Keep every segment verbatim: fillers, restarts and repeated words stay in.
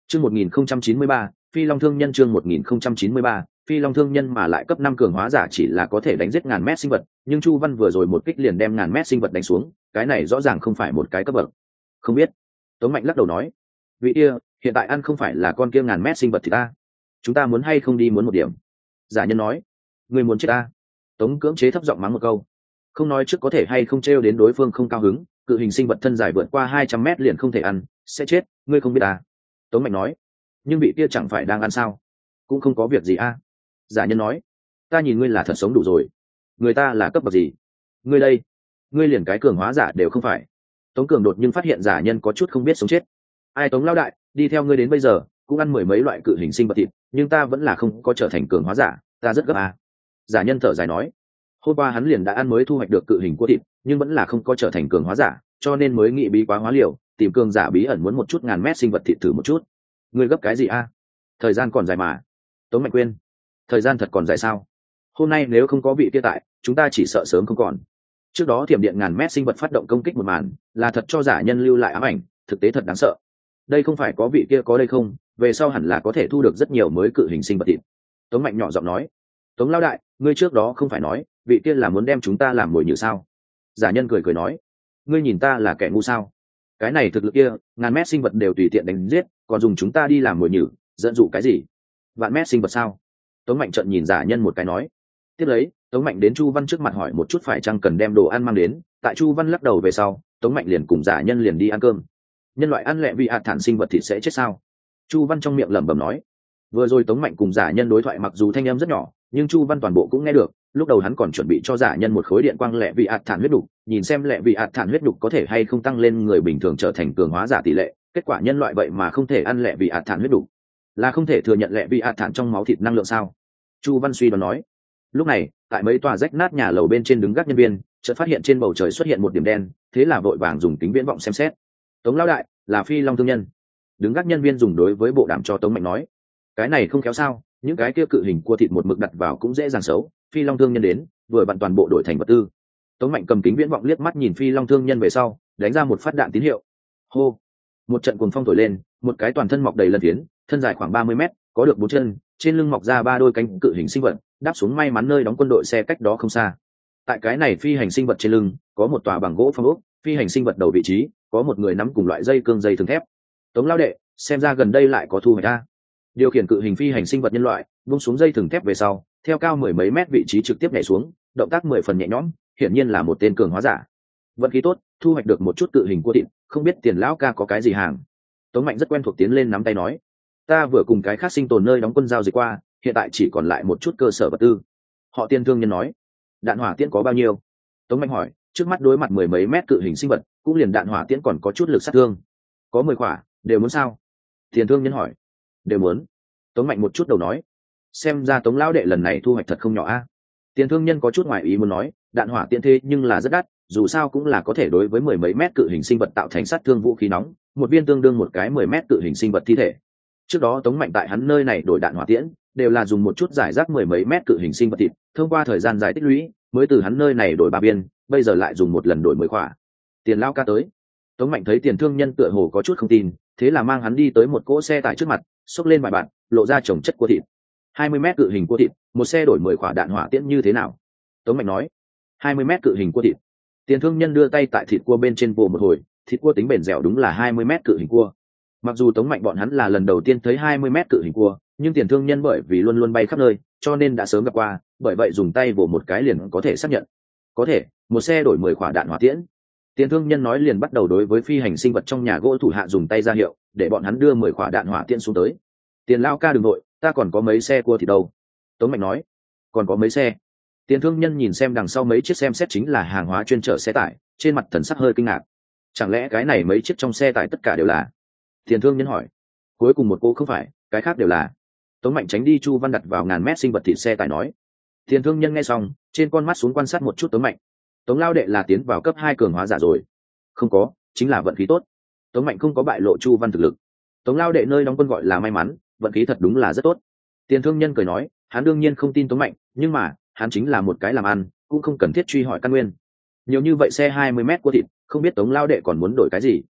Chương một nghìn không trăm chín mươi ba, Phi Long Thương Nhân chương một nghìn không trăm chín mươi ba, Phi Long Thương Nhân mà lại cấp năm cường hóa giả chỉ là có thể đánh giết ngàn mét sinh vật, nhưng Chu Văn vừa rồi một kích liền đem ngàn mét sinh vật đánh xuống, cái này rõ ràng không phải một cái cấp bậc. Không biết. Tống Mạnh lắc đầu nói, vị kia, hiện tại ăn không phải là con kia ngàn mét sinh vật thì ta, chúng ta muốn hay không đi muốn một điểm. Giả nhân nói, người muốn chết ta. Tống cưỡng chế thấp giọng mắng một câu, không nói trước có thể hay không trêu đến đối phương không cao hứng, cự hình sinh vật thân dài vượt qua hai trăm mét liền không thể ăn, sẽ chết, ngươi không biết ta. Tống Mạnh nói, nhưng vị kia chẳng phải đang ăn sao, cũng không có việc gì a. Giả nhân nói, ta nhìn ngươi là thật sống đủ rồi, người ta là cấp bậc gì, ngươi đây, ngươi liền cái cường hóa giả đều không phải. Tống Cường đột nhiên phát hiện giả nhân có chút không biết sống chết. Ai Tống lão đại, đi theo ngươi đến bây giờ cũng ăn mười mấy loại cự hình sinh vật thịt, nhưng ta vẫn là không có trở thành cường hóa giả, ta rất gấp à. Giả nhân thở dài nói, hôm qua hắn liền đã ăn mới thu hoạch được cự hình cua thịt, nhưng vẫn là không có trở thành cường hóa giả, cho nên mới nghĩ bí quá hóa liều, tìm cường giả bí ẩn muốn một chút ngàn mét sinh vật thịt thử một chút. Ngươi gấp cái gì a? Thời gian còn dài mà. Tống Mạnh quên, thời gian thật còn dài sao? Hôm nay nếu không có vị kia tại, chúng ta chỉ sợ sớm không còn. Trước đó thiểm điện ngàn mét sinh vật phát động công kích một màn, là thật cho giả nhân lưu lại ám ảnh, thực tế thật đáng sợ. Đây không phải có vị kia có đây không, về sau hẳn là có thể thu được rất nhiều mới cự hình sinh vật thịt. Tống Mạnh nhỏ giọng nói, Tống lão đại, ngươi trước đó không phải nói vị kia là muốn đem chúng ta làm mồi nhử sao? Giả nhân cười cười nói, ngươi nhìn ta là kẻ ngu sao? Cái này thực lực kia, ngàn mét sinh vật đều tùy tiện đánh giết, còn dùng chúng ta đi làm mồi nhử, dẫn dụ cái gì? Vạn mét sinh vật sao? Tống Mạnh trợn nhìn giả nhân một cái nói. Tiếp lấy, Tống Mạnh đến Chu Văn trước mặt hỏi một chút phải chăng cần đem đồ ăn mang đến, tại Chu Văn lắc đầu về sau, Tống Mạnh liền cùng giả nhân liền đi ăn cơm. Nhân loại ăn lẹ vị hạt thản sinh vật thịt sẽ chết sao? Chu Văn trong miệng lẩm bẩm nói. Vừa rồi Tống Mạnh cùng giả nhân đối thoại mặc dù thanh âm rất nhỏ, nhưng Chu Văn toàn bộ cũng nghe được. Lúc đầu hắn còn chuẩn bị cho giả nhân một khối điện quang lẹ vị hạt thản huyết đục, nhìn xem lẹ vị hạt thản huyết đục có thể hay không tăng lên người bình thường trở thành cường hóa giả tỷ lệ. Kết quả nhân loại vậy mà không thể ăn lẹ vị hạt thản huyết đục, là không thể thừa nhận lẹ vị hạt thản trong máu thịt năng lượng sao? Chu Văn suy đoán nói. Lúc này, tại mấy tòa rách nát nhà lầu bên trên đứng gác nhân viên, chợt phát hiện trên bầu trời xuất hiện một điểm đen, thế là vội vàng dùng kính viễn vọng xem xét. Tống lão đại, là Phi Long Thương Nhân. Đứng gác nhân viên dùng đối với bộ đàm cho Tống Mạnh nói, cái này không khéo sao, những cái kia cự hình cua thịt một mực đặt vào cũng dễ dàng xấu, Phi Long Thương Nhân đến, vừa vặn toàn bộ đổi thành vật tư. Tống Mạnh cầm kính viễn vọng liếc mắt nhìn Phi Long Thương Nhân về sau, đánh ra một phát đạn tín hiệu. Hô! Một trận cuồng phong thổi lên, một cái toàn thân mọc đầy lân phiến, thân dài khoảng ba mươi mét, có được bốn chân, trên lưng mọc ra ba đôi cánh cự hình sinh vật, đáp xuống may mắn nơi đóng quân đội xe cách đó không xa. Tại cái này phi hành sinh vật trên lưng có một tòa bằng gỗ phong ốc, phi hành sinh vật đầu vị trí có một người nắm cùng loại dây cương dây thường thép. Tống lão đệ, xem ra gần đây lại có thu hoạch a. Điều khiển cự hình phi hành sinh vật nhân loại buông xuống dây thường thép về sau, theo cao mười mấy mét vị trí trực tiếp nhảy xuống, động tác mười phần nhẹ nhõm, hiển nhiên là một tên cường hóa giả. Vận khí tốt, thu hoạch được một chút cự hình cua thịt, không biết tiền lão ca có cái gì hàng. Tống Mạnh rất quen thuộc tiến lên nắm tay nói, ta vừa cùng cái khác sinh tồn nơi đóng quân giao dịch qua, hiện tại chỉ còn lại một chút cơ sở vật tư. Họ Tiên Thương Nhân nói, đạn hỏa tiễn có bao nhiêu? Tống Mạnh hỏi, trước mắt đối mặt mười mấy mét cự hình sinh vật, cũng liền đạn hỏa tiễn còn có chút lực sát thương. Có mười quả, đều muốn sao? Tiền Thương Nhân hỏi, đều muốn. Tống Mạnh một chút đầu nói, xem ra Tống lão đệ lần này thu hoạch thật không nhỏ a. Tiền Thương Nhân có chút ngoài ý muốn nói, đạn hỏa tiễn thế nhưng là rất đắt, dù sao cũng là có thể đối với mười mấy mét cự hình sinh vật tạo thành sát thương vũ khí nóng, một viên tương đương một cái mười mét cự hình sinh vật thi thể. Trước đó Tống Mạnh tại hắn nơi này đổi đạn hỏa tiễn, đều là dùng một chút giải rác mười mấy mét cự hình sinh vật thịt, thông qua thời gian dài tích lũy, mới từ hắn nơi này đổi ba viên, bây giờ lại dùng một lần đổi mười quả. Tiền lão ca tới. Tống Mạnh thấy Tiền Thương Nhân tựa hồ có chút không tin, thế là mang hắn đi tới một cỗ xe tải trước mặt, xốc lên vài bạn, lộ ra chồng chất cua thịt. hai mươi mét cự hình cua thịt, một xe đổi mười quả đạn hỏa tiễn như thế nào? Tống Mạnh nói, hai mươi mét cự hình cua thịt. Tiền Thương Nhân đưa tay tại thịt cua bên trên vồ một hồi, thịt cua tính bền dẻo đúng là hai mươi mét cự hình cua. Mặc dù Tống Mạnh bọn hắn là lần đầu tiên thấy hai mươi mét cự hình cua, nhưng Tiền Thương Nhân bởi vì luôn luôn bay khắp nơi, cho nên đã sớm gặp qua, bởi vậy dùng tay vồ một cái liền có thể xác nhận. Có thể, một xe đổi mười quả đạn hỏa tiễn. Tiền Thương Nhân nói liền bắt đầu đối với phi hành sinh vật trong nhà gỗ thủ hạ dùng tay ra hiệu, để bọn hắn đưa mười quả đạn hỏa tiễn xuống tới. Tiền lão ca đừng nội, ta còn có mấy xe cua thì đâu. Tống Mạnh nói, còn có mấy xe. Tiền Thương Nhân nhìn xem đằng sau mấy chiếc xem xét chính là hàng hóa chuyên chở xe tải, trên mặt thần sắc hơi kinh ngạc. Chẳng lẽ cái này mấy chiếc trong xe tải tất cả đều là? Tiền Thương Nhân hỏi. Cuối cùng một cô không phải, cái khác đều là. Tống Mạnh tránh đi Chu Văn đặt vào ngàn mét sinh vật thịt xe tải nói. Tiền Thương Nhân nghe xong, trên con mắt xuống quan sát một chút Tống Mạnh. Tống lao đệ là tiến vào cấp hai cường hóa giả rồi. Không có, chính là vận khí tốt. Tống Mạnh không có bại lộ Chu Văn thực lực. Tống lao đệ nơi đóng quân gọi là may mắn, vận khí thật đúng là rất tốt. Tiền Thương Nhân cười nói, hắn đương nhiên không tin Tống Mạnh, nhưng mà hắn chính là một cái làm ăn, cũng không cần thiết truy hỏi căn nguyên. Nhiều như vậy xe hai mươi mét của thịt, không biết Tống lao đệ còn muốn đổi cái gì.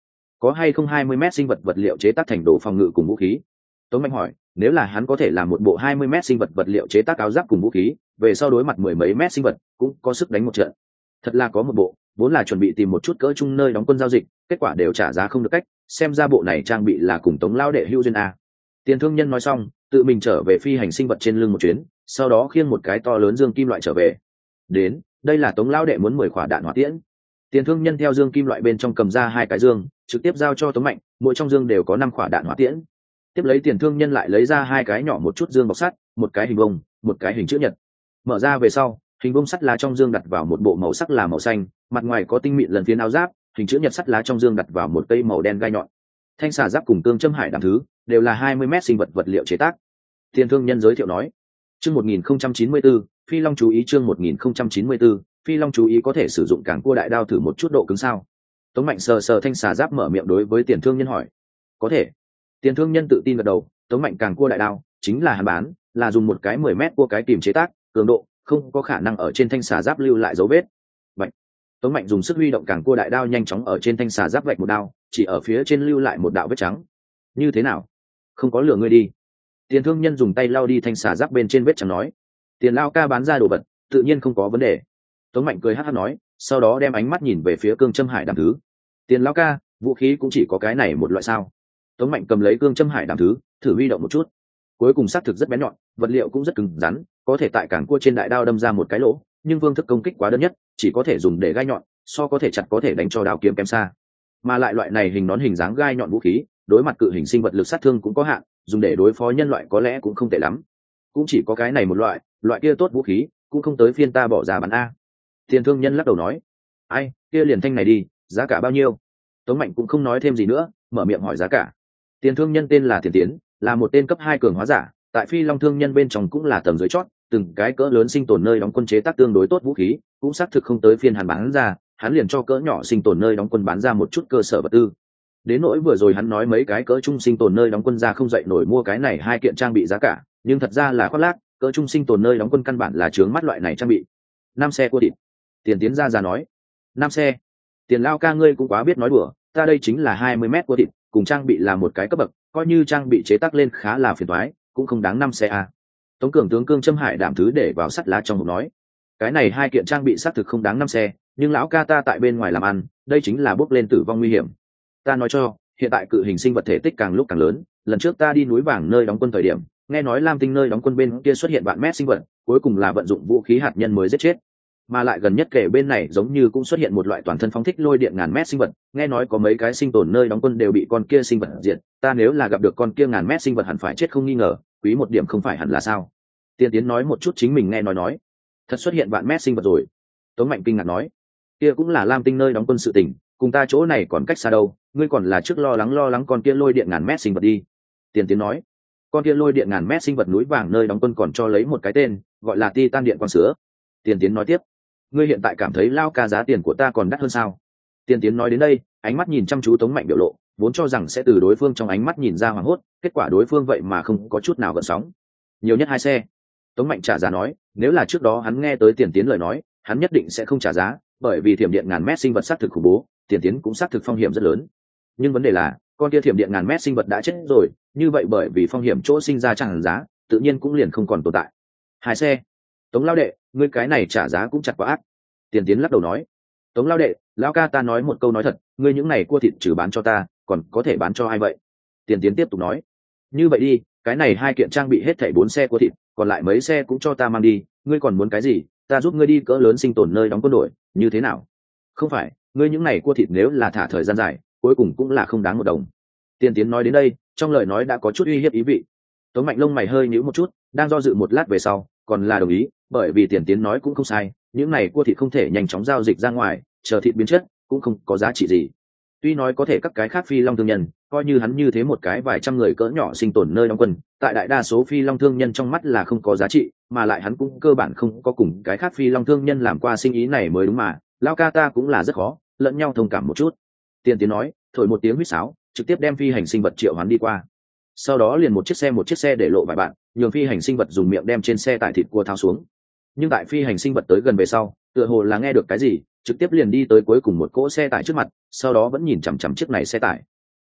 có hay không hai mươi mét sinh vật vật liệu chế tác thành đồ phòng ngự cùng vũ khí? Tống Mạnh hỏi. Nếu là hắn có thể làm một bộ hai mươi mét sinh vật vật liệu chế tác áo giáp cùng vũ khí, về sau đối mặt mười mấy mét sinh vật cũng có sức đánh một trận. Thật là có một bộ, vốn là chuẩn bị tìm một chút cỡ chung nơi đóng quân giao dịch, kết quả đều trả giá không được cách, xem ra bộ này trang bị là cùng Tống lao đệ hữu duyên a. Tiền thương nhân nói xong, tự mình trở về phi hành sinh vật trên lưng một chuyến, sau đó khiêng một cái to lớn dương kim loại trở về. Đến, đây là Tống lao đệ muốn mười quả đạn hỏa tiễn. Tiền thương nhân theo dương kim loại bên trong cầm ra hai cái dương, trực tiếp giao cho Tống Mạnh, mỗi trong dương đều có năm quả đạn hỏa tiễn. Tiếp lấy tiền thương nhân lại lấy ra hai cái nhỏ một chút dương bọc sắt, một cái hình bông, một cái hình chữ nhật. Mở ra về sau, hình bông sắt lá trong dương đặt vào một bộ màu sắc là màu xanh, mặt ngoài có tinh mịn lần phiến áo giáp, hình chữ nhật sắt lá trong dương đặt vào một cây màu đen gai nhọn. Thanh xà giáp cùng cương châm hải đảm thứ đều là hai mươi mét sinh vật vật liệu chế tác. Tiền thương nhân giới thiệu nói. Chương một nghìn không trăm chín mươi tư, Phi Long chú ý chương một nghìn không trăm chín mươi tư, Phi Long chú ý có thể sử dụng cảng cua đại đao thử một chút độ cứng sao? Tống Mạnh sờ sờ thanh xà giáp mở miệng đối với tiền thương nhân hỏi. Có thể. Tiền thương nhân tự tin gật đầu. Tống Mạnh càng cua đại đao chính là hắn bán, là dùng một cái mười mét cua cái kìm chế tác, cường độ không có khả năng ở trên thanh xà giáp lưu lại dấu vết. Vậy, Tống Mạnh dùng sức huy động càng cua đại đao nhanh chóng ở trên thanh xà giáp vạch một đao, chỉ ở phía trên lưu lại một đạo vết trắng. Như thế nào? Không có lừa ngươi đi. Tiền thương nhân dùng tay lau đi thanh xà giáp bên trên vết trắng nói. Tiền lao ca bán ra đồ vật, tự nhiên không có vấn đề. Tống Mạnh cười hắc hắc nói, sau đó đem ánh mắt nhìn về phía cương châm hải đảm thứ. Tiền lao ca, vũ khí cũng chỉ có cái này một loại sao? Tống Mạnh cầm lấy cương châm hải đảm thứ, thử huy động một chút. Cuối cùng xác thực rất bén nhọn, vật liệu cũng rất cứng rắn, có thể tại cảng cua trên đại đao đâm ra một cái lỗ, nhưng phương thức công kích quá đơn nhất, chỉ có thể dùng để gai nhọn, so có thể chặt có thể đánh cho đao kiếm kém xa. Mà lại loại này hình nón hình dáng gai nhọn vũ khí, đối mặt cự hình sinh vật lực sát thương cũng có hạn, dùng để đối phó nhân loại có lẽ cũng không tệ lắm. Cũng chỉ có cái này một loại, loại kia tốt vũ khí, cũng không tới phiên ta bỏ ra bán a. Tiền thương nhân lắc đầu nói, ai, kia liền thanh này đi, giá cả bao nhiêu? Tống Mạnh cũng không nói thêm gì nữa, mở miệng hỏi giá cả. Tiền thương nhân tên là Tiền Tiến, là một tên cấp hai cường hóa giả, tại Phi Long thương nhân bên trong cũng là tầm dưới chót, từng cái cỡ lớn sinh tồn nơi đóng quân chế tác tương đối tốt vũ khí, cũng xác thực không tới phiên hắn bán ra, hắn liền cho cỡ nhỏ sinh tồn nơi đóng quân bán ra một chút cơ sở vật tư. Đến nỗi vừa rồi hắn nói mấy cái cỡ trung sinh tồn nơi đóng quân ra không dậy nổi mua cái này hai kiện trang bị giá cả, nhưng thật ra là khoác lác, cỡ trung sinh tồn nơi đóng quân căn bản là chướng mắt loại này trang bị. Năm xe cua thịt. Tiền Tiến ra ra nói. Năm xe. Tiền lao ca ngươi cũng quá biết nói đùa, ta đây chính là hai mươi mét cua thịt, cùng trang bị là một cái cấp bậc, coi như trang bị chế tác lên khá là phiền toái, cũng không đáng năm xe a. Tống Cường tướng cương châm hải đảm thứ để vào sắt lá trong một nói, cái này hai kiện trang bị xác thực không đáng năm xe, nhưng lão ca ta tại bên ngoài làm ăn, đây chính là bước lên tử vong nguy hiểm. Ta nói cho, hiện tại cự hình sinh vật thể tích càng lúc càng lớn, lần trước ta đi núi vàng nơi đóng quân thời điểm, nghe nói Lam Tinh nơi đóng quân bên kia xuất hiện vạn mét sinh vật, cuối cùng là vận dụng vũ khí hạt nhân mới giết chết. Mà lại gần nhất kể bên này giống như cũng xuất hiện một loại toàn thân phóng thích lôi điện ngàn mét sinh vật, nghe nói có mấy cái sinh tồn nơi đóng quân đều bị con kia sinh vật diệt, ta nếu là gặp được con kia ngàn mét sinh vật hẳn phải chết không nghi ngờ, quý một điểm không phải hẳn là sao? Tiền Tiến nói một chút chính mình nghe nói nói, thật xuất hiện vạn mét sinh vật rồi. Tống Mạnh kinh ngạc nói, kia cũng là Lam Tinh nơi đóng quân sự tình, cùng ta chỗ này còn cách xa đâu, ngươi còn là trước lo lắng lo lắng con kia lôi điện ngàn mét sinh vật đi. Tiền Tiến nói, con kia lôi điện ngàn mét sinh vật núi vàng nơi đóng quân còn cho lấy một cái tên, gọi là Titan điện quang sữa. Tiền Tiến nói tiếp, ngươi hiện tại cảm thấy lao ca giá tiền của ta còn đắt hơn sao? Tiền Tiến nói đến đây, ánh mắt nhìn chăm chú Tống Mạnh biểu lộ, vốn cho rằng sẽ từ đối phương trong ánh mắt nhìn ra hoảng hốt, kết quả đối phương vậy mà không có chút nào gợn sóng. Nhiều nhất hai xe. Tống Mạnh trả giá nói, nếu là trước đó hắn nghe tới Tiền Tiến lời nói, hắn nhất định sẽ không trả giá, bởi vì thiểm điện ngàn mét sinh vật xác thực khủng bố, Tiền Tiến cũng xác thực phong hiểm rất lớn. Nhưng vấn đề là, con kia thiểm điện ngàn mét sinh vật đã chết rồi, như vậy bởi vì phong hiểm chỗ sinh ra chẳng giá, tự nhiên cũng liền không còn tồn tại. Hai xe. Tống lao đệ, ngươi cái này trả giá cũng chặt quá ác. Tiền Tiến lắc đầu nói, Tống lao đệ, lão ca ta nói một câu nói thật, ngươi những này cua thịt trừ bán cho ta, còn có thể bán cho ai vậy? Tiền Tiến tiếp tục nói, như vậy đi, cái này hai kiện trang bị hết thảy bốn xe cua thịt, còn lại mấy xe cũng cho ta mang đi, ngươi còn muốn cái gì, ta giúp ngươi đi cỡ lớn sinh tồn nơi đóng quân đội, như thế nào? Không phải, ngươi những này cua thịt nếu là thả thời gian dài, cuối cùng cũng là không đáng một đồng. Tiền Tiến nói đến đây, trong lời nói đã có chút uy hiếp ý vị. Tống Mạnh lông mày hơi nhíu một chút, đang do dự một lát về sau, còn là đồng ý, bởi vì Tiền Tiến nói cũng không sai, những này cua thịt không thể nhanh chóng giao dịch ra ngoài, chờ thịt biến chất cũng không có giá trị gì. Tuy nói có thể các cái khác Phi Long thương nhân, coi như hắn như thế một cái vài trăm người cỡ nhỏ sinh tồn nơi đóng quân, tại đại đa số Phi Long thương nhân trong mắt là không có giá trị, mà lại hắn cũng cơ bản không có cùng cái khác Phi Long thương nhân làm qua sinh ý này mới đúng mà, lao ca ta cũng là rất khó, lẫn nhau thông cảm một chút. Tiền Tiến nói, thổi một tiếng huýt sáo, trực tiếp đem phi hành sinh vật triệu hoán đi qua. Sau đó liền một chiếc xe một chiếc xe để lộ vài bạn, nhường phi hành sinh vật dùng miệng đem trên xe tải thịt cua tháo xuống. Nhưng tại phi hành sinh vật tới gần về sau, tựa hồ là nghe được cái gì, trực tiếp liền đi tới cuối cùng một cỗ xe tải trước mặt, sau đó vẫn nhìn chằm chằm chiếc này xe tải,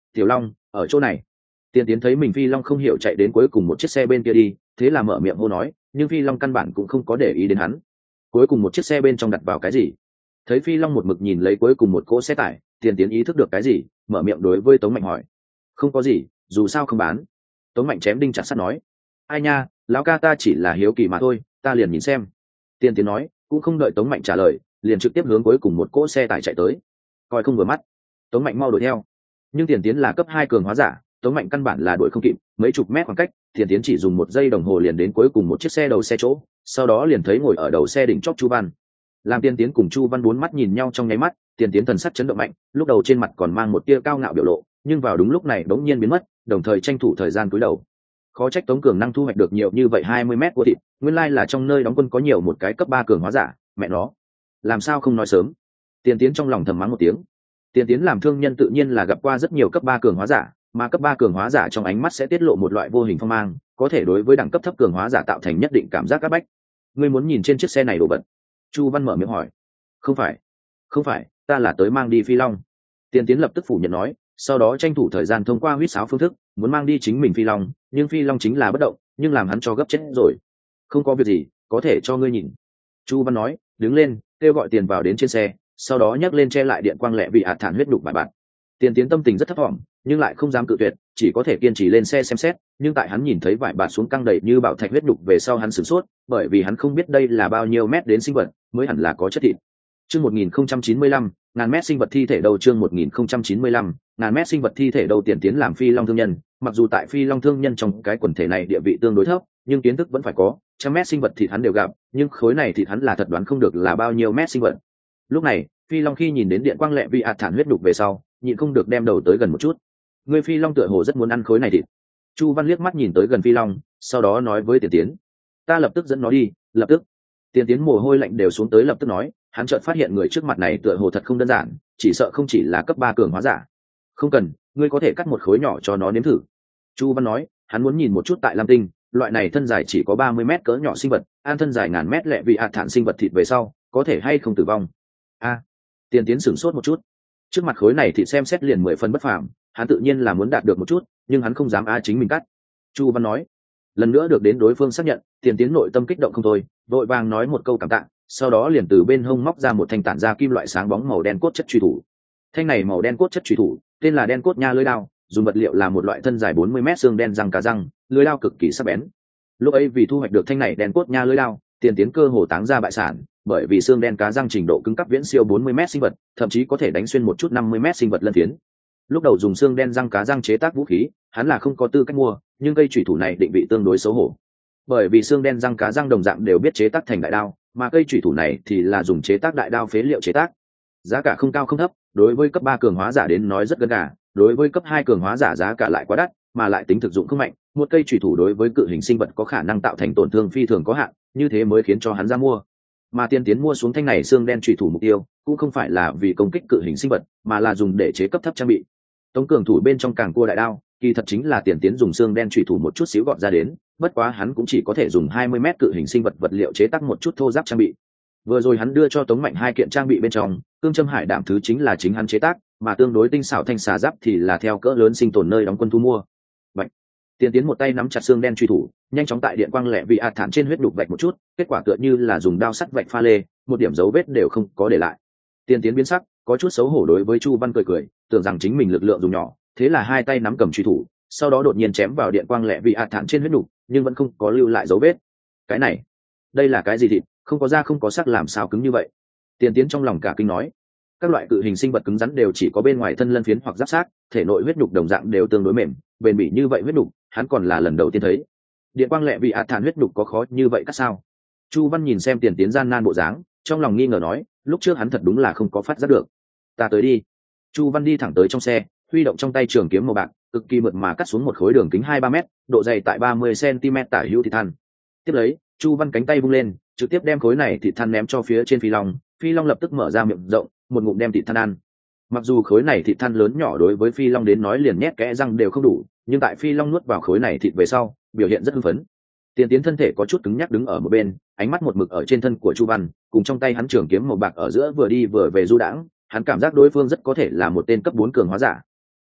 tiểu long ở chỗ này. Tiền tiến thấy mình phi long không hiểu chạy đến cuối cùng một chiếc xe bên kia đi, thế là mở miệng hô nói, nhưng phi long căn bản cũng không có để ý đến hắn. Cuối cùng một chiếc xe bên trong đặt vào cái gì? Thấy phi long một mực nhìn lấy cuối cùng một cỗ xe tải, tiền tiến ý thức được cái gì, mở miệng đối với Tống Mạnh hỏi. Không có gì, dù sao không bán. Tống Mạnh chém đinh chặt sắt nói. Ai nha, lão ca ta chỉ là hiếu kỳ mà thôi, ta liền nhìn xem. Tiền tiến nói, cũng không đợi Tống Mạnh trả lời, liền trực tiếp hướng cuối cùng một cỗ xe tải chạy tới. Coi không vừa mắt, Tống Mạnh mau đuổi theo. Nhưng tiền tiến là cấp hai cường hóa giả, Tống Mạnh căn bản là đuổi không kịp, mấy chục mét khoảng cách, tiền tiến chỉ dùng một giây đồng hồ liền đến cuối cùng một chiếc xe đầu xe chỗ, sau đó liền thấy ngồi ở đầu xe đỉnh chóp Chu Văn. Làm tiền tiến cùng Chu Văn bốn mắt nhìn nhau trong nháy mắt, tiền tiến thần sắc chấn động mạnh, lúc đầu trên mặt còn mang một tia cao ngạo biểu lộ, nhưng vào đúng lúc này đống nhiên biến mất, đồng thời tranh thủ thời gian cúi đầu. Khó trách Tống Cường năng thu hoạch được nhiều như vậy hai mươi mét của thịt, nguyên lai là trong nơi đóng quân có nhiều một cái cấp ba cường hóa giả, mẹ nó, làm sao không nói sớm. Tiền tiến trong lòng thầm mắng một tiếng. Tiền tiến làm thương nhân tự nhiên là gặp qua rất nhiều cấp ba cường hóa giả, mà cấp ba cường hóa giả trong ánh mắt sẽ tiết lộ một loại vô hình phong mang, có thể đối với đẳng cấp thấp cường hóa giả tạo thành nhất định cảm giác áp bách. Ngươi muốn nhìn trên chiếc xe này đồ vật? Chu Văn mở miệng hỏi. Không phải, không phải, ta là tới mang đi phi long. Tiền tiến lập tức phủ nhận nói, sau đó tranh thủ thời gian thông qua huýt sáo phương thức muốn mang đi chính mình phi long, nhưng phi long chính là bất động, nhưng làm hắn cho gấp chết rồi. Không có việc gì, có thể cho ngươi nhìn. Chu Văn nói, đứng lên, kêu gọi tiền vào đến trên xe, sau đó nhấc lên che lại điện quang lẹ bị ạt thản huyết đục bài bạn. Tiền tiến tâm tình rất thấp thỏm, nhưng lại không dám cự tuyệt, chỉ có thể kiên trì lên xe xem xét. Nhưng tại hắn nhìn thấy vải bạt xuống căng đầy như bảo thạch huyết đục về sau, hắn sửng sốt, bởi vì hắn không biết đây là bao nhiêu mét đến sinh vật mới hẳn là có chất thịt. Chương một nghìn không trăm chín mươi lăm, ngàn mét sinh vật thi thể đầu. Chương một nghìn không trăm chín mươi lăm, ngàn mét sinh vật thi thể đầu. Tiền tiến làm phi long thương nhân, mặc dù tại phi long thương nhân trong cái quần thể này địa vị tương đối thấp, nhưng kiến thức vẫn phải có. Trăm mét sinh vật thịt hắn đều gặp, nhưng khối này thịt hắn là thật đoán không được là bao nhiêu mét sinh vật. Lúc này, phi long khi nhìn đến điện quang lẹ vị ạt thản huyết đục về sau, nhịn không được đem đầu tới gần một chút. Người phi long tựa hồ rất muốn ăn khối này thịt. Chu Văn liếc mắt nhìn tới gần phi long, sau đó nói với tiền tiến, ta lập tức dẫn nó đi, lập tức. Tiền tiến mồ hôi lạnh đều xuống tới, lập tức nói, hắn chợt phát hiện người trước mặt này tựa hồ thật không đơn giản, chỉ sợ không chỉ là cấp ba cường hóa giả. Không cần, ngươi có thể cắt một khối nhỏ cho nó nếm thử. Chu Văn nói, hắn muốn nhìn một chút tại Lam Tinh, loại này thân dài chỉ có ba mươi mét cỡ nhỏ sinh vật, ăn thân dài ngàn mét lẹ vị hạt thản sinh vật thịt về sau, có thể hay không tử vong. A, à, Tiền tiến sửng sốt một chút. Trước mặt khối này thì xem xét liền mười phân bất phàm, hắn tự nhiên là muốn đạt được một chút, nhưng hắn không dám a chính mình cắt. Chu Văn nói, lần nữa được đến đối phương xác nhận, tiền tiến nội tâm kích động không thôi, vội vàng nói một câu cảm tạ, sau đó liền từ bên hông móc ra một thanh tản ra kim loại sáng bóng màu đen cốt chất truy thủ. Thanh này màu đen cốt chất truy thủ tên là đen cốt nha lưỡi đao, dùng vật liệu là một loại thân dài bốn mươi mét xương đen răng cá răng, lưỡi đao cực kỳ sắc bén. Lúc ấy vì thu hoạch được thanh này đen cốt nha lưỡi đao, tiền tiến cơ hồ táng ra bại sản, bởi vì xương đen cá răng trình độ cứng cấp viễn siêu bốn mươi mét sinh vật, thậm chí có thể đánh xuyên một chút năm mươi mét sinh vật lân phiến. Lúc đầu dùng xương đen răng cá răng chế tác vũ khí, hắn là không có tư cách mua, nhưng cây chủy thủ này định vị tương đối xấu hổ. Bởi vì xương đen răng cá răng đồng dạng đều biết chế tác thành đại đao, mà cây chủy thủ này thì là dùng chế tác đại đao phế liệu chế tác. Giá cả không cao không thấp, đối với cấp ba cường hóa giả đến nói rất gần gà, đối với cấp hai cường hóa giả giá cả lại quá đắt, mà lại tính thực dụng không mạnh, một cây chủy thủ đối với cự hình sinh vật có khả năng tạo thành tổn thương phi thường có hạn, như thế mới khiến cho hắn ra mua. Mà tiên tiến mua xuống thanh này xương đen chủy thủ mục tiêu, cũng không phải là vì công kích cự hình sinh vật, mà là dùng để chế cấp thấp trang bị. Tống Cường thủ bên trong càng cua đại đao, kỳ thật chính là tiền tiến dùng xương đen chủy thủ một chút xíu gọn ra đến, bất quá hắn cũng chỉ có thể dùng hai mươi mét cự hình sinh vật vật liệu chế tác một chút thô ráp trang bị. Vừa rồi hắn đưa cho Tống Mạnh hai kiện trang bị bên trong, cương châm hải đảm thứ chính là chính hắn chế tác, mà tương đối tinh xảo thanh xà giáp thì là theo cỡ lớn sinh tồn nơi đóng quân thu mua. Vậy, tiền tiến một tay nắm chặt xương đen truy thủ, nhanh chóng tại điện quang lẻ vị ạt thản trên huyết đục vạch một chút, kết quả tựa như là dùng đao sắt vạch pha lê, một điểm dấu vết đều không có để lại. Tiền tiến biến sắc, có chút xấu hổ đối với Chu Văn cười cười, tưởng rằng chính mình lực lượng dùng nhỏ, thế là hai tay nắm cầm truy thủ, sau đó đột nhiên chém vào điện quang lẻ vị ạt thản trên huyết đục, nhưng vẫn không có lưu lại dấu vết. Cái này, đây là cái gì thịt, không có da không có sắc làm sao cứng như vậy? Tiền tiến trong lòng cả kinh nói, các loại cự hình sinh vật cứng rắn đều chỉ có bên ngoài thân lân phiến hoặc giáp xác, thể nội huyết đục đồng dạng đều tương đối mềm, bền bỉ như vậy huyết đục, hắn còn là lần đầu tiên thấy. Điện quang lẹ vị ạt thản huyết đục có khó như vậy cắt sao? Chu Văn nhìn xem tiền tiến gian nan bộ dáng, trong lòng nghi ngờ nói, lúc trước hắn thật đúng là không có phát giác được. Ta tới đi. Chu Văn đi thẳng tới trong xe, huy động trong tay trường kiếm màu bạc, cực kỳ mượt mà cắt xuống một khối đường kính hai ba mét, độ dày tại ba mươi xăng-ti-mét tả hữu thịt than. Tiếp lấy, Chu Văn cánh tay vung lên, trực tiếp đem khối này thịt than ném cho phía trên phi long, phi long lập tức mở ra miệng rộng, một ngụm đem thịt than ăn. Mặc dù khối này thịt than lớn nhỏ đối với phi long đến nói liền nhét kẽ răng đều không đủ, nhưng tại phi long nuốt vào khối này thịt về sau, biểu hiện rất hưng phấn. Tiền tiến thân thể có chút cứng nhắc đứng ở một bên, ánh mắt một mực ở trên thân của Chu Văn, cùng trong tay hắn trường kiếm màu bạc ở giữa vừa đi vừa về du đãng, hắn cảm giác đối phương rất có thể là một tên cấp bốn cường hóa giả.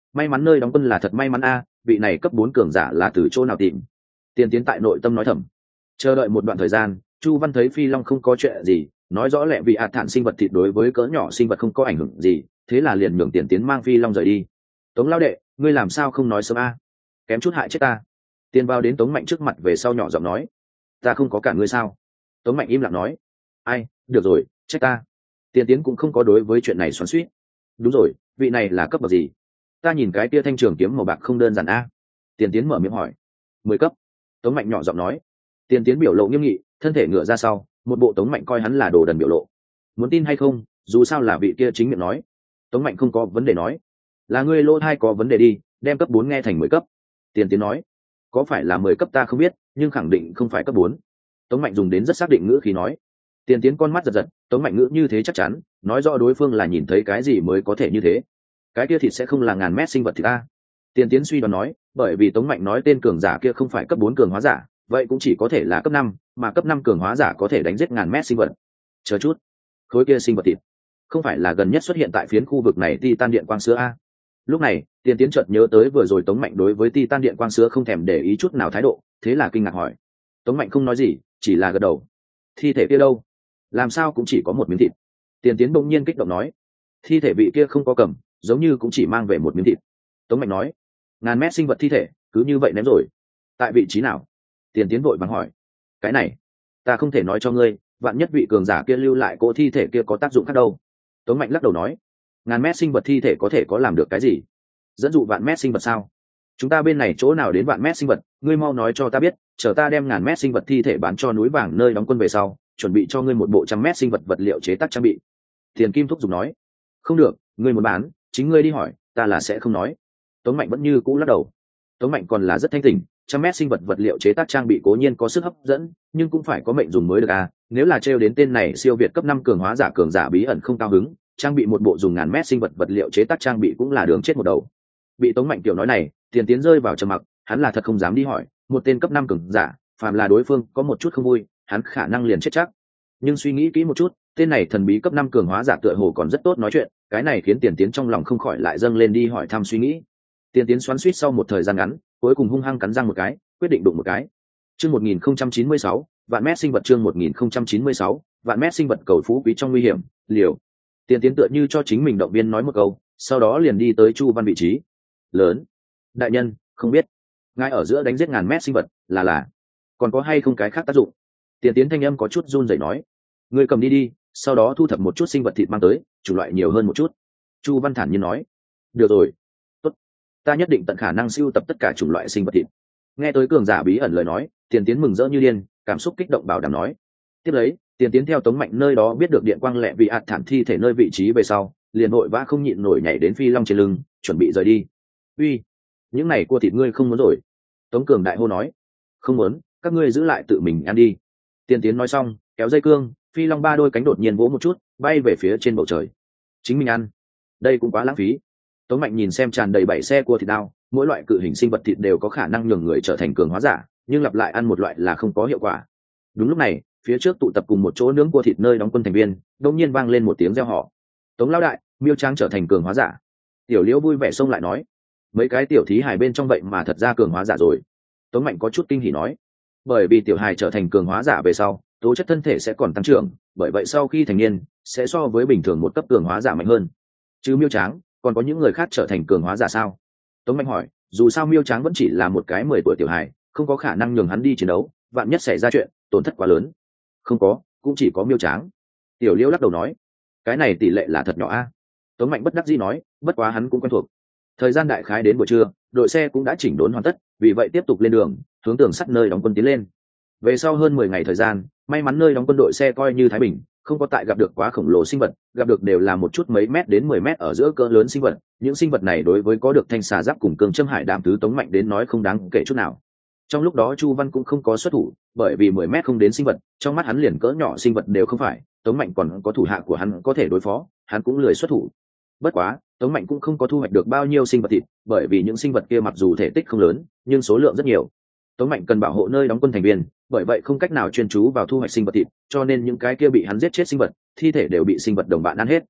may mắn nơi đóng quân là thật may mắn a, vị này cấp bốn cường giả là từ chỗ nào tìm. Tiền Tiến tại nội tâm nói thầm. Chờ đợi một đoạn thời gian, Chu Văn thấy Phi Long không có chuyện gì, nói rõ lẹ vì hạt thản sinh vật thịt đối với cỡ nhỏ sinh vật không có ảnh hưởng gì, thế là liền nhường Tiền Tiến mang Phi Long rời đi. Tống lão đệ, ngươi làm sao không nói sớm a? Kém chút hại chết ta. Tiền vào đến Tống Mạnh trước mặt về sau nhỏ giọng nói, ta không có cả ngươi sao? Tống Mạnh im lặng nói, ai, được rồi, trách ta. Tiền Tiến cũng không có đối với chuyện này xoắn xuýt. Đúng rồi, vị này là cấp bậc gì? Ta nhìn cái tia thanh trường kiếm màu bạc không đơn giản a. Tiền Tiến mở miệng hỏi. Mười cấp. Tống Mạnh nhỏ giọng nói. Tiền Tiến biểu lộ nghiêm nghị, thân thể ngửa ra sau, một bộ Tống Mạnh coi hắn là đồ đần biểu lộ. Muốn tin hay không, dù sao là vị kia chính miệng nói. Tống Mạnh không có vấn đề nói. Là ngươi lỗ thai có vấn đề đi, đem cấp bốn nghe thành mười cấp. Tiền Tiến nói. Có phải là mười cấp ta không biết, nhưng khẳng định không phải cấp bốn. Tống Mạnh dùng đến rất xác định ngữ khí nói. Tiền Tiến con mắt giật giật, Tống Mạnh ngữ như thế chắc chắn, nói rõ đối phương là nhìn thấy cái gì mới có thể như thế. Cái kia thịt sẽ không là ngàn mét sinh vật thịt ta. Tiền Tiến suy đoán nói, bởi vì Tống Mạnh nói tên cường giả kia không phải cấp bốn cường hóa giả, vậy cũng chỉ có thể là cấp năm, mà cấp năm cường hóa giả có thể đánh giết ngàn mét sinh vật. Chờ chút, khối kia sinh vật thịt, không phải là gần nhất xuất hiện tại phiến khu vực này Titan điện quang sữa a? Lúc này, Tiền Tiến chợt nhớ tới vừa rồi Tống Mạnh đối với Titan điện quang sữa không thèm để ý chút nào thái độ, thế là kinh ngạc hỏi. Tống Mạnh không nói gì, chỉ là gật đầu. Thi thể kia đâu? Làm sao cũng chỉ có một miếng thịt. Tiền Tiến bỗng nhiên kích động nói, thi thể vị kia không có cầm, giống như cũng chỉ mang về một miếng thịt. Tống Mạnh nói, ngàn mét sinh vật thi thể cứ như vậy ném rồi, tại vị trí nào? Tiền Tiến vội vàng hỏi. Cái này ta không thể nói cho ngươi, vạn nhất vị cường giả kia lưu lại cỗ thi thể kia có tác dụng khác đâu. Tống Mạnh lắc đầu nói, ngàn mét sinh vật thi thể có thể có làm được cái gì? Dẫn dụ vạn mét sinh vật sao? Chúng ta bên này chỗ nào đến vạn mét sinh vật, ngươi mau nói cho ta biết, chờ ta đem ngàn mét sinh vật thi thể bán cho núi vàng nơi đóng quân về sau, chuẩn bị cho ngươi một bộ trăm mét sinh vật vật liệu chế tác trang bị. Tiền Kim thúc giục nói. Không được, ngươi muốn bán, chính ngươi đi hỏi, ta là sẽ không nói. Tống Mạnh vẫn như cũ lắc đầu. Tống Mạnh còn là rất thanh tỉnh, trăm mét sinh vật vật liệu chế tác trang bị cố nhiên có sức hấp dẫn, nhưng cũng phải có mệnh dùng mới được à. Nếu là trêu đến tên này siêu việt cấp năm cường hóa giả cường giả bí ẩn không cao hứng, trang bị một bộ dùng ngàn mét sinh vật vật liệu chế tác trang bị cũng là đường chết một đầu. Bị Tống Mạnh tiểu nói này, Tiền Tiến rơi vào trầm mặc, hắn là thật không dám đi hỏi, một tên cấp năm cường giả, phàm là đối phương có một chút không vui, hắn khả năng liền chết chắc. Nhưng suy nghĩ kỹ một chút, tên này thần bí cấp năm cường hóa giả tựa hồ còn rất tốt nói chuyện, cái này khiến Tiền Tiến trong lòng không khỏi lại dâng lên đi hỏi thăm suy nghĩ. Tiền Tiến xoắn xuýt sau một thời gian ngắn, cuối cùng hung hăng cắn răng một cái, quyết định đụng một cái. Chương một nghìn không trăm chín mươi sáu, vạn mét sinh vật chương một nghìn không trăm chín mươi sáu, vạn mét sinh vật cầu phú quý trong nguy hiểm, liều. Tiền Tiến tựa như cho chính mình động viên nói một câu, sau đó liền đi tới Chu Văn vị trí. Lớn, đại nhân, không biết, ngài ở giữa đánh giết ngàn mét sinh vật, là là, còn có hay không cái khác tác dụng? Tiền Tiến thanh âm có chút run rẩy nói. Ngươi cầm đi đi, sau đó thu thập một chút sinh vật thịt mang tới, chủng loại nhiều hơn một chút. Chu Văn thản nhiên nói. Được rồi, tốt, ta nhất định tận khả năng sưu tập tất cả chủng loại sinh vật thịt. Nghe tới cường giả bí ẩn lời nói, Tiền Tiến mừng rỡ như điên, cảm xúc kích động bảo đảm nói. Tiếp lấy, Tiền Tiến theo Tống Mạnh nơi đó biết được điện quang lẹ vị ạt thản thi thể nơi vị trí về sau, liền vội vã không nhịn nổi nhảy đến Phi Long trên lưng, chuẩn bị rời đi. Uy, những này cua thịt ngươi không muốn rồi? Tống Cường đại hô nói. Không muốn, các ngươi giữ lại tự mình ăn đi. Tiền Tiến nói xong, kéo dây cương, Phi Long ba đôi cánh đột nhiên vỗ một chút, bay về phía trên bầu trời. Chính mình ăn, đây cũng quá lãng phí. Tống Mạnh nhìn xem tràn đầy bảy xe cua thịt đao, mỗi loại cự hình sinh vật thịt đều có khả năng nhường người trở thành cường hóa giả, nhưng lặp lại ăn một loại là không có hiệu quả. Đúng lúc này, phía trước tụ tập cùng một chỗ nướng cua thịt nơi đóng quân thành viên, đột nhiên vang lên một tiếng reo hò. Tống lão đại, Miêu Trang trở thành cường hóa giả. Tiểu Liễu vui vẻ xông lại nói, mấy cái tiểu thí hài bên trong vậy mà thật ra cường hóa giả rồi. Tống Mạnh có chút kinh hỉ nói, bởi vì tiểu hài trở thành cường hóa giả về sau, tố chất thân thể sẽ còn tăng trưởng, bởi vậy sau khi thành niên sẽ so với bình thường một cấp cường hóa giả mạnh hơn. Chứ Miêu Tráng, còn có những người khác trở thành cường hóa giả sao? Tống Mạnh hỏi, dù sao Miêu Tráng vẫn chỉ là một cái mười tuổi tiểu hài, không có khả năng nhường hắn đi chiến đấu, vạn nhất xảy ra chuyện tổn thất quá lớn. Không có, cũng chỉ có Miêu Tráng. Tiểu Liễu lắc đầu nói, cái này tỷ lệ là thật nhỏ a. Tống Mạnh bất đắc dĩ nói, bất quá hắn cũng quen thuộc. Thời gian đại khái đến buổi trưa, đội xe cũng đã chỉnh đốn hoàn tất, vì vậy tiếp tục lên đường, hướng tường sắt nơi đóng quân tiến lên. Về sau hơn mười ngày thời gian, may mắn nơi đóng quân đội xe coi như thái bình, không có tại gặp được quá khổng lồ sinh vật, gặp được đều là một chút mấy mét đến mười mét ở giữa cỡ lớn sinh vật. Những sinh vật này đối với có được thanh xà giáp cùng cường châm hải đạm tứ Tống Mạnh đến nói không đáng kể chút nào. Trong lúc đó Chu Văn cũng không có xuất thủ, bởi vì mười mét không đến sinh vật, trong mắt hắn liền cỡ nhỏ sinh vật đều không phải, Tống Mạnh còn có thủ hạ của hắn có thể đối phó, hắn cũng lười xuất thủ. Bất quá, Tống Mạnh cũng không có thu hoạch được bao nhiêu sinh vật thịt, bởi vì những sinh vật kia mặc dù thể tích không lớn, nhưng số lượng rất nhiều. Tống Mạnh cần bảo hộ nơi đóng quân thành viên, bởi vậy không cách nào chuyên chú vào thu hoạch sinh vật thịt, cho nên những cái kia bị hắn giết chết sinh vật, thi thể đều bị sinh vật đồng bạn ăn hết.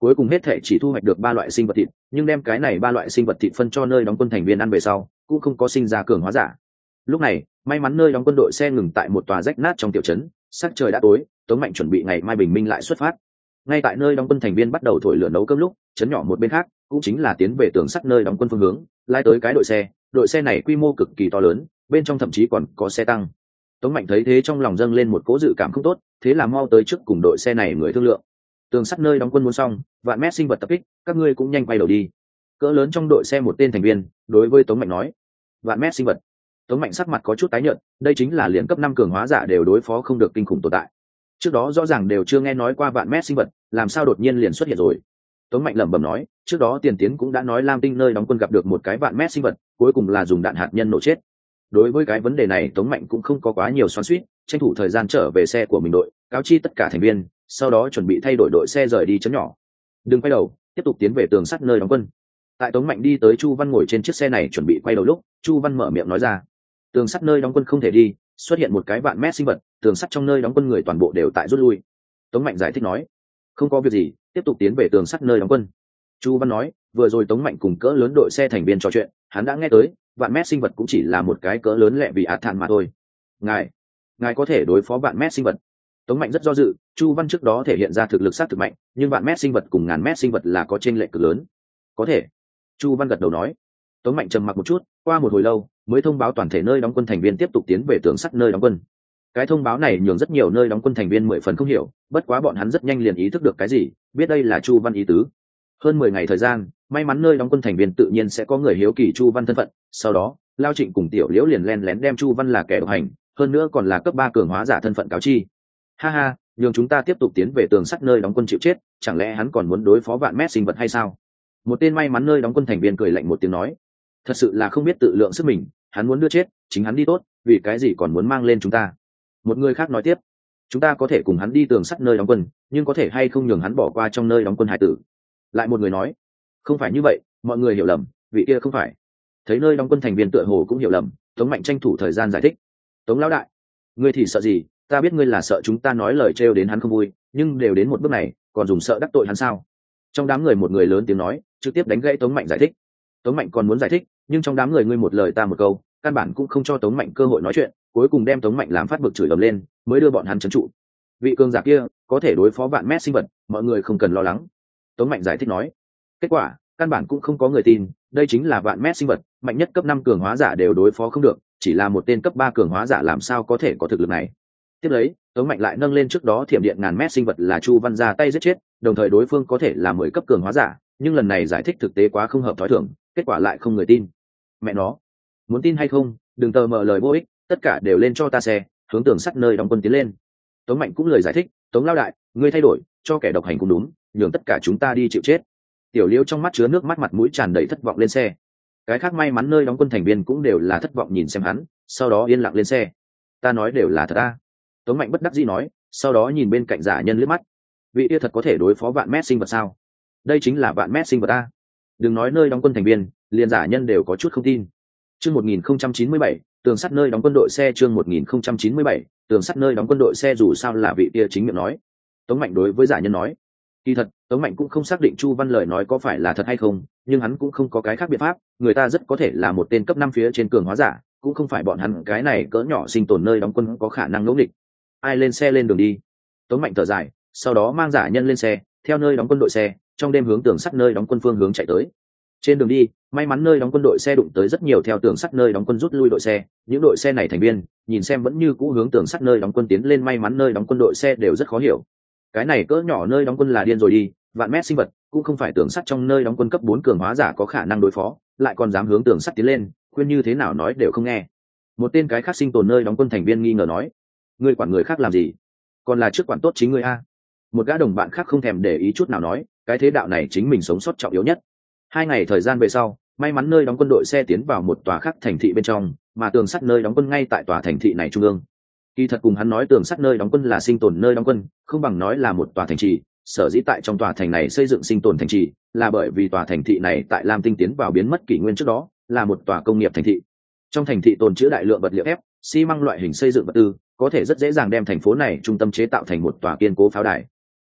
cuối cùng hết thể chỉ thu hoạch được ba loại sinh vật thịt, nhưng đem cái này ba loại sinh vật thịt phân cho nơi đóng quân thành viên ăn về sau cũng không có sinh ra cường hóa giả. Lúc này may mắn nơi đóng quân đội xe ngừng tại một tòa rách nát trong tiểu trấn, sắc trời đã tối, Tống Mạnh chuẩn bị ngày mai bình minh lại xuất phát. Ngay tại nơi đóng quân thành viên bắt đầu thổi lửa nấu cơm lúc, trấn nhỏ một bên khác cũng chính là tiến về tường sắt nơi đóng quân phương hướng lái tới cái đội xe. Đội xe này quy mô cực kỳ to lớn, bên trong thậm chí còn có xe tăng. Tống Mạnh thấy thế trong lòng dâng lên một cố dự cảm không tốt, thế là mau tới trước cùng đội xe này người thương lượng. Tường sắt nơi đóng quân muốn xong, vạn mét sinh vật tập kích, các ngươi cũng nhanh quay đầu đi. Cỡ lớn trong đội xe một tên thành viên đối với Tống Mạnh nói. Vạn mét sinh vật. Tống Mạnh sắc mặt có chút tái nhợt, đây chính là liền cấp năm cường hóa giả đều đối phó không được kinh khủng tồn tại. Trước đó rõ ràng đều chưa nghe nói qua vạn mét sinh vật, làm sao đột nhiên liền xuất hiện rồi. Tống Mạnh lẩm bẩm nói, trước đó Tiền Tiến cũng đã nói Lam Tinh nơi đóng quân gặp được một cái vạn mét sinh vật, cuối cùng là dùng đạn hạt nhân nổ chết. Đối với cái vấn đề này Tống Mạnh cũng không có quá nhiều xoắn xuýt, tranh thủ thời gian trở về xe của mình đội, cáo chi tất cả thành viên, sau đó chuẩn bị thay đổi đội xe rời đi chấn nhỏ. Đừng quay đầu, tiếp tục tiến về tường sắt nơi đóng quân. Tại Tống Mạnh đi tới Chu Văn ngồi trên chiếc xe này chuẩn bị quay đầu lúc, Chu Văn mở miệng nói ra, tường sắt nơi đóng quân không thể đi, xuất hiện một cái vạn mét sinh vật, tường sắt trong nơi đóng quân người toàn bộ đều tại rút lui. Tống Mạnh giải thích nói, không có việc gì, tiếp tục tiến về tường sắt nơi đóng quân. Chu Văn nói, vừa rồi Tống Mạnh cùng cỡ lớn đội xe thành viên trò chuyện, hắn đã nghe tới, vạn mét sinh vật cũng chỉ là một cái cỡ lớn lẹ vì ạt thản mà thôi. Ngài, ngài có thể đối phó vạn mét sinh vật? Tống Mạnh rất do dự, Chu Văn trước đó thể hiện ra thực lực sát thực mạnh, nhưng vạn mét sinh vật cùng ngàn mét sinh vật là có chênh lệch cực lớn. Có thể. Chu Văn gật đầu nói. Tống Mạnh trầm mặc một chút, qua một hồi lâu mới thông báo toàn thể nơi đóng quân thành viên tiếp tục tiến về tường sắt nơi đóng quân. Cái thông báo này nhường rất nhiều nơi đóng quân thành viên mười phần không hiểu, bất quá bọn hắn rất nhanh liền ý thức được cái gì, biết đây là Chu Văn ý tứ. Hơn mười ngày thời gian, may mắn nơi đóng quân thành viên tự nhiên sẽ có người hiếu kỳ Chu Văn thân phận, sau đó, Lao Trịnh cùng Tiểu Liễu liền lén lén đem Chu Văn là kẻ độc hành, hơn nữa còn là cấp ba cường hóa giả thân phận cáo chi. Ha ha, nhường chúng ta tiếp tục tiến về tường sắt nơi đóng quân chịu chết, chẳng lẽ hắn còn muốn đối phó vạn mét sinh vật hay sao? Một tên may mắn nơi đóng quân thành viên cười lạnh một tiếng nói, thật sự là không biết tự lượng sức mình, hắn muốn đưa chết, chính hắn đi tốt, vì cái gì còn muốn mang lên chúng ta? Một người khác nói tiếp, chúng ta có thể cùng hắn đi tường sắt nơi đóng quân, nhưng có thể hay không nhường hắn bỏ qua trong nơi đóng quân hải tử? Lại một người nói, không phải như vậy, mọi người hiểu lầm, vị kia không phải. Thấy nơi đóng quân thành viên tựa hồ cũng hiểu lầm, Tống Mạnh tranh thủ thời gian giải thích. Tống lão đại, ngươi thì sợ gì? Ta biết ngươi là sợ chúng ta nói lời trêu đến hắn không vui, nhưng đều đến một bước này, còn dùng sợ đắc tội hắn sao? Trong đám người một người lớn tiếng nói, trực tiếp đánh gãy Tống Mạnh giải thích. Tống Mạnh còn muốn giải thích, nhưng trong đám người ngươi một lời ta một câu, căn bản cũng không cho Tống Mạnh cơ hội nói chuyện, cuối cùng đem Tống Mạnh làm phát bực chửi ầm lên, mới đưa bọn hắn trấn trụ. Vị cường giả kia có thể đối phó vạn mét sinh vật, mọi người không cần lo lắng. Tống Mạnh giải thích nói. Kết quả, căn bản cũng không có người tin, đây chính là vạn mét sinh vật, mạnh nhất cấp năm cường hóa giả đều đối phó không được, chỉ là một tên cấp ba cường hóa giả làm sao có thể có thực lực này. Tiếp lấy, Tống Mạnh lại nâng lên trước đó thiểm điện ngàn mét sinh vật là Chu Văn ra tay giết chết, đồng thời đối phương có thể là mười cấp cường hóa giả, nhưng lần này giải thích thực tế quá không hợp thói thường, kết quả lại không người tin. Mẹ nó, muốn tin hay không, đừng tờ mờ lời vô ích, tất cả đều lên cho ta xe, hướng tường sắt nơi đóng quân tiến lên. Tống Mạnh cũng lời giải thích, Tống lão đại, ngươi thay đổi, cho kẻ độc hành cũng đúng, nhường tất cả chúng ta đi chịu chết. Tiểu Liêu trong mắt chứa nước mắt, mặt mũi tràn đầy thất vọng lên xe. Cái khác may mắn nơi đóng quân thành viên cũng đều là thất vọng nhìn xem hắn, sau đó yên lặng lên xe. Ta nói đều là thật à? Tống Mạnh bất đắc dĩ nói, sau đó nhìn bên cạnh giả nhân liếc mắt. Vị kia thật có thể đối phó vạn mét sinh vật sao? Đây chính là vạn mét sinh vật a. Đừng nói nơi đóng quân thành viên, liền giả nhân đều có chút không tin. Chương một nghìn không trăm chín mươi bảy, tường sắt nơi đóng quân đội xe. Chương một nghìn không trăm chín mươi bảy, tường sắt nơi đóng quân đội xe. Dù sao là vị kia chính miệng nói. Tống Mạnh đối với giả nhân nói. Kỳ thật, Tống Mạnh cũng không xác định Chu Văn lời nói có phải là thật hay không, nhưng hắn cũng không có cái khác biện pháp, người ta rất có thể là một tên cấp năm phía trên cường hóa giả, cũng không phải bọn hắn cái này cỡ nhỏ sinh tồn nơi đóng quân có khả năng ngẫu nghịch. Ai lên xe lên đường đi. Tống Mạnh thở dài, sau đó mang giả nhân lên xe, theo nơi đóng quân đội xe, trong đêm hướng tường sắt nơi đóng quân phương hướng chạy tới. Trên đường đi, may mắn nơi đóng quân đội xe đụng tới rất nhiều theo tường sắt nơi đóng quân rút lui đội xe, những đội xe này thành viên, nhìn xem vẫn như cũ hướng tường sắt nơi đóng quân tiến lên, may mắn nơi đóng quân đội xe đều rất khó hiểu. Cái này cỡ nhỏ nơi đóng quân là điên rồi đi, vạn mét sinh vật, cũng không phải tường sắt trong nơi đóng quân cấp bốn cường hóa giả có khả năng đối phó, lại còn dám hướng tường sắt tiến lên, khuyên như thế nào nói đều không nghe. Một tên cái khác sinh tồn nơi đóng quân thành viên nghi ngờ nói, ngươi quản người khác làm gì, còn là trước quản tốt chính ngươi a. Một gã đồng bạn khác không thèm để ý chút nào nói, cái thế đạo này chính mình sống sót trọng yếu nhất. Hai ngày thời gian về sau, may mắn nơi đóng quân đội xe tiến vào một tòa khác thành thị bên trong, mà tường sắt nơi đóng quân ngay tại tòa thành thị này trung ương. Kỳ thật cùng hắn nói tường sắt nơi đóng quân là sinh tồn nơi đóng quân, không bằng nói là một tòa thành trì. Sở dĩ tại trong tòa thành này xây dựng sinh tồn thành trì, là bởi vì tòa thành thị này tại Lam Tinh tiến vào biến mất kỷ nguyên trước đó, là một tòa công nghiệp thành thị. Trong thành thị tồn chứa đại lượng vật liệu thép, xi măng loại hình xây dựng vật tư, có thể rất dễ dàng đem thành phố này trung tâm chế tạo thành một tòa kiên cố pháo đài.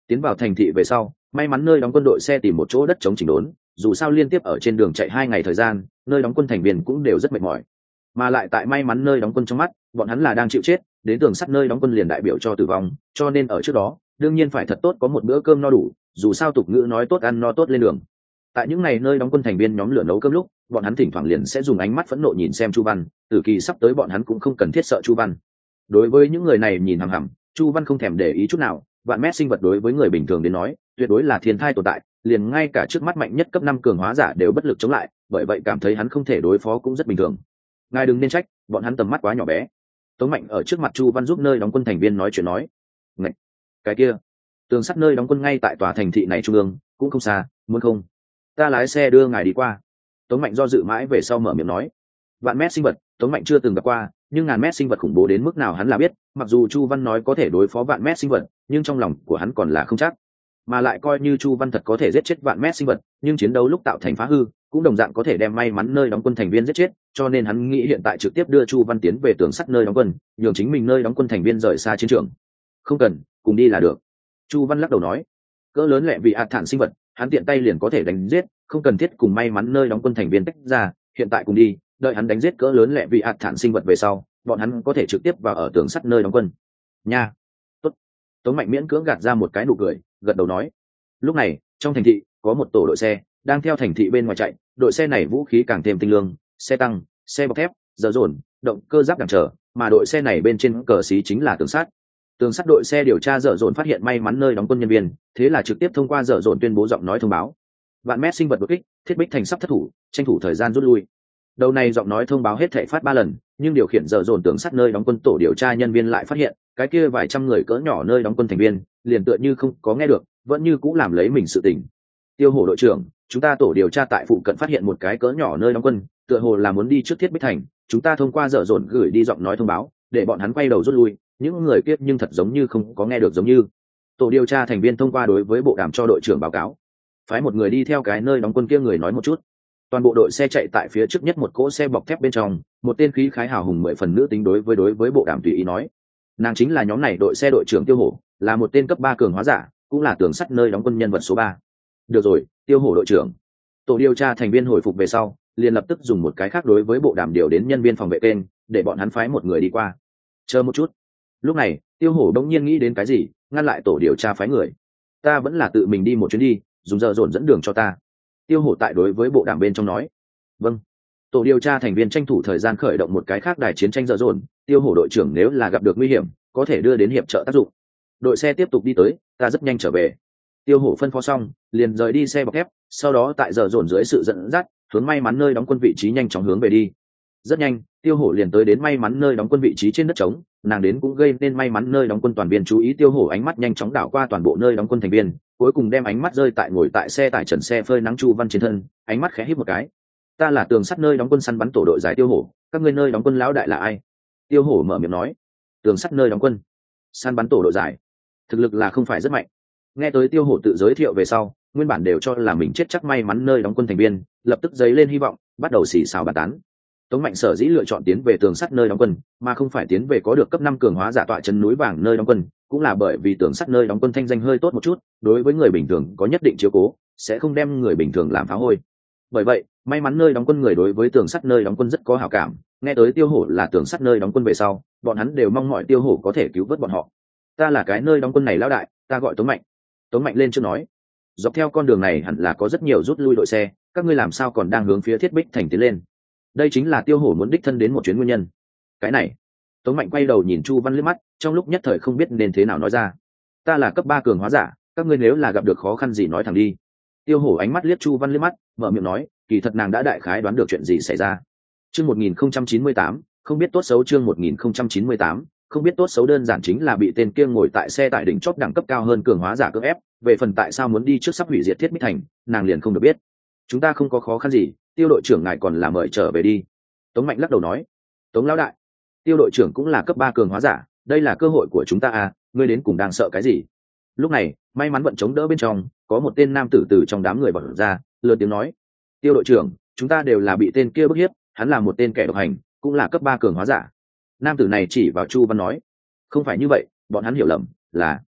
Tiến vào thành thị về sau, may mắn nơi đóng quân đội xe tìm một chỗ đất chống chỉnh đốn, dù sao liên tiếp ở trên đường chạy hai ngày thời gian, nơi đóng quân thành viên cũng đều rất mệt mỏi. Mà lại tại may mắn nơi đóng quân trong mắt, bọn hắn là đang chịu chết, đến tường sắt nơi đóng quân liền đại biểu cho tử vong, cho nên ở trước đó, đương nhiên phải thật tốt có một bữa cơm no đủ, dù sao tục ngữ nói tốt ăn no tốt lên đường. Tại những ngày nơi đóng quân thành viên nhóm lửa nấu cơm lúc, bọn hắn thỉnh thoảng liền sẽ dùng ánh mắt phẫn nộ nhìn xem Chu Văn, Tử Kỳ sắp tới bọn hắn cũng không cần thiết sợ Chu Văn. Đối với những người này nhìn hằm hằm, Chu Văn không thèm để ý chút nào, vạn mét sinh vật đối với người bình thường đến nói, tuyệt đối là thiên thai tồn tại, liền ngay cả trước mắt mạnh nhất cấp năm cường hóa giả đều bất lực chống lại, bởi vậy cảm thấy hắn không thể đối phó cũng rất bình thường. Ngài đừng nên trách, bọn hắn tầm mắt quá nhỏ bé. Tống Mạnh ở trước mặt Chu Văn giúp nơi đóng quân thành viên nói chuyện nói. Ngạch, cái kia, tường sắt nơi đóng quân ngay tại tòa thành thị này trung ương, cũng không xa, muốn không? Ta lái xe đưa ngài đi qua. Tống Mạnh do dự mãi về sau mở miệng nói. Vạn mét sinh vật, Tống Mạnh chưa từng gặp qua, nhưng ngàn mét sinh vật khủng bố đến mức nào hắn là biết, mặc dù Chu Văn nói có thể đối phó vạn mét sinh vật, nhưng trong lòng của hắn còn là không chắc. Mà lại coi như Chu Văn thật có thể giết chết vạn mét sinh vật, nhưng chiến đấu lúc tạo thành phá hư, cũng đồng dạng có thể đem may mắn nơi đóng quân thành viên giết chết, cho nên hắn nghĩ hiện tại trực tiếp đưa Chu Văn tiến về tường sắt nơi đóng quân, nhường chính mình nơi đóng quân thành viên rời xa chiến trường. Không cần, cùng đi là được. Chu Văn lắc đầu nói, cỡ lớn lẹ vì ạt thản sinh vật, hắn tiện tay liền có thể đánh giết, không cần thiết cùng may mắn nơi đóng quân thành viên tách ra, hiện tại cùng đi, đợi hắn đánh giết cỡ lớn lẹ vì ạt thản sinh vật về sau, bọn hắn có thể trực tiếp vào ở tường sắt nơi đóng quân. Nha, tốt. Tống Mạnh miễn cưỡng gạt ra một cái nụ cười, gật đầu nói. Lúc này, trong thành thị có một tổ đội xe đang theo thành thị bên ngoài chạy, đội xe này vũ khí càng thêm tinh lương, xe tăng, xe bọc thép, dở dồn, động cơ giáp đằng trở, mà đội xe này bên trên cờ xí chính là tường sắt. Tường sắt đội xe điều tra dở dồn phát hiện may mắn nơi đóng quân nhân viên, thế là trực tiếp thông qua dở dồn tuyên bố giọng nói thông báo. Vạn mét sinh vật đột kích, thiết bích thành sắp thất thủ, tranh thủ thời gian rút lui. Đầu này giọng nói thông báo hết thảy phát ba lần, nhưng điều khiển dở dồn tường sắt nơi đóng quân tổ điều tra nhân viên lại phát hiện, cái kia vài trăm người cỡ nhỏ nơi đóng quân thành viên, liền tựa như không có nghe được, vẫn như cũ làm lấy mình sự tình. Tiêu Hổ đội trưởng, chúng ta tổ điều tra tại phụ cận phát hiện một cái cỡ nhỏ nơi đóng quân, tựa hồ là muốn đi trước thiết bích thành, chúng ta thông qua dở dồn gửi đi giọng nói thông báo, để bọn hắn quay đầu rút lui, những người kia nhưng thật giống như không có nghe được giống như. Tổ điều tra thành viên thông qua đối với bộ đàm cho đội trưởng báo cáo, phái một người đi theo cái nơi đóng quân kia người nói một chút. Toàn bộ đội xe chạy tại phía trước nhất một cỗ xe bọc thép bên trong, một tên khí khái hào hùng mười phần nữ tính đối với đối với bộ đàm tùy ý nói, nàng chính là nhóm này đội xe đội trưởng Tiêu Hổ, là một tên cấp ba cường hóa giả, cũng là tường sắt nơi đóng quân nhân vật số ba. Được rồi, Tiêu Hổ đội trưởng. Tổ điều tra thành viên hồi phục về sau, liền lập tức dùng một cái khác đối với bộ đàm điều đến nhân viên phòng vệ kênh, để bọn hắn phái một người đi qua. Chờ một chút. Lúc này, Tiêu Hổ đống nhiên nghĩ đến cái gì, ngăn lại tổ điều tra phái người. Ta vẫn là tự mình đi một chuyến đi, dùng giờ dồn dẫn đường cho ta. Tiêu Hổ tại đối với bộ đàm bên trong nói. Vâng. Tổ điều tra thành viên tranh thủ thời gian khởi động một cái khác đài chiến tranh giờ dồn. Tiêu Hổ đội trưởng nếu là gặp được nguy hiểm, có thể đưa đến hiệp trợ tác dụng. Đội xe tiếp tục đi tới, ta rất nhanh trở về. Tiêu Hổ phân phó xong, liền rời đi xe bọc thép, sau đó tại giờ dồn dưới sự dẫn dắt, hướng may mắn nơi đóng quân vị trí nhanh chóng hướng về đi. Rất nhanh, Tiêu Hổ liền tới đến may mắn nơi đóng quân vị trí trên đất trống, nàng đến cũng gây nên may mắn nơi đóng quân toàn viên chú ý. Tiêu Hổ ánh mắt nhanh chóng đảo qua toàn bộ nơi đóng quân thành viên, cuối cùng đem ánh mắt rơi tại ngồi tại xe tải trần xe phơi nắng Chu Văn trên thân, ánh mắt khẽ híp một cái. Ta là tường sắt nơi đóng quân săn bắn tổ đội giải Tiêu Hổ, các ngươi nơi đóng quân lão đại là ai? Tiêu Hổ mở miệng nói. Tường sắt nơi đóng quân, săn bắn tổ đội giải, thực lực là không phải rất mạnh. Nghe tới Tiêu Hổ tự giới thiệu về sau, nguyên bản đều cho là mình chết chắc may mắn nơi đóng quân thành viên, lập tức dấy lên hy vọng, bắt đầu xì xào bàn tán. Tống Mạnh sở dĩ lựa chọn tiến về tường sắt nơi đóng quân, mà không phải tiến về có được cấp năm cường hóa giả tọa chân núi vàng nơi đóng quân, cũng là bởi vì tường sắt nơi đóng quân thanh danh hơi tốt một chút, đối với người bình thường có nhất định chiếu cố, sẽ không đem người bình thường làm phá hôi. Bởi vậy, may mắn nơi đóng quân người đối với tường sắt nơi đóng quân rất có hảo cảm, nghe tới Tiêu Hổ là tường sắt nơi đóng quân về sau, bọn hắn đều mong mỏi Tiêu Hổ có thể cứu vớt bọn họ. Ta là cái nơi đóng quân này lão đại, ta gọi Tống Mạnh. Tống Mạnh lên trước nói, dọc theo con đường này hẳn là có rất nhiều rút lui đội xe, các ngươi làm sao còn đang hướng phía thiết bích thành tiến lên? Đây chính là Tiêu Hổ muốn đích thân đến một chuyến nguyên nhân. Cái này, Tống Mạnh quay đầu nhìn Chu Văn liếc mắt, trong lúc nhất thời không biết nên thế nào nói ra. Ta là cấp ba cường hóa giả, các ngươi nếu là gặp được khó khăn gì nói thẳng đi. Tiêu Hổ ánh mắt liếc Chu Văn liếc mắt, mở miệng nói, kỳ thật nàng đã đại khái đoán được chuyện gì xảy ra. Chương một nghìn không trăm chín mươi tám, không biết tốt xấu. Chương một nghìn không trăm chín mươi tám, không biết tốt xấu đơn giản chính là bị tên kia ngồi tại xe tải đỉnh chót đẳng cấp cao hơn cường hóa giả cưỡng ép. Về phần tại sao muốn đi trước sắp hủy diệt thiết bích thành, nàng liền không được biết. Chúng ta không có khó khăn gì, Tiêu đội trưởng ngài còn là mời trở về đi. Tống Mạnh lắc đầu nói. Tống lão đại, Tiêu đội trưởng cũng là cấp ba cường hóa giả, đây là cơ hội của chúng ta à, ngươi đến cùng đang sợ cái gì? Lúc này, may mắn vận chống đỡ bên trong, có một tên nam tử từ trong đám người bật ra, lớn tiếng nói. Tiêu đội trưởng, chúng ta đều là bị tên kia bức hiếp, hắn là một tên kẻ độc hành, cũng là cấp ba cường hóa giả. Nam tử này chỉ vào Chu Văn nói. Không phải như vậy, bọn hắn hiểu lầm, là...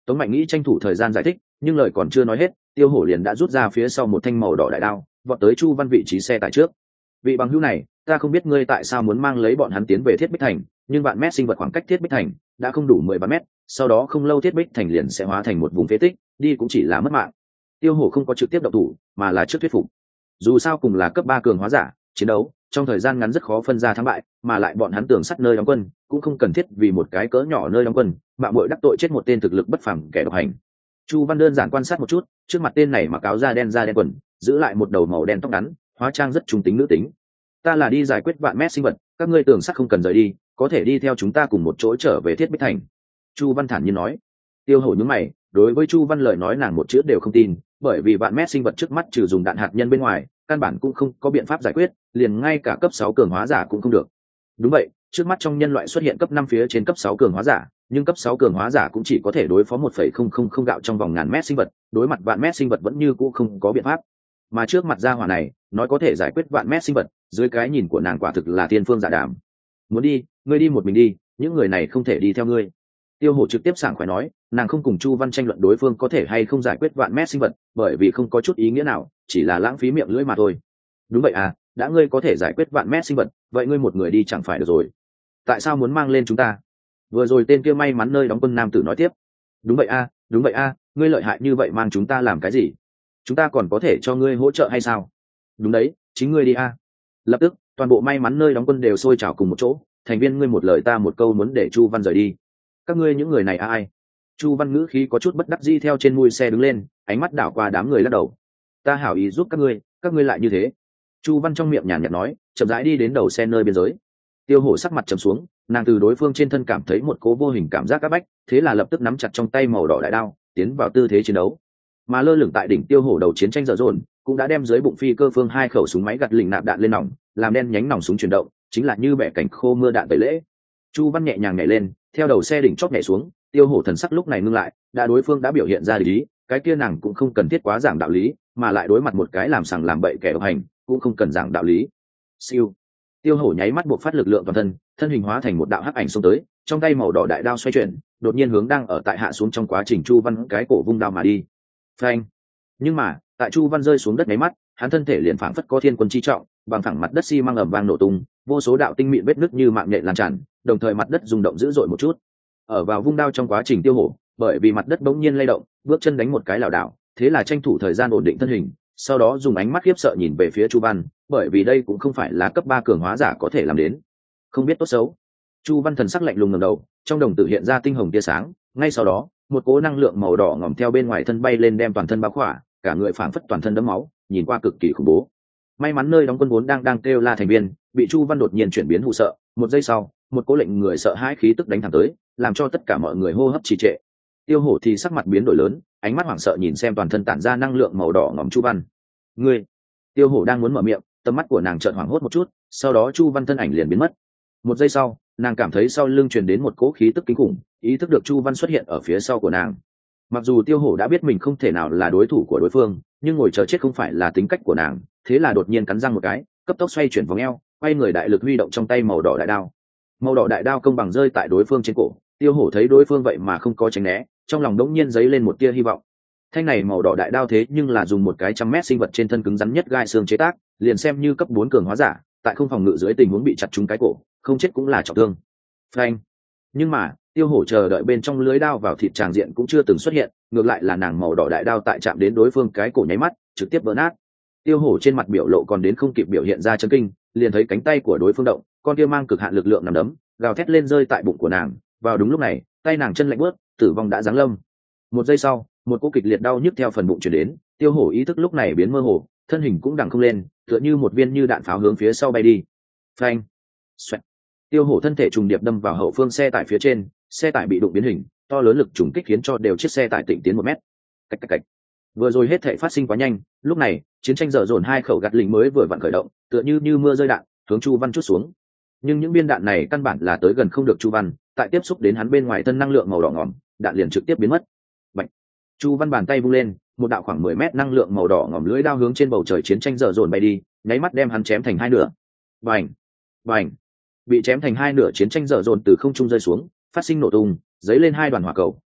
Tống Mạnh nghĩ tranh thủ thời gian giải thích, nhưng lời còn chưa nói hết, Tiêu Hổ liền đã rút ra phía sau một thanh màu đỏ đại đao, vọt tới Chu Văn vị trí xe tải trước. Vị bằng hữu này, ta không biết ngươi tại sao muốn mang lấy bọn hắn tiến về Thiết Bích Thành, nhưng vạn mét sinh vật khoảng cách Thiết Bích Thành đã không đủ mười ba mét, sau đó không lâu Thiết Bích Thành liền sẽ hóa thành một vùng phế tích, đi cũng chỉ là mất mạng. Tiêu Hổ không có trực tiếp động thủ, mà là trước thuyết phục. Dù sao cùng là cấp ba cường hóa giả, chiến đấu trong thời gian ngắn rất khó phân ra thắng bại, mà lại bọn hắn tường sắt nơi đóng quân, cũng không cần thiết vì một cái cỡ nhỏ nơi đóng quân, mạo muội đắc tội chết một tên thực lực bất phàm kẻ độc hành. Chu Văn đơn giản quan sát một chút, trước mặt tên này mặc áo da đen da đen quần, giữ lại một đầu màu đen tóc ngắn, hóa trang rất trung tính nữ tính. Ta là đi giải quyết vạn mét sinh vật, các ngươi tường sắt không cần rời đi, có thể đi theo chúng ta cùng một chỗ trở về Thiết Bích Thành. Chu Văn thản nhiên nói. Tiêu Hổ nhướng mày, đối với Chu Văn lời nói nàng một chữ đều không tin, bởi vì vạn mét sinh vật trước mắt trừ dùng đạn hạt nhân bên ngoài, căn bản cũng không có biện pháp giải quyết, liền ngay cả cấp sáu cường hóa giả cũng không được. Đúng vậy, trước mắt trong nhân loại xuất hiện cấp năm phía trên cấp sáu cường hóa giả, nhưng cấp sáu cường hóa giả cũng chỉ có thể đối phó một phẩy không không không gạo trong vòng ngàn mét sinh vật, đối mặt vạn mét sinh vật vẫn như cũ không có biện pháp. Mà trước mặt gia hỏa này, nói có thể giải quyết vạn mét sinh vật, dưới cái nhìn của nàng quả thực là thiên phương dạ đàm. Muốn đi, ngươi đi một mình đi, những người này không thể đi theo ngươi. Tiêu Hổ trực tiếp sảng khoái nói, nàng không cùng Chu Văn tranh luận đối phương có thể hay không giải quyết vạn mét sinh vật, bởi vì không có chút ý nghĩa nào, chỉ là lãng phí miệng lưỡi mà thôi. Đúng vậy à, đã ngươi có thể giải quyết vạn mét sinh vật, vậy ngươi một người đi chẳng phải được rồi. Tại sao muốn mang lên chúng ta? Vừa rồi tên kia may mắn nơi đóng quân nam tử nói tiếp. Đúng vậy a, đúng vậy a, ngươi lợi hại như vậy mang chúng ta làm cái gì? Chúng ta còn có thể cho ngươi hỗ trợ hay sao? Đúng đấy, chính ngươi đi a. Lập tức, toàn bộ may mắn nơi đóng quân đều sôi trào cùng một chỗ, thành viên ngươi một lời ta một câu muốn để Chu Văn rời đi. Các ngươi những người này a ai? Chu Văn ngữ khí có chút bất đắc dĩ theo trên mui xe đứng lên, ánh mắt đảo qua đám người lắc đầu. Ta hảo ý giúp các ngươi, các ngươi lại như thế. Chu Văn trong miệng nhàn nhạt nói, chậm rãi đi đến đầu xe nơi biên giới. Tiêu Hổ sắc mặt trầm xuống, nàng từ đối phương trên thân cảm thấy một cố vô hình cảm giác áp bách, thế là lập tức nắm chặt trong tay màu đỏ đại đao, tiến vào tư thế chiến đấu. Mà lơ lửng tại đỉnh Tiêu Hổ đầu chiến tranh dở dồn, cũng đã đem dưới bụng phi cơ phương hai khẩu súng máy gặt lỉnh nạp đạn lên nòng, làm đen nhánh nòng súng chuyển động, chính là như bẻ cảnh khô mưa đạn tẩy lễ. Chu Văn nhẹ nhàng nhảy lên, theo đầu xe đỉnh chót nhảy xuống, Tiêu Hổ thần sắc lúc này ngưng lại, đã đối phương đã biểu hiện ra lý, cái kia nàng cũng không cần thiết quá giảng đạo lý, mà lại đối mặt một cái làm sằng làm bậy kẻ độc hành, cũng không cần giảng đạo lý. Siêu. Tiêu Hổ nháy mắt buộc phát lực lượng toàn thân, thân hình hóa thành một đạo hắc ảnh xông tới, trong tay màu đỏ đại đao xoay chuyển, đột nhiên hướng đang ở tại hạ xuống trong quá trình Chu Văn cái cổ vung đao mà đi. Phanh. Nhưng mà, tại Chu Văn rơi xuống đất nháy mắt, hắn thân thể liền phảng phất có thiên quân chi trọng, bằng thẳng mặt đất xi măng ầm vang nổ tung, vô số đạo tinh mịn vết nứt như mạng nhện lan tràn, đồng thời mặt đất rung động dữ dội một chút. Ở vào vung đao trong quá trình Tiêu Hổ, bởi vì mặt đất bỗng nhiên lay động, bước chân đánh một cái lảo đảo, thế là tranh thủ thời gian ổn định thân hình, sau đó dùng ánh mắt khiếp sợ nhìn về phía Chu Văn, bởi vì đây cũng không phải là cấp ba cường hóa giả có thể làm đến. Không biết tốt xấu. Chu Văn thần sắc lạnh lùng ngẩng đầu, trong đồng tử hiện ra tinh hồng tia sáng, ngay sau đó, một cỗ năng lượng màu đỏ ngòm theo bên ngoài thân bay lên đem toàn thân bao khỏa, cả người phảng phất toàn thân đẫm máu, nhìn qua cực kỳ khủng bố. May mắn nơi đóng quân vốn đang đang kêu la thành viên, bị Chu Văn đột nhiên chuyển biến hù sợ, một giây sau, một cỗ lệnh người sợ hãi khí tức đánh thẳng tới, làm cho tất cả mọi người hô hấp trì trệ. Tiêu Hổ thì sắc mặt biến đổi lớn, ánh mắt hoảng sợ nhìn xem toàn thân tản ra năng lượng màu đỏ ngòm Chu Văn. Ngươi! Tiêu Hổ đang muốn mở miệng, tầm mắt của nàng chợt hoảng hốt một chút, sau đó Chu Văn thân ảnh liền biến mất. Một giây sau, nàng cảm thấy sau lưng truyền đến một cỗ khí tức kinh khủng, ý thức được Chu Văn xuất hiện ở phía sau của nàng. Mặc dù Tiêu Hổ đã biết mình không thể nào là đối thủ của đối phương, nhưng ngồi chờ chết không phải là tính cách của nàng, thế là đột nhiên cắn răng một cái, cấp tốc xoay chuyển vòng eo, quay người đại lực huy động trong tay màu đỏ đại đao. Màu đỏ đại đao công bằng rơi tại đối phương trên cổ, Tiêu Hổ thấy đối phương vậy mà không có tránh né, trong lòng đống nhiên dấy lên một tia hy vọng. Thanh này màu đỏ đại đao thế nhưng là dùng một cái trăm mét sinh vật trên thân cứng rắn nhất gai xương chế tác, liền xem như cấp bốn cường hóa giả, tại không phòng ngự dưới tình huống bị chặt trúng cái cổ, không chết cũng là trọng thương. Phanh. Nhưng mà, Tiêu Hổ chờ đợi bên trong lưới đao vào thịt tràng diện cũng chưa từng xuất hiện, ngược lại là nàng màu đỏ đại đao tại chạm đến đối phương cái cổ nháy mắt, trực tiếp vỡ nát. Tiêu Hổ trên mặt biểu lộ còn đến không kịp biểu hiện ra chấn kinh, liền thấy cánh tay của đối phương động, con kia mang cực hạn lực lượng nằm đấm, gào thét lên rơi tại bụng của nàng. Vào đúng lúc này, tay nàng chân lạnh bước, tử vong đã giáng lâm. Một giây sau, một cú kịch liệt đau nhức theo phần bụng truyền đến, Tiêu Hổ ý thức lúc này biến mơ hồ, thân hình cũng đằng không lên, tựa như một viên như đạn pháo hướng phía sau bay đi. Phanh! Xoẹt! Tiêu Hổ thân thể trùng điệp đâm vào hậu phương xe tải phía trên, xe tải bị đụng biến hình, to lớn lực trùng kích khiến cho đều chiếc xe tải tịnh tiến một mét. Cách cách cách. Vừa rồi hết thảy phát sinh quá nhanh, lúc này, chiến tranh dở dồn hai khẩu gạt lính mới vừa vặn khởi động, tựa như như mưa rơi đạn, hướng Chu Văn chút xuống. Nhưng những viên đạn này căn bản là tới gần không được Chu Văn, tại tiếp xúc đến hắn bên ngoài thân năng lượng màu đỏ ngòm, đạn liền trực tiếp biến mất. Bạch. Chu Văn bàn tay vung lên, một đạo khoảng mười mét năng lượng màu đỏ ngòm lưỡi đao hướng trên bầu trời chiến tranh dở dồn bay đi, nháy mắt đem hắn chém thành hai nửa. Bành, bành. Bị chém thành hai nửa chiến tranh dở dồn từ không trung rơi xuống, phát sinh nổ tung, giấy lên hai đoàn hỏa cầu,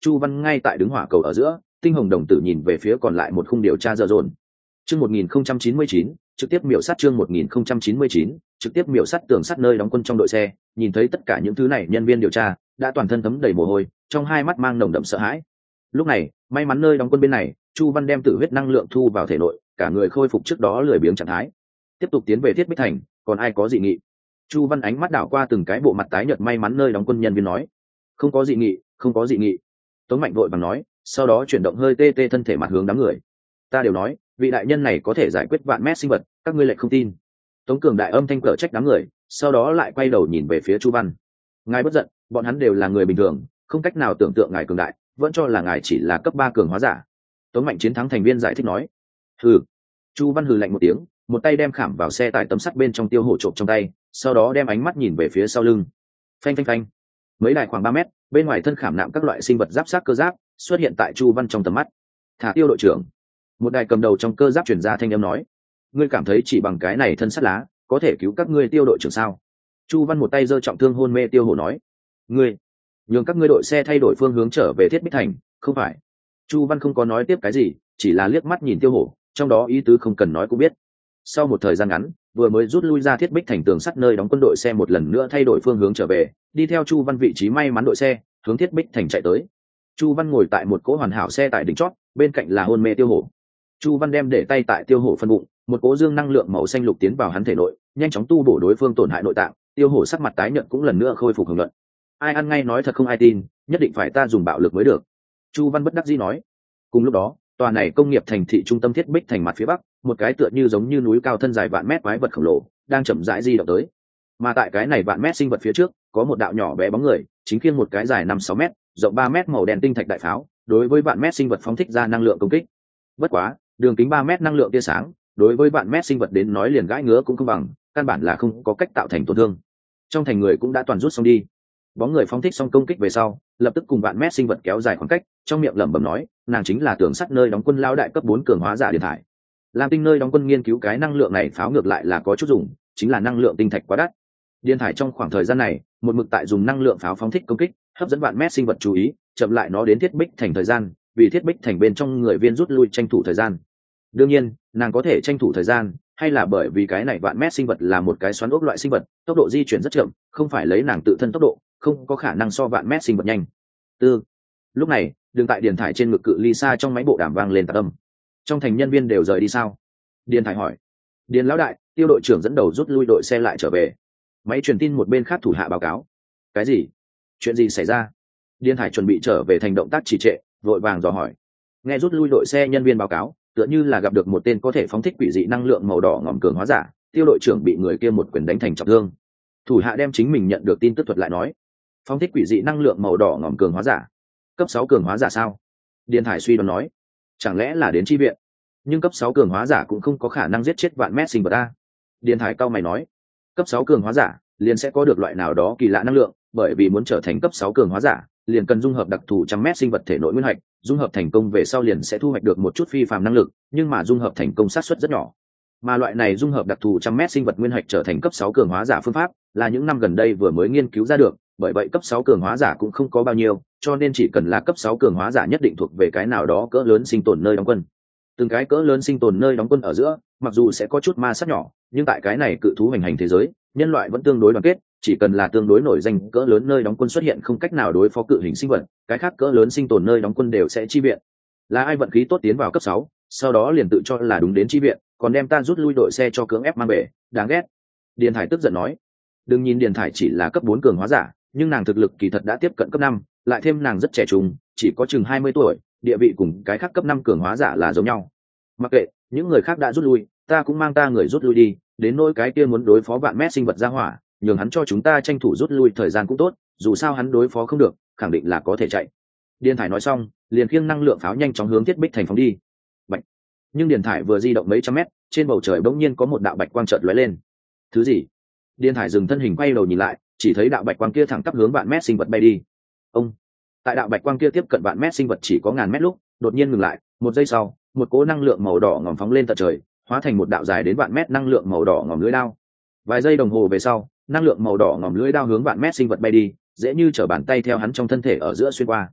Chu Văn ngay tại đứng hỏa cầu ở giữa, tinh hồng đồng tử nhìn về phía còn lại một khung điều tra dở dồn. Chương một nghìn không trăm chín mươi chín, trực tiếp miểu sát chương một nghìn không trăm chín mươi chín, trực tiếp miểu sát tường sắt nơi đóng quân trong đội xe, nhìn thấy tất cả những thứ này, nhân viên điều tra đã toàn thân thấm đầy mồ hôi, trong hai mắt mang nồng đậm sợ hãi. Lúc này, may mắn nơi đóng quân bên này, Chu Văn đem tự huyết năng lượng thu vào thể nội, cả người khôi phục trước đó lười biếng trạng thái. Tiếp tục tiến về Thiết Bích Thành, còn ai có dị nghị? Chu Văn ánh mắt đảo qua từng cái bộ mặt tái nhợt may mắn nơi đóng quân nhân viên nói, không có dị nghị, không có dị nghị. Tống Mạnh vội vàng nói, sau đó chuyển động hơi tê tê thân thể mặt hướng đám người. Ta đều nói, vị đại nhân này có thể giải quyết vạn mét sinh vật, các ngươi lại không tin. Tống Cường đại âm thanh cở trách đám người, sau đó lại quay đầu nhìn về phía Chu Văn. Ngài bất giận, bọn hắn đều là người bình thường, không cách nào tưởng tượng ngài cường đại, vẫn cho là ngài chỉ là cấp ba cường hóa giả. Tống Mạnh chiến thắng thành viên giải thích nói. Hừ. Chu Văn hừ lạnh một tiếng, một tay đem khảm vào xe tải tấm sắt bên trong tiêu hổ trộm trong tay, sau đó đem ánh mắt nhìn về phía sau lưng. Phanh phanh phanh. Mấy đài khoảng ba mét, bên ngoài thân khảm nạm các loại sinh vật giáp xác cơ giáp xuất hiện tại Chu Văn trong tầm mắt. Thả Tiêu đội trưởng. Một đài cầm đầu trong cơ giáp truyền ra thanh âm nói, ngươi cảm thấy chỉ bằng cái này thân sắt lá có thể cứu các ngươi Tiêu đội trưởng sao? Chu Văn một tay giơ trọng thương hôn mê Tiêu hổ nói, ngươi nhường các ngươi đội xe thay đổi phương hướng trở về Thiết Bích Thành, không phải? Chu Văn không có nói tiếp cái gì, chỉ là liếc mắt nhìn Tiêu hổ, trong đó ý tứ không cần nói cũng biết. Sau một thời gian ngắn, vừa mới rút lui ra Thiết Bích Thành tường sắt nơi đóng quân đội xe một lần nữa thay đổi phương hướng trở về, đi theo Chu Văn vị trí may mắn đội xe hướng Thiết Bích Thành chạy tới. Chu Văn ngồi tại một cỗ hoàn hảo xe tại đỉnh chót, bên cạnh là hôn mê Tiêu hổ. Chu Văn đem để tay tại Tiêu hổ phân bụng, một cỗ dương năng lượng màu xanh lục tiến vào hắn thể nội, nhanh chóng tu bổ đối phương tổn hại nội tạng. Tiêu hổ sắc mặt tái nhợt cũng lần nữa khôi phục hưởng luận. Ai ăn ngay nói thật không ai tin, nhất định phải ta dùng bạo lực mới được. Chu Văn bất đắc dĩ nói. Cùng lúc đó, tòa này công nghiệp thành thị trung tâm Thiết Bích Thành mặt phía bắc, một cái tựa như giống như núi cao thân dài vạn mét quái vật khổng lồ đang chậm rãi di động tới. Mà tại cái này vạn mét sinh vật phía trước, có một đạo nhỏ bé bóng người, chính khiêng một cái dài năm sáu mét, rộng ba mét màu đen tinh thạch đại pháo, đối với vạn mét sinh vật phóng thích ra năng lượng công kích. Bất quá, đường kính ba mét năng lượng tia sáng, đối với vạn mét sinh vật đến nói liền gãi ngứa cũng không bằng, căn bản là không có cách tạo thành tổn thương. Trong thành người cũng đã toàn rút xong đi. Bóng người phóng thích xong công kích về sau, lập tức cùng vạn mét sinh vật kéo dài khoảng cách, trong miệng lẩm bẩm nói, nàng chính là tường sắt nơi đóng quân lao đại cấp bốn cường hóa giả Điền Thải. Lam Tinh nơi đóng quân nghiên cứu cái năng lượng này pháo ngược lại là có chút dùng, chính là năng lượng tinh thạch quá đắt. Điền Thải trong khoảng thời gian này, một mực tại dùng năng lượng pháo phóng thích công kích, hấp dẫn vạn mét sinh vật chú ý, chậm lại nó đến Thiết Bích Thành thời gian, vì Thiết Bích Thành bên trong người viên rút lui tranh thủ thời gian. Đương nhiên, nàng có thể tranh thủ thời gian, hay là bởi vì cái này vạn mét sinh vật là một cái xoắn ốc loại sinh vật, tốc độ di chuyển rất chậm, không phải lấy nàng tự thân tốc độ, không có khả năng so vạn mét sinh vật nhanh. Tư. Lúc này, đường tại Điền Thải trên ngực cự ly xa trong máy bộ đàm vang lên tạc âm. Trong thành nhân viên đều rời đi sao? Điền Thải hỏi. Điền lão đại, Tiêu đội trưởng dẫn đầu rút lui đội xe lại trở về. Máy truyền tin một bên khác thủ hạ báo cáo. Cái gì? Chuyện gì xảy ra? Điền Thải chuẩn bị trở về thành động tác trì trệ, vội vàng dò hỏi. Nghe rút lui đội xe nhân viên báo cáo, tựa như là gặp được một tên có thể phóng thích quỷ dị năng lượng màu đỏ ngòm cường hóa giả, Tiêu đội trưởng bị người kia một quyền đánh thành trọng thương. Thủ hạ đem chính mình nhận được tin tức thuật lại nói. Phóng thích quỷ dị năng lượng màu đỏ ngòm cường hóa giả, cấp sáu cường hóa giả sao? Điền Thải suy đoán nói. Chẳng lẽ là đến chi viện? Nhưng cấp sáu cường hóa giả cũng không có khả năng giết chết vạn mét sinh vật a. Điền Thải cau mày nói. Cấp sáu cường hóa giả liền sẽ có được loại nào đó kỳ lạ năng lượng, bởi vì muốn trở thành cấp sáu cường hóa giả, liền cần dung hợp đặc thù trăm mét sinh vật thể nội nguyên hạch, dung hợp thành công về sau liền sẽ thu hoạch được một chút phi phàm năng lực, nhưng mà dung hợp thành công xác suất rất nhỏ. Mà loại này dung hợp đặc thù trăm mét sinh vật nguyên hạch trở thành cấp sáu cường hóa giả phương pháp, là những năm gần đây vừa mới nghiên cứu ra được, bởi vậy cấp sáu cường hóa giả cũng không có bao nhiêu, cho nên chỉ cần là cấp sáu cường hóa giả nhất định thuộc về cái nào đó cỡ lớn sinh tồn nơi đóng quân. Từng cái cỡ lớn sinh tồn nơi đóng quân ở giữa, mặc dù sẽ có chút ma sát nhỏ, nhưng tại cái này cự thú hành hành thế giới, nhân loại vẫn tương đối đoàn kết, chỉ cần là tương đối nổi danh cỡ lớn nơi đóng quân xuất hiện không cách nào đối phó cự hình sinh vật, cái khác cỡ lớn sinh tồn nơi đóng quân đều sẽ chi viện. Là ai vận khí tốt tiến vào cấp sáu, sau đó liền tự cho là đúng đến chi viện, còn đem ta rút lui đội xe cho cưỡng ép mang về, đáng ghét. Điền Thải tức giận nói. Đừng nhìn Điền Thải chỉ là cấp bốn cường hóa giả, nhưng nàng thực lực kỳ thật đã tiếp cận cấp năm, lại thêm nàng rất trẻ trung, chỉ có chừng hai mươi tuổi, địa vị cùng cái khác cấp năm cường hóa giả là giống nhau. Mặc kệ, những người khác đã rút lui, ta cũng mang ta người rút lui đi, đến nỗi cái kia muốn đối phó vạn mét sinh vật ra hỏa, nhường hắn cho chúng ta tranh thủ rút lui thời gian cũng tốt, dù sao hắn đối phó không được, khẳng định là có thể chạy. Điền Thải nói xong, liền khiêng năng lượng pháo nhanh chóng hướng Thiết Bích Thành phóng đi. Bạch. Nhưng Điền Thải vừa di động mấy trăm mét, trên bầu trời bỗng nhiên có một đạo bạch quang chợt lóe lên. Thứ gì? Điền Thải dừng thân hình quay đầu nhìn lại, chỉ thấy đạo bạch quang kia thẳng tắp hướng vạn mét sinh vật bay đi. Ông. Tại đạo bạch quang kia tiếp cận vạn mét sinh vật chỉ có ngàn mét lúc, đột nhiên ngừng lại, một giây sau, một cỗ năng lượng màu đỏ ngòm phóng lên tận trời, hóa thành một đạo dài đến vạn mét năng lượng màu đỏ ngòm lưỡi đao. Vài giây đồng hồ về sau, năng lượng màu đỏ ngòm lưỡi đao hướng vạn mét sinh vật bay đi, dễ như trở bàn tay theo hắn trong thân thể ở giữa xuyên qua.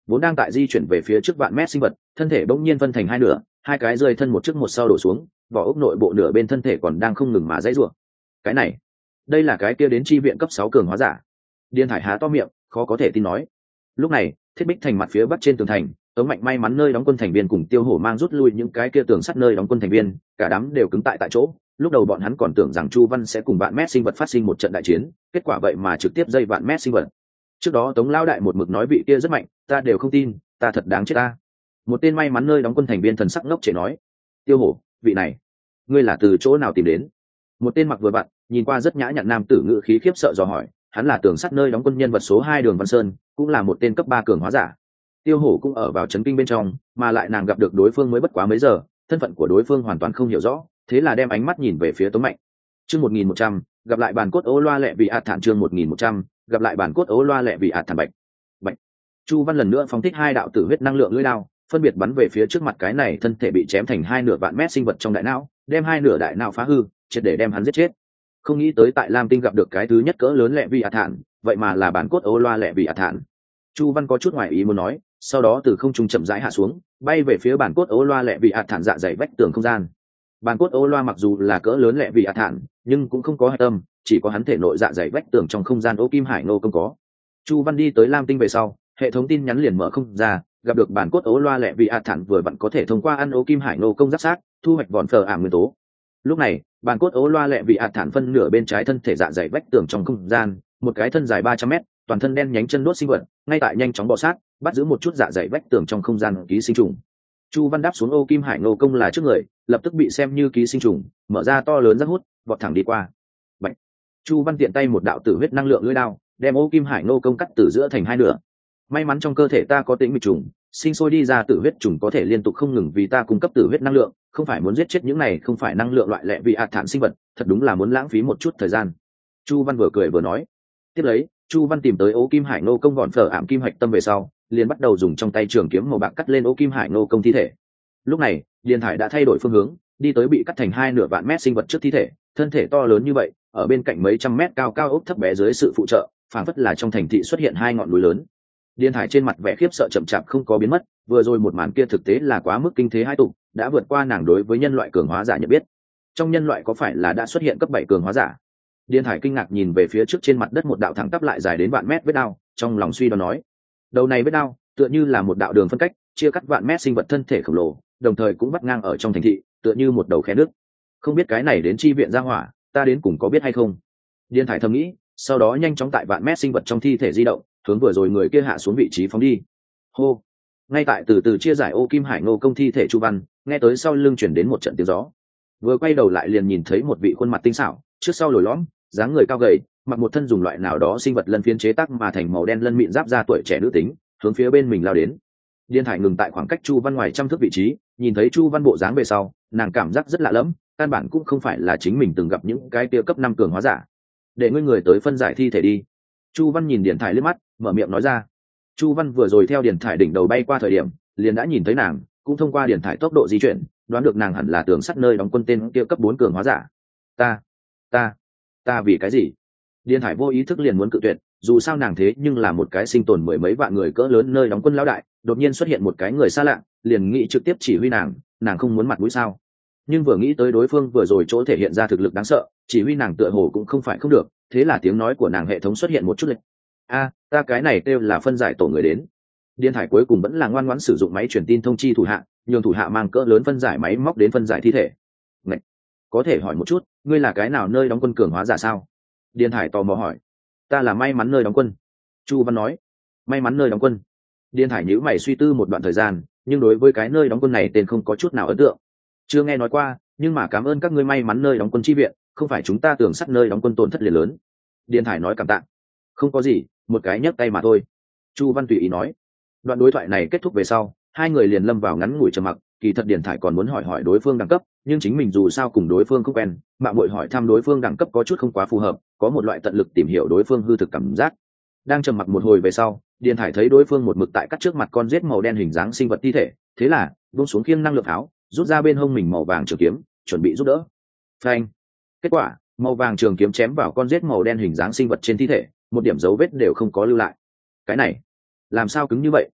vốn đang tại di chuyển về phía trước vạn mét sinh vật thân thể bỗng nhiên phân thành hai nửa, hai cái rơi thân một trước một sau đổ xuống, vỏ ốc nội bộ nửa bên thân thể còn đang không ngừng mà dãy rủa. Cái này, đây là cái kia đến chi viện cấp sáu cường hóa giả. Điên Thải há to miệng, khó có thể tin nói. Lúc này, thiết bích thành mặt phía bắc trên tường thành, Tống Mạnh may mắn nơi đóng quân thành viên cùng Tiêu Hổ mang rút lui những cái kia tường sắt nơi đóng quân thành viên, cả đám đều cứng tại tại chỗ. Lúc đầu bọn hắn còn tưởng rằng Chu Văn sẽ cùng vạn mét sinh vật phát sinh một trận đại chiến, kết quả vậy mà trực tiếp dây vạn mét sinh vật. Trước đó Tống lão đại một mực nói vị kia rất mạnh, ta đều không tin, ta thật đáng chết ta. Một tên may mắn nơi đóng quân thành viên thần sắc ngốc trệ nói. Tiêu Hổ, vị này, ngươi là từ chỗ nào tìm đến? Một tên mặc vừa vặn, nhìn qua rất nhã nhặn nam tử ngữ khí khiếp sợ dò hỏi, hắn là tường sắt nơi đóng quân nhân vật số hai Đường Văn Sơn, cũng là một tên cấp ba cường hóa giả. Tiêu Hổ cũng ở vào chấn kinh bên trong, mà lại nàng gặp được đối phương mới bất quá mấy giờ, thân phận của đối phương hoàn toàn không hiểu rõ, thế là đem ánh mắt nhìn về phía Tống Mạnh. Chương một nghìn một trăm, gặp lại bản cốt ố loa lẹ vị ạt thản chương một nghìn một trăm, gặp lại bản cốt ố loa lẹ vị ạt thản bạch. Bạch. Chu Văn lần nữa phóng thích hai đạo tử huyết năng lượng lưỡi đao, phân biệt bắn về phía trước mặt cái này thân thể bị chém thành hai nửa vạn mét sinh vật trong đại não, đem hai nửa đại não phá hư, triệt để đem hắn giết chết. Không nghĩ tới tại Lam Tinh gặp được cái thứ nhất cỡ lớn lẹ vị ạt thản, vậy mà là bản cốt ố loa lẹ vị ạt thản. Chu Văn có chút ngoài ý muốn nói, sau đó từ không trung chậm rãi hạ xuống, bay về phía bản cốt ố loa lẹ vị ạt thản dạ dày vách tường không gian. Bản cốt ố loa mặc dù là cỡ lớn lẹ vị ạt thản, nhưng cũng không có hạch tâm, chỉ có hắn thể nội dạ dày vách tường trong không gian ô kim hải nô công có. Chu Văn đi tới Lam Tinh về sau, hệ thống tin nhắn liền mở không ra, gặp được bản cốt ố loa lẹ vị ạt thản vừa vặn có thể thông qua ăn ô kim hải nô công giáp sát, thu hoạch vòn phờ ảm nguyên tố. Lúc này, bản cốt ố loa lẹ vị ạt thản phân nửa bên trái thân thể dạ dày vách tường trong không gian, một cái thân dài ba trăm mét, toàn thân đen nhánh chân đốt sinh vật, ngay tại nhanh chóng bò sát, bắt giữ một chút dạ dày vách tường trong không gian ký sinh trùng. Chu Văn đáp xuống ô kim hải nô công là trước người, lập tức bị xem như ký sinh trùng, mở ra to lớn rác hút, vọt thẳng đi qua. Bạch. Chu Văn tiện tay một đạo tử huyết năng lượng lưỡi đao, đem ô kim hải nô công cắt từ giữa thành hai nửa. May mắn trong cơ thể ta có tĩnh mịch trùng, sinh sôi đi ra tử huyết trùng có thể liên tục không ngừng vì ta cung cấp tử huyết năng lượng, không phải muốn giết chết những này không phải năng lượng loại lẹ vị ạt thản sinh vật, thật đúng là muốn lãng phí một chút thời gian. Chu Văn vừa cười vừa nói. Tiếp lấy, Chu Văn tìm tới ô kim hải nô công gọn phở ảm kim hạch tâm về sau, liền bắt đầu dùng trong tay trường kiếm màu bạc cắt lên ô kim hải nô công thi thể. Lúc này, Điền Thải đã thay đổi phương hướng, đi tới bị cắt thành hai nửa vạn mét sinh vật trước thi thể, thân thể to lớn như vậy, ở bên cạnh mấy trăm mét cao cao ốc thấp bé dưới sự phụ trợ, phảng phất là trong thành thị xuất hiện hai ngọn núi lớn. Điền Thải trên mặt vẻ khiếp sợ chậm chạp không có biến mất, vừa rồi một màn kia thực tế là quá mức kinh thế hai tục, đã vượt qua nàng đối với nhân loại cường hóa giả nhận biết. Trong nhân loại có phải là đã xuất hiện cấp bảy cường hóa giả? Điền Thải kinh ngạc nhìn về phía trước trên mặt đất một đạo thẳng tắp lại dài đến vạn mét vết đao, trong lòng suy đoán nói: đầu này vết đao tựa như là một đạo đường phân cách, chia cắt vạn mét sinh vật thân thể khổng lồ, đồng thời cũng vắt ngang ở trong thành thị, tựa như một đầu khe nước. Không biết cái này đến chi viện ra hỏa, ta đến cùng có biết hay không? Điền Thải thầm nghĩ, sau đó nhanh chóng tại vạn mét sinh vật trong thi thể di động, hướng vừa rồi người kia hạ xuống vị trí phóng đi. Hô! Ngay tại từ từ chia giải ô kim hải nô công thi thể Chu Văn, nghe tới sau lưng chuyển đến một trận tiếng gió. Vừa quay đầu lại liền nhìn thấy một vị khuôn mặt tinh xảo, trước sau lồi lõm, dáng người cao gầy, mặc một thân dùng loại nào đó sinh vật lân phiến chế tác mà thành màu đen lân mịn giáp da tuổi trẻ nữ tính, hướng phía bên mình lao đến. Điền Thải ngừng tại khoảng cách Chu Văn ngoài trăm thước vị trí, nhìn thấy Chu Văn bộ dáng về sau, nàng cảm giác rất lạ lẫm, căn bản cũng không phải là chính mình từng gặp những cái kia cấp năm cường hóa giả. Để ngươi người tới phân giải thi thể đi. Chu Văn nhìn Điền Thải liếc mắt, mở miệng nói ra. Chu Văn vừa rồi theo Điền Thải đỉnh đầu bay qua thời điểm, liền đã nhìn thấy nàng, cũng thông qua Điền Thải tốc độ di chuyển, đoán được nàng hẳn là tường sắt nơi đóng quân tên kia cấp bốn cường hóa giả. Ta, ta, ta vì cái gì? Điền Thải vô ý thức liền muốn cự tuyệt, dù sao nàng thế nhưng là một cái sinh tồn mười mấy vạn người cỡ lớn nơi đóng quân lão đại, đột nhiên xuất hiện một cái người xa lạ, liền nghĩ trực tiếp chỉ huy nàng, nàng không muốn mặt mũi sao? Nhưng vừa nghĩ tới đối phương vừa rồi chỗ thể hiện ra thực lực đáng sợ, chỉ huy nàng tựa hồ cũng không phải không được, thế là tiếng nói của nàng hệ thống xuất hiện một chút lệch. A, ta cái này kêu là phân giải tổ người đến. Điền Thải cuối cùng vẫn là ngoan ngoãn sử dụng máy truyền tin thông chi thủ hạ, nhường thủ hạ mang cỡ lớn phân giải máy móc đến phân giải thi thể. Ngậy! Có thể hỏi một chút, ngươi là cái nào nơi đóng quân cường hóa giả sao? Điền Thải tò mò hỏi. Ta là may mắn nơi đóng quân. Chu Văn nói. May mắn nơi đóng quân. Điền Thải nhíu mày suy tư một đoạn thời gian, nhưng đối với cái nơi đóng quân này tên không có chút nào ấn tượng. Chưa nghe nói qua, nhưng mà cảm ơn các ngươi may mắn nơi đóng quân chi viện, không phải chúng ta tưởng sắt nơi đóng quân tổn thất liền lớn. Điền Thải nói cảm tạ. Không có gì, một cái nhấc tay mà thôi. Chu Văn tùy ý nói. Đoạn đối thoại này kết thúc về sau, hai người liền lâm vào ngắn ngủi trầm mặc. Kỳ thật Điền Thải còn muốn hỏi hỏi đối phương đẳng cấp, nhưng chính mình dù sao cùng đối phương không quen, mạng muội hỏi thăm đối phương đẳng cấp có chút không quá phù hợp, có một loại tận lực tìm hiểu đối phương hư thực cảm giác. Đang trầm mặc một hồi về sau, Điền Thải thấy đối phương một mực tại cắt trước mặt con rết màu đen hình dáng sinh vật thi thể, thế là buông xuống khiêng năng lượng áo, rút ra bên hông mình màu vàng trường kiếm, chuẩn bị giúp đỡ. Phanh! Kết quả, màu vàng trường kiếm chém vào con rết màu đen hình dáng sinh vật trên thi thể, một điểm dấu vết đều không có lưu lại. Cái này, làm sao cứng như vậy?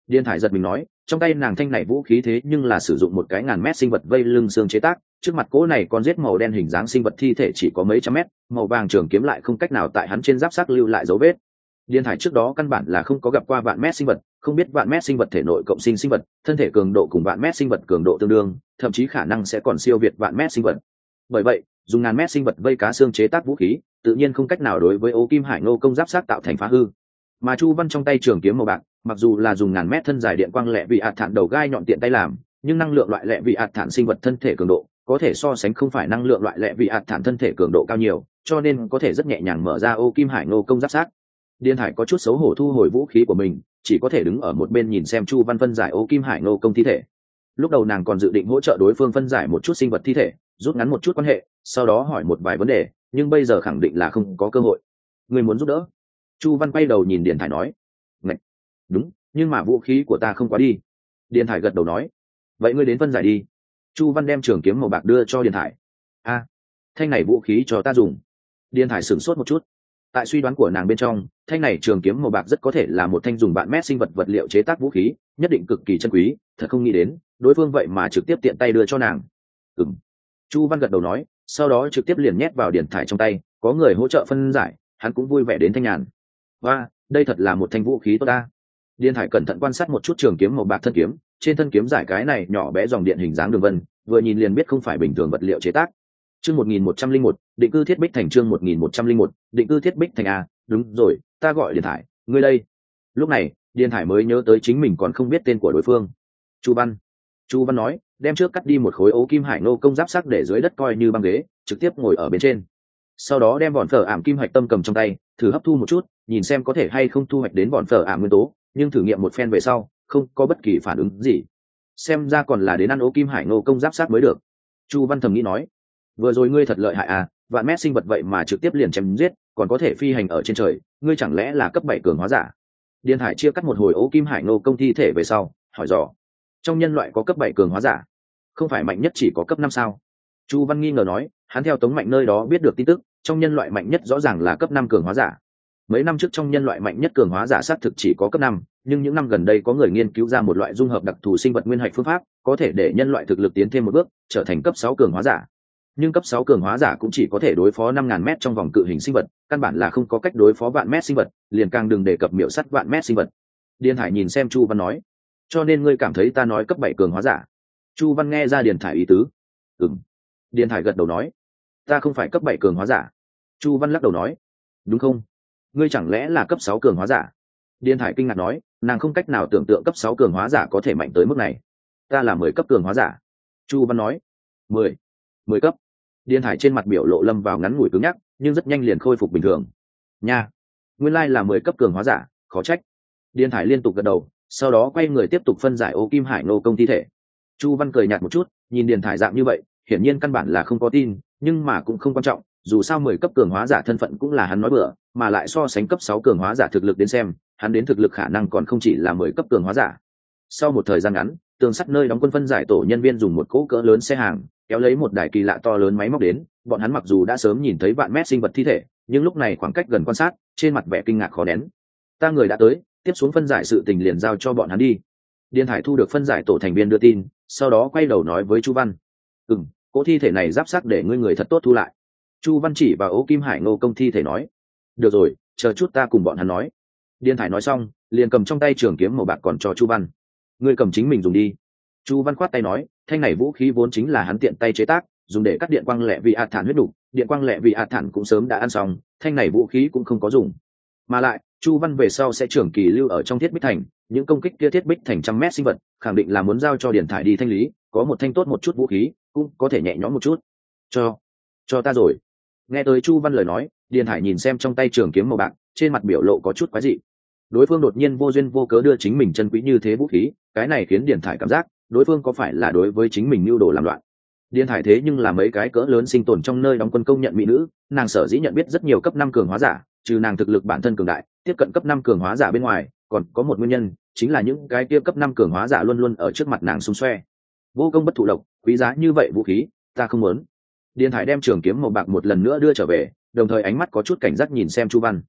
Điền Thải giật mình nói, trong tay nàng thanh này vũ khí thế nhưng là sử dụng một cái ngàn mét sinh vật vây lưng xương chế tác, trước mặt cỗ này con giết màu đen hình dáng sinh vật thi thể chỉ có mấy trăm mét, màu vàng trường kiếm lại không cách nào tại hắn trên giáp xác lưu lại dấu vết. Điền Thải trước đó căn bản là không có gặp qua vạn mét sinh vật, không biết vạn mét sinh vật thể nội cộng sinh sinh vật, thân thể cường độ cùng vạn mét sinh vật cường độ tương đương, thậm chí khả năng sẽ còn siêu việt vạn mét sinh vật. Bởi vậy, dùng ngàn mét sinh vật vây cá xương chế tác vũ khí, tự nhiên không cách nào đối với Ô Kim Hải Ngô công giáp sát tạo thành phá hư. Mà Chu Văn trong tay trường kiếm màu bạc, mặc dù là dùng ngàn mét thân dài điện quang lệ vị ạt thản đầu gai nhọn tiện tay làm, nhưng năng lượng loại lệ vị ạt thản sinh vật thân thể cường độ có thể so sánh không phải năng lượng loại lệ vị ạt thản thân thể cường độ cao nhiều, cho nên có thể rất nhẹ nhàng mở ra Ô Kim Hải Ngô công giáp sát. Điền Hải có chút xấu hổ thu hồi vũ khí của mình, chỉ có thể đứng ở một bên nhìn xem Chu Văn phân giải Ô Kim Hải Ngô công thi thể. Lúc đầu nàng còn dự định hỗ trợ đối phương phân giải một chút sinh vật thi thể, rút ngắn một chút quan hệ, sau đó hỏi một vài vấn đề, nhưng bây giờ khẳng định là không có cơ hội. Người muốn giúp đỡ? Chu Văn quay đầu nhìn Điền Thải nói. Ngạch, đúng, nhưng mà vũ khí của ta không quá đi. Điền Thải gật đầu nói. Vậy ngươi đến phân giải đi. Chu Văn đem trường kiếm màu bạc đưa cho Điền Thải. A, thanh này vũ khí cho ta dùng. Điền Thải sửng sốt một chút. Tại suy đoán của nàng bên trong, thanh này trường kiếm màu bạc rất có thể là một thanh dùng vạn mét sinh vật vật liệu chế tác vũ khí, nhất định cực kỳ chân quý, thật không nghĩ đến đối phương vậy mà trực tiếp tiện tay đưa cho nàng. Ừm. Chu Văn gật đầu nói, sau đó trực tiếp liền nhét vào Điền Thải trong tay, có người hỗ trợ phân giải, hắn cũng vui vẻ đến thanh nhàn. Và đây thật là một thanh vũ khí tốt ta. Điền Thải cẩn thận quan sát một chút trường kiếm màu bạc thân kiếm, trên thân kiếm giải cái này nhỏ bé dòng điện hình dáng đường vân, vừa nhìn liền biết không phải bình thường vật liệu chế tác. Chương một nghìn một trăm linh một, định cư thiết bích thành chương một nghìn một trăm linh một, định cư thiết bích thành a, đúng rồi, ta gọi Điền Thải, ngươi đây. Lúc này, Điền Thải mới nhớ tới chính mình còn không biết tên của đối phương. Chu Văn. Chu Văn nói, đem trước cắt đi một khối Ô Kim Hải Ngô công giáp sắc để dưới đất coi như băng ghế, trực tiếp ngồi ở bên trên. Sau đó đem vỏ phở ảm kim hạch tâm cầm trong tay, thử hấp thu một chút, nhìn xem có thể hay không thu hoạch đến vỏ phở ảm nguyên tố, nhưng thử nghiệm một phen về sau, không có bất kỳ phản ứng gì. Xem ra còn là đến ăn Ô Kim Hải Ngô công giáp sắc mới được. Chu Văn thầm nghĩ nói, vừa rồi ngươi thật lợi hại à, vạn mét sinh vật vậy mà trực tiếp liền chém giết, còn có thể phi hành ở trên trời, ngươi chẳng lẽ là cấp bảy cường hóa giả? Điền Hải chia cắt một hồi Ô Kim Hải Ngô công thi thể về sau, hỏi dò, trong nhân loại có cấp bảy cường hóa giả, không phải mạnh nhất chỉ có cấp năm sao? Chu Văn nghi ngờ nói, hắn theo Tống Mạnh nơi đó biết được tin tức, trong nhân loại mạnh nhất rõ ràng là cấp năm cường hóa giả. Mấy năm trước trong nhân loại mạnh nhất cường hóa giả xác thực chỉ có cấp năm, nhưng những năm gần đây có người nghiên cứu ra một loại dung hợp đặc thù sinh vật nguyên hạch phương pháp, có thể để nhân loại thực lực tiến thêm một bước, trở thành cấp sáu cường hóa giả. Nhưng cấp sáu cường hóa giả cũng chỉ có thể đối phó năm ngàn mét trong vòng cự hình sinh vật, căn bản là không có cách đối phó vạn mét sinh vật, liền càng đừng đề cập miểu sắt vạn mét sinh vật. Điền Thải nhìn xem Chu Văn nói, cho nên ngươi cảm thấy ta nói cấp bảy cường hóa giả? Chu Văn nghe ra Điền Thải ý tứ. Ừm. Điền Thải gật đầu nói, ta không phải cấp bảy cường hóa giả. Chu Văn lắc đầu nói, đúng không? Ngươi chẳng lẽ là cấp sáu cường hóa giả? Điền Thải kinh ngạc nói, nàng không cách nào tưởng tượng cấp sáu cường hóa giả có thể mạnh tới mức này. Ta là mười cấp cường hóa giả. Chu Văn nói, mười, mười cấp. Điền Thải trên mặt biểu lộ lâm vào ngắn ngủi cứng nhắc, nhưng rất nhanh liền khôi phục bình thường. Nha, nguyên lai là mười cấp cường hóa giả, khó trách. Điền Thải liên tục gật đầu, sau đó quay người tiếp tục phân giải Ô Kim Hải Ngô công thi thể. Chu Văn cười nhạt một chút, nhìn Điền Thải dạng như vậy, hiển nhiên căn bản là không có tin, nhưng mà cũng không quan trọng, dù sao mười cấp cường hóa giả thân phận cũng là hắn nói bừa, mà lại so sánh cấp sáu cường hóa giả thực lực đến xem, hắn đến thực lực khả năng còn không chỉ là mười cấp cường hóa giả. Sau một thời gian ngắn, tường sắt nơi đóng quân phân giải tổ nhân viên dùng một cỗ cỡ lớn xe hàng, kéo lấy một đài kỳ lạ to lớn máy móc đến, bọn hắn mặc dù đã sớm nhìn thấy vạn mét sinh vật thi thể, nhưng lúc này khoảng cách gần quan sát, trên mặt vẻ kinh ngạc khó nén. Ta người đã tới, tiếp xuống phân giải sự tình liền giao cho bọn hắn đi. Điền Thải thu được phân giải tổ thành viên đưa tin, sau đó quay đầu nói với Chu Văn, ừm, cỗ thi thể này giáp xác để ngươi người thật tốt thu lại. Chu Văn chỉ vào Ô Kim Hải Ngô công thi thể nói, được rồi, chờ chút ta cùng bọn hắn nói. Điền Thải nói xong, liền cầm trong tay trường kiếm màu bạc còn cho Chu Văn, ngươi cầm chính mình dùng đi. Chu Văn khoát tay nói, thanh này vũ khí vốn chính là hắn tiện tay chế tác, dùng để cắt điện quang lệ vị ạt thản huyết đủ, điện quang lệ vị ạt thản cũng sớm đã ăn xong, thanh này vũ khí cũng không có dùng. Mà lại, Chu Văn về sau sẽ trưởng kỳ lưu ở trong thiết bích thành, những công kích kia thiết bích thành trăm mét sinh vật, khẳng định là muốn giao cho Điền Thải đi thanh lý, có một thanh tốt một chút vũ khí, cũng có thể nhẹ nhõm một chút. Cho, cho ta rồi. Nghe tới Chu Văn lời nói, Điền Thải nhìn xem trong tay trường kiếm màu bạc, trên mặt biểu lộ có chút quái dị. Đối phương đột nhiên vô duyên vô cớ đưa chính mình chân quý như thế vũ khí, cái này khiến Điền Thải cảm giác, đối phương có phải là đối với chính mình mưu đồ làm loạn. Điền Thải thế nhưng là mấy cái cỡ lớn sinh tồn trong nơi đóng quân công nhận mỹ nữ, nàng sở dĩ nhận biết rất nhiều cấp năm cường hóa giả, trừ nàng thực lực bản thân cường đại, tiếp cận cấp năm cường hóa giả bên ngoài, còn có một nguyên nhân, chính là những cái kia cấp năm cường hóa giả luôn luôn ở trước mặt nàng xung xoe. Vô công bất thụ lộc, quý giá như vậy vũ khí, ta không muốn. Điền Thải đem trường kiếm màu bạc một lần nữa đưa trở về, đồng thời ánh mắt có chút cảnh giác nhìn xem Chu Văn.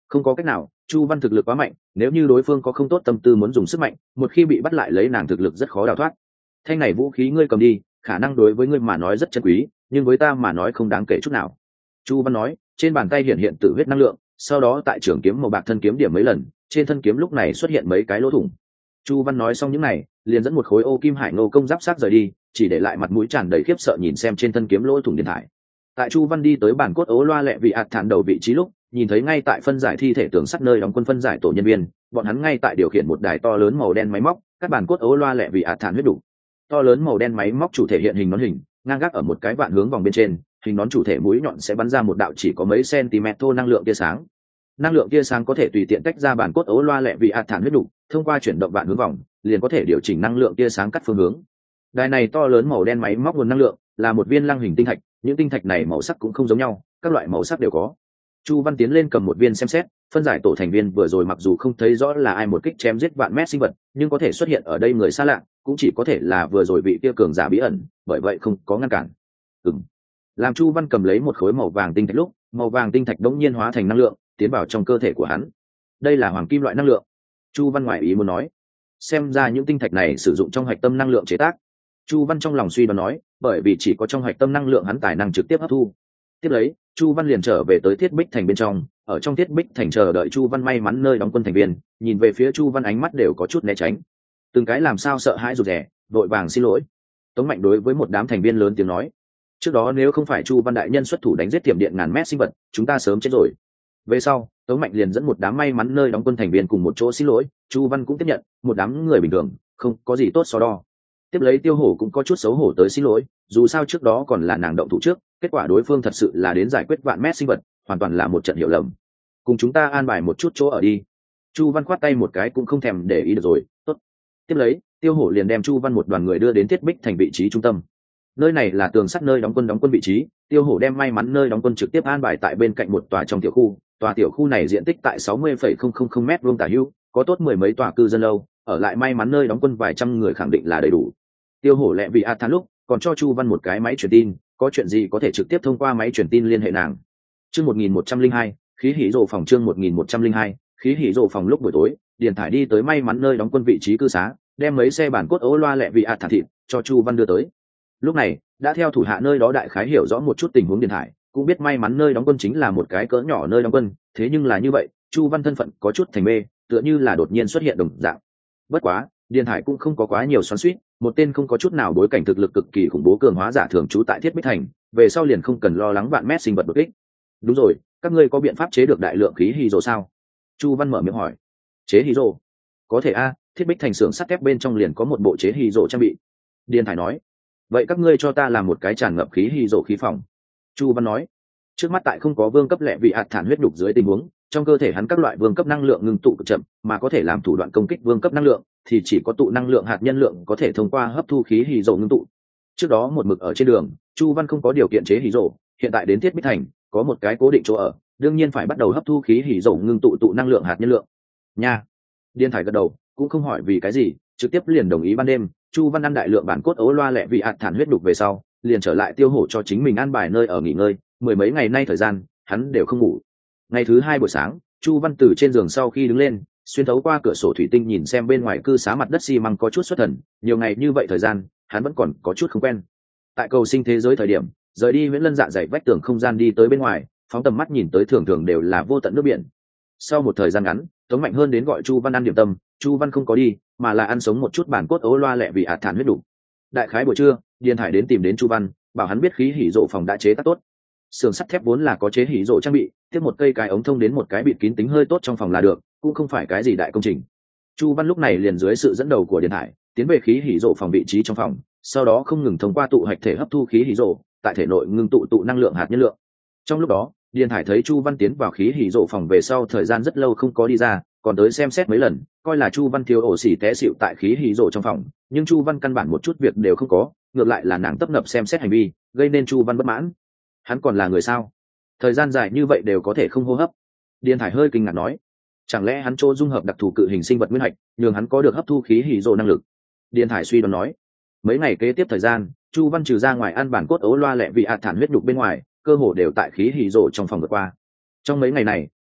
Không có cách nào, chu văn thực lực quá mạnh, nếu như đối phương có không tốt tâm tư muốn dùng sức mạnh, một khi bị bắt lại lấy nàng thực lực rất khó đào thoát. Thanh này vũ khí ngươi cầm đi, khả năng đối với ngươi mà nói rất chân quý, nhưng với ta mà nói không đáng kể chút nào. Chu văn nói, trên bàn tay hiện hiện tự huyết năng lượng, sau đó tại trường kiếm màu bạc thân kiếm điểm mấy lần, trên thân kiếm lúc này xuất hiện mấy cái lỗ thủng. Chu văn nói xong những này, liền dẫn một khối ô kim hải ngô công giáp sát rời đi, chỉ để lại mặt mũi tràn đầy khiếp sợ nhìn xem trên thân kiếm lỗ thủng điện thải. Tại chu văn đi tới bản cốt ố loa lẹ vị ạt thản đầu vị trí lúc, nhìn thấy ngay tại phân giải thi thể tường sắt nơi đóng quân phân giải tổ nhân viên, bọn hắn ngay tại điều khiển một đài to lớn màu đen máy móc, các bản cốt ố loa lẹ vị ạt thản huyết đủ. To lớn màu đen máy móc chủ thể hiện hình nón hình, ngang gác ở một cái vạn hướng vòng bên trên, hình nón chủ thể mũi nhọn sẽ bắn ra một đạo chỉ có mấy cm thô năng lượng tia sáng. Năng lượng tia sáng có thể tùy tiện tách ra bản cốt ố loa lẹ vị ạt thản huyết đủ, thông qua chuyển động vạn hướng vòng, liền có thể điều chỉnh năng lượng tia sáng cắt phương hướng. Đài này to lớn màu đen máy móc nguồn năng lượng là một viên lăng hình tinh thạch, những tinh thạch này màu sắc cũng không giống nhau, các loại màu sắc đều có. Chu văn tiến lên cầm một viên xem xét, phân giải tổ thành viên vừa rồi mặc dù không thấy rõ là ai một kích chém giết vạn mét sinh vật, nhưng có thể xuất hiện ở đây người xa lạ cũng chỉ có thể là vừa rồi bị kia cường giả bí ẩn, bởi vậy không có ngăn cản. Ừm. Làm chu văn cầm lấy một khối màu vàng tinh thạch lúc, màu vàng tinh thạch đống nhiên hóa thành năng lượng tiến vào trong cơ thể của hắn. Đây là hoàng kim loại năng lượng. Chu văn ngoại ý muốn nói, xem ra những tinh thạch này sử dụng trong hạch tâm năng lượng chế tác. Chu văn trong lòng suy đoán nói, bởi vì chỉ có trong hạch tâm năng lượng hắn tài năng trực tiếp hấp thu. Tiếp lấy, chu văn liền trở về tới thiết bích thành bên trong, ở trong thiết bích thành chờ đợi chu văn may mắn nơi đóng quân thành viên, nhìn về phía chu văn ánh mắt đều có chút né tránh, từng cái làm sao sợ hãi rụt rè, vội vàng xin lỗi. Tống mạnh đối với một đám thành viên lớn tiếng nói, trước đó nếu không phải chu văn đại nhân xuất thủ đánh giết tiềm điện ngàn mét sinh vật, chúng ta sớm chết rồi. Về sau, Tống mạnh liền dẫn một đám may mắn nơi đóng quân thành viên cùng một chỗ xin lỗi, chu văn cũng tiếp nhận, một đám người bình thường không có gì tốt so đo. Tiếp lấy Tiêu Hổ cũng có chút xấu hổ tới xin lỗi, dù sao trước đó còn là nàng động thủ trước, kết quả đối phương thật sự là đến giải quyết vạn mét sinh vật, hoàn toàn là một trận hiểu lầm. Cùng chúng ta an bài một chút chỗ ở đi. Chu văn khoát tay một cái cũng không thèm để ý được rồi, tốt. Tiếp lấy Tiêu Hổ liền đem chu văn một đoàn người đưa đến thiết bích thành vị trí trung tâm. Nơi này là tường sắt nơi đóng quân đóng quân vị trí, Tiêu Hổ đem may mắn nơi đóng quân trực tiếp an bài tại bên cạnh một tòa trong tiểu khu. Tòa tiểu khu này diện tích tại sáu mươi phẩy không không không mét vuông tả hữu, có tốt mười mấy tòa cư dân lâu, ở lại may mắn nơi đóng quân vài trăm người khẳng định là đầy đủ. Tiêu Hổ lẹ vì a thán lúc còn cho chu văn một cái máy truyền tin, có chuyện gì có thể trực tiếp thông qua máy truyền tin liên hệ nàng. Chương một nghìn một trăm linh hai, khí hỉ rồ phòng. Chương một nghìn một trăm linh hai, khí hỉ rồ phòng. Lúc buổi tối, Điền Thải đi tới may mắn nơi đóng quân vị trí cư xá, đem mấy xe bản cốt ố loa lẹ vì a thả thịt cho chu văn đưa tới. Lúc này đã theo thủ hạ nơi đó đại khái hiểu rõ một chút tình huống Điền Thải, cũng biết may mắn nơi đóng quân chính là một cái cỡ nhỏ nơi đóng quân, thế nhưng là như vậy, chu văn thân phận có chút thành mê, tựa như là đột nhiên xuất hiện đồng dạng. Bất quá Điền Thải cũng không có quá nhiều xoắn xuýt, một tên không có chút nào bối cảnh thực lực cực kỳ khủng bố cường hóa giả thường trú tại thiết bích thành, về sau liền không cần lo lắng vạn mét sinh vật đột kích. Đúng rồi, các ngươi có biện pháp chế được đại lượng khí hydro sao? Chu văn mở miệng hỏi. Chế hydro? Có thể a, thiết bích thành xưởng sắt thép bên trong liền có một bộ chế hydro trang bị. Điền Thải nói. Vậy các ngươi cho ta làm một cái tràn ngập khí hydro khí phòng. Chu văn nói. Trước mắt tại không có vương cấp lẹ vị hạt thản huyết đục dưới tình huống, trong cơ thể hắn các loại vương cấp năng lượng ngưng tụ cực chậm, mà có thể làm thủ đoạn công kích vương cấp năng lượng thì chỉ có tụ năng lượng hạt nhân lượng có thể thông qua hấp thu khí hydro dầu ngưng tụ. Trước đó một mực ở trên đường, Chu Văn không có điều kiện chế hydro dầu, hiện tại đến thiết bích thành có một cái cố định chỗ ở, đương nhiên phải bắt đầu hấp thu khí hydro dầu ngưng tụ tụ năng lượng hạt nhân lượng. Nha. Điên Thải gật đầu, cũng không hỏi vì cái gì, trực tiếp liền đồng ý. Ban đêm, Chu Văn ăn đại lượng bản cốt ấu loa lẹ vị hạt thản huyết đục về sau, liền trở lại Tiêu Hổ cho chính mình an bài nơi ở nghỉ ngơi, mười mấy ngày nay thời gian, hắn đều không ngủ. Ngày thứ hai buổi sáng, Chu Văn từ trên giường sau khi đứng lên, xuyên thấu qua cửa sổ thủy tinh nhìn xem bên ngoài cư xá mặt đất xi măng có chút xuất thần, nhiều ngày như vậy thời gian, hắn vẫn còn có chút không quen. Tại cầu sinh thế giới thời điểm, rời đi Nguyễn Lân dạ dày vách tường không gian đi tới bên ngoài, phóng tầm mắt nhìn tới thường thường đều là vô tận nước biển. Sau một thời gian ngắn, Tống Mạnh hơn đến gọi Chu Văn ăn điểm tâm, Chu Văn không có đi, mà là ăn sống một chút bản cốt ấu loa lẹ vì hạt thản huyết đủ. Đại khái buổi trưa, Điền Thải đến tìm đến Chu Văn, bảo hắn biết khí hỉ rộ phòng đã chế tác tốt. Sườn sắt thép vốn là có chế hỉ rộ trang bị, tiếp một cây cái ống thông đến một cái bịt kín tính hơi tốt trong phòng là được, cũng không phải cái gì đại công trình. Chu Văn lúc này liền dưới sự dẫn đầu của Điền Hải tiến về khí hỉ rộ phòng vị trí trong phòng, sau đó không ngừng thông qua tụ hạch thể hấp thu khí hỉ rộ, tại thể nội ngưng tụ tụ năng lượng hạt nhân lượng. Trong lúc đó, Điền Hải thấy Chu Văn tiến vào khí hỉ rộ phòng về sau thời gian rất lâu không có đi ra, còn tới xem xét mấy lần, coi là Chu Văn thiếu ổ xỉ té xịu tại khí hỉ rộ trong phòng, nhưng Chu Văn căn bản một chút việc đều không có, ngược lại là nàng tấp nập xem xét hành vi, gây nên Chu Văn bất mãn. Hắn còn là người sao? Thời gian dài như vậy đều có thể không hô hấp. Điền Thải hơi kinh ngạc nói, chẳng lẽ hắn chỗ dung hợp đặc thù cự hình sinh vật nguyên hạch, nhường hắn có được hấp thu khí hỉ rộ năng lực? Điền Thải suy đoán nói. Mấy ngày kế tiếp thời gian, Chu Văn trừ ra ngoài ăn bản cốt ấu loa lẹ vị hạt thản huyết nhục bên ngoài, cơ hồ đều tại khí hỉ rộ trong phòng vượt qua. Trong mấy ngày này,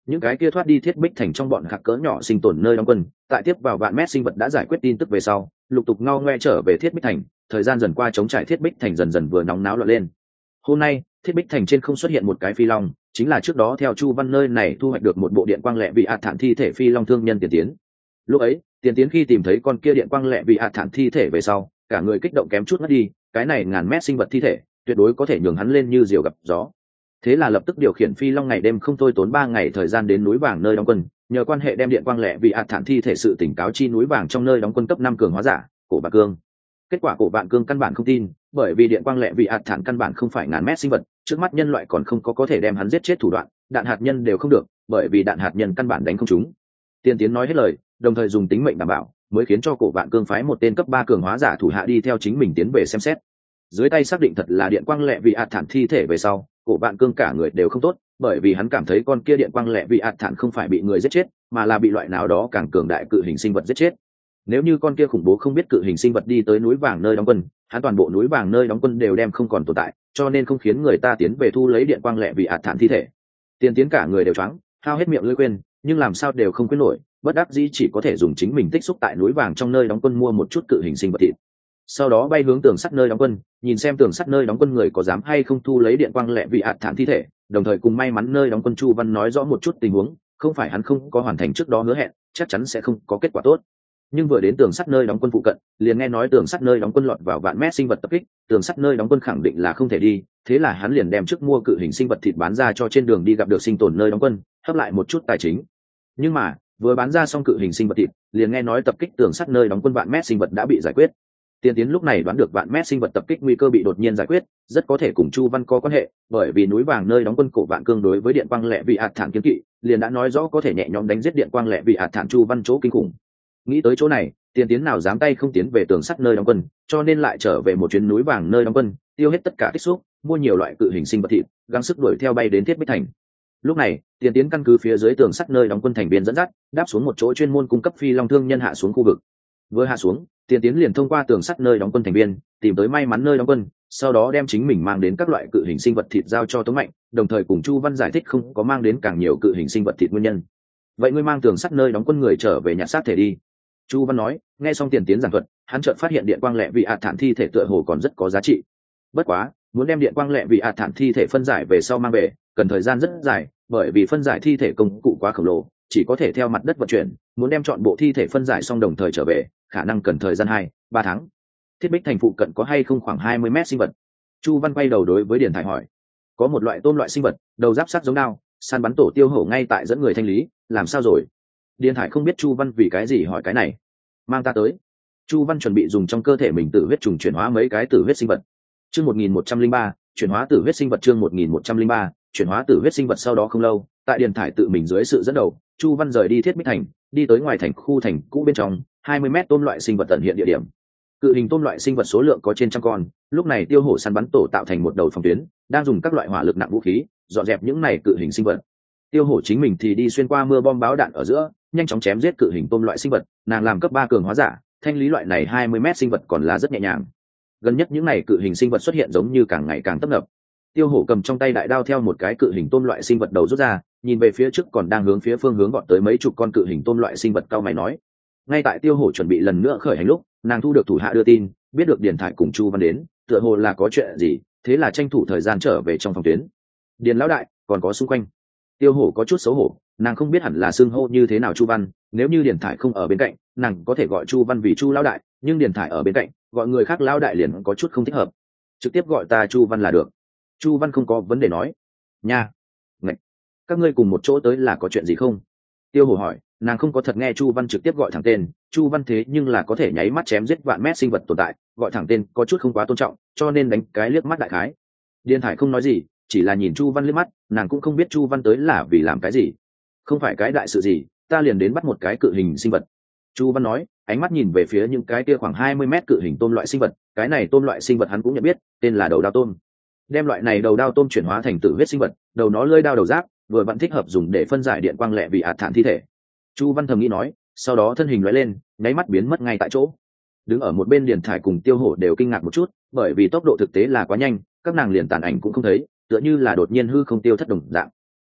những cái kia thoát đi thiết bích thành trong bọn khạc cỡ nhỏ sinh tồn nơi đóng quân tại tiếp vào vạn mét sinh vật đã giải quyết tin tức về sau lục tục ngao ngoe trở về thiết bích thành. Thời gian dần qua chống trải thiết bích thành dần dần vừa nóng náo lọt lên. Hôm nay thiết bích thành trên không xuất hiện một cái phi long, chính là trước đó theo Chu Văn nơi này thu hoạch được một bộ điện quang lệ vị ạt thản thi thể phi long thương nhân Tiền Tiến. Lúc ấy Tiền Tiến khi tìm thấy con kia điện quang lệ vị ạt thản thi thể về sau cả người kích động kém chút mất đi, cái này ngàn mét sinh vật thi thể tuyệt đối có thể nhường hắn lên như diều gặp gió. Thế là lập tức điều khiển phi long ngày đêm không thôi tốn ba ngày thời gian đến núi vàng nơi đóng quân, nhờ quan hệ đem điện quang lệ vị ạt thản thi thể sự tỉnh cáo chi núi vàng trong nơi đóng quân cấp năm cường hóa giả cổ Vạn Cương. Kết quả cổ Vạn Cương căn bản không tin, bởi vì điện quang lệ vị ạt thản căn bản không phải ngàn mét sinh vật, trước mắt nhân loại còn không có có thể đem hắn giết chết thủ đoạn, đạn hạt nhân đều không được, bởi vì đạn hạt nhân căn bản đánh không trúng. Tiên Tiến nói hết lời, đồng thời dùng tính mệnh đảm bảo, mới khiến cho cổ Vạn Cương phái một tên cấp ba cường hóa giả thủ hạ đi theo chính mình tiến về xem xét. Dưới tay xác định thật là điện quang lệ vị ạt thản thi thể về sau, cổ Vạn Cương cả người đều không tốt, bởi vì hắn cảm thấy con kia điện quang lệ vị ạt thản không phải bị người giết chết, mà là bị loại nào đó càng cường đại cự hình sinh vật giết chết. Nếu như con kia khủng bố không biết cự hình sinh vật đi tới núi vàng nơi đóng quân, hắn toàn bộ núi vàng nơi đóng quân đều đem không còn tồn tại, cho nên không khiến người ta tiến về thu lấy điện quang lệ vị ạt thản thi thể. Tiền Tiến cả người đều choáng, hao hết miệng lưỡi quên, nhưng làm sao đều không quên nổi, bất đắc dĩ chỉ có thể dùng chính mình tích xúc tại núi vàng trong nơi đóng quân mua một chút cự hình sinh vật thịt. Sau đó bay hướng tường sắt nơi đóng quân, nhìn xem tường sắt nơi đóng quân người có dám hay không thu lấy điện quang lệ vị ạt thản thi thể, đồng thời cùng may mắn nơi đóng quân Chu Văn nói rõ một chút tình huống, không phải hắn không có hoàn thành trước đó hứa hẹn, chắc chắn sẽ không có kết quả tốt. Nhưng vừa đến tường sắt nơi đóng quân phụ cận, liền nghe nói tường sắt nơi đóng quân lọt vào vạn mét sinh vật tập kích, tường sắt nơi đóng quân khẳng định là không thể đi, thế là hắn liền đem trước mua cự hình sinh vật thịt bán ra cho trên đường đi gặp được sinh tồn nơi đóng quân, hấp lại một chút tài chính. Nhưng mà vừa bán ra xong cự hình sinh vật thịt, liền nghe nói tập kích tường sắt nơi đóng quân vạn mét sinh vật đã bị giải quyết. Tiên Tiến lúc này đoán được vạn mét sinh vật tập kích nguy cơ bị đột nhiên giải quyết, rất có thể cùng Chu Văn có quan hệ, bởi vì núi vàng nơi đóng quân cổ Vạn Cương đối với điện quang lệ vị ạt thản kiến kỵ, liền đã nói rõ có thể nhẹ nhõm đánh giết điện quang lệ vị ạt thản Chu Văn chỗ kinh khủng. Nghĩ tới chỗ này, Tiên Tiến nào dám tay không tiến về tường sắt nơi đóng quân, cho nên lại trở về một chuyến núi vàng nơi đóng quân, tiêu hết tất cả tích xúc, mua nhiều loại cự hình sinh vật thịt, gắng sức đuổi theo bay đến Thiết Bích Thành. Lúc này, Tiên Tiến căn cứ phía dưới tường sắt nơi đóng quân thành viên dẫn dắt, đáp xuống một chỗ chuyên môn cung cấp phi long thương nhân hạ xuống khu vực. Vừa hạ xuống, Tiên Tiến liền thông qua tường sắt nơi đóng quân thành viên, tìm tới may mắn nơi đóng quân, sau đó đem chính mình mang đến các loại cự hình sinh vật thịt giao cho Tống Mạnh, đồng thời cùng Chu Văn giải thích không có mang đến càng nhiều cự hình sinh vật thịt nguyên nhân. Vậy ngươi mang tường sắt nơi đóng quân người trở về nhặt xác thể đi. Chu Văn nói, nghe xong Tiền Tiến giảng thuật, hắn chợt phát hiện điện quang lệ vị ạt thản thi thể tựa hồ còn rất có giá trị. Bất quá, muốn đem điện quang lệ vị ạt thản thi thể phân giải về sau mang về, cần thời gian rất dài, bởi vì phân giải thi thể công cụ quá khổng lồ, chỉ có thể theo mặt đất vận chuyển, muốn đem chọn bộ thi thể phân giải xong đồng thời trở về, khả năng cần thời gian hai ba tháng. Thiết Bích Thành phụ cận có hay không khoảng hai mươi mét sinh vật? Chu Văn quay đầu đối với Điền Thải hỏi. Có một loại tôm loại sinh vật, đầu giáp sắc giống đao, săn bắn tổ tiêu hổ ngay tại dẫn người thanh lý, làm sao rồi? Điền Thải không biết Chu Văn vì cái gì hỏi cái này. Mang ta tới. Chu Văn chuẩn bị dùng trong cơ thể mình tử huyết trùng chuyển hóa mấy cái tử huyết sinh vật. Chương một nghìn một trăm linh ba, chuyển hóa tử huyết sinh vật chương một nghìn một trăm linh ba, chuyển hóa tử huyết sinh vật sau đó không lâu, tại Điền Thải tự mình dưới sự dẫn đầu, Chu Văn rời đi Thiết Bích Thành, đi tới ngoài thành khu thành cũ bên trong, hai mươi mét tôm loại sinh vật tận hiện địa điểm. Cự hình tôm loại sinh vật số lượng có trên trăm con, lúc này tiêu hổ săn bắn tổ tạo thành một đầu phòng tuyến, đang dùng các loại hỏa lực nặng vũ khí dọn dẹp những này cự hình sinh vật. Tiêu hổ chính mình thì đi xuyên qua mưa bom báo đạn ở giữa, nhanh chóng chém giết cự hình tôm loại sinh vật, nàng làm cấp ba cường hóa giả, thanh lý loại này hai mươi mét sinh vật còn là rất nhẹ nhàng. Gần nhất những này cự hình sinh vật xuất hiện giống như càng ngày càng tấp nập. Tiêu hổ cầm trong tay đại đao theo một cái cự hình tôm loại sinh vật đầu rút ra, nhìn về phía trước còn đang hướng phía phương hướng gọn tới mấy chục con cự hình tôm loại sinh vật, cao mày nói. Ngay tại Tiêu hổ chuẩn bị lần nữa khởi hành lúc, nàng thu được thủ hạ đưa tin, biết được Điền Thải cùng Chu Văn đến, tựa hồ là có chuyện gì, thế là tranh thủ thời gian trở về trong phòng tuyến. Điền lão đại, còn có xung quanh. Tiêu hổ có chút xấu hổ, nàng không biết hẳn là xưng hô như thế nào Chu Văn, nếu như Điền Thải không ở bên cạnh, nàng có thể gọi Chu Văn vì Chu lão đại, nhưng Điền Thải ở bên cạnh, gọi người khác lão đại liền có chút không thích hợp. Trực tiếp gọi ta Chu Văn là được. Chu Văn không có vấn đề nói. Nha. Ngạch. Các ngươi cùng một chỗ tới là có chuyện gì không? Tiêu hổ hỏi, nàng không có thật nghe Chu Văn trực tiếp gọi thẳng tên, Chu Văn thế nhưng là có thể nháy mắt chém giết vạn mét sinh vật tồn tại, gọi thẳng tên có chút không quá tôn trọng, cho nên đánh cái liếc mắt đại khái. Điền Thải không nói gì, chỉ là nhìn Chu Văn liếc mắt, nàng cũng không biết Chu Văn tới là vì làm cái gì. Không phải cái đại sự gì, ta liền đến bắt một cái cự hình sinh vật. Chu Văn nói, ánh mắt nhìn về phía những cái kia khoảng hai mươi mét cự hình tôm loại sinh vật, cái này tôm loại sinh vật hắn cũng nhận biết, tên là đầu đao tôm. Đem loại này đầu đao tôm chuyển hóa thành tử huyết sinh vật, đầu nó lưỡi đao đầu giáp, vừa vặn thích hợp dùng để phân giải điện quang lệ vị ạt thản thi thể. Chu Văn thầm nghĩ nói, sau đó thân hình lóe lên, nháy mắt biến mất ngay tại chỗ. Đứng ở một bên Điền Thải cùng Tiêu hổ đều kinh ngạc một chút, bởi vì tốc độ thực tế là quá nhanh, các nàng liền tàn ảnh cũng không thấy, tựa như là đột nhiên hư không tiêu thất đồng dạng.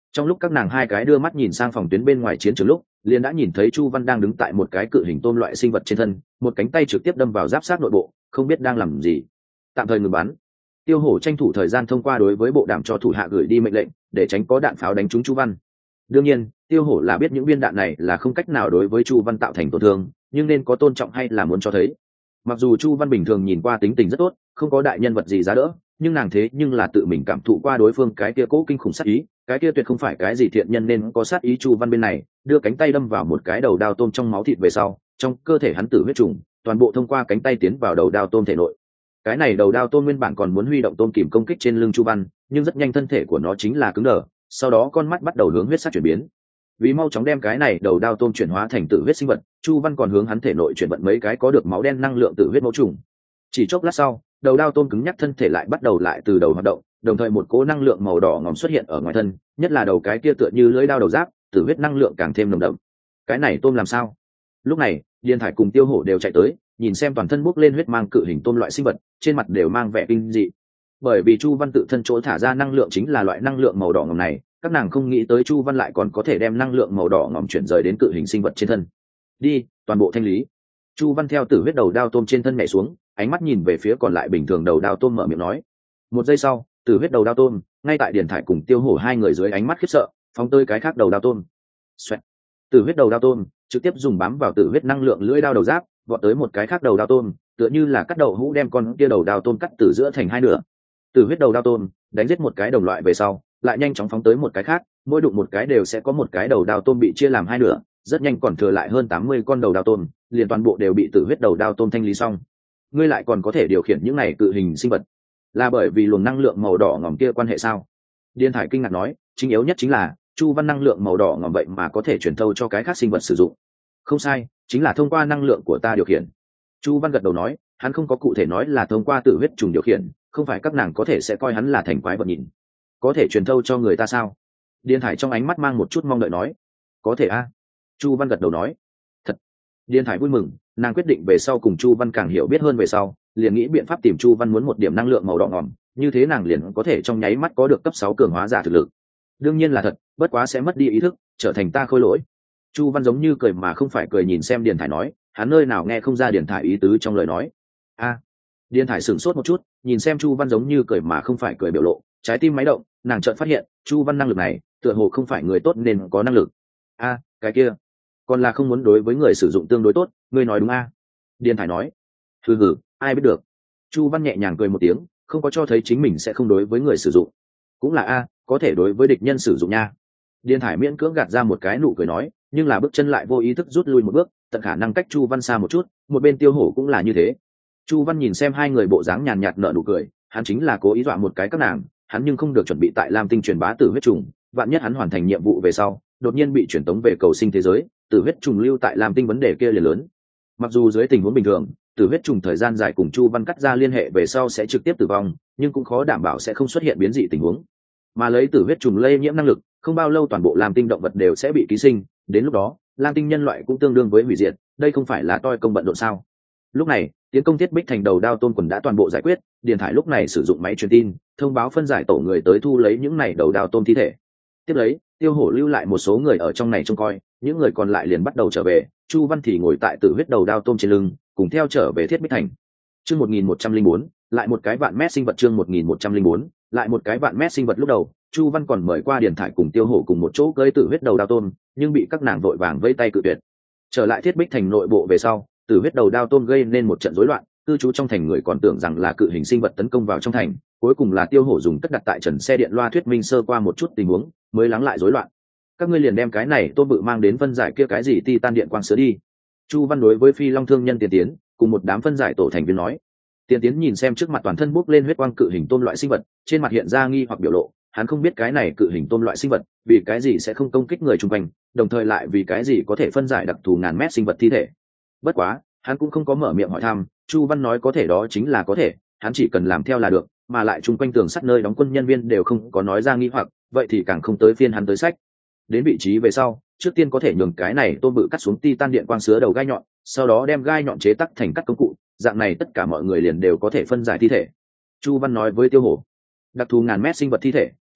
Trong lúc các nàng hai cái đưa mắt nhìn sang phòng tuyến bên ngoài chiến trường lúc, liền đã nhìn thấy Chu Văn đang đứng tại một cái cự hình tôm loại sinh vật trên thân, một cánh tay trực tiếp đâm vào giáp sát nội bộ, không biết đang làm gì. Tạm thời ngừng bắn. Tiêu Hổ tranh thủ thời gian thông qua đối với bộ đàm cho thủ hạ gửi đi mệnh lệnh, để tránh có đạn pháo đánh trúng Chu Văn. Đương nhiên, Tiêu Hổ là biết những viên đạn này là không cách nào đối với Chu Văn tạo thành tổn thương, nhưng nên có tôn trọng hay là muốn cho thấy. Mặc dù Chu Văn bình thường nhìn qua tính tình rất tốt, không có đại nhân vật gì giá đỡ, nhưng nàng thế nhưng là tự mình cảm thụ qua đối phương cái kia cố kinh khủng sát ý, cái kia tuyệt không phải cái gì thiện nhân nên có sát ý. Chu Văn bên này đưa cánh tay đâm vào một cái đầu đao tôm trong máu thịt về sau, trong cơ thể hắn tử huyết trùng toàn bộ thông qua cánh tay tiến vào đầu đao tôm thể nội. Cái này đầu đao tôm nguyên bản còn muốn huy động tôm kìm công kích trên lưng Chu Văn, nhưng rất nhanh thân thể của nó chính là cứng đờ, sau đó con mắt bắt đầu hướng huyết sắc chuyển biến. Vì mau chóng đem cái này đầu đao tôm chuyển hóa thành tử huyết sinh vật, Chu Văn còn hướng hắn thể nội chuyển vận mấy cái có được máu đen năng lượng tử huyết mẫu trùng. Chỉ chốc lát sau, đầu đao tôm cứng nhắc thân thể lại bắt đầu lại từ đầu hoạt động, đồng thời một cỗ năng lượng màu đỏ ngòm xuất hiện ở ngoài thân, nhất là đầu cái kia tựa như lưỡi đao đầu giáp, tử huyết năng lượng càng thêm nồng đậm. Cái này tôm làm sao? Lúc này, Điền Thải cùng Tiêu Hổ đều chạy tới, nhìn xem toàn thân bốc lên huyết mang cự hình tôm loại sinh vật, trên mặt đều mang vẻ kinh dị. Bởi vì Chu Văn tự thân chỗ thả ra năng lượng chính là loại năng lượng màu đỏ ngòm này, các nàng không nghĩ tới Chu Văn lại còn có thể đem năng lượng màu đỏ ngòm chuyển rời đến cự hình sinh vật trên thân. Đi, toàn bộ thanh lý. Chu Văn theo tử huyết đầu đao tôm trên thân nhảy xuống, ánh mắt nhìn về phía còn lại bình thường đầu đao tôm mở miệng nói. Một giây sau, tử huyết đầu đao tôm, ngay tại Điền Thải cùng Tiêu Hổ hai người dưới ánh mắt khiếp sợ, phóng tới cái khác đầu đao tôm. Xoẹt. Tử huyết đầu đao tôm trực tiếp dùng bám vào tử huyết năng lượng lưỡi đao đầu giáp, vọt tới một cái khác đầu đao tôm, tựa như là cắt đầu hũ đem con kia đầu đao tôm cắt từ giữa thành hai nửa. Tử huyết đầu đao tôm đánh giết một cái đồng loại về sau, lại nhanh chóng phóng tới một cái khác, mỗi đụng một cái đều sẽ có một cái đầu đao tôm bị chia làm hai nửa, rất nhanh còn thừa lại hơn tám mươi con đầu đao tôm, liền toàn bộ đều bị tử huyết đầu đao tôm thanh lý xong. Ngươi lại còn có thể điều khiển những này cự hình sinh vật, là bởi vì luồng năng lượng màu đỏ ngòm kia quan hệ sao? Điền Thải kinh ngạc nói, chính yếu nhất chính là Chu Văn năng lượng màu đỏ ngòm vậy mà có thể truyền thâu cho cái khác sinh vật sử dụng. Không sai, chính là thông qua năng lượng của ta điều khiển. Chu Văn gật đầu nói, hắn không có cụ thể nói là thông qua tử huyết trùng điều khiển, không phải các nàng có thể sẽ coi hắn là thành quái vật nhìn. Có thể truyền thâu cho người ta sao? Điền Thải trong ánh mắt mang một chút mong đợi nói. Có thể a. Chu Văn gật đầu nói. Thật. Điền Thải vui mừng, nàng quyết định về sau cùng Chu Văn càng hiểu biết hơn về sau, liền nghĩ biện pháp tìm Chu Văn muốn một điểm năng lượng màu đỏ ngòm, như thế nàng liền có thể trong nháy mắt có được cấp sáu cường hóa giả thực lực. Đương nhiên là thật, bất quá sẽ mất đi ý thức, trở thành ta khôi lỗi. Chu Văn giống như cười mà không phải cười nhìn xem Điền Thải nói, hắn nơi nào nghe không ra Điền Thải ý tứ trong lời nói. A. À. Điền Thải sửng sốt một chút, nhìn xem Chu Văn giống như cười mà không phải cười biểu lộ, trái tim máy động, nàng chợt phát hiện, Chu Văn năng lực này, tựa hồ không phải người tốt nên có năng lực. A, à, cái kia, còn là không muốn đối với người sử dụng tương đối tốt, ngươi nói đúng a? À? Điền Thải nói. Hừ hừ, ai biết được. Chu Văn nhẹ nhàng cười một tiếng, không có cho thấy chính mình sẽ không đối với người sử dụng. Cũng là a, có thể đối với địch nhân sử dụng nha. Điền Thải miễn cưỡng gạt ra một cái nụ cười nói, nhưng là bước chân lại vô ý thức rút lui một bước, tận khả năng cách Chu Văn xa một chút, một bên Tiêu Hổ cũng là như thế. Chu Văn nhìn xem hai người bộ dáng nhàn nhạt nở nụ cười, hắn chính là cố ý dọa một cái các nàng, hắn nhưng không được chuẩn bị tại Lam Tinh truyền bá tử huyết trùng, vạn nhất hắn hoàn thành nhiệm vụ về sau, đột nhiên bị chuyển tống về cầu sinh thế giới, tử huyết trùng lưu tại Lam Tinh vấn đề kia liền lớn. Mặc dù dưới tình huống bình thường, tử huyết trùng thời gian dài cùng Chu Văn cắt ra liên hệ về sau sẽ trực tiếp tử vong, nhưng cũng khó đảm bảo sẽ không xuất hiện biến dị tình huống. Mà lấy tử huyết trùng lây nhiễm năng lực, không bao lâu toàn bộ Lam Tinh động vật đều sẽ bị ký sinh, đến lúc đó, Lam Tinh nhân loại cũng tương đương với hủy diệt, đây không phải là toi công bận rộn sao? Lúc này, tiến công thiết bích thành đầu đao tôn quần đã toàn bộ giải quyết, Điền Thải lúc này sử dụng máy truyền tin thông báo phân giải tổ người tới thu lấy những này đầu đao tôm thi thể. Tiếp lấy, Tiêu Hổ lưu lại một số người ở trong này trông coi, những người còn lại liền bắt đầu trở về, Chu Văn thì ngồi tại tử huyết đầu đao tôm trên lưng, cùng theo trở về thiết bích thành. Chương một nghìn một trăm linh bốn, lại một cái vạn mét sinh vật. Chương một nghìn một trăm linh bốn, lại một cái vạn mét sinh vật. Lúc đầu, Chu Văn còn mời qua Điền Thải cùng Tiêu Hổ cùng một chỗ cưỡi tử huyết đầu đao tôm, nhưng bị các nàng vội vàng vẫy tay cự tuyệt. Trở lại thiết bích thành nội bộ về sau, tử huyết đầu đao tôm gây nên một trận rối loạn, cư trú trong thành người còn tưởng rằng là cự hình sinh vật tấn công vào trong thành, cuối cùng là Tiêu Hổ dùng tất đặt tại trần xe điện loa thuyết minh sơ qua một chút tình huống, mới lắng lại rối loạn. Các ngươi liền đem cái này tôm bự mang đến phân giải kia cái gì titan điện quang sữa đi. Chu Văn đối với Phi Long thương nhân Tiền Tiến cùng một đám phân giải tổ thành viên nói. Tiền Tiến nhìn xem trước mặt toàn thân bốc lên huyết quang cự hình tôm loại sinh vật, trên mặt hiện ra nghi hoặc biểu lộ, hắn không biết cái này cự hình tôm loại sinh vật vì cái gì sẽ không công kích người chung quanh, đồng thời lại vì cái gì có thể phân giải đặc thù ngàn mét sinh vật thi thể. Bất quá, hắn cũng không có mở miệng hỏi thăm, Chu Văn nói có thể đó chính là có thể, hắn chỉ cần làm theo là được, mà lại chung quanh tường sắt nơi đóng quân nhân viên đều không có nói ra nghi hoặc, vậy thì càng không tới phiên hắn tới sách. Đến vị trí về sau, trước tiên có thể nhường cái này tôm bự cắt xuống titan điện quang sứa đầu gai nhọn, sau đó đem gai nhọn chế tắc thành cắt công cụ, dạng này tất cả mọi người liền đều có thể phân giải thi thể. Chu Văn nói với Tiêu Hổ, đặc thù ngàn mét sinh vật thi thể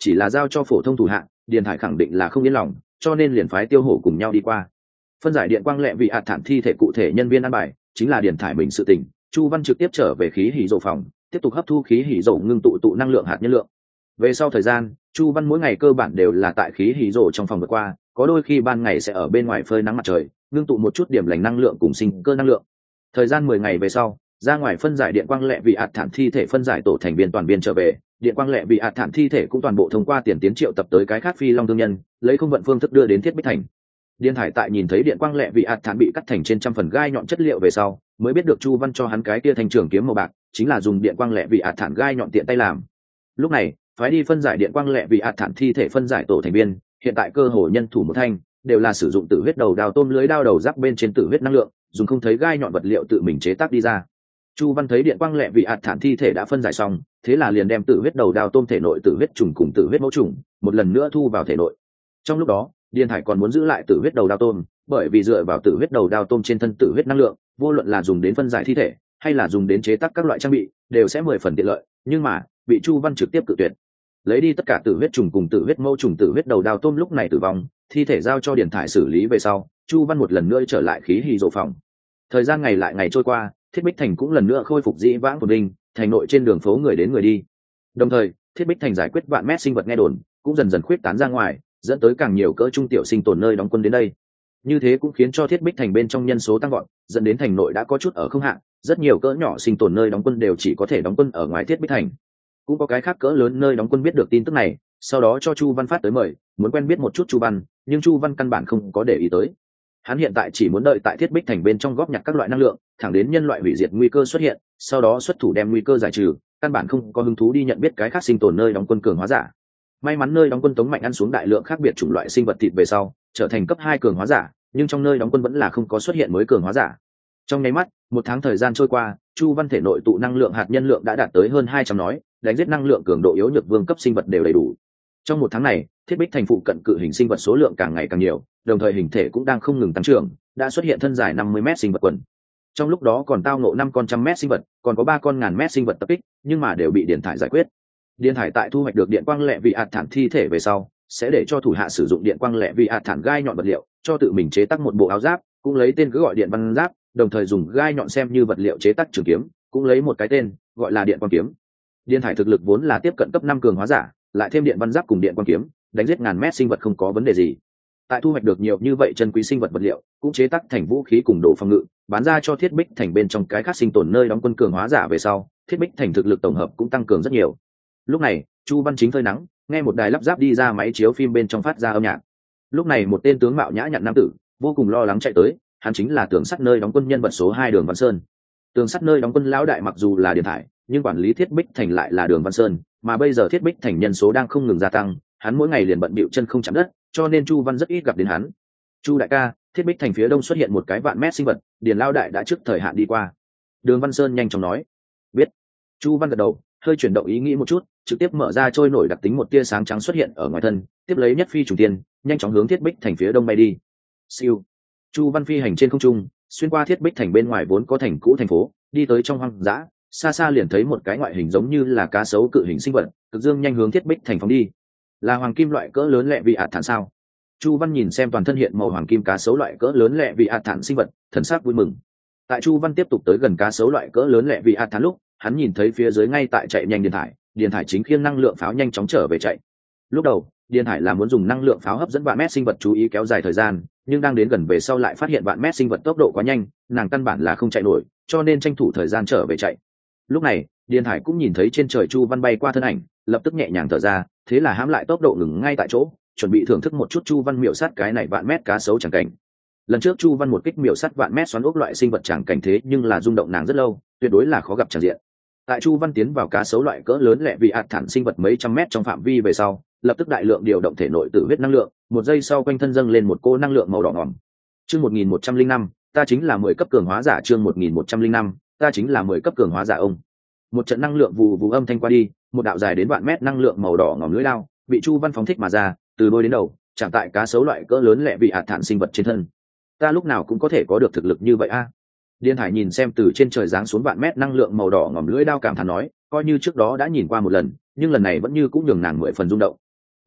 chỉ là giao cho phổ thông thủ hạng, điền thải khẳng định là không yên lòng, cho nên liền phái Tiêu Hổ cùng nhau đi qua. Phân giải điện quang lẹ vị hạt thản thi thể cụ thể nhân viên ăn bài chính là điền thải mình sự tình. Chu Văn trực tiếp trở về khí hỉ dầu phòng, tiếp tục hấp thu khí hỉ dầu ngưng tụ tụ năng lượng hạt nhân lượng. Về sau thời gian, Chu Văn mỗi ngày cơ bản đều là tại khí hỉ dầu trong phòng vượt qua, có đôi khi ban ngày sẽ ở bên ngoài phơi nắng mặt trời, ngưng tụ một chút điểm lành năng lượng cùng sinh cơ năng lượng. Thời gian mười ngày về sau, ra ngoài phân giải điện quang lẹ vị hạt thản thi thể phân giải tổ thành viên toàn viên trở về, điện quang lẹ vị hạt thản thi thể cũng toàn bộ thông qua tiền tiến triệu tập tới cái khác phi long thương nhân, lấy không vận phương thức đưa đến Thiết Bích Thành. Điền Thải tại nhìn thấy điện quang lẹ vị hạt thản bị cắt thành trên trăm phần gai nhọn chất liệu về sau, mới biết được Chu Văn cho hắn cái kia thanh trường kiếm màu bạc, chính là dùng điện quang lẹ vị hạt thản gai nhọn tiện tay làm. Lúc này, phái đi phân giải điện quang lẹ vị hạt thản thi thể phân giải tổ thành viên, hiện tại cơ hồ nhân thủ một thanh, đều là sử dụng tử huyết đầu đao tôm lưới đao đầu giáp bên trên tử huyết năng lượng, dùng không thấy gai nhọn vật liệu tự mình chế tác đi ra. Chu Văn thấy điện quang lẹ vị hạt thản thi thể đã phân giải xong, thế là liền đem tử huyết đầu đao tôm thể nội tử huyết trùng cùng tử huyết mẫu trùng một lần nữa thu vào thể nội. Trong lúc đó, Điền Thải còn muốn giữ lại tử huyết đầu đao tôm, bởi vì dựa vào tử huyết đầu đao tôm trên thân tử huyết năng lượng, vô luận là dùng đến phân giải thi thể hay là dùng đến chế tác các loại trang bị, đều sẽ mười phần tiện lợi, nhưng mà bị Chu Văn trực tiếp cự tuyệt. Lấy đi tất cả tử huyết trùng cùng tử huyết mẫu trùng tử huyết đầu đao tôm lúc này tử vong, thi thể giao cho Điền Thải xử lý về sau, Chu Văn một lần nữa trở lại khí hỉ dầu phòng. Thời gian ngày lại ngày trôi qua, Thiết Bích Thành cũng lần nữa khôi phục dĩ vãng phồn vinh, thành nội trên đường phố người đến người đi. Đồng thời, Thiết Bích Thành giải quyết vạn mét sinh vật nghe đồn cũng dần dần khuyết tán ra ngoài, dẫn tới càng nhiều cỡ trung tiểu sinh tồn nơi đóng quân đến đây. Như thế cũng khiến cho Thiết Bích Thành bên trong nhân số tăng vọt, dẫn đến thành nội đã có chút ở không hạn, rất nhiều cỡ nhỏ sinh tồn nơi đóng quân đều chỉ có thể đóng quân ở ngoài Thiết Bích Thành. Cũng có cái khác cỡ lớn nơi đóng quân biết được tin tức này, sau đó cho Chu Văn phát tới mời, muốn quen biết một chút Chu Văn, nhưng Chu Văn căn bản không có để ý tới. Hắn hiện tại chỉ muốn đợi tại Thiết Bích Thành bên trong góp nhặt các loại năng lượng, thẳng đến nhân loại hủy diệt nguy cơ xuất hiện, sau đó xuất thủ đem nguy cơ giải trừ, căn bản không có hứng thú đi nhận biết cái khác sinh tồn nơi đóng quân cường hóa giả. May mắn nơi đóng quân Tống Mạnh ăn xuống đại lượng khác biệt chủng loại sinh vật thịt về sau, trở thành cấp hai cường hóa giả, nhưng trong nơi đóng quân vẫn là không có xuất hiện mới cường hóa giả. Trong nháy mắt, một tháng thời gian trôi qua, Chu Văn thể nội tụ năng lượng hạt nhân lượng đã đạt tới hơn hai trăm nói, đánh giết năng lượng cường độ yếu nhược vương cấp sinh vật đều đầy đủ. Trong một tháng này, Thiết Bích Thành phụ cận cự hình sinh vật số lượng càng ngày càng nhiều, đồng thời hình thể cũng đang không ngừng tăng trưởng, đã xuất hiện thân dài năm mươi mét sinh vật quần. Trong lúc đó còn tao ngộ năm con trăm mét sinh vật, còn có ba con ngàn mét sinh vật tập kích, nhưng mà đều bị Điền Thải giải quyết. Điền Thải tại thu hoạch được điện quang lẹ vị hạt thản thi thể về sau, sẽ để cho thủ hạ sử dụng điện quang lẹ vị hạt thản gai nhọn vật liệu, cho tự mình chế tác một bộ áo giáp, cũng lấy tên cứ gọi điện văn giáp, đồng thời dùng gai nhọn xem như vật liệu chế tác trường kiếm, cũng lấy một cái tên, gọi là điện quang kiếm. Điền Thải thực lực vốn là tiếp cận cấp năm cường hóa giả, lại thêm điện văn giáp cùng điện quang kiếm, đánh giết ngàn mét sinh vật không có vấn đề gì. Tại thu hoạch được nhiều như vậy chân quý sinh vật vật liệu, cũng chế tác thành vũ khí cùng đồ phòng ngự, bán ra cho Thiết Bích Thành bên trong cái khác sinh tồn nơi đóng quân cường hóa giả về sau, Thiết Bích Thành thực lực tổng hợp cũng tăng cường rất nhiều. Lúc này, Chu Văn chính phơi nắng, nghe một đài lắp ráp đi ra máy chiếu phim bên trong phát ra âm nhạc. Lúc này một tên tướng mạo nhã nhặn nam tử, vô cùng lo lắng chạy tới, hắn chính là tường sắt nơi đóng quân nhân vật số hai Đường Văn Sơn. Tường sắt nơi đóng quân lão đại mặc dù là Điền Thải, nhưng quản lý Thiết Bích Thành lại là Đường Văn Sơn, mà bây giờ Thiết Bích Thành nhân số đang không ngừng gia tăng, hắn mỗi ngày liền bận bịu chân không chạm đất, cho nên Chu Văn rất ít gặp đến hắn. Chu đại ca, Thiết Bích Thành phía đông xuất hiện một cái vạn mét sinh vật, Điền lão đại đã trước thời hạn đi qua. Đường Văn Sơn nhanh chóng nói. Biết. Chu Văn gật đầu, hơi chuyển động ý nghĩ một chút, trực tiếp mở ra trôi nổi đặc tính một tia sáng trắng xuất hiện ở ngoài thân, tiếp lấy nhất phi trùng tiên, nhanh chóng hướng Thiết Bích Thành phía đông bay đi. Siêu. Chu Văn phi hành trên không trung, xuyên qua Thiết Bích Thành bên ngoài vốn có thành cũ thành phố, đi tới trong hoang dã, xa xa liền thấy một cái ngoại hình giống như là cá sấu cự hình sinh vật, cực dương nhanh hướng Thiết Bích Thành phóng đi. Là hoàng kim loại cỡ lớn lẹ vị hạt thản sao? Chu Văn nhìn xem toàn thân hiện màu hoàng kim cá sấu loại cỡ lớn lẹ vị hạt thản sinh vật, thần sắc vui mừng. Tại Chu Văn tiếp tục tới gần cá sấu loại cỡ lớn lẹ vị hạt thản lúc, hắn nhìn thấy phía dưới ngay tại chạy nhanh Điền Thải, Điền Thải chính khiêng năng lượng pháo nhanh chóng trở về chạy. Lúc đầu, Điền Thải là muốn dùng năng lượng pháo hấp dẫn vạn mét sinh vật chú ý kéo dài thời gian, nhưng đang đến gần về sau lại phát hiện vạn mét sinh vật tốc độ quá nhanh, nàng căn bản là không chạy nổi, cho nên tranh thủ thời gian trở về chạy. Lúc này, Điền Thải cũng nhìn thấy trên trời Chu Văn bay qua thân ảnh, lập tức nhẹ nhàng thở ra, thế là hãm lại tốc độ ngừng ngay tại chỗ, chuẩn bị thưởng thức một chút Chu Văn miểu sát cái này vạn mét cá sấu chẳng cảnh. Lần trước Chu Văn một kích miểu sát vạn mét xoắn ốc loại sinh vật chẳng cảnh thế nhưng là rung động nàng rất lâu, tuyệt đối là khó gặp tràn diện. Tại Chu Văn tiến vào cá sấu loại cỡ lớn lẹ vị hạt thản sinh vật mấy trăm mét trong phạm vi về sau, lập tức đại lượng điều động thể nội tử huyết năng lượng, một giây sau quanh thân dâng lên một cô năng lượng màu đỏ ngòm. Chương một nghìn một trăm linh năm, ta chính là mười cấp cường hóa giả. Chương một nghìn một trăm linh năm, ta chính là mười cấp cường hóa giả. Ông. Một trận năng lượng vù vù âm thanh qua đi, một đạo dài đến vạn mét năng lượng màu đỏ ngòm lưỡi lao, bị Chu Văn phóng thích mà ra, từ đuôi đến đầu, chạm tại cá sấu loại cỡ lớn lẹ vị hạt thản sinh vật trên thân. Ta lúc nào cũng có thể có được thực lực như vậy a? À? Điền Thải nhìn xem từ trên trời giáng xuống vạn mét năng lượng màu đỏ ngòm lưỡi đao cảm thán nói, coi như trước đó đã nhìn qua một lần, nhưng lần này vẫn như cũng nhường nàng mười phần rung động,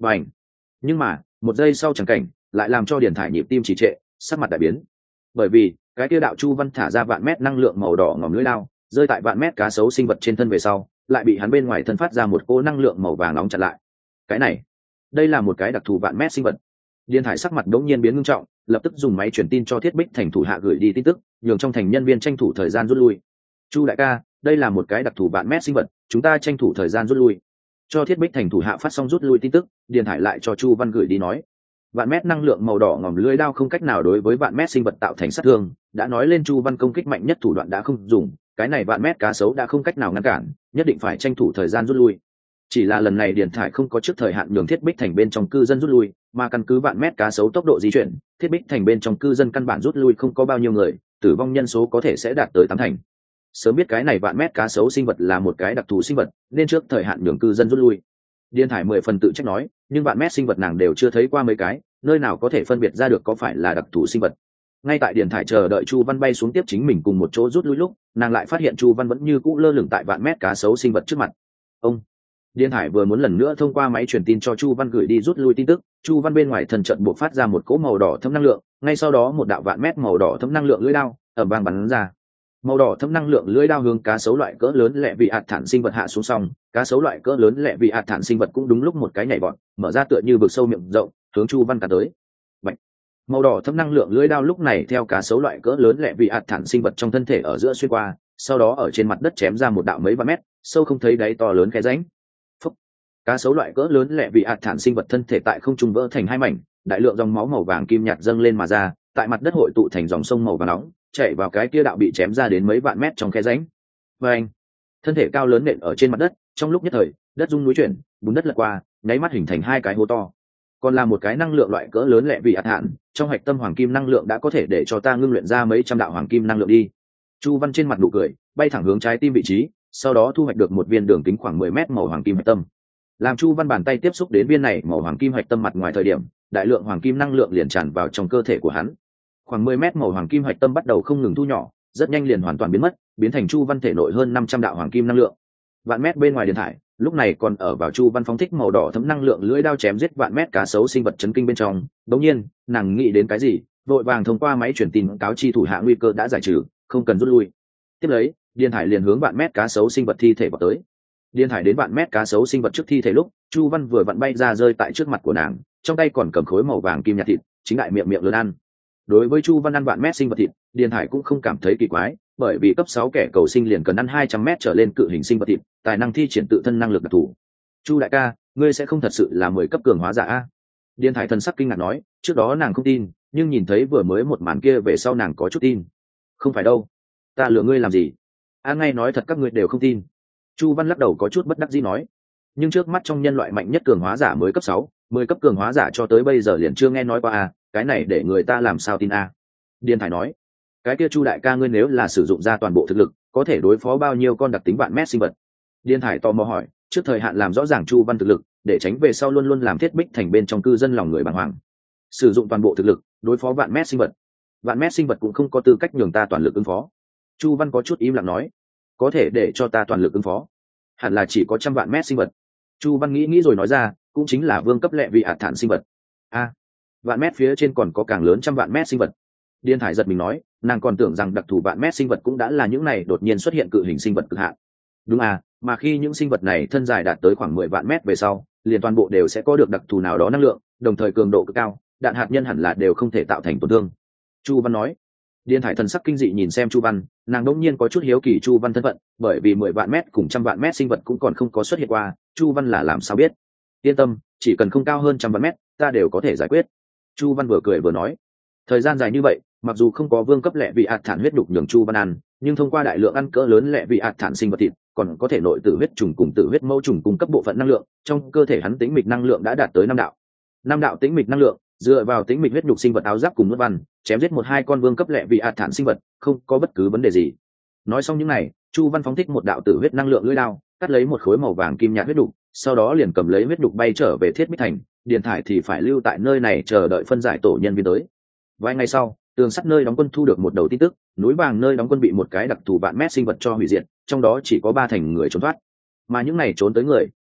Bành. Nhưng mà một giây sau chẳng cảnh lại làm cho Điền Thải nhịp tim trì trệ, sắc mặt đại biến. Bởi vì cái kia đạo Chu Văn thả ra vạn mét năng lượng màu đỏ ngòm lưỡi lao rơi tại vạn mét cá sấu sinh vật trên thân về sau, lại bị hắn bên ngoài thân phát ra một cỗ năng lượng màu vàng nóng chặn lại. Cái này, đây là một cái đặc thù vạn mét sinh vật. Điền Thải sắc mặt đống nhiên biến ngưng trọng, lập tức dùng máy truyền tin cho Thiết Bích Thành thủ hạ gửi đi tin tức, nhường trong thành nhân viên tranh thủ thời gian rút lui. Chu đại ca, đây là một cái đặc thù vạn mét sinh vật, chúng ta tranh thủ thời gian rút lui. Cho Thiết Bích Thành thủ hạ phát xong rút lui tin tức, Điền Thải lại cho Chu Văn gửi đi nói, vạn mét năng lượng màu đỏ ngòm lưỡi đao không cách nào đối với vạn mét sinh vật tạo thành sát thương, đã nói lên Chu Văn công kích mạnh nhất thủ đoạn đã không dùng, cái này vạn mét cá sấu đã không cách nào ngăn cản, nhất định phải tranh thủ thời gian rút lui. Chỉ là lần này Điền Thải không có trước thời hạn nhường Thiết Bích Thành bên trong cư dân rút lui, mà căn cứ vạn mét cá sấu tốc độ di chuyển, Thiết Bích Thành bên trong cư dân căn bản rút lui không có bao nhiêu người, tử vong nhân số có thể sẽ đạt tới tám thành. Sớm biết cái này vạn mét cá sấu sinh vật là một cái đặc thù sinh vật, nên trước thời hạn nhường cư dân rút lui. Điền Thải mười phần tự trách nói, nhưng vạn mét sinh vật nàng đều chưa thấy qua mấy cái, nơi nào có thể phân biệt ra được có phải là đặc thù sinh vật. Ngay tại Điền Thải chờ đợi Chu Văn bay xuống tiếp chính mình cùng một chỗ rút lui lúc, nàng lại phát hiện Chu Văn vẫn như cũ lơ lửng tại vạn mét cá sấu sinh vật trước mặt. Ông Điền Thải vừa muốn lần nữa thông qua máy truyền tin cho Chu Văn gửi đi rút lui tin tức, Chu Văn bên ngoài thần trận buộc phát ra một cỗ màu đỏ thấm năng lượng, ngay sau đó một đạo vạn mét màu đỏ thấm năng lượng lưỡi đao ầm vang bắn ra. Màu đỏ thấm năng lượng lưỡi đao hướng cá sấu loại cỡ lớn lẹ vị hạt thản sinh vật hạ xuống xong, cá sấu loại cỡ lớn lẹ vị hạt thản sinh vật cũng đúng lúc một cái nhảy vọt, mở ra tựa như vực sâu miệng rộng, hướng Chu Văn cắn tới. Bạch. Màu đỏ thấm năng lượng lưỡi đao lúc này theo cá sấu loại cỡ lớn lẹ vị hạt thản sinh vật trong thân thể ở giữa xuyên qua, sau đó ở trên mặt đất chém ra một đạo mấy vạn mét, sâu không thấy đáy to lớn khe rãnh. Phúc. Cá sấu loại cỡ lớn lẹ vị hạt thản sinh vật thân thể tại không trung vỡ thành hai mảnh, đại lượng dòng máu màu vàng kim nhạt dâng lên mà ra, tại mặt đất hội tụ thành dòng sông màu vàng nóng, chạy vào cái kia đạo bị chém ra đến mấy vạn mét trong khe rãnh. Và anh, thân thể cao lớn nện ở trên mặt đất, trong lúc nhất thời, đất rung núi chuyển, bùn đất lật qua, nháy mắt hình thành hai cái hố to. Còn là một cái năng lượng loại cỡ lớn lẹ vị hạt hạn, trong hạch tâm hoàng kim năng lượng đã có thể để cho ta ngưng luyện ra mấy trăm đạo hoàng kim năng lượng đi. Chu Văn trên mặt nụ cười, bay thẳng hướng trái tim vị trí, sau đó thu hoạch được một viên đường kính khoảng mười mét màu hoàng kim hạch tâm. Làm Chu Văn bàn tay tiếp xúc đến viên này màu hoàng kim hạch tâm mặt ngoài thời điểm, đại lượng hoàng kim năng lượng liền tràn vào trong cơ thể của hắn. Khoảng mười mét màu hoàng kim hạch tâm bắt đầu không ngừng thu nhỏ, rất nhanh liền hoàn toàn biến mất, biến thành Chu Văn thể nội hơn năm trăm đạo hoàng kim năng lượng. Vạn mét bên ngoài Điền Thải, lúc này còn ở vào Chu Văn phóng thích màu đỏ thấm năng lượng lưỡi đao chém giết vạn mét cá sấu sinh vật chấn kinh bên trong. Đống nhiên, nàng nghĩ đến cái gì, vội vàng thông qua máy truyền tin cáo chi thủ hạ nguy cơ đã giải trừ, không cần rút lui. Tiếp lấy, Điền Thải liền hướng vạn mét cá sấu sinh vật thi thể vào tới. Điền Thải đến vạn mét cá sấu sinh vật trước thi thể lúc, Chu Văn vừa vặn bay ra rơi tại trước mặt của nàng, trong tay còn cầm khối màu vàng kim nhạt thịt, chính đại miệng miệng lớn ăn. Đối với Chu Văn ăn vạn mét sinh vật thịt, Điền Thải cũng không cảm thấy kỳ quái, bởi vì cấp sáu kẻ cầu sinh liền cần ăn hai trăm mét trở lên cự hình sinh vật thịt, tài năng thi triển tự thân năng lực đặc thù. Chu đại ca, ngươi sẽ không thật sự là mười cấp cường hóa giả a? Điền Thải thần sắc kinh ngạc nói, trước đó nàng không tin, nhưng nhìn thấy vừa mới một màn kia về sau nàng có chút tin. Không phải đâu, ta lừa ngươi làm gì? A ngay nói thật các ngươi đều không tin. Chu Văn lắc đầu có chút bất đắc dĩ nói, nhưng trước mắt trong nhân loại mạnh nhất cường hóa giả mới cấp sáu, mười cấp cường hóa giả cho tới bây giờ liền chưa nghe nói qua a, cái này để người ta làm sao tin a? Điền Thải nói, cái kia Chu đại ca ngươi nếu là sử dụng ra toàn bộ thực lực, có thể đối phó bao nhiêu con đặc tính vạn mét sinh vật? Điền Thải tò mò hỏi, trước thời hạn làm rõ ràng Chu Văn thực lực, để tránh về sau luôn luôn làm Thiết Bích Thành bên trong cư dân lòng người bàng hoàng. Sử dụng toàn bộ thực lực đối phó vạn mét sinh vật, vạn mét sinh vật cũng không có tư cách nhường ta toàn lực ứng phó. Chu Văn có chút im lặng nói, có thể để cho ta toàn lực ứng phó, hẳn là chỉ có trăm vạn mét sinh vật. Chu Văn nghĩ nghĩ rồi nói ra, cũng chính là vương cấp lệ vị hạt thản sinh vật. A, vạn mét phía trên còn có càng lớn trăm vạn mét sinh vật. Điền Thải giật mình nói, nàng còn tưởng rằng đặc thù vạn mét sinh vật cũng đã là những này đột nhiên xuất hiện cự hình sinh vật cực hạn. Đúng à, mà khi những sinh vật này thân dài đạt tới khoảng mười vạn mét về sau, liền toàn bộ đều sẽ có được đặc thù nào đó năng lượng, đồng thời cường độ cực cao, đạn hạt nhân hẳn là đều không thể tạo thành tổn thương. Chu Văn nói. Điền Thải thần sắc kinh dị nhìn xem Chu Văn, nàng đỗng nhiên có chút hiếu kỳ Chu Văn thân phận, bởi vì mười vạn mét cùng trăm vạn mét sinh vật cũng còn không có xuất hiện qua, Chu Văn là làm sao biết? Yên tâm, chỉ cần không cao hơn trăm vạn mét, ta đều có thể giải quyết. Chu Văn vừa cười vừa nói, thời gian dài như vậy, mặc dù không có vương cấp lệ vị hạt thản huyết đục nhường Chu Văn ăn, nhưng thông qua đại lượng ăn cỡ lớn lệ vị hạt thản sinh vật thịt, còn có thể nội tử huyết trùng cùng tử huyết mẫu trùng cung cấp bộ phận năng lượng, trong cơ thể hắn tĩnh mịch năng lượng đã đạt tới năm đạo. Năm đạo tĩnh mịch năng lượng, dựa vào tĩnh mịch huyết nhục sinh vật áo giáp cùng nuốt văn, chém giết một hai con vương cấp lệ vị hạt thản sinh vật, không có bất cứ vấn đề gì. Nói xong những này, Chu Văn phóng thích một đạo tử huyết năng lượng lưỡi đao, cắt lấy một khối màu vàng kim nhạt huyết đục, sau đó liền cầm lấy huyết đục bay trở về Thiết Bích Thành. Điền Thải thì phải lưu tại nơi này chờ đợi phân giải tổ nhân viên tới. Vài ngày sau, tường sắt nơi đóng quân thu được một đầu tin tức, núi vàng nơi đóng quân bị một cái đặc thù vạn mét sinh vật cho hủy diệt, trong đó chỉ có ba thành người trốn thoát. Mà những này trốn tới người,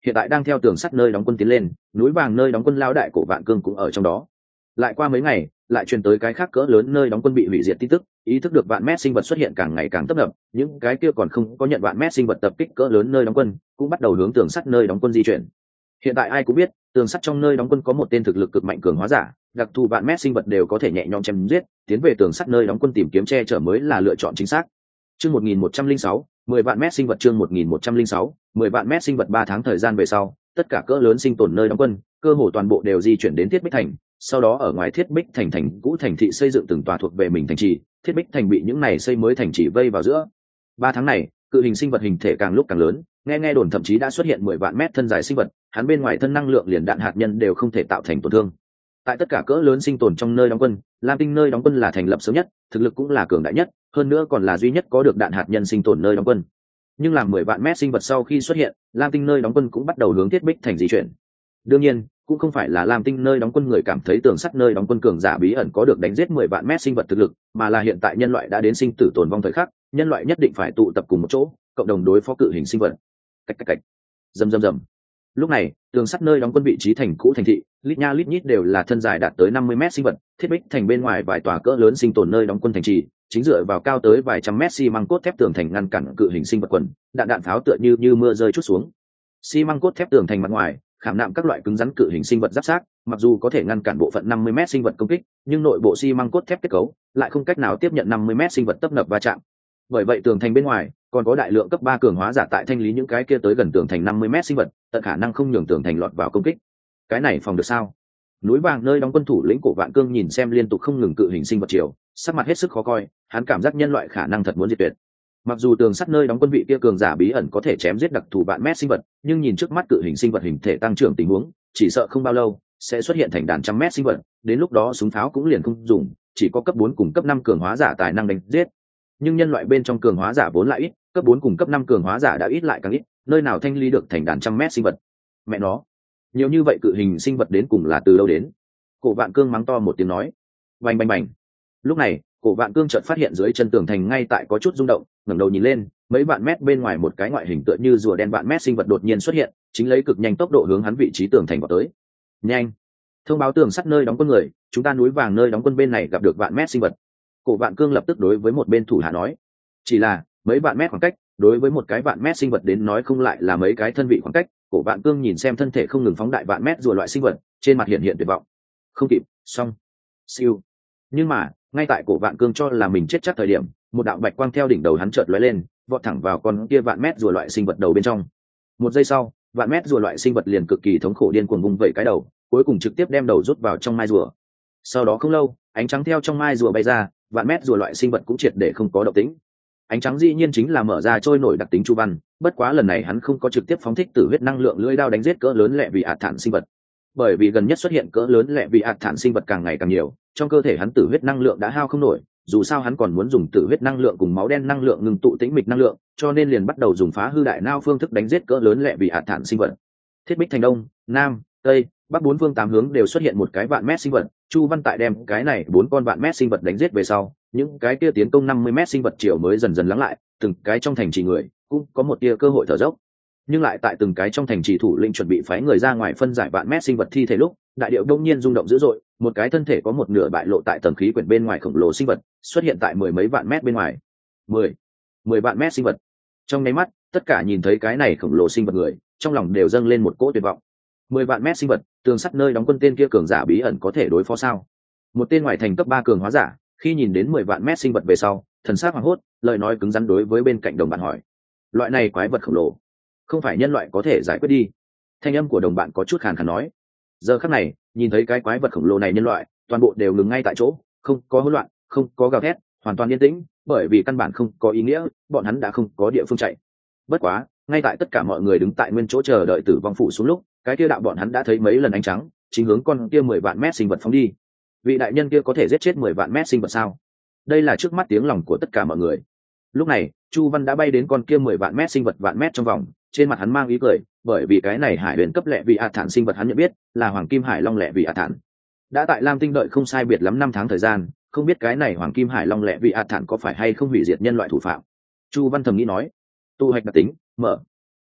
hiện tại đang theo tường sắt nơi đóng quân tiến lên, núi vàng nơi đóng quân lao đại cổ Vạn Cương cũng ở trong đó. Lại qua mấy ngày, lại truyền tới cái khác cỡ lớn nơi đóng quân bị hủy diệt tin tức, ý thức được vạn mét sinh vật xuất hiện càng ngày càng tấp nập, những cái kia còn không có nhận vạn mét sinh vật tập kích cỡ lớn nơi đóng quân cũng bắt đầu hướng tường sắt nơi đóng quân di chuyển. Hiện tại ai cũng biết, tường sắt trong nơi đóng quân có một tên thực lực cực mạnh cường hóa giả, đặc thù vạn mét sinh vật đều có thể nhẹ nhõm chém giết, tiến về tường sắt nơi đóng quân tìm kiếm che chở mới là lựa chọn chính xác. Chương một nghìn một trăm lẻ sáu, mười vạn mét sinh vật chương một nghìn một trăm lẻ sáu, mười vạn mét sinh vật ba tháng thời gian về sau, tất cả cỡ lớn sinh tồn nơi đóng quân, cơ hồ toàn bộ đều di chuyển đến Thiết Bích Thành, sau đó ở ngoài Thiết Bích Thành thành cũ thành thị xây dựng từng tòa thuộc về mình thành trì, Thiết Bích Thành bị những này xây mới thành trì vây vào giữa. Ba tháng này, cự hình sinh vật hình thể càng lúc càng lớn, nghe nghe đồn thậm chí đã xuất hiện mười vạn mét thân dài sinh vật, hắn bên ngoài thân năng lượng liền đạn hạt nhân đều không thể tạo thành tổn thương. Tại tất cả cỡ lớn sinh tồn trong nơi đóng quân, Lam Tinh nơi đóng quân là thành lập sớm nhất, thực lực cũng là cường đại nhất, hơn nữa còn là duy nhất có được đạn hạt nhân sinh tồn nơi đóng quân. Nhưng làm mười vạn mét sinh vật sau khi xuất hiện, Lam Tinh nơi đóng quân cũng bắt đầu hướng Thiết Bích Thành di chuyển. Đương nhiên, cũng không phải là Lam Tinh nơi đóng quân người cảm thấy tường sắt nơi đóng quân cường giả bí ẩn có được đánh giết mười vạn mét sinh vật thực lực, mà là hiện tại nhân loại đã đến sinh tử tồn vong thời khắc, nhân loại nhất định phải tụ tập cùng một chỗ, cộng đồng đối phó cự hình sinh vật. Cách cách cách. Rầm rầm rầm. Lúc này, tường sắt nơi đóng quân vị trí thành cũ thành thị, lít nha lít nhít đều là thân dài đạt tới năm mươi mét sinh vật, Thiết Bích Thành bên ngoài vài tòa cỡ lớn sinh tồn nơi đóng quân thành trì, chính dựa vào cao tới vài trăm mét xi măng cốt thép tường thành ngăn cản cự hình sinh vật quần, đạn đạn pháo tựa như như mưa rơi chút xuống. Xi măng cốt thép tường thành mặt ngoài, khảm nạm các loại cứng rắn cự hình sinh vật giáp xác, mặc dù có thể ngăn cản bộ phận năm mươi mét sinh vật công kích, nhưng nội bộ xi măng cốt thép kết cấu lại không cách nào tiếp nhận năm mươi mét sinh vật tấp nập va chạm. Bởi vậy tường thành bên ngoài còn có đại lượng cấp ba cường hóa giả tại thanh lý những cái kia tới gần tường thành năm mươi mét sinh vật, tận khả năng không nhường tường thành lọt vào công kích. Cái này phòng được sao? Núi vàng nơi đóng quân thủ lĩnh cổ Vạn Cương nhìn xem liên tục không ngừng cự hình sinh vật chiều, sắc mặt hết sức khó coi, hắn cảm giác nhân loại khả năng thật muốn diệt tuyệt. Mặc dù tường sắt nơi đóng quân vị kia cường giả bí ẩn có thể chém giết đặc thù vạn mét sinh vật, nhưng nhìn trước mắt cự hình sinh vật hình thể tăng trưởng tình huống, chỉ sợ không bao lâu sẽ xuất hiện thành đàn trăm mét sinh vật, đến lúc đó súng pháo cũng liền không dùng, chỉ có cấp bốn cùng cấp năm cường hóa giả tài năng đánh giết. Nhưng nhân loại bên trong cường hóa giả vốn lại ít, cấp bốn cùng cấp năm cường hóa giả đã ít lại càng ít, nơi nào thanh lý được thành đàn trăm mét sinh vật. Mẹ nó, nhiều như vậy cự hình sinh vật đến cùng là từ đâu đến? Cổ Vạn Cương mắng to một tiếng nói. Bành bành bành. Lúc này, Cổ Vạn Cương chợt phát hiện dưới chân tường thành ngay tại có chút rung động, ngẩng đầu nhìn lên, mấy vạn mét bên ngoài một cái ngoại hình tựa như rùa đen vạn mét sinh vật đột nhiên xuất hiện, chính lấy cực nhanh tốc độ hướng hắn vị trí tường thành vào tới. Nhanh! Thông báo tường sắt nơi đóng quân người, chúng ta núi vàng nơi đóng quân bên này gặp được vạn mét sinh vật. Cổ Vạn Cương lập tức đối với một bên thủ hạ nói. Chỉ là mấy vạn mét khoảng cách, đối với một cái vạn mét sinh vật đến nói không lại là mấy cái thân vị khoảng cách. Cổ Vạn Cương nhìn xem thân thể không ngừng phóng đại vạn mét rùa loại sinh vật, trên mặt hiện hiện tuyệt vọng. Không kịp, xong. Siêu. Nhưng mà, ngay tại Cổ Vạn Cương cho là mình chết chắc thời điểm, một đạo bạch quang theo đỉnh đầu hắn chợt lóe lên, vọt thẳng vào con kia vạn mét rùa loại sinh vật đầu bên trong. Một giây sau, vạn mét rùa loại sinh vật liền cực kỳ thống khổ điên cuồng vung vẩy cái đầu, cuối cùng trực tiếp đem đầu rút vào trong mai rùa. Sau đó không lâu, ánh trắng theo trong mai rùa bay ra, vạn mét rùa loại sinh vật cũng triệt để không có động tĩnh. Ánh trắng dĩ nhiên chính là mở ra trôi nổi đặc tính chu văn, bất quá lần này hắn không có trực tiếp phóng thích tử huyết năng lượng lưỡi đao đánh giết cỡ lớn lẹ vì ạt thản sinh vật, bởi vì gần nhất xuất hiện cỡ lớn lẹ vì ạt thản sinh vật càng ngày càng nhiều, trong cơ thể hắn tử huyết năng lượng đã hao không nổi, dù sao hắn còn muốn dùng tử huyết năng lượng cùng máu đen năng lượng ngừng tụ tĩnh mịch năng lượng, cho nên liền bắt đầu dùng phá hư đại nao phương thức đánh giết cỡ lớn lẹ vì ạt thản sinh vật. Thiết Bích Thành đông, nam, tây, bắc bốn phương tám hướng đều xuất hiện một cái vạn mét sinh vật, chu văn tại đem cái này bốn con vạn mét sinh vật đánh giết về sau, những cái kia tiến công năm mươi mét sinh vật chiều mới dần dần lắng lại, từng cái trong thành trì người cũng có một tia cơ hội thở dốc. Nhưng lại tại từng cái trong thành trì thủ lĩnh chuẩn bị phái người ra ngoài phân giải vạn mét sinh vật thi thể lúc, đại điệu đông nhiên rung động dữ dội, một cái thân thể có một nửa bại lộ tại tầng khí quyển bên ngoài khổng lồ sinh vật xuất hiện tại mười mấy vạn mét bên ngoài. mười, mười vạn mét sinh vật. Trong nháy mắt, tất cả nhìn thấy cái này khổng lồ sinh vật người, trong lòng đều dâng lên một cỗ tuyệt vọng. mười vạn mét sinh vật, tường sắt nơi đóng quân tên kia cường giả bí ẩn có thể đối phó sao? Một tên ngoại thành cấp ba cường hóa giả, khi nhìn đến mười vạn mét sinh vật về sau, thần sắc hoảng hốt, lời nói cứng rắn đối với bên cạnh đồng bạn hỏi: loại này quái vật khổng lồ, không phải nhân loại có thể giải quyết đi? Thanh âm của đồng bạn có chút khàn khàn nói. Giờ khắc này, nhìn thấy cái quái vật khổng lồ này nhân loại, toàn bộ đều ngừng ngay tại chỗ, không có hỗn loạn, không có gào thét, hoàn toàn yên tĩnh, bởi vì căn bản không có ý nghĩa, bọn hắn đã không có địa phương chạy. Bất quá, ngay tại tất cả mọi người đứng tại nguyên chỗ chờ đợi tử vong phủ xuống lúc, cái kia đạo bọn hắn đã thấy mấy lần ánh trắng, chính hướng con kia mười vạn mét sinh vật phóng đi. Vị đại nhân kia có thể giết chết mười vạn mét sinh vật sao? Đây là trước mắt tiếng lòng của tất cả mọi người. Lúc này, Chu Văn đã bay đến con kia mười vạn mét sinh vật vạn mét trong vòng, trên mặt hắn mang ý cười, bởi vì cái này hải huyền cấp lệ vị ạt thản sinh vật hắn nhận biết, là hoàng kim hải long lệ vị ạt thản. Đã tại Lam Tinh đợi không sai biệt lắm năm tháng thời gian, không biết cái này hoàng kim hải long lệ vị ạt thản có phải hay không hủy diệt nhân loại thủ phạm. Chu Văn thầm nghĩ nói. Tu hoạch đặc tính, mở.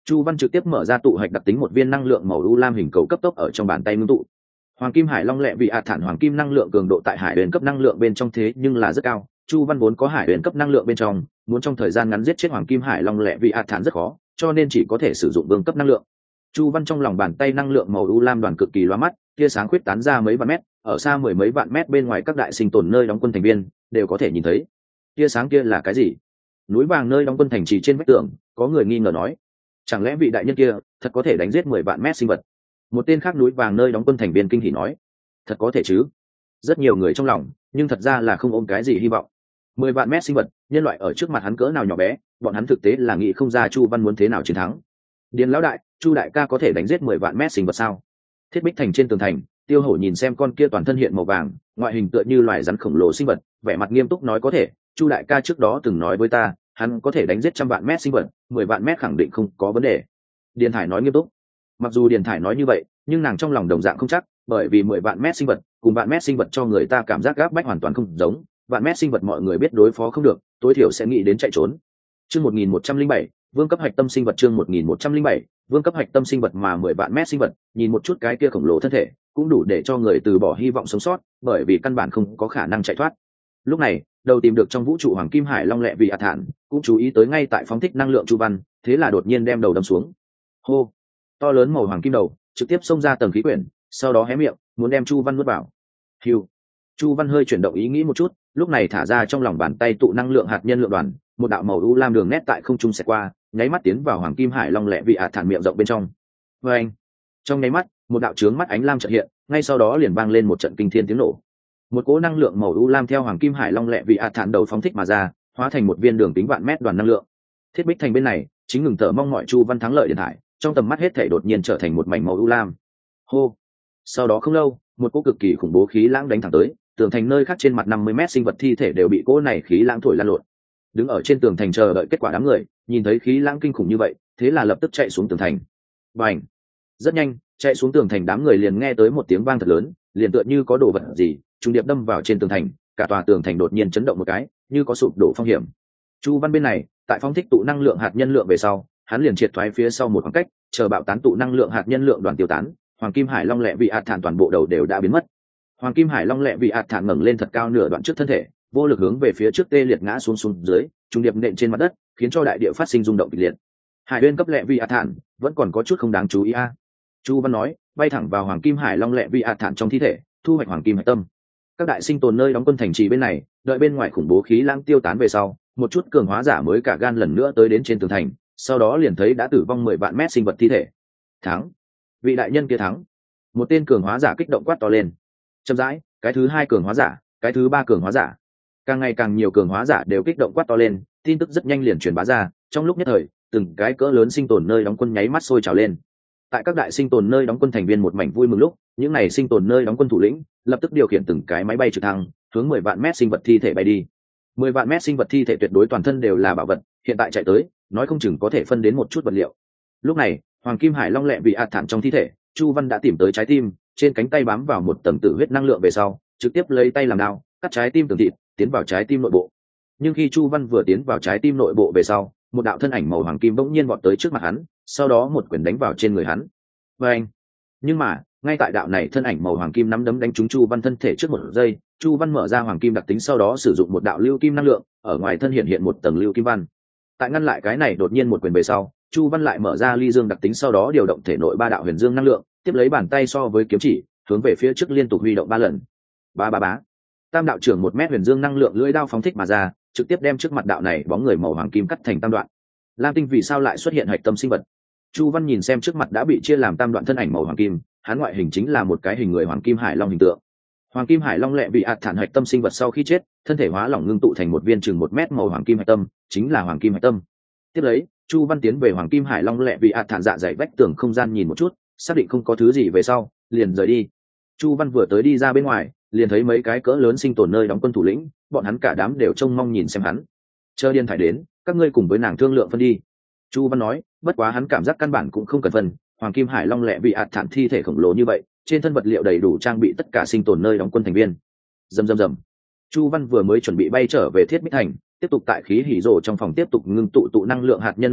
Chu Văn trực tiếp mở ra tụ hạch đặc tính một viên năng lượng màu u lam hình cầu cấp tốc ở trong bàn tay ngưng tụ. Hoàng kim hải long lệ vị ạt thản hoàng kim năng lượng cường độ tại hải huyền cấp năng lượng bên trong thế nhưng là rất cao. Chu Văn vốn có hải huyền cấp năng lượng bên trong, muốn trong thời gian ngắn giết chết hoàng kim hải long lệ vị ạt thản rất khó, cho nên chỉ có thể sử dụng vương cấp năng lượng. Chu Văn trong lòng bàn tay năng lượng màu u lam đoàn cực kỳ lóa mắt, tia sáng khuyết tán ra mấy vạn mét, ở xa mười mấy vạn mét bên ngoài các đại sinh tồn nơi đóng quân thành viên đều có thể nhìn thấy. Tia sáng kia là cái gì? Núi vàng nơi đóng quân thành trì trên vách tường, có người nghi ngờ nói, chẳng lẽ vị đại nhân kia thật có thể đánh giết mười vạn mét sinh vật? Một tên khác núi vàng nơi đóng quân thành viên kinh hỉ nói, thật có thể chứ? Rất nhiều người trong lòng, nhưng thật ra là không ôm cái gì hy vọng. Mười vạn mét sinh vật, nhân loại ở trước mặt hắn cỡ nào nhỏ bé, bọn hắn thực tế là nghĩ không ra Chu Văn muốn thế nào chiến thắng. Điền lão đại, Chu đại ca có thể đánh giết mười vạn mét sinh vật sao? Thiết Bích Thành trên tường thành, Tiêu Hổ nhìn xem con kia toàn thân hiện màu vàng, ngoại hình tựa như loài rắn khổng lồ sinh vật, vẻ mặt nghiêm túc nói, có thể, Chu đại ca trước đó từng nói với ta, hắn có thể đánh giết trăm vạn mét sinh vật, mười vạn mét khẳng định không có vấn đề. Điền Thải nói nghiêm túc. Mặc dù Điền Thải nói như vậy, nhưng nàng trong lòng đồng dạng không chắc, bởi vì mười vạn mét sinh vật cùng vạn mét sinh vật cho người ta cảm giác gáp bách hoàn toàn không giống. Vạn mét sinh vật mọi người biết đối phó không được, tối thiểu sẽ nghĩ đến chạy trốn. Chương một nghìn một trăm linh bảy, vương cấp hạch tâm sinh vật. Chương một nghìn một trăm linh bảy, vương cấp hạch tâm sinh vật. Mà mười vạn mét sinh vật, nhìn một chút cái kia khổng lồ thân thể, cũng đủ để cho người từ bỏ hy vọng sống sót, bởi vì căn bản không có khả năng chạy thoát. Lúc này, đầu tìm được trong vũ trụ hoàng kim hải long lệ vì ạt thản, cũng chú ý tới ngay tại phóng thích năng lượng Chu Văn, thế là đột nhiên đem đầu đâm xuống. Hô! To lớn màu hoàng kim đầu trực tiếp xông ra tầng khí quyển, sau đó hé miệng muốn đem Chu Văn nuốt vào. Hiu! Chu Văn hơi chuyển động ý nghĩ một chút, lúc này thả ra trong lòng bàn tay tụ năng lượng hạt nhân lượng đoàn, một đạo màu u lam đường nét tại không trung xẹt qua, nháy mắt tiến vào hoàng kim hải long lệ vị ạt thản miệng rộng bên trong. Và anh, trong nháy mắt, một đạo chướng mắt ánh lam chợt hiện, ngay sau đó liền vang lên một trận kinh thiên tiếng nổ. Một cỗ năng lượng màu u lam theo hoàng kim hải long lệ vị ạt thản đầu phóng thích mà ra, hóa thành một viên đường kính vạn mét đoàn năng lượng. Thiết Bích Thành bên này, chính ngừng thở mong mọi Chu Văn thắng lợi điện thoại, trong tầm mắt hết thảy đột nhiên trở thành một mảnh màu u lam. Hô! Sau đó không lâu, một cỗ cực kỳ khủng bố khí lãng đánh thẳng tới, tường thành nơi khác trên mặt năm mươi mét sinh vật thi thể đều bị cỗ này khí lãng thổi lan lộn. Đứng ở trên tường thành chờ đợi kết quả đám người, nhìn thấy khí lãng kinh khủng như vậy, thế là lập tức chạy xuống tường thành. Bành! Rất nhanh, chạy xuống tường thành đám người liền nghe tới một tiếng vang thật lớn, liền tựa như có đồ vật gì trùng điệp đâm vào trên tường thành, cả tòa tường thành đột nhiên chấn động một cái, như có sụp đổ phong hiểm. Chu Văn bên này, tại phóng thích tụ năng lượng hạt nhân lượng về sau, hắn liền triệt thoái phía sau một khoảng cách, chờ bạo tán tụ năng lượng hạt nhân lượng đoàn tiêu tán, hoàng kim hải long lệ vị ạt thản toàn bộ đầu đều đã biến mất. Hoàng kim hải long lệ vị ạt thản ngẩng lên thật cao nửa đoạn trước thân thể, vô lực hướng về phía trước tê liệt ngã xuống xuống dưới, trung điệp nện trên mặt đất, khiến cho đại địa phát sinh rung động kịch liệt. Hải Uyên cấp lệ vị ạt thản vẫn còn có chút không đáng chú ý a. À. Chu Văn nói, bay thẳng vào hoàng kim hải long lệ vị ạt thản trong thi thể, thu hoạch hoàng kim hạch tâm. Các đại sinh tồn nơi đóng quân thành trì bên này, đợi bên ngoài khủng bố khí lãng tiêu tán về sau, một chút cường hóa giả mới cả gan lần nữa tới đến trên tường thành, sau đó liền thấy đã tử vong mười vạn mét sinh vật thi thể. Thắng! Vị đại nhân kia thắng! Một tên cường hóa giả kích động quát to lên. Chậm rãi, cái thứ hai cường hóa giả, cái thứ ba cường hóa giả, càng ngày càng nhiều cường hóa giả đều kích động quát to lên, tin tức rất nhanh liền truyền bá ra, trong lúc nhất thời, từng cái cỡ lớn sinh tồn nơi đóng quân nháy mắt sôi trào lên. Tại các đại sinh tồn nơi đóng quân thành viên một mảnh vui mừng lúc, những này sinh tồn nơi đóng quân thủ lĩnh lập tức điều khiển từng cái máy bay trực thăng, hướng mười vạn mét sinh vật thi thể bay đi. Mười vạn mét sinh vật thi thể tuyệt đối toàn thân đều là bảo vật, hiện tại chạy tới, nói không chừng có thể phân đến một chút vật liệu. Lúc này, hoàng kim hải long lệ vị ạt thản trong thi thể, Chu Văn đã tìm tới trái tim, trên cánh tay bám vào một tầng tử huyết năng lượng về sau, trực tiếp lấy tay làm đao, cắt trái tim từng thịt, tiến vào trái tim nội bộ. Nhưng khi Chu Văn vừa tiến vào trái tim nội bộ về sau, một đạo thân ảnh màu hoàng kim bỗng nhiên vọt tới trước mặt hắn, sau đó một quyền đánh vào trên người hắn. Và anh, nhưng mà ngay tại đạo này thân ảnh màu hoàng kim nắm đấm đánh trúng Chu Văn thân thể trước một giây, Chu Văn mở ra hoàng kim đặc tính, sau đó sử dụng một đạo lưu kim năng lượng, ở ngoài thân hiện hiện một tầng lưu kim văn. Tại ngăn lại cái này đột nhiên một quyền về sau, Chu Văn lại mở ra ly dương đặc tính, sau đó điều động thể nội ba đạo huyền dương năng lượng, tiếp lấy bàn tay so với kiếm chỉ, hướng về phía trước liên tục huy động ba lần. Ba ba bá. Tam đạo trưởng một mét huyền dương năng lượng lưỡi đao phóng thích mà ra, trực tiếp đem trước mặt đạo này bóng người màu hoàng kim cắt thành tam đoạn. Lam tinh vì sao lại xuất hiện hạch tâm sinh vật? Chu Văn nhìn xem trước mặt đã bị chia làm tam đoạn thân ảnh màu hoàng kim, hắn ngoại hình chính là một cái hình người hoàng kim hải long hình tượng. Hoàng kim hải long lệ bị ạt thản hạch tâm sinh vật sau khi chết, thân thể hóa lỏng ngưng tụ thành một viên chừng một mét màu hoàng kim hạch tâm, chính là hoàng kim hạch tâm. Tiếp lấy, Chu Văn tiến về hoàng kim hải long lệ bị ạt thản dạ dày vách tường không gian nhìn một chút, xác định không có thứ gì về sau, liền rời đi. Chu Văn vừa tới đi ra bên ngoài, liền thấy mấy cái cỡ lớn sinh tồn nơi đóng quân thủ lĩnh, bọn hắn cả đám đều trông mong nhìn xem hắn. Chờ Điên Thải đến, các ngươi cùng với nàng thương lượng phân đi. Chu Văn nói, bất quá hắn cảm giác căn bản cũng không cần phân, hoàng kim hải long lệ bị ạt thản thi thể khổng lồ như vậy, trên thân vật liệu đầy đủ trang bị tất cả sinh tồn nơi đóng quân thành viên. Rầm rầm rầm. Chu Văn vừa mới chuẩn bị bay trở về Thiết Bích Thành, tiếp tục tại khí hỉ rồ trong phòng tiếp tục ngưng tụ tụ năng lượng hạt nhân lượng lúc,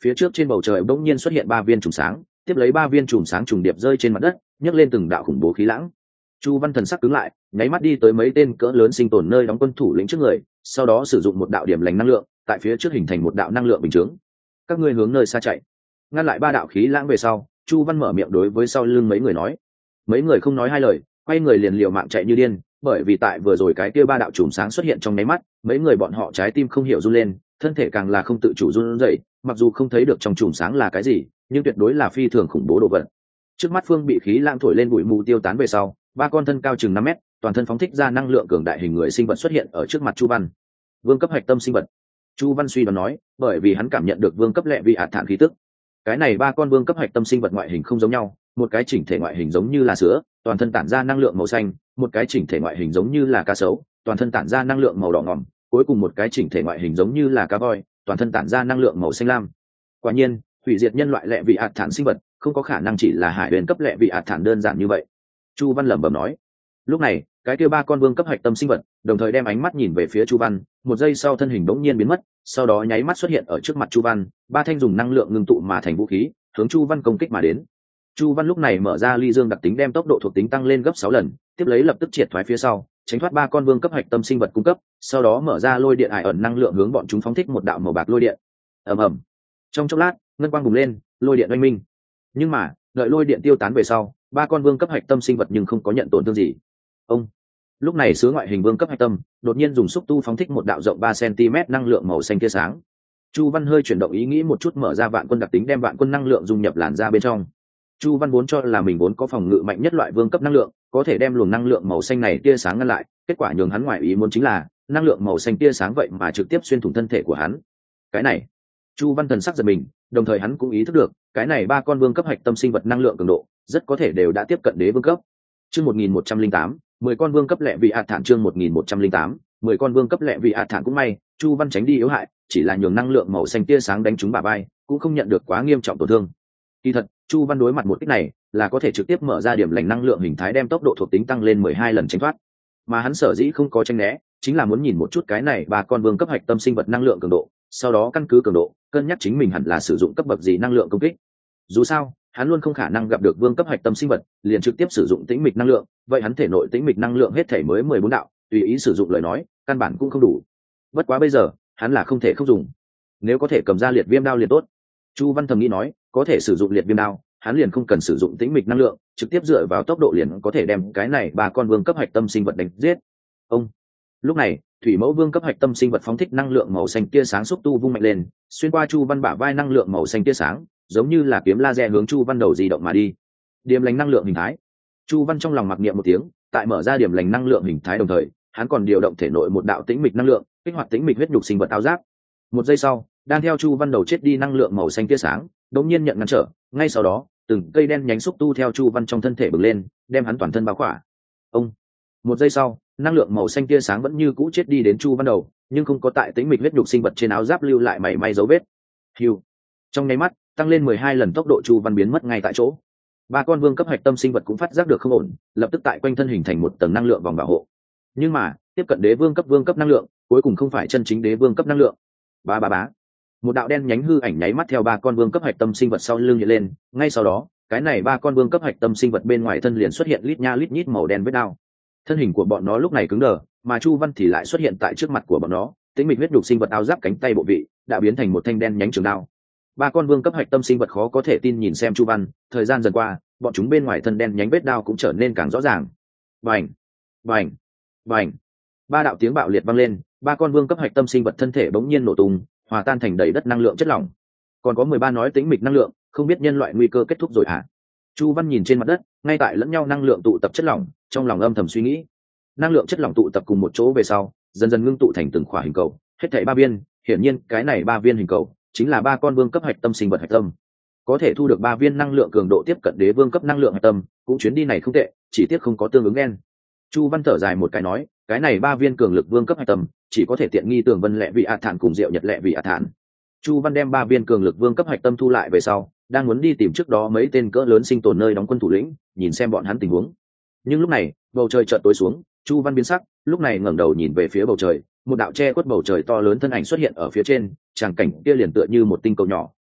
phía trước trên bầu trời bỗng nhiên xuất hiện ba viên chùm sáng, tiếp lấy ba viên chùm sáng trùng điệp rơi trên mặt đất, nhấc lên từng đạo khủng bố khí lãng. Chu Văn thần sắc cứng lại, nháy mắt đi tới mấy tên cỡ lớn sinh tồn nơi đóng quân thủ lĩnh trước người, sau đó sử dụng một đạo điểm lành năng lượng, tại phía trước hình thành một đạo năng lượng bình chướng. Các ngươi hướng nơi xa chạy. Ngăn lại ba đạo khí lãng về sau, Chu Văn mở miệng đối với sau lưng mấy người nói. Mấy người không nói hai lời, quay người liền liều mạng chạy như điên, bởi vì tại vừa rồi cái kia ba đạo chùm sáng xuất hiện trong nháy mắt, mấy người bọn họ trái tim không hiểu run lên, thân thể càng là không tự chủ run rẩy, mặc dù không thấy được trong chùm sáng là cái gì, nhưng tuyệt đối là phi thường khủng bố đồ vật. Trước mắt phương bị khí lãng thổi lên bụi mù tiêu tán về sau, ba con thân cao chừng năm mét, toàn thân phóng thích ra năng lượng cường đại hình người sinh vật xuất hiện ở trước mặt Chu Văn. Vương cấp hạch tâm sinh vật. Chu Văn suy đoán nói, bởi vì hắn cảm nhận được vương cấp lệ vị ạt thản khí tức. Cái này ba con vương cấp hạch tâm sinh vật ngoại hình không giống nhau, một cái chỉnh thể ngoại hình giống như là sữa, toàn thân tản ra năng lượng màu xanh, một cái chỉnh thể ngoại hình giống như là cá sấu, toàn thân tản ra năng lượng màu đỏ ngòm, cuối cùng một cái chỉnh thể ngoại hình giống như là cá voi, toàn thân tản ra năng lượng màu xanh lam. Quả nhiên, hủy diệt nhân loại lệ vị ạt thản sinh vật không có khả năng chỉ là hải huyền cấp lệ vị ạt thản đơn giản như vậy. Chu Văn lẩm bẩm nói. Lúc này, cái kia ba con vương cấp hạch tâm sinh vật đồng thời đem ánh mắt nhìn về phía Chu Văn, một giây sau thân hình bỗng nhiên biến mất, sau đó nháy mắt xuất hiện ở trước mặt Chu Văn, ba thanh dùng năng lượng ngưng tụ mà thành vũ khí, hướng Chu Văn công kích mà đến. Chu Văn lúc này mở ra ly dương đặc tính đem tốc độ thuộc tính tăng lên gấp sáu lần, tiếp lấy lập tức triệt thoái phía sau, tránh thoát ba con vương cấp hạch tâm sinh vật cung cấp, sau đó mở ra lôi điện ải ẩn năng lượng hướng bọn chúng phóng thích một đạo màu bạc lôi điện. Ầm ầm. Trong chốc lát, ngân quang bùng lên, lôi điện oanh minh. Nhưng mà, đợi lôi điện tiêu tán về sau, ba con vương cấp hạch tâm sinh vật nhưng không có nhận tổn thương gì. Ông. Lúc này sứ ngoại hình vương cấp hạch tâm đột nhiên dùng xúc tu phóng thích một đạo rộng ba xăng-ti-mét năng lượng màu xanh tia sáng. Chu Văn hơi chuyển động ý nghĩ một chút, mở ra vạn quân đặc tính đem vạn quân năng lượng dung nhập làn ra bên trong. Chu Văn vốn cho là mình vốn có phòng ngự mạnh nhất loại vương cấp năng lượng, có thể đem luồng năng lượng màu xanh này tia sáng ngăn lại, kết quả nhường hắn ngoài ý muốn chính là năng lượng màu xanh tia sáng vậy mà trực tiếp xuyên thủng thân thể của hắn. Cái này, Chu Văn thần sắc giật mình, đồng thời hắn cũng ý thức được, cái này ba con vương cấp hạch tâm sinh vật năng lượng cường độ rất có thể đều đã tiếp cận đế vương cấp. Chương một nghìn một trăm linh tám, mười con vương cấp lệ vị ạt thản. Chương một nghìn một trăm linh tám, mười con vương cấp lệ vị ạt thản. Cũng may, Chu Văn tránh đi yếu hại, chỉ là nhường năng lượng màu xanh tia sáng đánh trúng bả vai, cũng không nhận được quá nghiêm trọng tổn thương. Kỳ thật, Chu Văn đối mặt một kích này, là có thể trực tiếp mở ra điểm lành năng lượng hình thái đem tốc độ thuộc tính tăng lên mười hai lần tránh thoát. Mà hắn sở dĩ không có tránh né, chính là muốn nhìn một chút cái này ba con vương cấp hạch tâm sinh vật năng lượng cường độ, sau đó căn cứ cường độ, cân nhắc chính mình hẳn là sử dụng cấp bậc gì năng lượng công kích. Dù sao, hắn luôn không khả năng gặp được vương cấp hạch tâm sinh vật liền trực tiếp sử dụng tĩnh mịch năng lượng, vậy hắn thể nội tĩnh mịch năng lượng hết thể mới mười bốn đạo, tùy ý sử dụng lời nói, căn bản cũng không đủ. Bất quá bây giờ, hắn là không thể không dùng. Nếu có thể cầm ra liệt viêm đao liền tốt. Chu Văn thầm nghĩ nói, có thể sử dụng liệt viêm đao, hắn liền không cần sử dụng tĩnh mịch năng lượng, trực tiếp dựa vào tốc độ liền có thể đem cái này ba con vương cấp hạch tâm sinh vật đánh giết. Ông. Lúc này, thủy mẫu vương cấp hạch tâm sinh vật phóng thích năng lượng màu xanh tia sáng xúc tu vung mạnh lên, xuyên qua Chu Văn bả vai năng lượng màu xanh tia sáng, giống như là kiếm laser hướng Chu Văn đầu di động mà đi. Điểm lành năng lượng hình thái. Chu Văn trong lòng mặc niệm một tiếng, tại mở ra điểm lành năng lượng hình thái đồng thời, hắn còn điều động thể nội một đạo tĩnh mịch năng lượng, kích hoạt tĩnh mịch huyết nhục sinh vật áo giáp. Một giây sau, đang theo Chu Văn đầu chết đi năng lượng màu xanh tia sáng, đột nhiên nhận ngăn trở, ngay sau đó, từng cây đen nhánh xúc tu theo Chu Văn trong thân thể bừng lên, đem hắn toàn thân bao khỏa. Ông. Một giây sau, năng lượng màu xanh tia sáng vẫn như cũ chết đi đến Chu Văn đầu, nhưng không có tại tĩnh mịch huyết nhục sinh vật trên áo giáp lưu lại mảy may dấu vết. Hưu. Trong nháy mắt, tăng lên mười hai lần tốc độ Chu Văn biến mất ngay tại chỗ. Ba con vương cấp hạch tâm sinh vật cũng phát giác được không ổn, lập tức tại quanh thân hình thành một tầng năng lượng vòng bảo hộ. Nhưng mà, tiếp cận đế vương cấp vương cấp năng lượng, cuối cùng không phải chân chính đế vương cấp năng lượng. Ba ba bá. Một đạo đen nhánh hư ảnh nháy mắt theo ba con vương cấp hạch tâm sinh vật sau lưng hiện lên, ngay sau đó, cái này ba con vương cấp hạch tâm sinh vật bên ngoài thân liền xuất hiện lít nha lít nhít màu đen vết đao. Thân hình của bọn nó lúc này cứng đờ, mà Chu Văn thì lại xuất hiện tại trước mặt của bọn nó, tĩnh mịch huyết nhục sinh vật áo giáp cánh tay bộ vị đã biến thành một thanh đen nhánh trường đao. Ba con vương cấp hạch tâm sinh vật khó có thể tin nhìn xem Chu Văn, thời gian dần qua, bọn chúng bên ngoài thân đen nhánh vết đao cũng trở nên càng rõ ràng. Bành, bành, bành. Ba đạo tiếng bạo liệt vang lên, ba con vương cấp hạch tâm sinh vật thân thể bỗng nhiên nổ tung, hòa tan thành đầy đất năng lượng chất lỏng. Còn có mười ba nói tĩnh mịch năng lượng, không biết nhân loại nguy cơ kết thúc rồi hả? Chu Văn nhìn trên mặt đất, ngay tại lẫn nhau năng lượng tụ tập chất lỏng, trong lòng âm thầm suy nghĩ. Năng lượng chất lỏng tụ tập cùng một chỗ về sau, dần dần ngưng tụ thành từng khỏa hình cầu, hết thảy ba viên, hiển nhiên cái này ba viên hình cầu chính là ba con vương cấp hạch tâm sinh vật hạch tâm. Có thể thu được ba viên năng lượng cường độ tiếp cận đế vương cấp năng lượng hạch tâm, cũng chuyến đi này không tệ, chỉ tiếc không có tương ứng gen. Chu Văn thở dài một cái nói, cái này ba viên cường lực vương cấp hạch tâm, chỉ có thể tiện nghi Tường Vân lệ vị ạt thản cùng Diệu Nhật lệ vị ạt thản. Chu Văn đem ba viên cường lực vương cấp hạch tâm thu lại về sau, đang muốn đi tìm trước đó mấy tên cỡ lớn sinh tồn nơi đóng quân thủ lĩnh, nhìn xem bọn hắn tình huống. Nhưng lúc này, bầu trời chợt tối xuống, Chu Văn biến sắc, lúc này ngẩng đầu nhìn về phía bầu trời, một đạo che khuất bầu trời to lớn thân ảnh xuất hiện ở phía trên, tràng cảnh kia liền tựa như một tinh cầu nhỏ,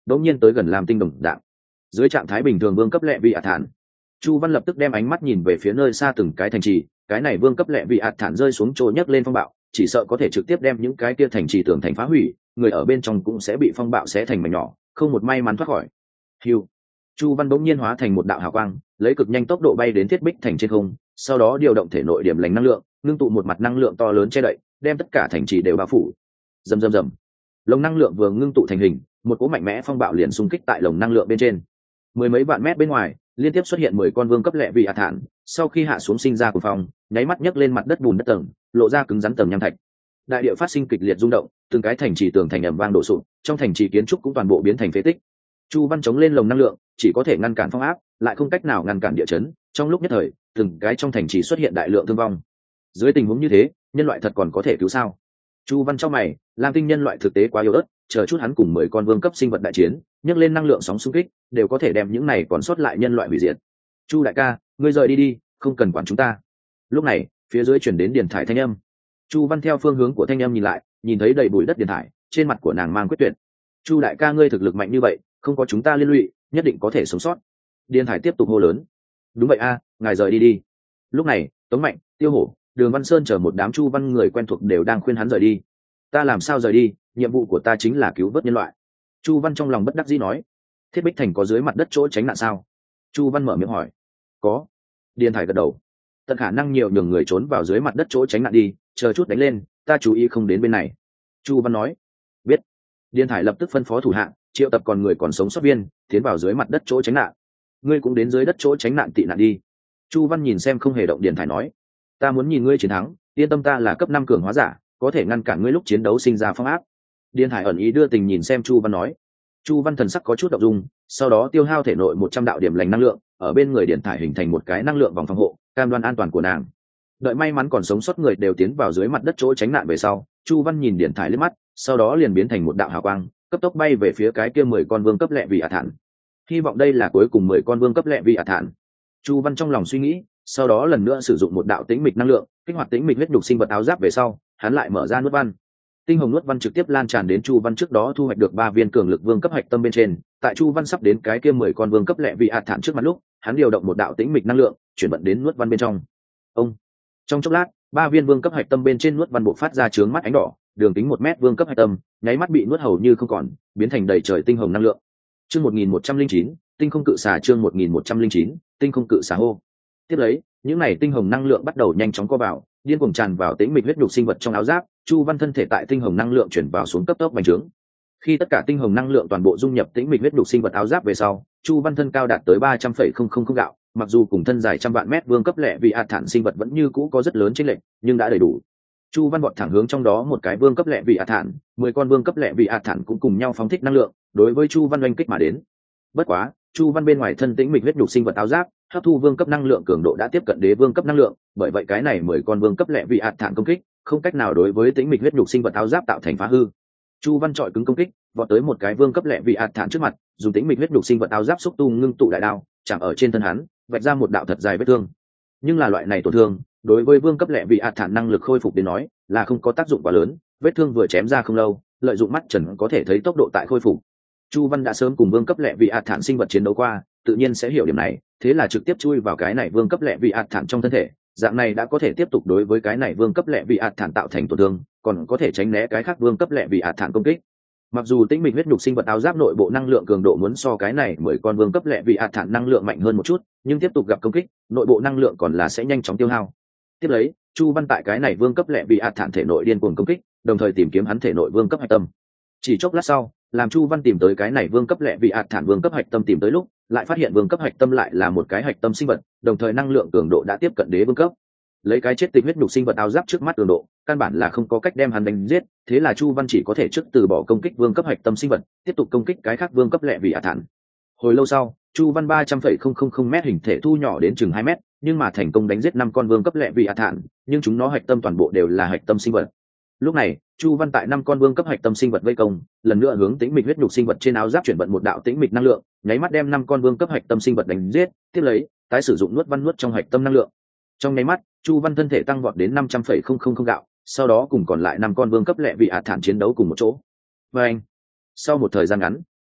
đống nhiên tới gần làm tinh đồng dạng. Dưới trạng thái bình thường vương cấp lệ vị ạt thản, chu văn lập tức đem ánh mắt nhìn về phía nơi xa từng cái thành trì. Cái này vương cấp lệ vị ạt thản rơi xuống chỗ nhấc lên phong bạo, chỉ sợ có thể trực tiếp đem những cái kia thành trì tường thành phá hủy, người ở bên trong cũng sẽ bị phong bạo xé thành mảnh nhỏ, không một may mắn thoát khỏi. Hưu, chu văn bỗng nhiên hóa thành một đạo hào quang, lấy cực nhanh tốc độ bay đến thiết bích thành trên không, sau đó điều động thể nội điểm lành năng lượng, ngưng tụ một mặt năng lượng to lớn che đậy, đem tất cả thành trì đều bao phủ. Rầm rầm rầm, lồng năng lượng vừa ngưng tụ thành hình, một cỗ mạnh mẽ phong bạo liền xung kích tại lồng năng lượng bên trên. Mười mấy vạn mét bên ngoài liên tiếp xuất hiện mười con vương cấp lệ vị ạt thản, sau khi hạ xuống sinh ra của phong, nháy mắt nhấc lên mặt đất bùn đất tầng, lộ ra cứng rắn tầng nham thạch. Đại địa phát sinh kịch liệt rung động, từng cái thành trì tường thành ầm vang đổ sụp, trong thành trì kiến trúc cũng toàn bộ biến thành phế tích. Chu văn chống lên lồng năng lượng, chỉ có thể ngăn cản phong áp, lại không cách nào ngăn cản địa chấn. Trong lúc nhất thời, từng cái trong thành trì xuất hiện đại lượng thương vong. Dưới tình huống như thế, nhân loại thật còn có thể cứu sao? Chu văn trong mày, lam tinh nhân loại thực tế quá yếu ớt, chờ chút hắn cùng mười con vương cấp sinh vật đại chiến, nhấc lên năng lượng sóng xung kích, đều có thể đem những này còn sót lại nhân loại hủy diệt. Chu đại ca, ngươi rời đi đi, không cần quản chúng ta. Lúc này, phía dưới chuyển đến điền thải thanh âm. Chu văn theo phương hướng của thanh âm nhìn lại, nhìn thấy đầy bụi đất điền thải, trên mặt của nàng mang quyết tuyệt. Chu đại ca ngươi thực lực mạnh như vậy, không có chúng ta liên lụy, nhất định có thể sống sót. Điền thải tiếp tục hô lớn. Đúng vậy a, ngài rời đi đi. Lúc này, Tống Mạnh, Tiêu Hổ, Đường Văn Sơn chờ một đám Chu văn người quen thuộc đều đang khuyên hắn rời đi. Ta làm sao rời đi, nhiệm vụ của ta chính là cứu vớt nhân loại. Chu văn trong lòng bất đắc dĩ nói. Thiết bích thành có dưới mặt đất chỗ tránh nạn sao? Chu văn mở miệng hỏi. Có. Điền thải gật đầu. Tận khả năng nhiều nhường người trốn vào dưới mặt đất chỗ tránh nạn đi, chờ chút đánh lên, ta chú ý không đến bên này. Chu văn nói. Biết. Điền thải lập tức phân phó thủ hạ triệu tập còn người còn sống sót viên tiến vào dưới mặt đất chỗ tránh nạn. Ngươi cũng đến dưới đất chỗ tránh nạn tị nạn đi. Chu văn nhìn xem không hề động Điền thải nói. Ta muốn nhìn ngươi chiến thắng, yên tâm, ta là cấp năm cường hóa giả, có thể ngăn cản ngươi lúc chiến đấu sinh ra phong áp. Điền thải ẩn ý đưa tình nhìn xem Chu văn nói. Chu văn thần sắc có chút động dung, sau đó tiêu hao thể nội một trăm đạo điểm lành năng lượng, ở bên người Điền thải hình thành một cái năng lượng vòng phòng hộ, cam đoan an toàn của nàng. Đợi may mắn còn sống sót người đều tiến vào dưới mặt đất chỗ tránh nạn về sau, Chu văn nhìn Điền thải liếc mắt, sau đó liền biến thành một đạo hào quang, cấp tốc bay về phía cái kia mười con vương cấp lệ vị ạt thản. Hy vọng đây là cuối cùng mười con vương cấp lệ vị ạt thản. Chu văn trong lòng suy nghĩ, sau đó lần nữa sử dụng một đạo tĩnh mịch năng lượng, kích hoạt tĩnh mịch huyết nhục sinh vật áo giáp về sau, hắn lại mở ra nuốt văn. Tinh hồng nuốt văn trực tiếp lan tràn đến Chu văn trước đó thu hoạch được ba viên cường lực vương cấp hạch tâm bên trên. Tại Chu văn sắp đến cái kia mười con vương cấp lệ vị ạt thản trước mặt lúc, hắn điều động một đạo tĩnh mịch năng lượng, chuyển vận đến nuốt văn bên trong. Ông. Trong chốc lát, ba viên vương cấp hạch tâm bên trên nuốt văn bộ phát ra chướng mắt ánh đỏ, đường kính một mét vương cấp hạch tâm, nháy mắt bị nuốt hầu như không còn, biến thành đầy trời tinh hồng năng lượng. Chương một nghìn một trăm linh chín, tinh không cự xà. Chương một nghìn một trăm linh chín, tinh không cự xà hô. Tiếp lấy, những này tinh hồng năng lượng bắt đầu nhanh chóng co vào, điên cuồng tràn vào tĩnh mịch huyết nhục sinh vật trong áo giáp. Chu văn thân thể tại tinh hồng năng lượng chuyển vào xuống cấp tốc bành trướng. Khi tất cả tinh hồng năng lượng toàn bộ dung nhập tĩnh mịch huyết nhục sinh vật áo giáp về sau, Chu văn thân cao đạt tới ba trăm phẩy không không không gạo, mặc dù cùng thân dài trăm vạn mét vương cấp lệ vị ạt thản sinh vật vẫn như cũ có rất lớn chênh lệch, nhưng đã đầy đủ. Chu văn vọt thẳng hướng trong đó một cái vương cấp lệ vị ạt thản, mười con vương cấp lệ vị ạt thản cũng cùng nhau phóng thích năng lượng, đối với Chu văn oanh kích mà đến. Bất quá, Chu văn bên ngoài thân tĩnh mịch huyết nhục sinh vật áo giáp, hấp thu vương cấp năng lượng cường độ đã tiếp cận đế vương cấp năng lượng, bởi vậy cái này mười con vương cấp lệ vị ạt thản công kích không cách nào đối với tĩnh mịch huyết nhục sinh vật áo giáp tạo thành phá hư. Chu văn trọi cứng công kích, vọt tới một cái vương cấp lệ vị ạt thản trước mặt, dùng tĩnh mịch huyết nhục sinh vật áo giáp xúc tu ngưng tụ đại đao, chạm ở trên thân hắn, vạch ra một đạo thật dài vết thương. Nhưng là loại này tổn thương, đối với vương cấp lệ vị ạt thản năng lực khôi phục đến nói, là không có tác dụng quá lớn, vết thương vừa chém ra không lâu, lợi dụng mắt trần có thể thấy tốc độ tại khôi phục. Chu văn đã sớm cùng vương cấp lệ vị ạt thản sinh vật chiến đấu qua, tự nhiên sẽ hiểu điểm này, thế là trực tiếp chui vào cái này vương cấp lệ vị ạt thản trong thân thể, dạng này đã có thể tiếp tục đối với cái này vương cấp lệ vị ạt thản tạo thành tổn thương, còn có thể tránh né cái khác vương cấp lệ vị ạt thản công kích. Mặc dù tĩnh mịch huyết nhục sinh vật áo giáp nội bộ năng lượng cường độ muốn so cái này mười con vương cấp lệ vị ạt thản năng lượng mạnh hơn một chút, nhưng tiếp tục gặp công kích, nội bộ năng lượng còn là sẽ nhanh chóng tiêu hao. Tiếp lấy, Chu văn tại cái này vương cấp lệ vị ạt thản thể nội điên cuồng công kích, đồng thời tìm kiếm hắn thể nội vương cấp hạch tâm. Chỉ chốc lát sau, làm Chu văn tìm tới cái này vương cấp lệ vị ạt thản vương cấp hạch tâm tìm tới lúc, lại phát hiện vương cấp hạch tâm lại là một cái hạch tâm sinh vật, đồng thời năng lượng cường độ đã tiếp cận đế vương cấp. Lấy cái chết tịch huyết nhục sinh vật áo giáp trước mắt cường độ, căn bản là không có cách đem hắn đánh giết, thế là Chu văn chỉ có thể trước từ bỏ công kích vương cấp hạch tâm sinh vật, tiếp tục công kích cái khác vương cấp lệ vị ạt thản. Hồi lâu sau, Chu văn ba trăm phẩy không không không mét hình thể thu nhỏ đến chừng hai mét, nhưng mà thành công đánh giết năm con vương cấp lệ vị ạt thản, nhưng chúng nó hạch tâm toàn bộ đều là hạch tâm sinh vật. Lúc này, Chu văn tại năm con vương cấp hạch tâm sinh vật vây công, lần nữa hướng tĩnh mịch huyết nhục sinh vật trên áo giáp chuyển vận một đạo tĩnh mịch năng lượng, nháy mắt đem năm con vương cấp hạch tâm sinh vật đánh giết, tiếp lấy, tái sử dụng nuốt văn nuốt trong hạch tâm năng lượng. Trong nháy mắt, Chu văn thân thể tăng vọt đến năm trăm phẩy không không không gạo, sau đó cùng còn lại năm con vương cấp lệ vị ạt thản chiến đấu cùng một chỗ. Và anh, sau một thời gian ngắn,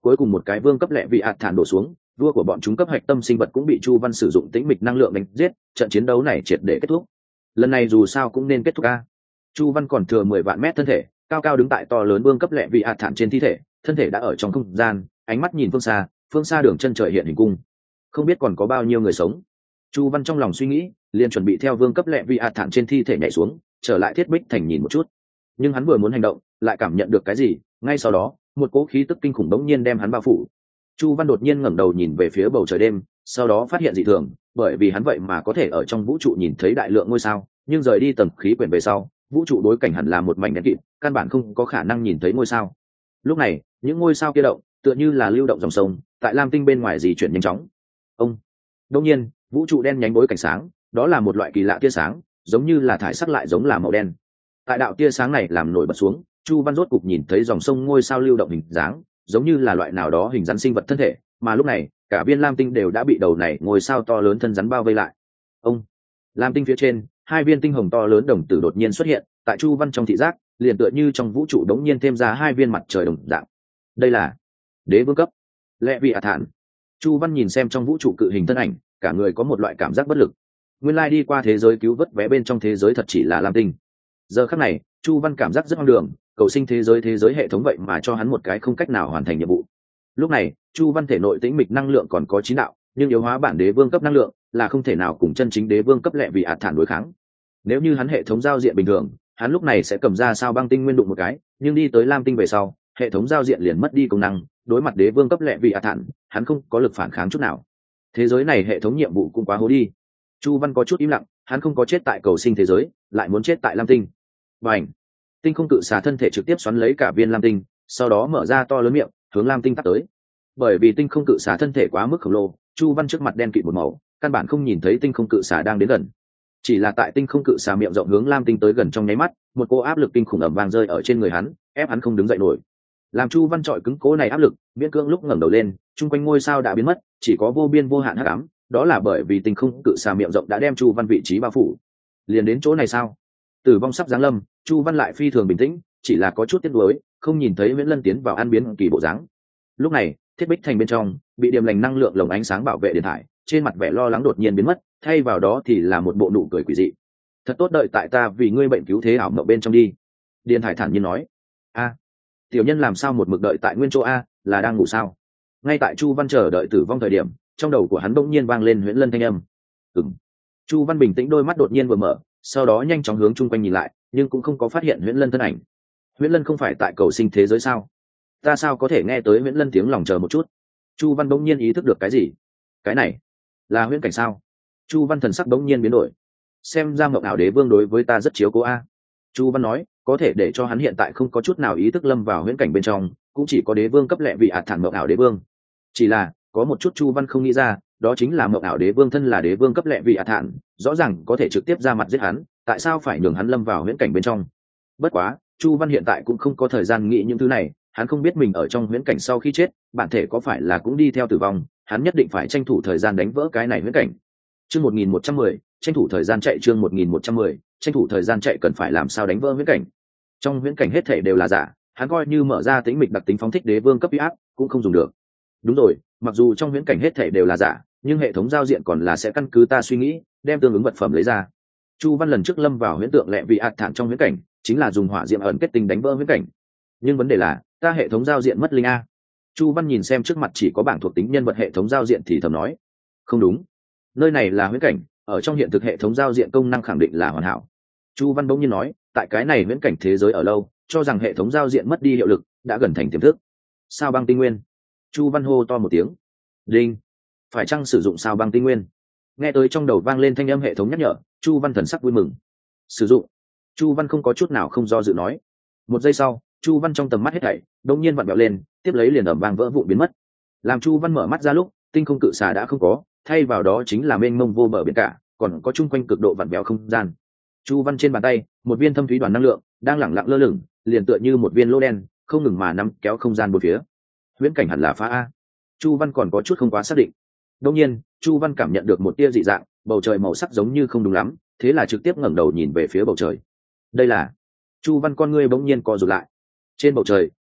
cuối cùng một cái vương cấp lẹ vị ạt thản đổ xuống, vua của bọn chúng cấp hạch tâm sinh vật cũng bị Chu Văn sử dụng tĩnh mịch năng lượng đánh giết, trận chiến đấu này triệt để kết thúc. Lần này dù sao cũng nên kết thúc a. Chu Văn còn thừa mười vạn mét thân thể, cao cao đứng tại to lớn vương cấp lẹ vị ạt thản trên thi thể, thân thể đã ở trong không gian, ánh mắt nhìn phương xa, phương xa đường chân trời hiện hình cung, không biết còn có bao nhiêu người sống. Chu Văn trong lòng suy nghĩ, liền chuẩn bị theo vương cấp lẹ vị ạt thản trên thi thể nhảy xuống, trở lại thiết bích thành nhìn một chút. Nhưng hắn vừa muốn hành động, lại cảm nhận được cái gì, ngay sau đó, một cỗ khí tức kinh khủng đống nhiên đem hắn bao phủ. Chu Văn đột nhiên ngẩng đầu nhìn về phía bầu trời đêm, sau đó phát hiện dị thường, bởi vì hắn vậy mà có thể ở trong vũ trụ nhìn thấy đại lượng ngôi sao, nhưng rời đi tầng khí quyển về sau, vũ trụ đối cảnh hẳn là một mảnh đen kịt, căn bản không có khả năng nhìn thấy ngôi sao. Lúc này, những ngôi sao kia động, tựa như là lưu động dòng sông, tại lam tinh bên ngoài di chuyển nhanh chóng. Ông, đột nhiên, vũ trụ đen nhánh bối cảnh sáng, đó là một loại kỳ lạ tia sáng, giống như là thải sắc lại giống là màu đen. Tại đạo tia sáng này làm nổi bật xuống, Chu Văn rốt cục nhìn thấy dòng sông ngôi sao lưu động hình dáng, giống như là loại nào đó hình rắn sinh vật thân thể, mà lúc này, cả viên lam tinh đều đã bị đầu này ngôi sao to lớn thân rắn bao vây lại. Ông, lam tinh phía trên, hai viên tinh hồng to lớn đồng tử đột nhiên xuất hiện, tại Chu Văn trong thị giác, liền tựa như trong vũ trụ đống nhiên thêm ra hai viên mặt trời đồng dạng. Đây là đế vương cấp lẹ vị ạt thản. Chu Văn nhìn xem trong vũ trụ cự hình thân ảnh, cả người có một loại cảm giác bất lực. Nguyên lai đi qua thế giới cứu vớt vé bên trong thế giới thật chỉ là lam tinh. Giờ khắc này, Chu Văn cảm giác rất hoang đường, cầu sinh thế giới thế giới hệ thống vậy mà cho hắn một cái không cách nào hoàn thành nhiệm vụ. Lúc này, Chu Văn thể nội tĩnh mịch năng lượng còn có chín đạo, nhưng yếu hóa bản đế vương cấp năng lượng là không thể nào cùng chân chính đế vương cấp lẹ vị ạt thản đối kháng. Nếu như hắn hệ thống giao diện bình thường, hắn lúc này sẽ cầm ra sao băng tinh nguyên đụng một cái, nhưng đi tới lam tinh về sau, hệ thống giao diện liền mất đi công năng, đối mặt đế vương cấp lẹ vị ạt thản, hắn không có lực phản kháng chút nào. Thế giới này hệ thống nhiệm vụ cũng quá hố đi. Chu Văn có chút im lặng, hắn không có chết tại cầu sinh thế giới, lại muốn chết tại lam tinh. Bành! Tinh không cự xà thân thể trực tiếp xoắn lấy cả viên lam tinh, sau đó mở ra to lớn miệng, hướng lam tinh tắt tới. Bởi vì tinh không cự xà thân thể quá mức khổng lồ, Chu Văn trước mặt đen kịt một màu, căn bản không nhìn thấy tinh không cự xà đang đến gần. Chỉ là tại tinh không cự xà miệng rộng hướng lam tinh tới gần trong nháy mắt, một cô áp lực kinh khủng ầm vang rơi ở trên người hắn, ép hắn không đứng dậy nổi. Làm Chu Văn trọi cứng cố này áp lực, miễn cưỡng lúc ngẩng đầu lên, chung quanh ngôi sao đã biến mất, chỉ có vô biên vô hạn hắc ám, đó là bởi vì tinh không cự xà miệng rộng đã đem Chu Văn vị trí bao phủ. Liền đến chỗ này sao? Tử vong sắp giáng lâm, Chu Văn lại phi thường bình tĩnh, chỉ là có chút tiếc nuối, không nhìn thấy Viễn Lân tiến vào an biến kỳ bộ dáng. Lúc này, thiết bích thành bên trong, bị điểm lành năng lượng lồng ánh sáng bảo vệ điện thải, trên mặt vẻ lo lắng đột nhiên biến mất, thay vào đó thì là một bộ nụ cười quỷ dị. Thật tốt, đợi tại ta vì ngươi bệnh cứu thế ảo mộng bên trong đi. Điện thải thản nhiên nói. A, tiểu nhân làm sao một mực đợi tại nguyên chỗ a, là đang ngủ sao? Ngay tại Chu Văn chờ đợi tử vong thời điểm, trong đầu của hắn bỗng nhiên vang lên Viễn Lân thanh âm. Ừm. Chu Văn bình tĩnh, đôi mắt đột nhiên vừa mở, sau đó nhanh chóng hướng chung quanh nhìn lại, nhưng cũng không có phát hiện Viễn Lân thân ảnh. Viễn Lân không phải tại cầu sinh thế giới sao? Ta sao có thể nghe tới Viễn Lân tiếng lòng, chờ một chút. Chu Văn bỗng nhiên ý thức được cái gì. Cái này là huyễn cảnh sao? Chu Văn thần sắc bỗng nhiên biến đổi. Xem ra Mộng Ảo Đế Vương đối với ta rất chiếu cố a. Chu Văn nói, có thể để cho hắn hiện tại không có chút nào ý thức lâm vào huyễn cảnh bên trong, cũng chỉ có Đế Vương cấp lẹ vị ạt thản Mộng Ảo Đế Vương. Chỉ là có một chút Chu Văn không nghĩ ra, đó chính là Mộng Ảo Đế Vương thân là Đế Vương cấp lẹ vị ạt thản, rõ ràng có thể trực tiếp ra mặt giết hắn, tại sao phải nhường hắn lâm vào huyễn cảnh bên trong? Bất quá, Chu Văn hiện tại cũng không có thời gian nghĩ những thứ này, hắn không biết mình ở trong huyễn cảnh sau khi chết, bản thể có phải là cũng đi theo tử vong, hắn nhất định phải tranh thủ thời gian đánh vỡ cái này huyễn cảnh. Chương một nghìn một trăm mười, tranh thủ thời gian chạy. Chương một nghìn một trăm mười, tranh thủ thời gian chạy. Cần phải làm sao đánh vỡ huyễn cảnh? Trong huyễn cảnh hết thảy đều là giả, hắn coi như mở ra tính mịch đặc tính phóng thích đế vương cấp uy áp cũng không dùng được. Đúng rồi, mặc dù trong huyễn cảnh hết thảy đều là giả, nhưng hệ thống giao diện còn là sẽ căn cứ ta suy nghĩ, đem tương ứng vật phẩm lấy ra. Chu Văn lần trước lâm vào huyễn tượng lẹ vị ạt thản trong huyễn cảnh, chính là dùng hỏa diệm ẩn kết tinh đánh vỡ huyễn cảnh. Nhưng vấn đề là, ta hệ thống giao diện mất linh a. Chu Văn nhìn xem trước mặt chỉ có bảng thuộc tính nhân vật hệ thống giao diện thì thầm nói, không đúng, nơi này là huyễn cảnh, ở trong hiện thực hệ thống giao diện công năng khẳng định là hoàn hảo. Chu Văn bỗng nhiên nói, tại cái này huyễn cảnh thế giới ở lâu, cho rằng hệ thống giao diện mất đi hiệu lực, đã gần thành tiềm thức. Sao băng tinh nguyên? Chu Văn hô to một tiếng. Đinh, phải chăng sử dụng sao băng tinh nguyên? Nghe tới trong đầu vang lên thanh âm hệ thống nhắc nhở, Chu Văn thần sắc vui mừng. Sử dụng. Chu Văn không có chút nào không do dự nói. Một giây sau, Chu Văn trong tầm mắt hết thảy đột nhiên vặn vẹo lên, tiếp lấy liền ầm vang vỡ vụn biến mất. Làm Chu Văn mở mắt ra lúc, tinh không cự xà đã không có, thay vào đó chính là mênh mông vô bờ biển cả, còn có chung quanh cực độ vặn vẹo không gian. Chu Văn trên bàn tay, một viên thâm thúy đoàn năng lượng đang lẳng lặng lơ lửng, liền tựa như một viên lỗ đen, không ngừng mà nắm kéo không gian bốn phía. Huyễn cảnh hẳn là phá a. Chu Văn còn có chút không quá xác định. Đột nhiên, Chu Văn cảm nhận được một tia dị dạng, bầu trời màu sắc giống như không đúng lắm, thế là trực tiếp ngẩng đầu nhìn về phía bầu trời. Đây là... Chu Văn con ngươi bỗng nhiên co rụt lại. Trên bầu trời,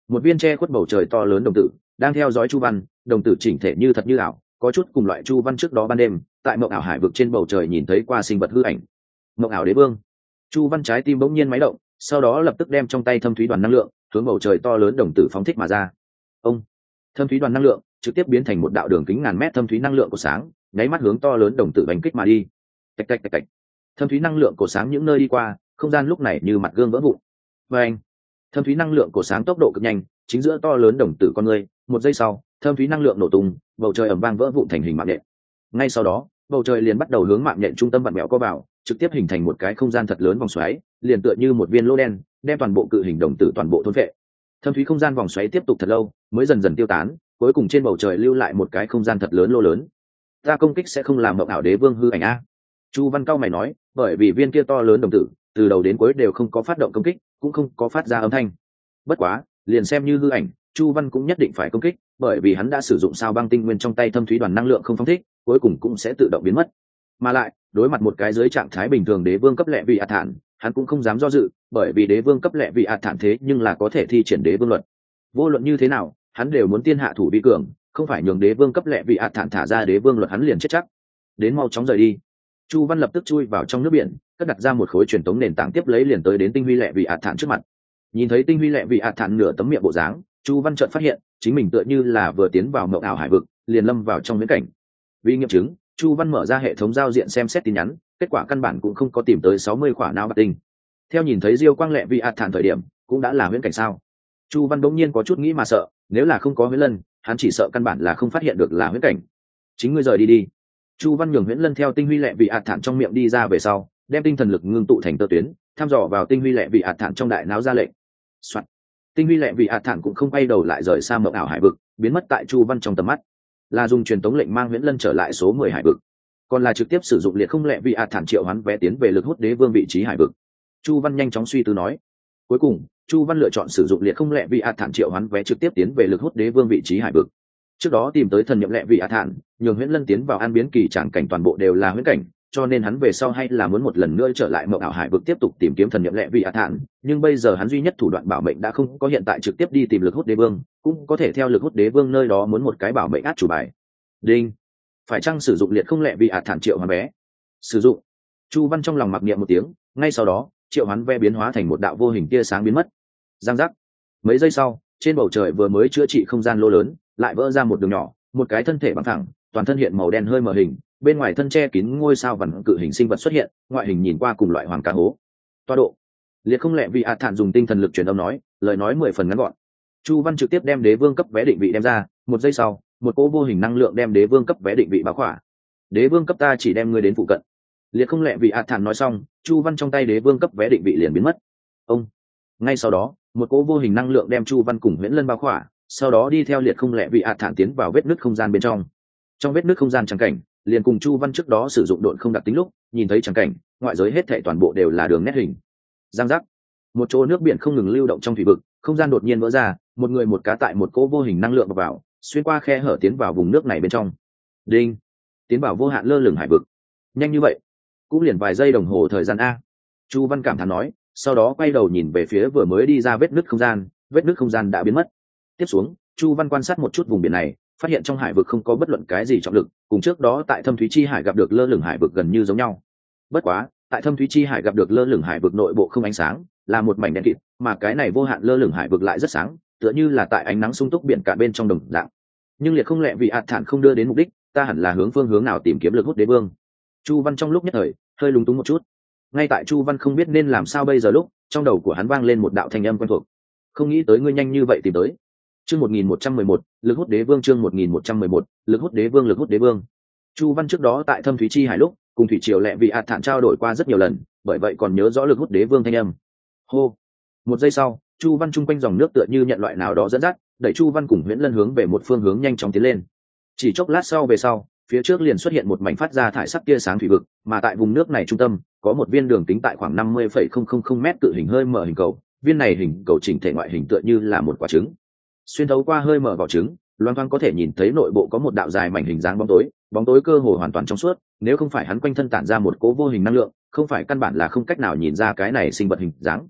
một viên che khuất bầu trời to lớn đồng tử đang theo dõi chu văn. Đồng tử chỉnh thể như thật như ảo, có chút cùng loại chu văn trước đó ban đêm tại mộng ảo hải vực trên bầu trời nhìn thấy qua sinh vật hư ảnh. Mộng ảo đế vương. Chu văn trái tim bỗng nhiên máy động, sau đó lập tức đem trong tay thâm thúy đoàn năng lượng hướng bầu trời to lớn đồng tử phóng thích mà ra. Ông. Thâm thúy đoàn năng lượng trực tiếp biến thành một đạo đường kính ngàn mét thâm thúy năng lượng của sáng, nháy mắt hướng to lớn đồng tử đánh kích mà đi. Tạch tạch tạch tạch. Thâm thúy năng lượng của sáng những nơi đi qua, không gian lúc này như mặt gương vỡ vụn. Và anh. Thâm thúy năng lượng của sáng tốc độ cực nhanh, chính giữa to lớn đồng tử con người. Một giây sau, thâm thúy năng lượng nổ tung, bầu trời ầm vang vỡ vụn thành hình mạng nhện. Ngay sau đó, bầu trời liền bắt đầu hướng mạng nhện trung tâm vặn mèo co vào, trực tiếp hình thành một cái không gian thật lớn vòng xoáy, liền tựa như một viên lỗ đen, đem toàn bộ cự hình đồng tử toàn bộ thôn phệ. Thâm thúy không gian vòng xoáy tiếp tục thật lâu, mới dần dần tiêu tán, cuối cùng trên bầu trời lưu lại một cái không gian thật lớn lô lớn. Ta công kích sẽ không làm mộng ảo đế vương hư ảnh a? Chu Văn cao mày nói, bởi vì viên kia to lớn đồng tử, từ đầu đến cuối đều không có phát động công kích, cũng không có phát ra âm thanh. Bất quá, liền xem như hư ảnh, Chu Văn cũng nhất định phải công kích, bởi vì hắn đã sử dụng sao băng tinh nguyên trong tay thâm thúy đoàn năng lượng không phóng thích, cuối cùng cũng sẽ tự động biến mất. Mà lại, đối mặt một cái dưới trạng thái bình thường đế vương cấp lệ vị ạt thản, hắn cũng không dám do dự, bởi vì đế vương cấp lệ vị ạt thản thế nhưng là có thể thi triển đế vương luật. Vô luận như thế nào, hắn đều muốn tiên hạ thủ vi cường, không phải nhường đế vương cấp lệ vị ạt thản thả ra đế vương luật hắn liền chết chắc. Đến mau chóng rời đi. Chu Văn lập tức chui vào trong nước biển, cất đặt ra một khối truyền tống nền tảng tiếp lấy liền tới đến tinh huy lệ vị ạt thản trước mặt. Nhìn thấy tinh huy lệ vị ạt thản nửa tấm miệng bộ dáng, Chu Văn chợt phát hiện chính mình tựa như là vừa tiến vào mộng ảo hải vực, liền lâm vào trong viễn cảnh. Vì nghiệm chứng, Chu Văn mở ra hệ thống giao diện xem xét tin nhắn, kết quả căn bản cũng không có tìm tới sáu mươi khỏa não bạc tinh. Theo nhìn thấy Diêu Quang lệ vị ạt thản thời điểm, cũng đã là viễn cảnh sao? Chu Văn đống nhiên có chút nghĩ mà sợ, nếu là không có Huyễn Lân, hắn chỉ sợ căn bản là không phát hiện được là viễn cảnh. Chính ngươi rời đi đi. Chu Văn nhường Huyễn Lân theo tinh huy lệ vị ạt thản trong miệng đi ra về sau, đem tinh thần lực ngưng tụ thành tơ tuyến, thăm dò vào tinh huy lệ vị ạt thản trong đại não ra lệnh. Soạn. Tinh huy lệ vị ạt thản cũng không quay đầu lại rời xa mộng ảo hải vực, biến mất tại Chu Văn trong tầm mắt. Là dùng truyền tống lệnh mang Huyễn Lân trở lại số mười hải vực, còn là trực tiếp sử dụng liệt không lệ vị ạt thản triệu hoán vé tiến về lực hút đế vương vị trí hải vực. Chu Văn nhanh chóng suy tư nói. Cuối cùng, Chu Văn lựa chọn sử dụng liệt không lệ vị ạt thản triệu hoán vé trực tiếp tiến về lực hút đế vương vị trí hải vực. Trước đó tìm tới thần niệm lệ vị ạt thản, nhường Huyễn Lân tiến vào an biến kỳ tràng cảnh toàn bộ đều là huyễn cảnh, cho nên hắn về sau hay là muốn một lần nữa trở lại mộng ảo hải vực tiếp tục tìm kiếm thần niệm lệ vị ạt thản, nhưng bây giờ hắn duy nhất thủ đoạn bảo mệnh đã không có, hiện tại trực tiếp đi tìm lực hút đế vương, cũng có thể theo lực hút đế vương nơi đó muốn một cái bảo mệnh át chủ bài. Đinh. Phải chăng sử dụng liệt không lệ vị ạt thản triệu hoán vé? Sử dụng. Chu Văn trong lòng mặc niệm một tiếng, ngay sau đó, triệu hoán vé biến hóa thành một đạo vô hình tia sáng biến mất. Giang giác. Mấy giây sau, trên bầu trời vừa mới chữa trị không gian lô lớn, lại vỡ ra một đường nhỏ, một cái thân thể bằng thẳng, toàn thân hiện màu đen hơi mờ hình, bên ngoài thân che kín ngôi sao vằn cự hình sinh vật xuất hiện, ngoại hình nhìn qua cùng loại hoàng cá hố. Toa độ. Liệt không lệ vị ạt thản dùng tinh thần lực truyền âm nói, lời nói mười phần ngắn gọn. Chu Văn trực tiếp đem đế vương cấp vé định vị đem ra, một giây sau, một cỗ vô hình năng lượng đem đế vương cấp vé định vị bao khỏa. Đế vương cấp ta chỉ đem ngươi đến phụ cận. Liệt không lệ vị ạt thản nói xong, Chu Văn trong tay đế vương cấp vé định vị liền biến mất. Ông. Ngay sau đó, một cỗ vô hình năng lượng đem Chu Văn cùng Huyễn Lân bao khỏa, sau đó đi theo liệt không lệ vị ạt thản tiến vào vết nứt không gian bên trong. Trong vết nứt không gian trắng cảnh, liền cùng Chu Văn trước đó sử dụng độn không đặc tính lúc, nhìn thấy trắng cảnh, ngoại giới hết thảy toàn bộ đều là đường nét hình. Giang giác. Một chỗ nước biển không ngừng lưu động trong thủy vực, không gian đột nhiên vỡ ra, một người một cá tại một cỗ vô hình năng lượng vào, xuyên qua khe hở tiến vào vùng nước này bên trong. Đinh. Tiến vào vô hạn lơ lửng hải vực. Nhanh như vậy, cũng liền vài giây đồng hồ thời gian a. Chu Văn cảm thán nói, sau đó quay đầu nhìn về phía vừa mới đi ra vết nứt không gian, vết nứt không gian đã biến mất. Tiếp xuống, Chu Văn quan sát một chút vùng biển này, phát hiện trong hải vực không có bất luận cái gì trọng lực, cùng trước đó tại Thâm Thúy Chi Hải gặp được lơ lửng hải vực gần như giống nhau. Bất quá, tại Thâm Thúy Chi Hải gặp được lơ lửng hải vực nội bộ không ánh sáng, là một mảnh đen kịt, mà cái này vô hạn lơ lửng hải vực lại rất sáng, tựa như là tại ánh nắng sung túc biển cả bên trong đồng dạng. Nhưng liệt không lệ vị ạt thản không đưa đến mục đích, ta hẳn là hướng phương hướng nào tìm kiếm lực hút đế vương? Chu Văn trong lúc nhất thời hơi lúng túng một chút. Ngay tại Chu Văn không biết nên làm sao bây giờ lúc, trong đầu của hắn vang lên một đạo thanh âm quen thuộc. Không nghĩ tới ngươi nhanh như vậy tìm tới. Chương một nghìn một trăm mười một, lực hút đế vương chương một nghìn một trăm mười một, lực hút đế vương lực hút đế vương. Chu Văn trước đó tại Thâm Thúy Chi Hải lúc, cùng thủy triều lệ vị ạt thản trao đổi qua rất nhiều lần, bởi vậy còn nhớ rõ lực hút đế vương thanh âm. Hô. Một giây sau, Chu Văn chung quanh dòng nước tựa như nhận loại nào đó dẫn dắt, đẩy Chu Văn cùng Huyễn Lân hướng về một phương hướng nhanh chóng tiến lên. Chỉ chốc lát sau về sau, phía trước liền xuất hiện một mảnh phát ra thải sắc tia sáng thủy vực, mà tại vùng nước này trung tâm có một viên đường kính tại khoảng năm mươi phẩy không không không mét cự hình hơi mở hình cầu. Viên này hình cầu chỉnh thể ngoại hình tựa như là một quả trứng. Xuyên thấu qua hơi mở vỏ trứng, loan thoáng có thể nhìn thấy nội bộ có một đạo dài mảnh hình dáng bóng tối, bóng tối cơ hồ hoàn toàn trong suốt, nếu không phải hắn quanh thân tản ra một cỗ vô hình năng lượng, không phải căn bản là không cách nào nhìn ra cái này sinh vật hình dáng.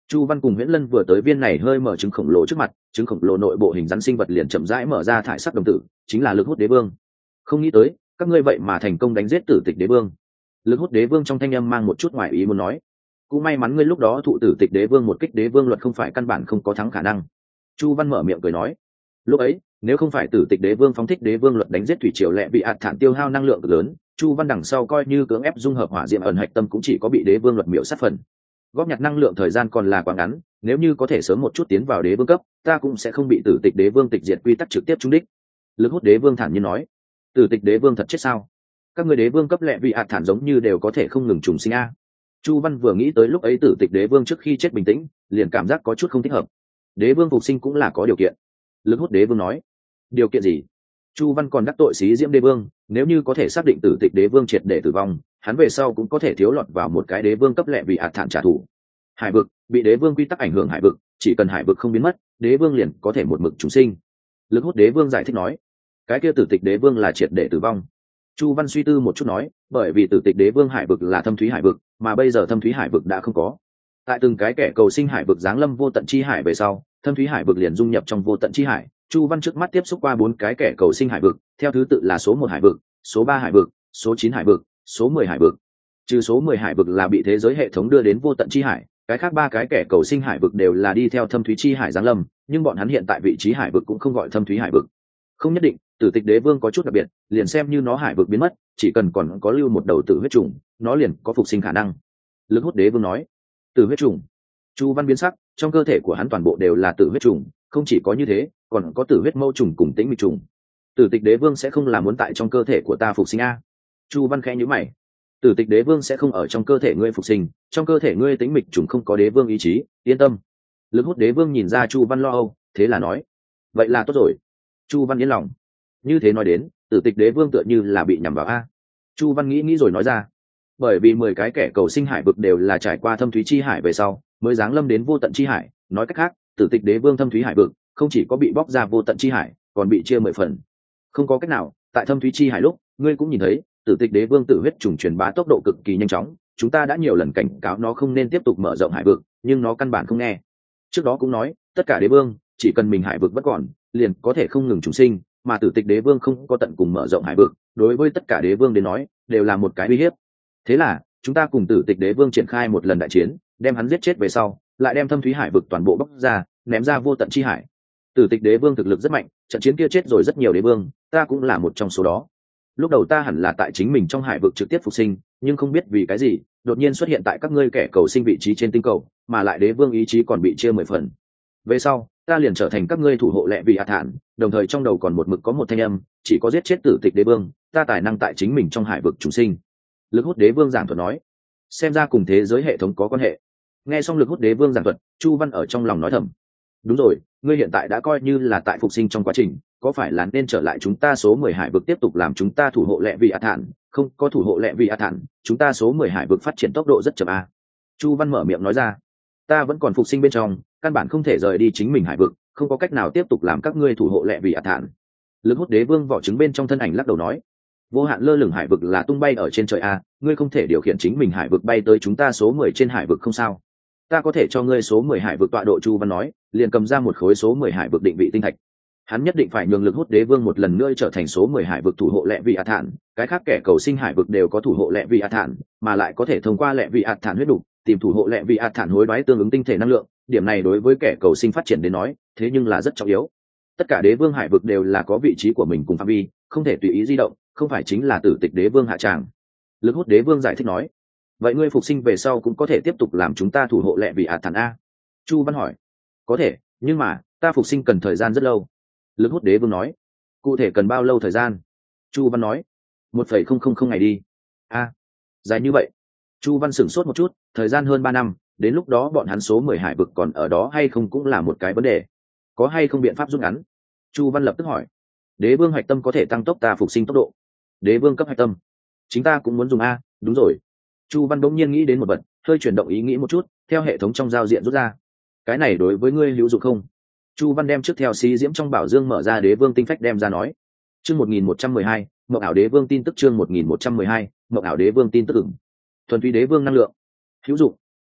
Chu Văn cùng Huyễn Lân vừa tới viên này hơi mở trứng khổng lồ trước mặt, trứng khổng lồ nội bộ hình rắn sinh vật liền chậm rãi mở ra thải sắc đồng tử, chính là lực hút đế vương. Không nghĩ tới, các ngươi vậy mà thành công đánh giết tử tịch đế vương. Lực hút đế vương trong thanh âm mang một chút ngoại ý muốn nói. Cũng may mắn ngươi lúc đó thụ tử tịch đế vương một kích đế vương luật không phải căn bản không có thắng khả năng. Chu Văn mở miệng cười nói. Lúc ấy, nếu không phải tử tịch đế vương phóng thích đế vương luật đánh giết thủy triều lệ bị ạt thản tiêu hao năng lượng cực lớn, Chu Văn đằng sau coi như cưỡng ép dung hợp hỏa diệm ẩn hạch tâm cũng chỉ có bị đế vương luật miểu sát phần. Góp nhặt năng lượng thời gian còn là quá ngắn, nếu như có thể sớm một chút tiến vào đế vương cấp, ta cũng sẽ không bị tử tịch đế vương tịch diệt quy tắc trực tiếp trúng đích. Lực hút đế vương thản nhiên nói. Tử tịch đế vương thật chết sao? Các người đế vương cấp lệ vị ạt thản giống như đều có thể không ngừng trùng sinh a. Chu Văn vừa nghĩ tới lúc ấy tử tịch đế vương trước khi chết bình tĩnh, liền cảm giác có chút không thích hợp. Đế vương phục sinh cũng là có điều kiện. Lực hút đế vương nói. Điều kiện gì? Chu Văn còn đắc tội xí diễm đế vương, nếu như có thể xác định tử tịch đế vương triệt để tử vong, hắn về sau cũng có thể thiếu lọt vào một cái đế vương cấp lệ vị ạt thản trả thù. Hải vực bị đế vương quy tắc ảnh hưởng, hải vực chỉ cần hải vực không biến mất, đế vương liền có thể một mực trùng sinh. Lực hút đế vương giải thích nói. Cái kia tử tịch đế vương là triệt để tử vong. Chu Văn suy tư một chút nói, bởi vì tử tịch đế vương hải vực là thâm thúy hải vực, mà bây giờ thâm thúy hải vực đã không có. Tại từng cái kẻ cầu sinh hải vực giáng lâm vô tận chi hải về sau, thâm thúy hải vực liền dung nhập trong vô tận chi hải. Chu Văn trước mắt tiếp xúc qua bốn cái kẻ cầu sinh hải vực, theo thứ tự là số một hải vực, số ba hải vực, số chín hải vực, số mười hải vực. Trừ số mười hải vực là bị thế giới hệ thống đưa đến vô tận chi hải, cái khác ba cái kẻ cầu sinh hải vực đều là đi theo thâm thúy chi hải giáng lâm, nhưng bọn hắn hiện tại vị trí hải vực cũng không gọi thâm thúy hải vực. Không nhất định, tử tịch đế vương có chút đặc biệt, liền xem như nó hải vực biến mất, chỉ cần còn có lưu một đầu tử huyết trùng, nó liền có phục sinh khả năng. Lực hút đế vương nói. Tử huyết trùng? Chu Văn biến sắc, trong cơ thể của hắn toàn bộ đều là tử huyết trùng, không chỉ có như thế, còn có tử huyết mâu trùng cùng tĩnh mịch trùng. Tử tịch đế vương sẽ không làm muốn tại trong cơ thể của ta phục sinh a? Chu Văn khẽ nhíu mày. Tử tịch đế vương sẽ không ở trong cơ thể ngươi phục sinh, trong cơ thể ngươi tĩnh mịch trùng không có đế vương ý chí, yên tâm. Lực hút đế vương nhìn ra Chu Văn lo âu, thế là nói. Vậy là tốt rồi. Chu Văn yên lòng. Như thế nói đến, tử tịch đế vương tựa như là bị nhằm vào a. Chu Văn nghĩ nghĩ rồi nói ra. Bởi vì mười cái kẻ cầu sinh hải vực đều là trải qua thâm thúy chi hải về sau mới giáng lâm đến vô tận chi hải, nói cách khác, tử tịch đế vương thâm thúy hải vực không chỉ có bị bóc ra vô tận chi hải, còn bị chia mười phần. Không có cách nào, tại thâm thúy chi hải lúc, ngươi cũng nhìn thấy, tử tịch đế vương tử huyết trùng truyền bá tốc độ cực kỳ nhanh chóng, chúng ta đã nhiều lần cảnh cáo nó không nên tiếp tục mở rộng hải vực, nhưng nó căn bản không nghe. Trước đó cũng nói, tất cả đế vương chỉ cần mình hải vực vẫn còn, liền có thể không ngừng trùng sinh, mà tử tịch đế vương không có tận cùng mở rộng hải vực, đối với tất cả đế vương đến nói đều là một cái uy hiếp. Thế là chúng ta cùng tử tịch đế vương triển khai một lần đại chiến, đem hắn giết chết về sau, lại đem thâm thúy hải vực toàn bộ bóc ra, ném ra vô tận chi hải. Tử tịch đế vương thực lực rất mạnh, trận chiến kia chết rồi rất nhiều đế vương, ta cũng là một trong số đó. Lúc đầu ta hẳn là tại chính mình trong hải vực trực tiếp phục sinh, nhưng không biết vì cái gì đột nhiên xuất hiện tại các ngươi kẻ cầu sinh vị trí trên tinh cầu, mà lại đế vương ý chí còn bị chia mười phần. Về sau ta liền trở thành các ngươi thủ hộ lệ vị hạ thản, đồng thời trong đầu còn một mực có một thanh âm, chỉ có giết chết tử tịch đế vương, ta tài năng tại chính mình trong hải vực trùng sinh. Lực hút đế vương giảng thuật nói. Xem ra cùng thế giới hệ thống có quan hệ. Nghe xong lực hút đế vương giảng thuật, Chu Văn ở trong lòng nói thầm. Đúng rồi, ngươi hiện tại đã coi như là tại phục sinh trong quá trình, có phải là nên trở lại chúng ta số mười hải vực tiếp tục làm chúng ta thủ hộ lệ vị hạ thản? Không có thủ hộ lệ vị hạ thản, chúng ta số mười hải vực phát triển tốc độ rất chậm a. Chu Văn mở miệng nói ra. Ta vẫn còn phục sinh bên trong, căn bản không thể rời đi chính mình hải vực, không có cách nào tiếp tục làm các ngươi thủ hộ lệ vị hạ thản. Lực hút đế vương vỏ trứng bên trong thân ảnh lắc đầu nói. Vô hạn lơ lửng hải vực là tung bay ở trên trời a, ngươi không thể điều khiển chính mình hải vực bay tới chúng ta số mười trên hải vực không sao? Ta có thể cho ngươi số mười hải vực tọa độ. Chu Văn nói, liền cầm ra một khối số mười hải vực định vị tinh thạch. Hắn nhất định phải nhường lực hút đế vương một lần nữa trở thành số mười hải vực thủ hộ lệ vị hạ thản, cái khác kẻ cầu sinh hải vực đều có thủ hộ lệ vị hạ thản, mà lại có thể thông qua lệ vị hạ thản huyết đủ tìm thủ hộ lệ vị hạ thản hối đoái tương ứng tinh thể năng lượng, điểm này đối với kẻ cầu sinh phát triển đến nói, thế nhưng là rất trọng yếu. Tất cả đế vương hải vực đều là có vị trí của mình cùng phạm vi, không thể tùy ý di động, không phải chính là tử tịch đế vương hạ tràng. Lực hút đế vương giải thích nói. Vậy ngươi phục sinh về sau cũng có thể tiếp tục làm chúng ta thủ hộ lệ vị hạ thản a? Chu Văn hỏi. Có thể, nhưng mà ta phục sinh cần thời gian rất lâu. Lực hút đế vương nói. Cụ thể cần bao lâu thời gian? Chu Văn nói. Một phẩy không không không ngày đi. A, dài như vậy? Chu Văn sửng sốt một chút, thời gian hơn ba năm, đến lúc đó bọn hắn số mười hải vực còn ở đó hay không cũng là một cái vấn đề. Có hay không biện pháp rút ngắn? Chu Văn lập tức hỏi. Đế vương hạch tâm có thể tăng tốc ta phục sinh tốc độ. Đế vương cấp hạch tâm, chính ta cũng muốn dùng a. Đúng rồi. Chu Văn bỗng nhiên nghĩ đến một vật, hơi chuyển động ý nghĩ một chút, theo hệ thống trong giao diện rút ra. Cái này đối với ngươi hữu dụng không? Chu Văn đem trước theo xí diễm trong bảo dương mở ra đế vương tinh phách đem ra nói. Chương một nghìn một trăm mười hai, mộng ảo đế vương tin tức. Chương một nghìn một trăm mười hai, mộng ảo đế vương tin tức. Ửng thuần túy đế vương năng lượng, hữu dụng.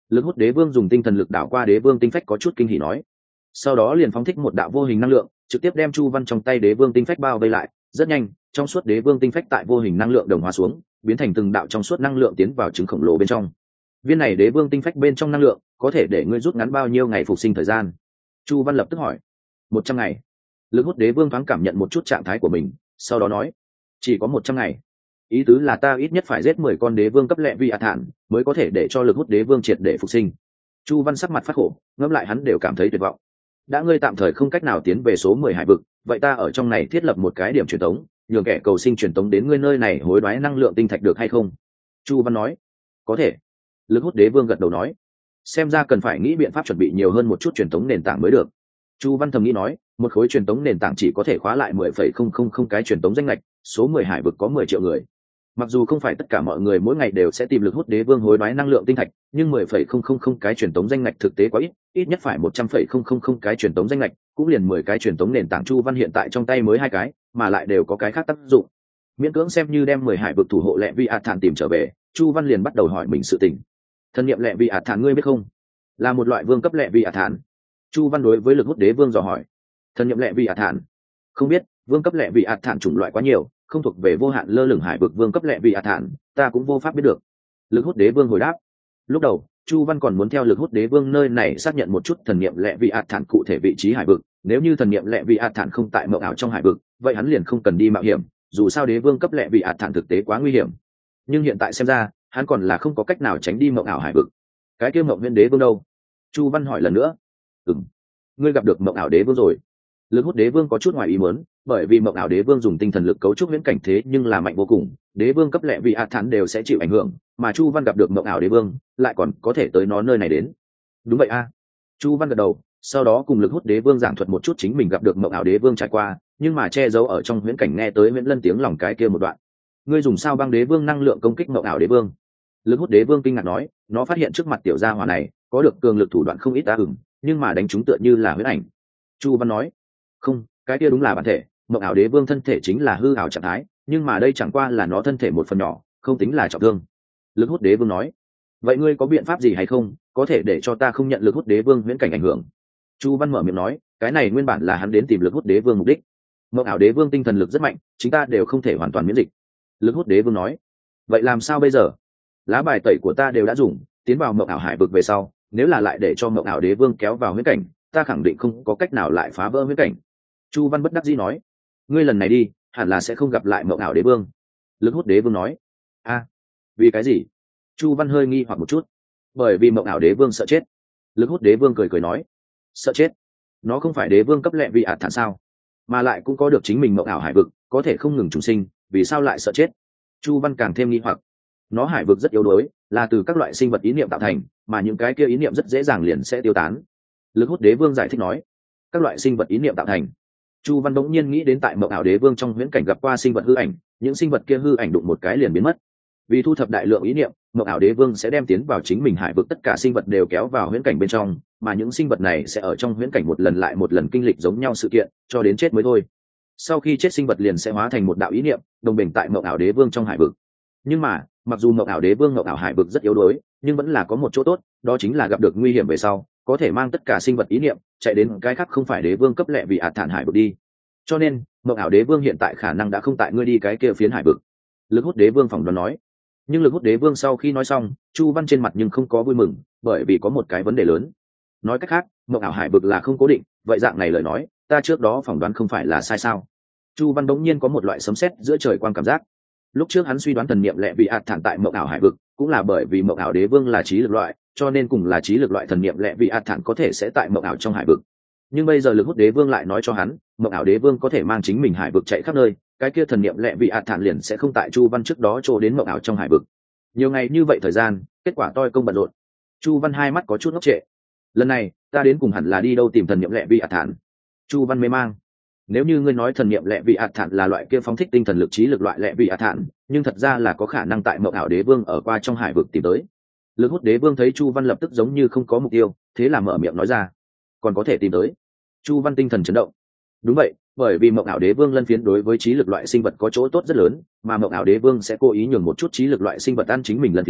Lực hút đế vương dùng tinh thần lực đảo qua đế vương tinh phách có chút kinh hỉ nói, sau đó liền phóng thích một đạo vô hình năng lượng trực tiếp đem chu văn trong tay đế vương tinh phách bao vây lại. Rất nhanh, trong suốt đế vương tinh phách tại vô hình năng lượng đồng hóa xuống biến thành từng đạo trong suốt năng lượng tiến vào trứng khổng lồ bên trong. Viên này đế vương tinh phách bên trong năng lượng có thể để ngươi rút ngắn bao nhiêu ngày phục sinh thời gian? Chu văn lập tức hỏi. Một trăm ngày. Lực hút đế vương thoáng cảm nhận một chút trạng thái của mình, sau đó nói, chỉ có một trăm ngày. Ý tứ là ta ít nhất phải giết mười con đế vương cấp lệ vi a thản mới có thể để cho lực hút đế vương triệt để phục sinh. Chu văn sắc mặt phát khổ, ngẫm lại hắn đều cảm thấy tuyệt vọng. Đã ngươi tạm thời không cách nào tiến về số mười hải vực, vậy ta ở trong này thiết lập một cái điểm truyền tống, nhường kẻ cầu sinh truyền tống đến ngươi nơi này hối đoái năng lượng tinh thạch được hay không? Chu văn nói, có thể. Lực hút đế vương gật đầu nói, xem ra cần phải nghĩ biện pháp chuẩn bị nhiều hơn một chút truyền tống nền tảng mới được. Chu văn thầm nghĩ nói, một khối truyền tống nền tảng chỉ có thể khóa lại mười phẩy không không không cái truyền tống danh lệch, số mười hải vực có mười triệu người. Mặc dù không phải tất cả mọi người mỗi ngày đều sẽ tìm lực hút đế vương hối đoái năng lượng tinh thạch, nhưng mười phẩy không không không cái truyền tống danh lệch thực tế quá ít, ít nhất phải một trăm phẩy không không không cái truyền tống danh lệch, cũng liền mười cái truyền tống nền tảng. Chu văn hiện tại trong tay mới hai cái, mà lại đều có cái khác tác dụng. Miễn cưỡng xem như đem mười hải vực thủ hộ lệ vi ạt thản tìm trở về, Chu văn liền bắt đầu hỏi mình sự tình. Thần niệm lệ vi ạt thản ngươi biết không? Là một loại vương cấp lệ vi ạt thản. Chu văn đối với lực hút đế vương dò hỏi. Thần niệm lệ vi ạt thản? Không biết, vương cấp lệ vi ạt thản chủng loại quá nhiều, không thuộc về vô hạn lơ lửng hải vực vương cấp lệ vị ạt thản, ta cũng vô pháp biết được. Lực hút đế vương hồi đáp. Lúc đầu Chu văn còn muốn theo lực hút đế vương nơi này xác nhận một chút thần niệm lệ vị ạt thản cụ thể vị trí hải vực, nếu như thần niệm lệ vị ạt thản không tại mộng ảo trong hải vực, vậy hắn liền không cần đi mạo hiểm, dù sao đế vương cấp lệ vị ạt thản thực tế quá nguy hiểm. Nhưng hiện tại xem ra hắn còn là không có cách nào tránh đi mộng ảo hải vực. Cái kia mộng viên đế vương đâu? Chu văn hỏi lần nữa. Ừm, ngươi gặp được mộng ảo đế vương rồi? Lực hút đế vương có chút ngoài ý muốn, bởi vì mộng ảo đế vương dùng tinh thần lực cấu trúc viễn cảnh thế nhưng là mạnh vô cùng, đế vương cấp lệ vị ạt thản đều sẽ chịu ảnh hưởng, mà Chu văn gặp được mộng ảo đế vương lại còn có thể tới nó nơi này đến. Đúng vậy a. Chu văn gật đầu, sau đó cùng lực hút đế vương giảng thuật một chút chính mình gặp được mộng ảo đế vương trải qua, nhưng mà che giấu ở trong viễn cảnh nghe tới viễn lân tiếng lòng cái kia một đoạn. Ngươi dùng sao băng đế vương năng lượng công kích mộng ảo đế vương? Lực hút đế vương kinh ngạc nói, nó phát hiện trước mặt tiểu gia hỏa này có được cường lực thủ đoạn không ít ta ửng, nhưng mà đánh chúng tựa như là huyễn ảnh. Chu văn nói, không, cái kia đúng là bản thể, mộng ảo đế vương thân thể chính là hư ảo trạng thái, nhưng mà đây chẳng qua là nó thân thể một phần nhỏ, không tính là trọng thương. Lực hút đế vương nói, vậy ngươi có biện pháp gì hay không, có thể để cho ta không nhận lực hút đế vương viễn cảnh ảnh hưởng? Chu văn mở miệng nói, cái này nguyên bản là hắn đến tìm lực hút đế vương mục đích. Mộng ảo đế vương tinh thần lực rất mạnh, chúng ta đều không thể hoàn toàn miễn dịch. Lực hút đế vương nói, vậy làm sao bây giờ? Lá bài tẩy của ta đều đã dùng, tiến vào mộng ảo hải vực về sau, nếu là lại để cho mộng ảo đế vương kéo vào huyễn cảnh, ta khẳng định không có cách nào lại phá vỡ huyễn cảnh. Chu văn bất đắc dĩ nói, ngươi lần này đi hẳn là sẽ không gặp lại mộng ảo đế vương. Lực hút đế vương nói, a, vì cái gì? Chu văn hơi nghi hoặc một chút. Bởi vì mộng ảo đế vương sợ chết. Lực hút đế vương cười cười nói, sợ chết? Nó không phải đế vương cấp lệ vị ạt thản sao, mà lại cũng có được chính mình mộng ảo hải vực, có thể không ngừng trùng sinh, vì sao lại sợ chết? Chu văn càng thêm nghi hoặc. Nó hải vực rất yếu đuối, là từ các loại sinh vật ý niệm tạo thành, mà những cái kia ý niệm rất dễ dàng liền sẽ tiêu tán. Lực hút đế vương giải thích nói, các loại sinh vật ý niệm tạo thành. Chu văn bỗng nhiên nghĩ đến tại mộng ảo đế vương trong huyễn cảnh gặp qua sinh vật hư ảnh, những sinh vật kia hư ảnh đụng một cái liền biến mất. Vì thu thập đại lượng ý niệm, mộng ảo đế vương sẽ đem tiến vào chính mình hải vực tất cả sinh vật đều kéo vào huyễn cảnh bên trong, mà những sinh vật này sẽ ở trong huyễn cảnh một lần lại một lần kinh lịch giống nhau sự kiện, cho đến chết mới thôi. Sau khi chết sinh vật liền sẽ hóa thành một đạo ý niệm, đồng bình tại mộng ảo đế vương trong hải vực. Nhưng mà, mặc dù mộng ảo đế vương mộng ảo hải vực rất yếu đuối, nhưng vẫn là có một chỗ tốt, đó chính là gặp được nguy hiểm về sau, có thể mang tất cả sinh vật ý niệm chạy đến cái khác không phải đế vương cấp lệ vì ạt thản hải vực đi. Cho nên mộng ảo đế vương hiện tại khả năng đã không tại ngươi đi cái kia phiến hải vực. Lực hút đế vương phỏng đoán nói. Nhưng lực hút đế vương sau khi nói xong, Chu văn trên mặt nhưng không có vui mừng, bởi vì có một cái vấn đề lớn. Nói cách khác, mộng ảo hải vực là không cố định, vậy dạng này lời nói, ta trước đó phỏng đoán không phải là sai sao? Chu văn đống nhiên có một loại sấm sét giữa trời quang cảm giác. Lúc trước hắn suy đoán thần niệm lệ vị ạt thản tại mộng ảo hải vực, cũng là bởi vì mộng ảo đế vương là trí lực loại, cho nên cùng là trí lực loại thần niệm lệ vị ạt thản có thể sẽ tại mộng ảo trong hải vực. Nhưng bây giờ lực hút đế vương lại nói cho hắn, mộng ảo đế vương có thể mang chính mình hải vực chạy khắp nơi, cái kia thần niệm lệ vị ạt thản liền sẽ không tại Chu văn trước đó trô đến mộng ảo trong hải vực. Nhiều ngày như vậy thời gian, kết quả toi công bận rộn. Chu văn hai mắt có chút ngốc trệ. Lần này ta đến cùng hẳn là đi đâu tìm thần niệm lệ vị ạt thản? Chu văn mê mang. Nếu như ngươi nói thần niệm lệ vị ạt thản là loại kia phóng thích tinh thần lực trí lực loại lệ vị ạt thản, nhưng thật ra là có khả năng tại mộng ảo đế vương ở qua trong hải vực tìm tới. Lực hút đế vương thấy Chu văn lập tức giống như không có mục tiêu, thế là mở miệng nói ra, còn có thể tìm tới. Chu văn tinh thần chấn động. Đúng vậy, bởi vì mộng ảo đế vương lân phiến đối với trí lực loại sinh vật có chỗ tốt rất lớn, mà mộng ảo đế vương sẽ cố ý nhường một chút trí lực loại sinh vật ăn chính mình lân phiến,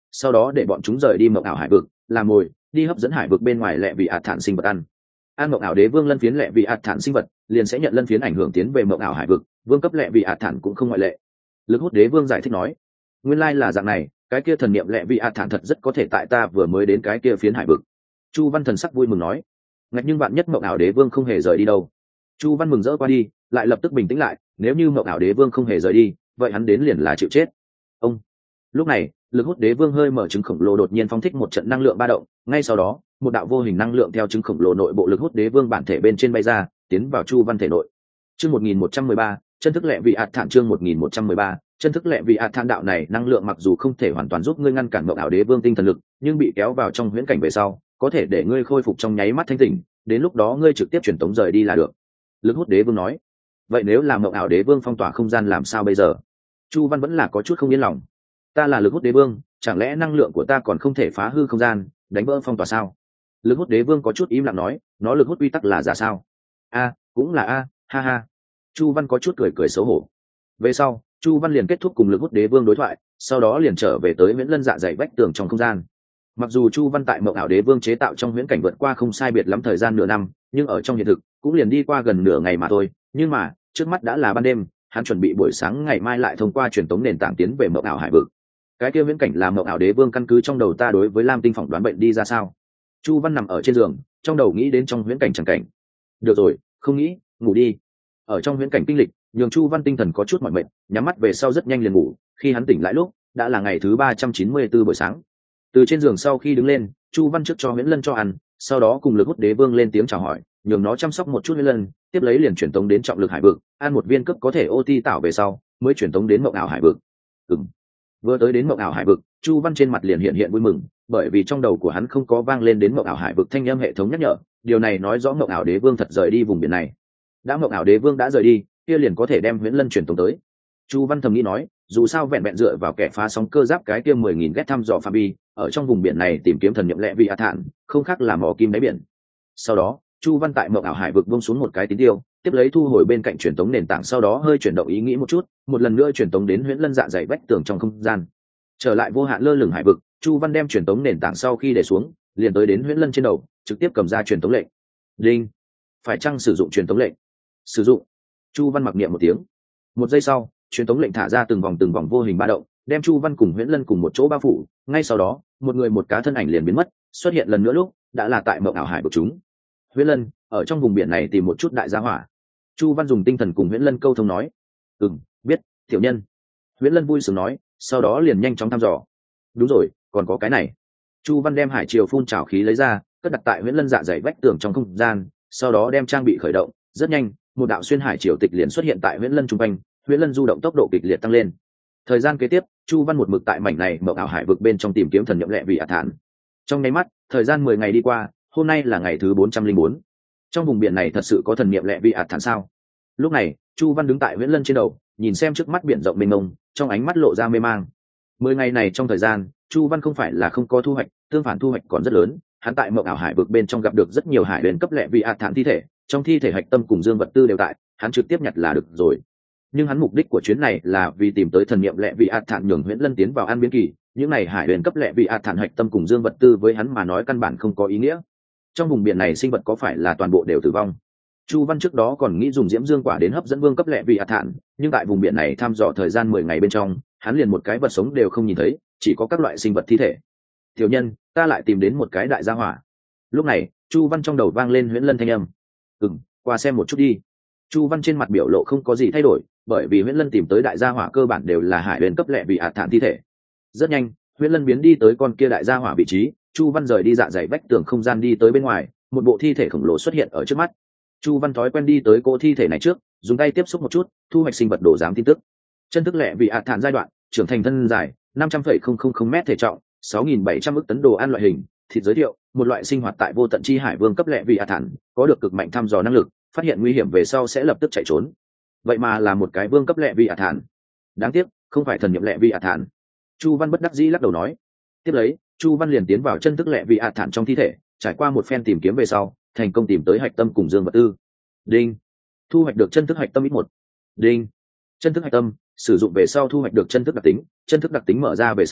sau đó để bọn chúng rời đi mộng ảo hải vực làm mồi đi hấp dẫn hải vực bên ngoài lẹ vị ạt thản sinh vật ăn ăn mộng ảo đế vương lân phiến lẹ vị ạt thản sinh vật liền sẽ nhận lân phiến ảnh hưởng tiến về mộng ảo hải vực, vương cấp lẹ vị ạt thản cũng không ngoại lệ. Lực hút đế vương giải thích nói, nguyên lai là dạng này, cái kia thần niệm lẹ vị ạt thản thật rất có thể tại ta vừa mới đến cái kia phiến hải vực. Chu Văn thần sắc vui mừng nói, ngạch nhưng bạn nhất mộng ảo đế vương không hề rời đi đâu. Chu Văn mừng rỡ qua đi, lại lập tức bình tĩnh lại, nếu như mộng ảo đế vương không hề rời đi, vậy hắn đến liền là chịu chết. Ông. Lúc này, lực hút đế vương hơi mở trứng khổng lồ đột nhiên phóng thích một trận năng lượng ba động, ngay sau đó, một đạo vô hình năng lượng theo trứng khổng lồ nội bộ lực hút đế vương bản thể bên trên bay ra, tiến vào Chu Văn thể nội. Chương một nghìn một trăm mười ba, chân thức lệ vị ạt thản chương một nghìn một trăm mười ba, chân thức lệ vị ạt thản đạo này năng lượng mặc dù không thể hoàn toàn giúp ngươi ngăn cản mộng ảo đế vương tinh thần lực, nhưng bị kéo vào trong huyễn cảnh về sau, có thể để ngươi khôi phục trong nháy mắt thanh tỉnh, đến lúc đó ngươi trực tiếp truyền tống rời đi là được. Lực hút đế vương nói. Vậy nếu là mộng ảo đế vương phong tỏa không gian làm sao bây giờ? Chu Văn vẫn là có chút không yên lòng. Ta là lực hút đế vương, chẳng lẽ năng lượng của ta còn không thể phá hư không gian, đánh vỡ phong tỏa sao? Lực hút đế vương có chút im lặng nói, nó lực hút quy tắc là giả sao? A, cũng là a, ha ha. Chu Văn có chút cười cười xấu hổ. Về sau, Chu Văn liền kết thúc cùng lực hút đế vương đối thoại, sau đó liền trở về tới Huyễn Lân dạ dày vách tường trong không gian. Mặc dù Chu Văn tại mộng ảo đế vương chế tạo trong huyễn cảnh vượt qua không sai biệt lắm thời gian nửa năm, nhưng ở trong hiện thực cũng liền đi qua gần nửa ngày mà thôi. Nhưng mà trước mắt đã là ban đêm, hắn chuẩn bị buổi sáng ngày mai lại thông qua truyền tống nền tảng tiến về mộng ảo hải vực. Cái kia huyễn cảnh là mộng ảo đế vương căn cứ trong đầu ta đối với Lam Tinh phỏng đoán bệnh đi ra sao? Chu Văn nằm ở trên giường, trong đầu nghĩ đến trong huyễn cảnh chẳng cảnh. Được rồi, không nghĩ, ngủ đi. Ở trong huyễn cảnh kinh lịch, nhường Chu Văn tinh thần có chút mỏi mệt, nhắm mắt về sau rất nhanh liền ngủ. Khi hắn tỉnh lại lúc, đã là ngày thứ ba trăm chín mươi tư buổi sáng. Từ trên giường sau khi đứng lên, Chu Văn trước cho Huyễn Lân cho ăn, sau đó cùng lực hút đế vương lên tiếng chào hỏi, nhường nó chăm sóc một chút Huyễn Lân, tiếp lấy liền chuyển tống đến trọng lực hải vực, ăn một viên cấp có thể ô ti tạo về sau, mới chuyển tống đến mộng ảo hải vực. Ừm. Vừa tới đến mộng ảo hải vực, Chu Văn trên mặt liền hiện hiện vui mừng, bởi vì trong đầu của hắn không có vang lên đến mộng ảo hải vực thanh âm hệ thống nhắc nhở, điều này nói rõ mộng ảo đế vương thật rời đi vùng biển này. Đã mộng ảo đế vương đã rời đi, kia liền có thể đem Huyễn Lân chuyển tống tới. Chu Văn thầm nghĩ nói, dù sao vẹn vẹn dựa vào kẻ phá sóng cơ giáp cái kia mười nghìn ghét thăm dò phạm vi, ở trong vùng biển này tìm kiếm thần niệm lệ vị ạt thản, không khác là mò kim đáy biển. Sau đó, Chu Văn tại mộng ảo hải vực buông xuống một cái tín tiêu, tiếp lấy thu hồi bên cạnh truyền tống nền tảng, sau đó hơi chuyển động ý nghĩ một chút, một lần nữa truyền tống đến Huyễn Lân dạ dày vách tường trong không gian. Trở lại vô hạn lơ lửng hải vực, Chu Văn đem truyền tống nền tảng sau khi để xuống, liền tới đến Huyễn Lân trên đầu, trực tiếp cầm ra truyền tống lệnh. Đinh, phải chăng sử dụng truyền tống lệnh? Sử dụng. Chu Văn mặc niệm một tiếng. Một giây sau, truyền tống lệnh thả ra từng vòng từng vòng vô hình ba động, đem Chu Văn cùng Huyễn Lân cùng một chỗ bao phủ. Ngay sau đó, một người một cá thân ảnh liền biến mất, xuất hiện lần nữa lúc đã là tại mộng ảo hải vực chúng. Huyễn Lân, ở trong vùng biển này tìm một chút đại gia hỏa. Chu Văn dùng tinh thần cùng Huyễn Lân câu thông nói. Ừm, biết, tiểu nhân. Huyễn Lân vui sướng nói, sau đó liền nhanh chóng thăm dò. Đúng rồi, còn có cái này. Chu Văn đem hải triều phun trào khí lấy ra, cất đặt tại Huyễn Lân dạ dày vách tường trong không gian, sau đó đem trang bị khởi động. Rất nhanh, một đạo xuyên hải triều tịch liền xuất hiện tại Huyễn Lân trung quanh, Huyễn Lân du động tốc độ kịch liệt tăng lên. Thời gian kế tiếp, Chu Văn một mực tại mảnh này mộng ảo hải vực bên trong tìm kiếm thần niệm lệ vị ạt thản. Trong nháy mắt, thời gian mười ngày đi qua, hôm nay là ngày thứ bốn trăm linh bốn. Trong vùng biển này thật sự có thần niệm lệ vị ạt thản sao? Lúc này, Chu Văn đứng tại Huyễn Lân trên đầu, nhìn xem trước mắt biển rộng mênh mông, trong ánh mắt lộ ra mê mang. Mười ngày này trong thời gian, Chu Văn không phải là không có thu hoạch, tương phản thu hoạch còn rất lớn. Hắn tại mộng ảo hải vực bên trong gặp được rất nhiều hải huyền cấp lệ vị ạt thản thi thể, trong thi thể hạch tâm cùng dương vật tư đều tại, hắn trực tiếp nhặt là được rồi. Nhưng hắn mục đích của chuyến này là vì tìm tới thần niệm lệ vị ạt thản nhường Huyễn Lân tiến vào an biến kỳ. Những này hải huyền cấp lệ vị ạt thản hạch tâm cùng dương vật tư với hắn mà nói căn bản không có ý nghĩa. Trong vùng biển này sinh vật có phải là toàn bộ đều tử vong? Chu Văn trước đó còn nghĩ dùng diễm dương quả đến hấp dẫn vương cấp lệ vị ạt thản, nhưng tại vùng biển này thăm dò thời gian mười ngày bên trong, hắn liền một cái vật sống đều không nhìn thấy, chỉ có các loại sinh vật thi thể. Tiểu nhân, ta lại tìm đến một cái đại gia hỏa. Lúc này, Chu Văn trong đầu vang lên Huyễn Lân thanh âm. Ừm, qua xem một chút đi. Chu Văn trên mặt biểu lộ không có gì thay đổi, bởi vì Huyễn Lân tìm tới đại gia hỏa cơ bản đều là hải huyền cấp lệ vị ạt thản thi thể. Rất nhanh, Huyễn Lân biến đi tới con kia đại gia hỏa vị trí, Chu Văn rời đi dạ dày vách tường không gian đi tới bên ngoài, một bộ thi thể khổng lồ xuất hiện ở trước mắt. Chu Văn thói quen đi tới cô thi thể này trước, dùng tay tiếp xúc một chút, thu hoạch sinh vật đồ giám tin tức. Chân thức lệ vị ạt thản giai đoạn, trưởng thành thân dài năm trăm phẩy không không không mét, thể trọng sáu nghìn bảy trăm ức tấn, đồ ăn loại hình thịt. Giới thiệu: một loại sinh hoạt tại vô tận chi hải vương cấp lệ vị ạt thản, có được cực mạnh thăm dò năng lực, phát hiện nguy hiểm về sau sẽ lập tức chạy trốn. Vậy mà là một cái vương cấp lệ vị ạt thản, đáng tiếc không phải thần niệm lệ vị ạt thản. Chu Văn bất đắc dĩ lắc đầu nói. Tiếp lấy, Chu Văn liền tiến vào chân thức lệ vị ạt thản trong thi thể, trải qua một phen tìm kiếm về sau, thành công tìm tới hạch tâm cùng dương vật tư. Đinh, thu hoạch được chân thức hạch tâm ít một. Đinh, chân thức hạch tâm sử dụng về sau thu hoạch được chân thức đặc tính, chân thức đặc tính mở ra về sau có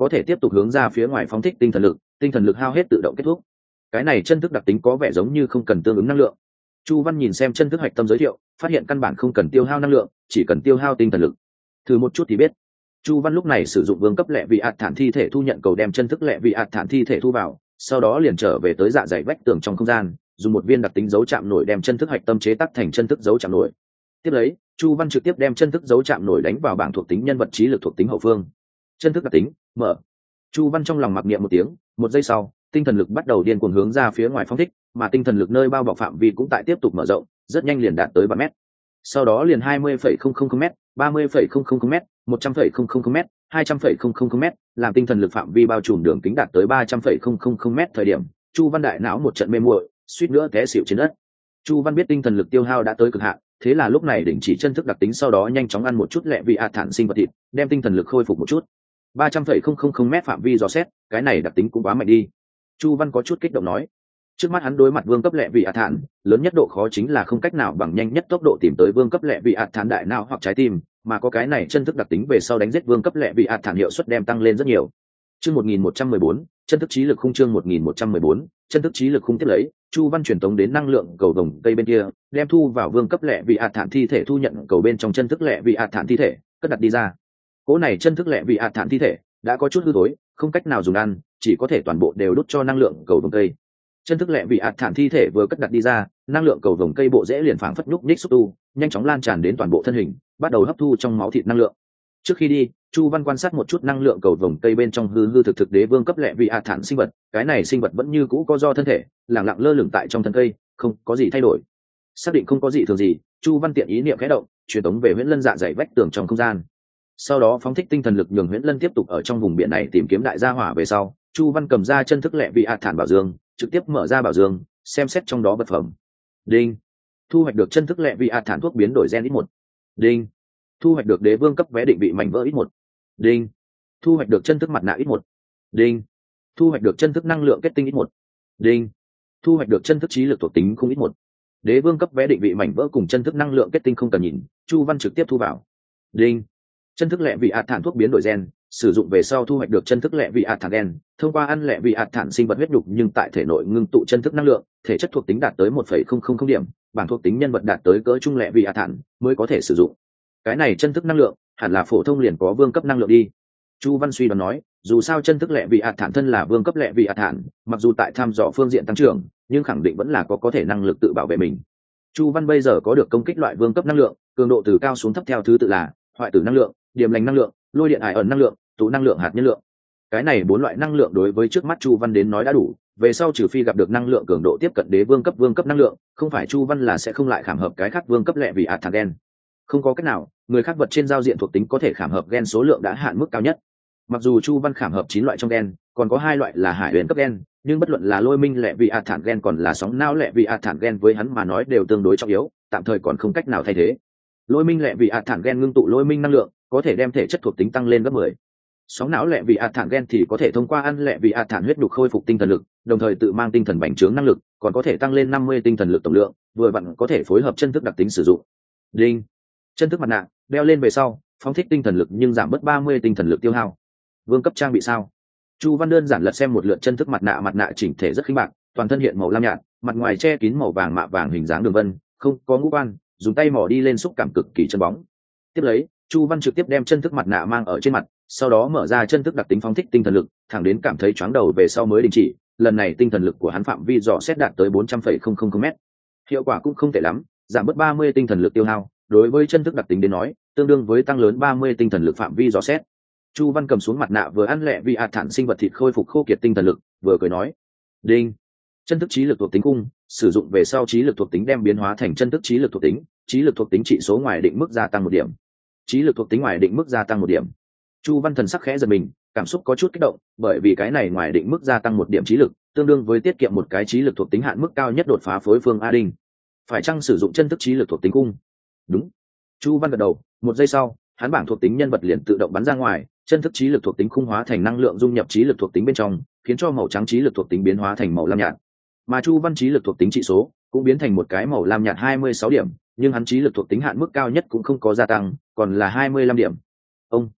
có thể tiếp tục hướng ra phía ngoài phóng thích tinh thần lực, tinh thần lực hao hết tự động kết thúc. Cái này chân thức đặc tính có vẻ giống như không cần tương ứng năng lượng. Chu Văn nhìn xem chân thức hạch tâm giới thiệu, phát hiện căn bản không cần tiêu hao năng lượng, chỉ cần tiêu hao tinh thần lực. Thử một chút thì biết. Chu Văn lúc này sử dụng vương cấp lệ vị ạt thản thi thể thu nhận cầu đem chân thức lệ vị ạt thản thi thể thu vào, sau đó liền trở về tới dạ dày vách tường trong không gian, dùng một viên đặc tính dấu chạm nổi đem chân thức hạch tâm chế tác thành chân thức dấu chạm nổi. Tiếp lấy, Chu Văn trực tiếp đem chân thức dấu chạm nổi đánh vào bảng thuộc tính nhân vật trí lực thuộc tính hậu phương. Chân thức đặc tính mở. Chu Văn trong lòng mặc niệm một tiếng, một giây sau, tinh thần lực bắt đầu điên cuồng hướng ra phía ngoài phóng thích, mà tinh thần lực nơi bao bọc phạm vi cũng tại tiếp tục mở rộng, rất nhanh liền đạt tới ba mét. Sau đó liền hai mươi phẩy không không không m, ba mươi phẩy không không không m, một trăm phẩy không không không m, hai trăm phẩy không không không m, làm tinh thần lực phạm vi bao trùm đường kính đạt tới ba trăm phẩy không không không m thời điểm, Chu Văn đại não một trận mê muội, suýt nữa té xỉu trên đất. Chu Văn biết tinh thần lực tiêu hao đã tới cực hạn, thế là lúc này đình chỉ chân thức đặc tính, sau đó nhanh chóng ăn một chút lẹ vị ạt thản sinh vật thịt, đem tinh thần lực khôi phục một chút. ba trăm phẩy không không không m phạm vi dò xét, cái này đặc tính cũng quá mạnh đi. Chu Văn có chút kích động nói. Trước mắt hắn đối mặt vương cấp lệ vị ạt thản, lớn nhất độ khó chính là không cách nào bằng nhanh nhất tốc độ tìm tới vương cấp lệ vị ạt thản đại não hoặc trái tim, mà có cái này chân thức đặc tính về sau đánh giết vương cấp lệ vị ạt thản hiệu suất đem tăng lên rất nhiều. Chương một nghìn một trăm mười bốn, chân thức trí lực khung. Chương một nghìn một trăm mười bốn, chân thức trí lực khung. Tiếp lấy, Chu Văn truyền tống đến năng lượng cầu vồng cây bên kia, đem thu vào vương cấp lệ vị ạt thản thi thể thu nhận cầu bên trong chân thức lệ vị ạt thản thi thể, cất đặt đi ra. Cỗ này chân thức lệ vị ạt thản thi thể đã có chút hư thối, không cách nào dùng ăn, chỉ có thể toàn bộ đều đút cho năng lượng cầu vồng cây. Chân thức lệ vị ạt thản thi thể vừa cất đặt đi ra, năng lượng cầu vồng cây bộ rễ liền phảng phất nhúc nhích xúc tu, nhanh chóng lan tràn đến toàn bộ thân hình, bắt đầu hấp thu trong máu thịt năng lượng. Trước khi đi, Chu Văn quan sát một chút năng lượng cầu vồng cây bên trong hư hư thực thực đế vương cấp lệ vị ạt thản sinh vật, cái này sinh vật vẫn như cũ có do thân thể, lẳng lặng lơ lửng tại trong thân cây, không có gì thay đổi. Xác định không có gì thường gì, Chu Văn tiện ý niệm khẽ động, truyền tống về Huyễn Lân dạ dày vách tường trong không gian. Sau đó phóng thích tinh thần lực nhường Huyễn Lân tiếp tục ở trong vùng biển này tìm kiếm đại gia hỏa về sau, Chu Văn cầm ra chân thức lệ vị ạt thản bảo dương, trực tiếp mở ra bảo dương, xem xét trong đó vật phẩm. Đinh. Thu hoạch được chân thức lệ vị ạt thản thuốc biến đổi gen ít một. Đinh. Thu hoạch được đế vương cấp vé định vị mảnh vỡ ít một. Đinh. Thu hoạch được chân thức mặt nạ ít một. Đinh. Thu hoạch được chân thức năng lượng kết tinh ít một. Đinh. Thu hoạch được chân thức trí lực thuộc tính không ít một. Đế vương cấp vé định vị mảnh vỡ cùng chân thức năng lượng kết tinh không cần nhìn, Chu Văn trực tiếp thu vào. Đinh. Chân thức lệ vị ạt thản thuốc biến đổi gen, sử dụng về sau thu hoạch được chân thức lệ vị ạt thản gen, thông qua ăn lệ vị ạt thản sinh vật huyết nhục nhưng tại thể nội ngưng tụ chân thức năng lượng, thể chất thuộc tính đạt tới một phẩy không không không điểm, bảng thuộc tính nhân vật đạt tới cỡ trung lệ vị ạt thản mới có thể sử dụng. Cái này chân thức năng lượng hẳn là phổ thông liền có vương cấp năng lượng đi. Chu Văn suy đoán nói, dù sao chân thức lệ vị ạt thản thân là vương cấp lệ vị ạt thản, mặc dù tại tham dò phương diện tăng trưởng, nhưng khẳng định vẫn là có có thể năng lực tự bảo vệ mình. Chu Văn bây giờ có được công kích loại vương cấp năng lượng, cường độ từ cao xuống thấp theo thứ tự là hoại tử năng lượng, điểm lành năng lượng, lôi điện ải ẩn năng lượng, tụ năng lượng hạt nhân lượng. Cái này bốn loại năng lượng đối với trước mắt Chu Văn đến nói đã đủ, về sau trừ phi gặp được năng lượng cường độ tiếp cận đế vương cấp vương cấp năng lượng, không phải Chu Văn là sẽ không lại khảm hợp cái khác vương cấp lệ vị ạt thản gen. Không có cách nào, người khác vật trên giao diện thuộc tính có thể khảm hợp gen số lượng đã hạn mức cao nhất. Mặc dù Chu Văn khảm hợp chín loại trong gen, còn có hai loại là hải huyền cấp gen, nhưng bất luận là lôi minh lệ vị ạt thản gen còn là sóng não lệ vị ạt thản gen với hắn mà nói đều tương đối trọng yếu, tạm thời còn không cách nào thay thế. Lôi minh lệ vị ạt thản gen ngưng tụ lôi minh năng lượng, có thể đem thể chất thuộc tính tăng lên gấp mười. Sóng não lệ vị ạt thản gen thì có thể thông qua ăn lệ vị ạt thản huyết nhục khôi phục tinh thần lực, đồng thời tự mang tinh thần bành trướng năng lực, còn có thể tăng lên năm mươi tinh thần lực tổng lượng, vừa vặn có thể phối hợp chân thức đặc tính sử dụng. Đinh. Chân thức mặt nạ, đeo lên về sau, phóng thích tinh thần lực nhưng giảm bớt ba mươi tinh thần lực tiêu hao. Vương cấp trang bị sao? Chu Văn đơn giản lật xem một lượt chân thức mặt nạ, mặt nạ chỉnh thể rất khinh bạc, toàn thân hiện màu lam nhạt, mặt ngoài che kín màu vàng mạ vàng hình dáng đường vân, không có ngũ quan, dùng tay mò đi lên xúc cảm cực kỳ chân bóng. Tiếp lấy, Chu Văn trực tiếp đem chân thức mặt nạ mang ở trên mặt, sau đó mở ra chân thức đặc tính phóng thích tinh thần lực, thẳng đến cảm thấy choáng đầu về sau mới đình chỉ. Lần này tinh thần lực của hắn phạm vi dò xét đạt tới bốn trăm phẩy không không không m. Hiệu quả cũng không tệ lắm, giảm bớt ba mươi tinh thần lực tiêu hao, đối với chân thức đặc tính đến nói, tương đương với tăng lớn ba mươi tinh thần lực phạm vi dò xét. Chu Văn cầm xuống mặt nạ vừa ăn lẹ vị ạt thản sinh vật thịt khôi phục khô kiệt tinh thần lực, vừa cười nói: "Đinh, chân thức trí lực thuộc tính cung, sử dụng về sau trí lực thuộc tính đem biến hóa thành chân thức trí lực thuộc tính, trí lực thuộc tính trị số ngoài định mức gia tăng một điểm. Trí lực thuộc tính ngoài định mức gia tăng một điểm." Chu Văn thần sắc khẽ giật mình, cảm xúc có chút kích động, bởi vì cái này ngoài định mức gia tăng một điểm trí lực, tương đương với tiết kiệm một cái trí lực thuộc tính hạn mức cao nhất đột phá phối phương A Đinh. Phải chăng sử dụng chân thức trí lực thuộc tính cung? Đúng. Chu Văn gật đầu, một giây sau, hắn bảng thuộc tính nhân vật liền tự động bắn ra ngoài, chân thức trí lực thuộc tính khung hóa thành năng lượng dung nhập trí lực thuộc tính bên trong, khiến cho màu trắng trí lực thuộc tính biến hóa thành màu lam nhạt. Mà Chu Văn trí lực thuộc tính trị số cũng biến thành một cái màu lam nhạt hai mươi sáu điểm, nhưng hắn trí lực thuộc tính hạn mức cao nhất cũng không có gia tăng, còn là hai mươi lăm điểm. Ông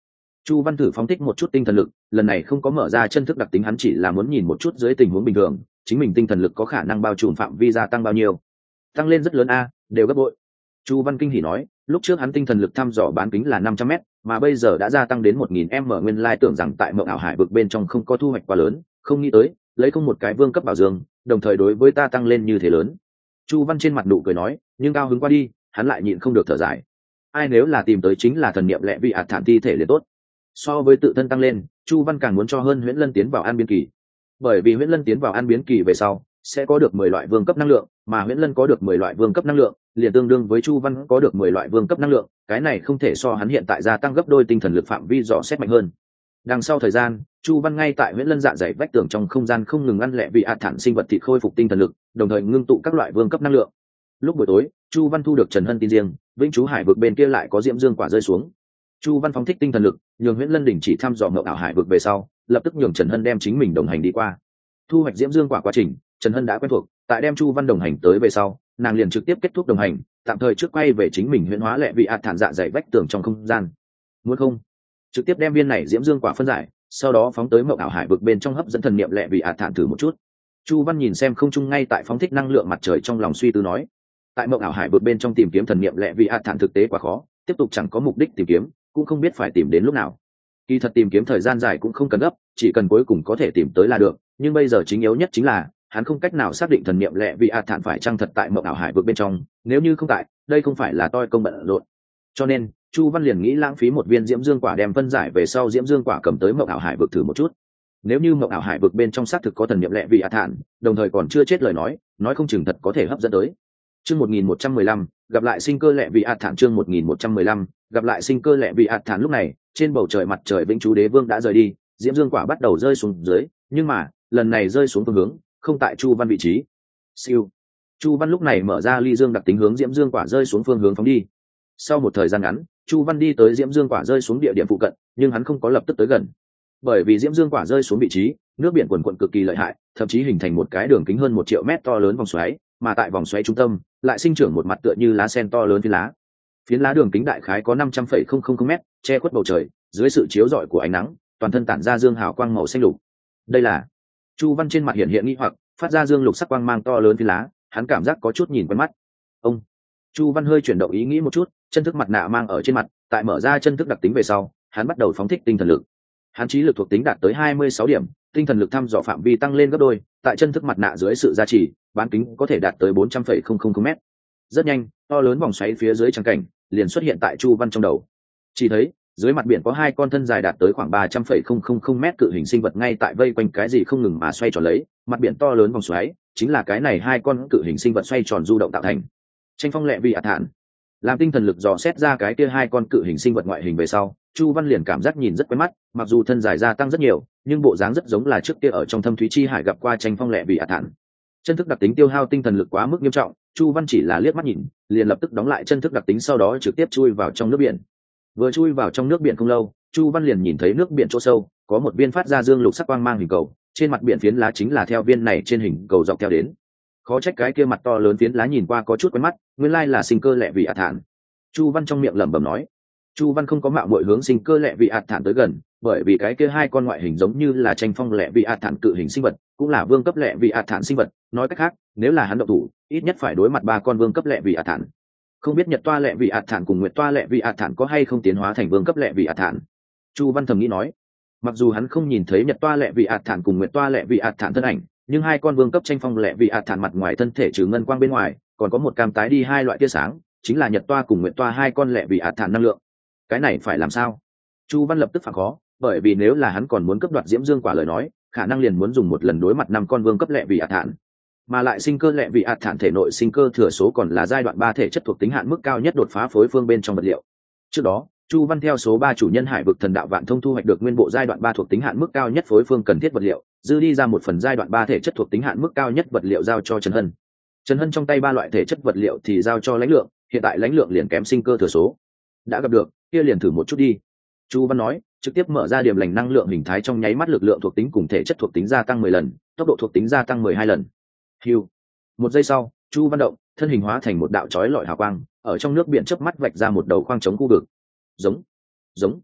Chu Văn thử phóng thích một chút tinh thần lực, lần này không có mở ra chân thức đặc tính, hắn chỉ là muốn nhìn một chút dưới tình huống bình thường chính mình tinh thần lực có khả năng bao trùm phạm vi gia tăng bao nhiêu. Tăng lên rất lớn a, đều gấp bội. Chu Văn kinh hỉ nói, lúc trước hắn tinh thần lực thăm dò bán kính là năm trăm mét, mà bây giờ đã gia tăng đến một nghìn m, nguyên lai tưởng rằng tại Mộng Ảo Hải vực bên trong không có thu hoạch quá lớn, không nghĩ tới lấy không một cái vương cấp bảo dương, đồng thời đối với ta tăng lên như thế lớn. Chu Văn trên mặt nụ cười nói, nhưng cao hứng qua đi, hắn lại nhịn không được thở dài. Ai nếu là tìm tới chính là thần niệm lệ vị ạt thản thi thể liền tốt. So với tự thân tăng lên, Chu Văn càng muốn cho hơn Huyễn Lân tiến vào An Biến Kỳ, bởi vì Huyễn Lân tiến vào An Biến Kỳ về sau sẽ có được mười loại vương cấp năng lượng, mà Huyễn Lân có được mười loại vương cấp năng lượng, liền tương đương với Chu Văn có được mười loại vương cấp năng lượng, cái này không thể so hắn hiện tại gia tăng gấp đôi tinh thần lực phạm vi dò xét mạnh hơn. Đằng sau thời gian, Chu Văn ngay tại Huyễn Lân dạ dày vách tường trong không gian không ngừng ăn lẹ vị ạt thản sinh vật thịt khôi phục tinh thần lực, đồng thời ngưng tụ các loại vương cấp năng lượng. Lúc buổi tối, Chu Văn thu được Trần Hân tin riêng, Vĩnh Chú Hải vực bên kia lại có diễm dương quả rơi xuống. Chu Văn phóng thích tinh thần lực, nhường Huyễn Lân đình chỉ thăm dò Mộng Ảo Hải vực về sau, lập tức nhường Trần Hân đem chính mình đồng hành đi qua. Thu hoạch diễm dương quả quá trình, Trần Hân đã quen thuộc, tại đem Chu Văn đồng hành tới về sau, nàng liền trực tiếp kết thúc đồng hành, tạm thời trước quay về chính mình huyễn hóa lệ vị ạt thản dạ dày vách tường trong không gian. Muốn không, trực tiếp đem viên này diễm dương quả phân giải, sau đó phóng tới Mộng Ảo Hải vực bên trong hấp dẫn thần niệm lệ vị ạt thản thử một chút. Chu Văn nhìn xem không trung ngay tại phóng thích năng lượng mặt trời trong lòng suy tư nói, tại Mộng Ảo Hải vực bên trong tìm kiếm thần niệm lệ vị ạt thản thực tế quá khó, tiếp tục chẳng có mục đích tìm kiếm, cũng không biết phải tìm đến lúc nào. Kỳ thật tìm kiếm thời gian dài cũng không cần gấp, chỉ cần cuối cùng có thể tìm tới là được, nhưng bây giờ chính yếu nhất chính là hắn không cách nào xác định thần niệm lệ vị ạt thản phải chăng thật tại Mộng Ảo Hải vực bên trong, nếu như không tại, đây không phải là toi công bận rộn. Cho nên Chu Văn liền nghĩ lãng phí một viên diễm dương quả đem phân giải về sau diễm dương quả cầm tới Mộng Ảo Hải vực thử một chút. Nếu như Mộng Ảo Hải vực bên trong xác thực có thần niệm lệ vị ạt thản, đồng thời còn chưa chết lời nói, nói không chừng thật có thể hấp dẫn tới. Chương một nghìn một trăm mười lăm, gặp lại sinh cơ lệ vị ạt thản. Chương một nghìn một trăm mười lăm, gặp lại sinh cơ lệ vị ạt thản. Lúc này trên bầu trời mặt trời Vĩnh Chú Đế Vương đã rời đi, diễm dương quả bắt đầu rơi xuống dưới, nhưng mà lần này rơi xuống phương hướng không tại Chu Văn vị trí. Siêu. Chu Văn lúc này mở ra ly dương đặc tính hướng diễm dương quả rơi xuống phương hướng phóng đi. Sau một thời gian ngắn, Chu Văn đi tới diễm dương quả rơi xuống địa điểm phụ cận, nhưng hắn không có lập tức tới gần, bởi vì diễm dương quả rơi xuống vị trí, nước biển cuồn cuộn cực kỳ lợi hại, thậm chí hình thành một cái đường kính hơn một triệu mét to lớn vòng xoáy, mà tại vòng xoáy trung tâm lại sinh trưởng một mặt tựa như lá sen to lớn phiến lá. Phiến lá đường kính đại khái có năm trăm phẩy không không không mét, che khuất bầu trời, dưới sự chiếu rọi của ánh nắng, toàn thân tản ra dương hào quang màu xanh lục. Đây là... Chu Văn trên mặt hiện hiện nghi hoặc, phát ra dương lục sắc quang mang to lớn phiến lá, hắn cảm giác có chút nhìn quen mắt. Ông... Chu Văn hơi chuyển động ý nghĩ một chút, chân thức mặt nạ mang ở trên mặt, tại mở ra chân thức đặc tính về sau, hắn bắt đầu phóng thích tinh thần lực. Hắn trí lực thuộc tính đạt tới hai mươi sáu điểm, tinh thần lực thăm dò phạm vi tăng lên gấp đôi, tại chân thức mặt nạ dưới sự gia trì, bán kính có thể đạt tới bốn trăm phẩy không không không mét. Rất nhanh, to lớn vòng xoáy phía dưới trắng cảnh liền xuất hiện tại Chu Văn trong đầu. Chỉ thấy, dưới mặt biển có hai con thân dài đạt tới khoảng ba trăm phẩy không không không mét cự hình sinh vật ngay tại vây quanh cái gì không ngừng mà xoay tròn lấy, mặt biển to lớn vòng xoáy, chính là cái này hai con cự hình sinh vật xoay tròn du động tạo thành. Tranh phong lệ vị ạt thản. Làm tinh thần lực dò xét ra cái kia hai con cự hình sinh vật ngoại hình về sau, Chu Văn liền cảm giác nhìn rất quen mắt, mặc dù thân dài gia tăng rất nhiều, nhưng bộ dáng rất giống là trước kia ở trong Thâm Thúy Chi Hải gặp qua tranh phong lệ vị ạt thản. Chân thức đặc tính tiêu hao tinh thần lực quá mức nghiêm trọng, Chu Văn chỉ là liếc mắt nhìn, liền lập tức đóng lại chân thức đặc tính, sau đó trực tiếp chui vào trong nước biển. Vừa chui vào trong nước biển không lâu, Chu Văn liền nhìn thấy nước biển chỗ sâu có một viên phát ra dương lục sắc quang mang hình cầu, trên mặt biển phiến lá chính là theo viên này trên hình cầu dọc theo đến. Khó trách cái kia mặt to lớn phiến lá nhìn qua có chút quen mắt, nguyên lai là sinh cơ lệ vị ạt thản. Chu Văn trong miệng lẩm bẩm nói. Chu Văn không có mạo muội hướng sinh cơ lệ vị ạt thản tới gần, bởi vì cái kia hai con ngoại hình giống như là tranh phong lệ vị ạt thản cự hình sinh vật, cũng là vương cấp lệ vị ạt thản sinh vật, nói cách khác, nếu là hắn động thủ, ít nhất phải đối mặt ba con vương cấp lệ vị ạt thản. Không biết Nhật toa lệ vị ạt thản cùng Nguyệt toa lệ vị ạt thản có hay không tiến hóa thành vương cấp lệ vị ạt thản. Chu Văn thầm nghĩ nói. Mặc dù hắn không nhìn thấy Nhật toa lệ vị ạt thản cùng Nguyệt toa lệ vị ạt thản thân ảnh, nhưng hai con vương cấp tranh phong lệ vị ạt thản mặt ngoài thân thể trừ ngân quang bên ngoài, còn có một cam tái đi hai loại tia sáng, chính là Nhật toa cùng Nguyệt toa hai con lệ vị ạt thản năng lượng. Cái này phải làm sao? Chu Văn lập tức phản khó, bởi vì nếu là hắn còn muốn cướp đoạt diễm dương quả lời nói, khả năng liền muốn dùng một lần đối mặt năm con vương cấp lệ vị ạt thản, mà lại sinh cơ lệ vị ạt thản thể nội sinh cơ thừa số còn là giai đoạn ba thể chất thuộc tính hạn mức cao nhất đột phá phối phương bên trong vật liệu. Trước đó, Chu Văn theo số ba chủ nhân Hải vực thần đạo vạn thông thu hoạch được nguyên bộ giai đoạn ba thuộc tính hạn mức cao nhất phối phương cần thiết vật liệu, dư đi ra một phần giai đoạn ba thể chất thuộc tính hạn mức cao nhất vật liệu giao cho Trần Hân. Trần Hân trong tay ba loại thể chất vật liệu thì giao cho lãnh lượng, hiện tại lãnh lượng liền kém sinh cơ thừa số. Đã gặp được, kia liền thử một chút đi. Chu Văn nói, trực tiếp mở ra điểm lành năng lượng hình thái, trong nháy mắt lực lượng thuộc tính cùng thể chất thuộc tính gia tăng mười lần, tốc độ thuộc tính gia tăng mười hai lần. Hưu. Một giây sau, Chu Văn động, thân hình hóa thành một đạo chói lọi hào quang, ở trong nước biển chớp mắt vạch ra một đầu khoang chống khu vực. Giống, giống.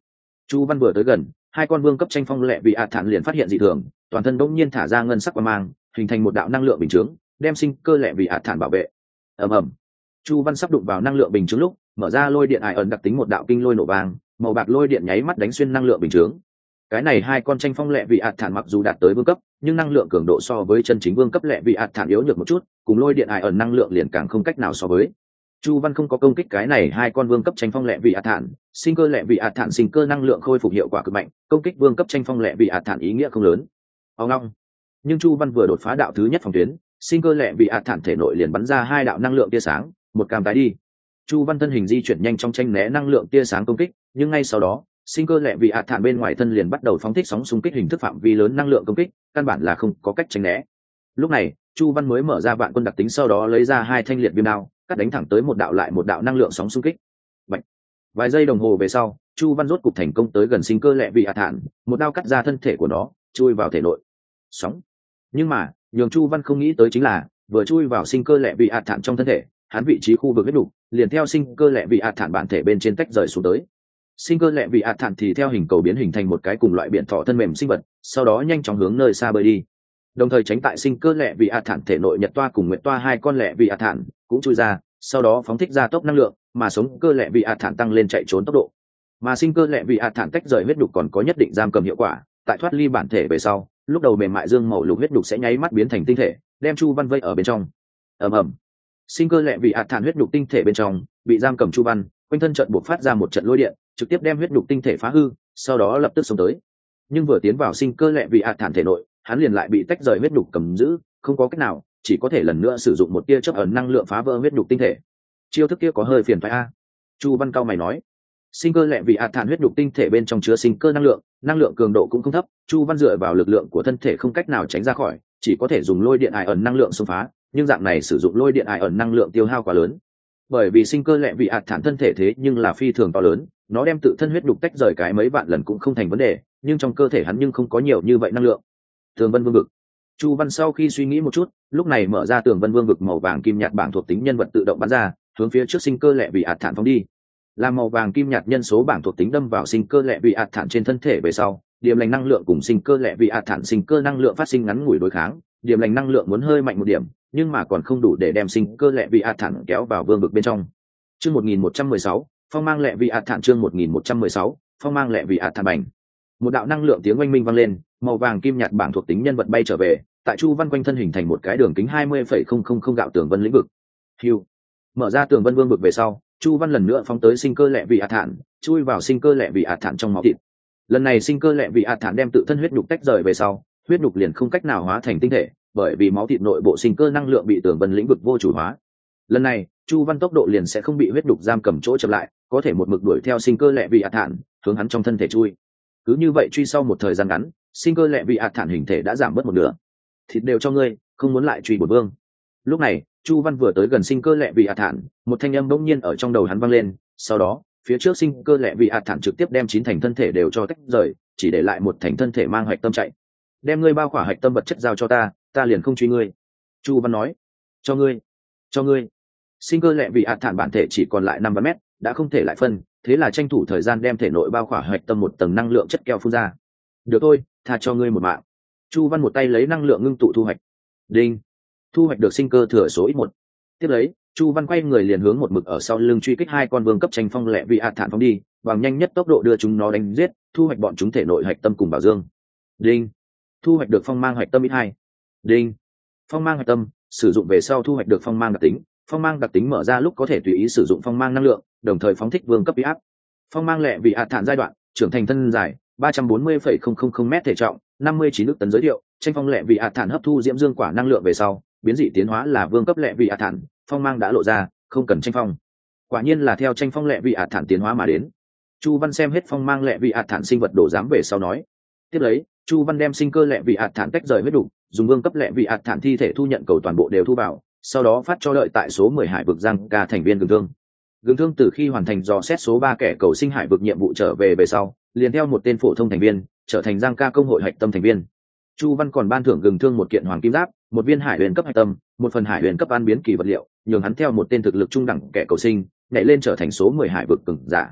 Chu Văn vừa tới gần, hai con vương cấp tranh phong lệ vị ạt thản liền phát hiện dị thường, toàn thân đống nhiên thả ra ngân sắc quang mang, hình thành một đạo năng lượng bình chướng, đem sinh cơ lệ vị ạt thản bảo vệ. ầm ầm, Chu Văn sắp đụng vào năng lượng bình chướng lúc, mở ra lôi điện ải ẩn đặc tính một đạo kinh lôi nổ vang, màu bạc lôi điện nháy mắt đánh xuyên năng lượng bình chướng. Cái này hai con tranh phong lệ vị ạt thản mặc dù đạt tới vương cấp, nhưng năng lượng cường độ so với chân chính vương cấp lệ vị ạt thản yếu nhược một chút, cùng lôi điện ải ẩn năng lượng liền càng không cách nào so với. Chu Văn không có công kích cái này hai con vương cấp tranh phong lệ vị ạt thản, sinh cơ lệ vị ạt thản sinh cơ năng lượng khôi phục hiệu quả cực mạnh, công kích vương cấp tranh phong lệ vị ạt thản ý nghĩa không lớn. Ông long. Nhưng Chu Văn vừa đột phá đạo thứ nhất phòng tuyến, sinh cơ lệ vị ạt thản thể nội liền bắn ra hai đạo năng lượng tia sáng, một cam tái đi. Chu Văn thân hình di chuyển nhanh trong tranh né năng lượng tia sáng công kích, nhưng ngay sau đó, sinh cơ lệ vị ạt thản bên ngoài thân liền bắt đầu phóng thích sóng xung kích hình thức phạm vi lớn năng lượng công kích, căn bản là không có cách tránh né. Lúc này, Chu Văn mới mở ra vạn quân đặc tính, sau đó lấy ra hai thanh liệt viêm đao, cắt đánh thẳng tới một đạo lại một đạo năng lượng sóng xung kích. Bạch. Vài giây đồng hồ về sau, Chu Văn rốt cục thành công tới gần sinh cơ lệ vị ạt thản, một đao cắt ra thân thể của nó, chui vào thể nội. Sóng. Nhưng mà, nhường Chu Văn không nghĩ tới chính là, vừa chui vào sinh cơ lệ vị ạt thản trong thân thể, hắn vị trí khu vực huyết đủ, liền theo sinh cơ lệ vị ạt thản bản thể bên trên tách rời xuống tới. Sinh cơ lệ vị ạt thản thì theo hình cầu biến hình thành một cái cùng loại biển thỏ thân mềm sinh vật, sau đó nhanh chóng hướng nơi xa bơi đi. Đồng thời tránh tại sinh cơ lệ vị ạt thản thể nội nhật toa cùng nguyệt toa hai con lệ vị ạt thản cũng chui ra, sau đó phóng thích ra tốc năng lượng, mà sống cơ lệ vị ạt thản tăng lên chạy trốn tốc độ. Mà sinh cơ lệ vị ạt thản tách rời huyết đục còn có nhất định giam cầm hiệu quả, tại thoát ly bản thể về sau, lúc đầu mềm mại dương màu lục huyết đục sẽ nháy mắt biến thành tinh thể, đem Chu Văn vây ở bên trong. ầm ầm, sinh cơ lệ vị ạt thản huyết đục tinh thể bên trong bị giam cầm Chu Văn, quanh thân trận buộc phát ra một trận lôi điện, trực tiếp đem huyết đục tinh thể phá hư, sau đó lập tức xông tới. Nhưng vừa tiến vào sinh cơ lệ vị ạt thản thể nội, hắn liền lại bị tách rời huyết đục cầm giữ, không có cách nào, chỉ có thể lần nữa sử dụng một tia chớp ẩn năng lượng phá vỡ huyết đục tinh thể. Chiêu thức kia có hơi phiền phải a. Chu Văn cao mày nói. Sinh cơ lệ vị ạt thản huyết đục tinh thể bên trong chứa sinh cơ năng lượng, năng lượng cường độ cũng không thấp, Chu Văn dựa vào lực lượng của thân thể không cách nào tránh ra khỏi, chỉ có thể dùng lôi điện ải ẩn năng lượng xông phá, nhưng dạng này sử dụng lôi điện ải ẩn năng lượng tiêu hao quá lớn. Bởi vì sinh cơ lệ vị ạt thản thân thể thế nhưng là phi thường to lớn, nó đem tự thân huyết đục tách rời cái mấy vạn lần cũng không thành vấn đề, nhưng trong cơ thể hắn nhưng không có nhiều như vậy năng lượng. Tường Vân Vương vực. Chu Văn sau khi suy nghĩ một chút, lúc này mở ra Tường Vân Vương vực màu vàng kim nhạt bảng thuộc tính nhân vật tự động bắn ra, hướng phía trước sinh cơ lệ vị ạt thản phóng đi. Làm màu vàng kim nhạt nhân số bảng thuộc tính đâm vào sinh cơ lệ vị ạt thản trên thân thể về sau, điểm lành năng lượng cùng sinh cơ lệ vị ạt thản sinh cơ năng lượng phát sinh ngắn ngủi đối kháng, điểm lành năng lượng muốn hơi mạnh một điểm, nhưng mà còn không đủ để đem sinh cơ lệ vị ạt thản kéo vào vương vực bên trong. Chương một nghìn một trăm mười sáu, phong mang lệ vị ạt thản chương một nghìn một trăm mười sáu, phong mang lệ vị ạt thản bành. Một đạo năng lượng tiếng oanh minh vang lên, màu vàng kim nhạt bảng thuộc tính nhân vật bay trở về, tại Chu Văn quanh thân hình thành một cái đường kính hai mươi phẩy không không không gạo tường vân lĩnh vực. Hưu. Mở ra tường vân vương vực về sau, Chu Văn lần nữa phóng tới sinh cơ lệ vị ạt thản, chui vào sinh cơ lệ vị ạt thản trong máu thịt. Lần này sinh cơ lệ vị ạt thản đem tự thân huyết nhục tách rời về sau, huyết nhục liền không cách nào hóa thành tinh thể, bởi vì máu thịt nội bộ sinh cơ năng lượng bị tường vân lĩnh vực vô chủ hóa. Lần này, Chu Văn tốc độ liền sẽ không bị huyết nhục giam cầm chỗ chậm lại, có thể một mực đuổi theo sinh cơ lệ vị ạt thản, hướng hắn trong thân thể chui. Cứ như vậy truy sau một thời gian ngắn, sinh cơ lệ vị ạt thản hình thể đã giảm bớt một nửa. Thịt đều cho ngươi, không muốn lại truy bổn vương. Lúc này, Chu Văn vừa tới gần sinh cơ lệ vị ạt thản, một thanh âm bỗng nhiên ở trong đầu hắn vang lên, sau đó, phía trước sinh cơ lệ vị ạt thản trực tiếp đem chín thành thân thể đều cho tách rời, chỉ để lại một thành thân thể mang hạch tâm chạy. Đem ngươi bao khỏa hạch tâm vật chất giao cho ta, ta liền không truy ngươi. Chu Văn nói. Cho ngươi, cho ngươi. Sinh cơ lệ vị ạt thản bản thể chỉ còn lại năm mét, đã không thể lại phân, thế là tranh thủ thời gian đem thể nội bao khỏa hạch tâm một tầng năng lượng chất keo phun ra. Được thôi, tha cho ngươi một mạng. Chu Văn một tay lấy năng lượng ngưng tụ thu hoạch. Đinh. Thu hoạch được sinh cơ thừa số ít một. Tiếp lấy, Chu Văn quay người liền hướng một mực ở sau lưng truy kích hai con vương cấp tranh phong lệ vị ạt thản phóng đi, bằng nhanh nhất tốc độ đưa chúng nó đánh giết, thu hoạch bọn chúng thể nội hạch tâm cùng bảo dương. Đinh. Thu hoạch được phong mang hạch tâm ít hai. Đinh. Phong mang hạch tâm, sử dụng về sau thu hoạch được phong mang đặc tính, phong mang đặc tính mở ra lúc có thể tùy ý sử dụng phong mang năng lượng, đồng thời phóng thích vương cấp uy áp. Phong mang lệ vị ạt thản giai đoạn, trưởng thành thân dài ba trăm bốn mươi phẩy không không không m thể trọng, năm mươi chín ức tấn giới thiệu, tranh phong lệ vị ạt thản hấp thu diễm dương quả năng lượng về sau, biến dị tiến hóa là vương cấp lệ vị ạt thản, phong mang đã lộ ra, không cần tranh phong. Quả nhiên là theo tranh phong lệ vị ạt thản tiến hóa mà đến. Chu Văn xem hết phong mang lệ vị ạt thản sinh vật đổ giám về sau nói. Tiếp lấy, Chu Văn đem sinh cơ lệ vị ạt thản tách rời huyết đủ, dùng vương cấp lệ vị ạt thản thi thể thu nhận cầu toàn bộ đều thu vào, sau đó phát cho đợi tại số mười hải vực Giang Ca thành viên Gừng Thương. Gừng Thương từ khi hoàn thành dò xét số ba kẻ cầu sinh hải vực nhiệm vụ trở về về sau, liền theo một tên phổ thông thành viên, trở thành Giang Ca công hội hạch tâm thành viên. Chu Văn còn ban thưởng Gừng Thương một kiện hoàng kim giáp, một viên hải huyền cấp hạch tâm, một phần hải huyền cấp an biến kỳ vật liệu, nhường hắn theo một tên thực lực trung đẳng kẻ cầu sinh, nhảy lên trở thành số mười hải vực cường giả.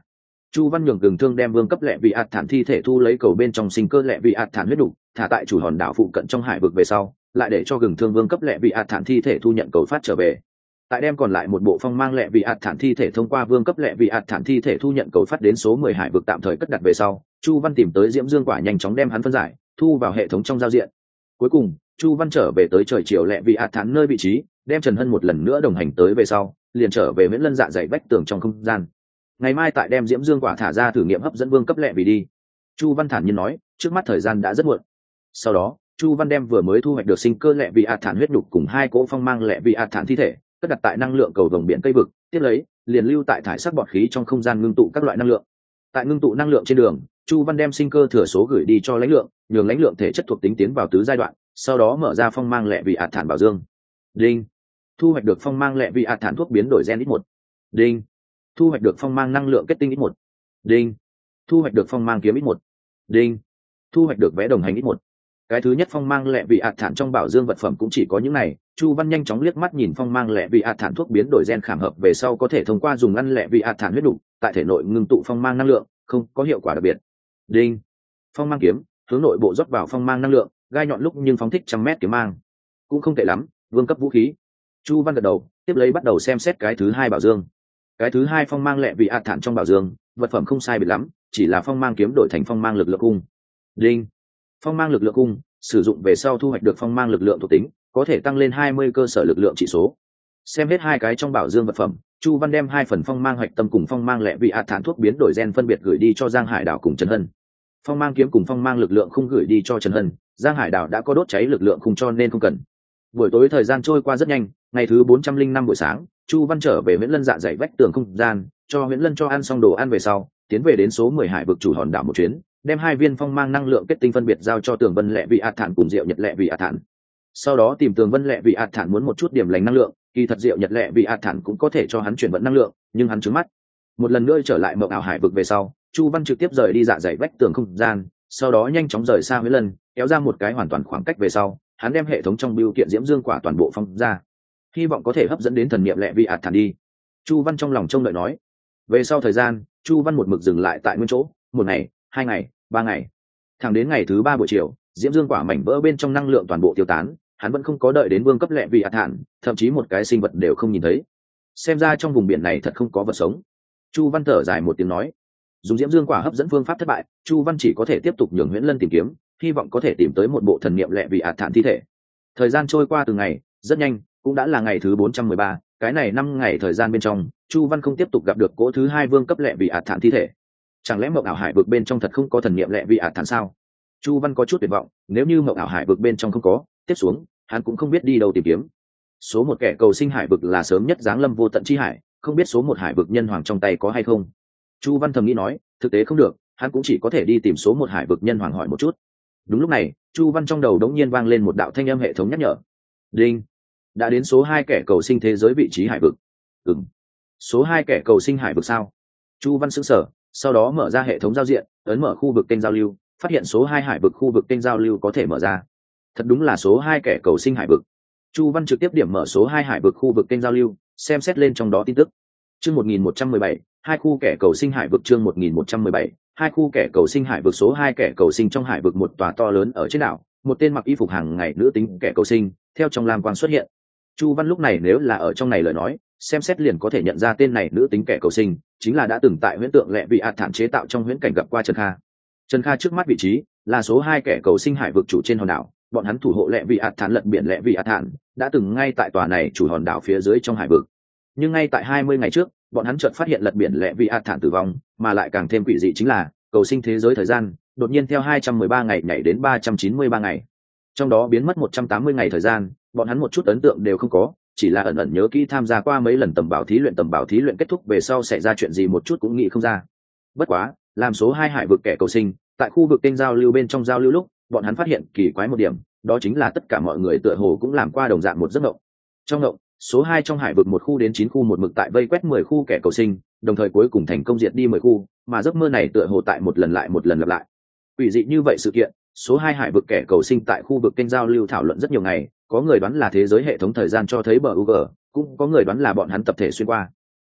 Chu Văn nhường Gừng Thương đem vương cấp lệ vị ạt thản thi thể thu lấy cầu bên trong sinh cơ lệ vị ạt thản huyết đủ, thả tại chủ hòn đảo phụ cận trong hải vực về sau, lại để cho Gừng Thương vương cấp lệ vị ạt thản thi thể thu nhận cầu phát trở về. Tại đem còn lại một bộ phong mang lệ vị ạt thản thi thể thông qua vương cấp lệ vị ạt thản thi thể thu nhận cầu phát đến số mười hải vực tạm thời cất đặt về sau, Chu Văn tìm tới Diễm Dương quả nhanh chóng đem hắn phân giải, thu vào hệ thống trong giao diện. Cuối cùng, Chu Văn trở về tới trời chiều lệ vị ạt thản nơi vị trí, đem Trần Hân một lần nữa đồng hành tới về sau, liền trở về Viễn Lân dạ dày vách tường trong không gian. Ngày mai tại đem Diễm Dương quả thả ra thử nghiệm hấp dẫn vương cấp lệ vị đi. Chu Văn thản nhiên nói, trước mắt thời gian đã rất muộn. Sau đó, Chu Văn đem vừa mới thu hoạch được sinh cơ lệ vị ạt thản huyết nhục cùng hai cỗ phong mang lệ vị ạt thản thi thể cất đặt tại năng lượng cầu vồng biển cây vực, tiếp lấy liền lưu tại thải sắc bọt khí trong không gian ngưng tụ các loại năng lượng. Tại ngưng tụ năng lượng trên đường, Chu Văn đem sinh cơ thừa số gửi đi cho lãnh lượng, nhường lãnh lượng thể chất thuộc tính tiến vào tứ giai đoạn, sau đó mở ra phong mang lệ vị ạt thản bảo dương. Đinh. Thu hoạch được phong mang lệ vị ạt thản thuốc biến đổi gen ít một. Đinh. Thu hoạch được phong mang năng lượng kết tinh ít một. Đinh. Thu hoạch được phong mang kiếm ít một. Đinh. Thu hoạch được vé đồng hành ít một. Cái thứ nhất phong mang lệ vị ạt thản trong bảo dương vật phẩm cũng chỉ có những này. Chu Văn nhanh chóng liếc mắt nhìn phong mang lệ vị ạt thản thuốc biến đổi gen khảm hợp về sau có thể thông qua dùng ăn lệ vị ạt thản huyết đủ, tại thể nội ngưng tụ phong mang năng lượng, không có hiệu quả đặc biệt. Đinh. Phong mang kiếm, hướng nội bộ rót vào phong mang năng lượng, gai nhọn lúc nhưng phóng thích trăm mét kiếm mang, cũng không tệ lắm, vương cấp vũ khí. Chu Văn gật đầu, tiếp lấy bắt đầu xem xét cái thứ hai bảo dương. Cái thứ hai phong mang lệ vị ạt thản trong bảo dương, vật phẩm không sai biệt lắm, chỉ là phong mang kiếm đổi thành phong mang lực lượng cung. Đinh. Phong mang lực lượng cung, sử dụng về sau thu hoạch được phong mang lực lượng thuộc tính, có thể tăng lên hai mươi cơ sở lực lượng chỉ số. Xem hết hai cái trong bảo dương vật phẩm, Chu Văn đem hai phần phong mang hoạch tâm cùng phong mang lệ vị ạt thản thuốc biến đổi gen phân biệt gửi đi cho Giang Hải Đảo cùng Trần Hân. Phong mang kiếm cùng phong mang lực lượng không gửi đi cho Trần Hân, Giang Hải Đảo đã có đốt cháy lực lượng không cho nên không cần. Buổi tối thời gian trôi qua rất nhanh, ngày thứ bốn trăm linh năm buổi sáng, Chu Văn trở về Viễn Lân dạ dày vách tường không gian, cho Viễn Lân cho ăn xong đồ ăn về sau, tiến về đến số mười hải vực chủ hòn đảo một chuyến, đem hai viên phong mang năng lượng kết tinh phân biệt giao cho Tường Vân lệ vị ạt thản cùng Diệu Nhật lệ vị ạt thản. Sau đó tìm Tường Vân lệ vị ạt thản muốn một chút điểm lành năng lượng, kỳ thật Diệu Nhật lệ vị ạt thản cũng có thể cho hắn chuyển vận năng lượng, nhưng hắn trướng mắt. Một lần nữa trở lại mộng ảo hải vực về sau, Chu Văn trực tiếp rời đi dạ dày vách tường không gian, sau đó nhanh chóng rời xa Viễn Lân, kéo ra một cái hoàn toàn khoảng cách về sau, hắn đem hệ thống trong bưu kiện Diễm Dương quả toàn bộ phong ra, hy vọng có thể hấp dẫn đến thần niệm lệ vị ạt thản đi. Chu Văn trong lòng trông đợi nói. Về sau thời gian, Chu Văn một mực dừng lại tại nguyên chỗ, một ngày, hai ngày, ba ngày, thẳng đến ngày thứ ba buổi chiều, Diễm Dương quả mảnh vỡ bên trong năng lượng toàn bộ tiêu tán, hắn vẫn không có đợi đến vương cấp lệ vị ạt thản, thậm chí một cái sinh vật đều không nhìn thấy. Xem ra trong vùng biển này thật không có vật sống. Chu Văn thở dài một tiếng nói. Dùng Diễm Dương quả hấp dẫn phương pháp thất bại, Chu Văn chỉ có thể tiếp tục nhường Huyễn Lân tìm kiếm, hy vọng có thể tìm tới một bộ thần niệm lệ vị ạt thản thi thể. Thời gian trôi qua từng ngày, rất nhanh, cũng đã là ngày thứ bốn trăm mười ba, cái này năm ngày thời gian bên trong, Chu Văn không tiếp tục gặp được cỗ thứ hai vương cấp lệ vị ạt thản thi thể. Chẳng lẽ mộng ảo hải vực bên trong thật không có thần niệm lệ vị ạt thản sao? Chu Văn có chút tuyệt vọng, nếu như mộng ảo hải vực bên trong không có, tiếp xuống, hắn cũng không biết đi đâu tìm kiếm. Số một kẻ cầu sinh hải vực là sớm nhất giáng lâm vô tận chi hải, không biết số một hải vực nhân hoàng trong tay có hay không. Chu Văn thầm nghĩ nói, thực tế không được, hắn cũng chỉ có thể đi tìm số một hải vực nhân hoàng hỏi một chút. Đúng lúc này, Chu Văn trong đầu đống nhiên vang lên một đạo thanh âm hệ thống nhắc nhở. Đinh. Đã đến số hai kẻ cầu sinh thế giới vị trí hải vực. Ừm. Số hai kẻ cầu sinh hải vực sao? Chu Văn sững sờ, sau đó mở ra hệ thống giao diện, ấn mở khu vực kênh giao lưu, phát hiện số hai hải vực khu vực kênh giao lưu có thể mở ra. Thật đúng là số hai kẻ cầu sinh hải vực. Chu Văn trực tiếp điểm mở số hai hải vực khu vực kênh giao lưu, xem xét lên trong đó tin tức. Chương một nghìn một trăm mười bảy, hai khu kẻ cầu sinh hải vực. Chương một nghìn một trăm mười bảy, hai khu kẻ cầu sinh hải vực. Số hai kẻ cầu sinh trong hải vực một tòa to lớn ở trên đảo, một tên mặc y phục hàng ngày nữ tính kẻ cầu sinh, theo trong lam quang xuất hiện. Chu Văn lúc này nếu là ở trong này lời nói, xem xét liền có thể nhận ra tên này nữ tính kẻ cầu sinh, chính là đã từng tại huyễn tượng lệ vị ạt thản chế tạo trong huyễn cảnh gặp qua Trần Kha. Trần Kha trước mắt vị trí là số hai kẻ cầu sinh hải vực chủ trên hòn đảo, bọn hắn thủ hộ lệ vị ạt thản lật biển lệ vị ạt thản, đã từng ngay tại tòa này chủ hòn đảo phía dưới trong hải vực. Nhưng ngay tại hai mươi ngày trước, bọn hắn chợt phát hiện lật biển lệ vị ạt thản tử vong, mà lại càng thêm quỷ dị chính là, cầu sinh thế giới thời gian đột nhiên theo hai trăm mười ba ngày nhảy đến ba trăm chín mươi ba ngày. Trong đó biến mất một trăm tám mươi ngày thời gian, bọn hắn một chút ấn tượng đều không có, chỉ là ẩn ẩn nhớ kỹ tham gia qua mấy lần tầm bảo thí luyện tầm bảo thí luyện kết thúc về sau xảy ra chuyện gì một chút cũng nghĩ không ra. Bất quá, làm số hai hải vực kẻ cầu sinh, tại khu vực kênh giao lưu bên trong giao lưu lúc, bọn hắn phát hiện kỳ quái một điểm, đó chính là tất cả mọi người tựa hồ cũng làm qua đồng dạng một giấc mộng. Trong mộng, số hai trong hải vực một khu đến chín khu một mực tại vây quét mười khu kẻ cầu sinh, đồng thời cuối cùng thành công diệt đi mười khu, mà giấc mơ này tựa hồ tại một lần lại một lần lặp lại. Quỷ dị như vậy sự kiện, số hai hải vực kẻ cầu sinh tại khu vực kênh giao lưu thảo luận rất nhiều ngày, có người đoán là thế giới hệ thống thời gian cho thấy bờ u gờ, cũng có người đoán là bọn hắn tập thể xuyên qua.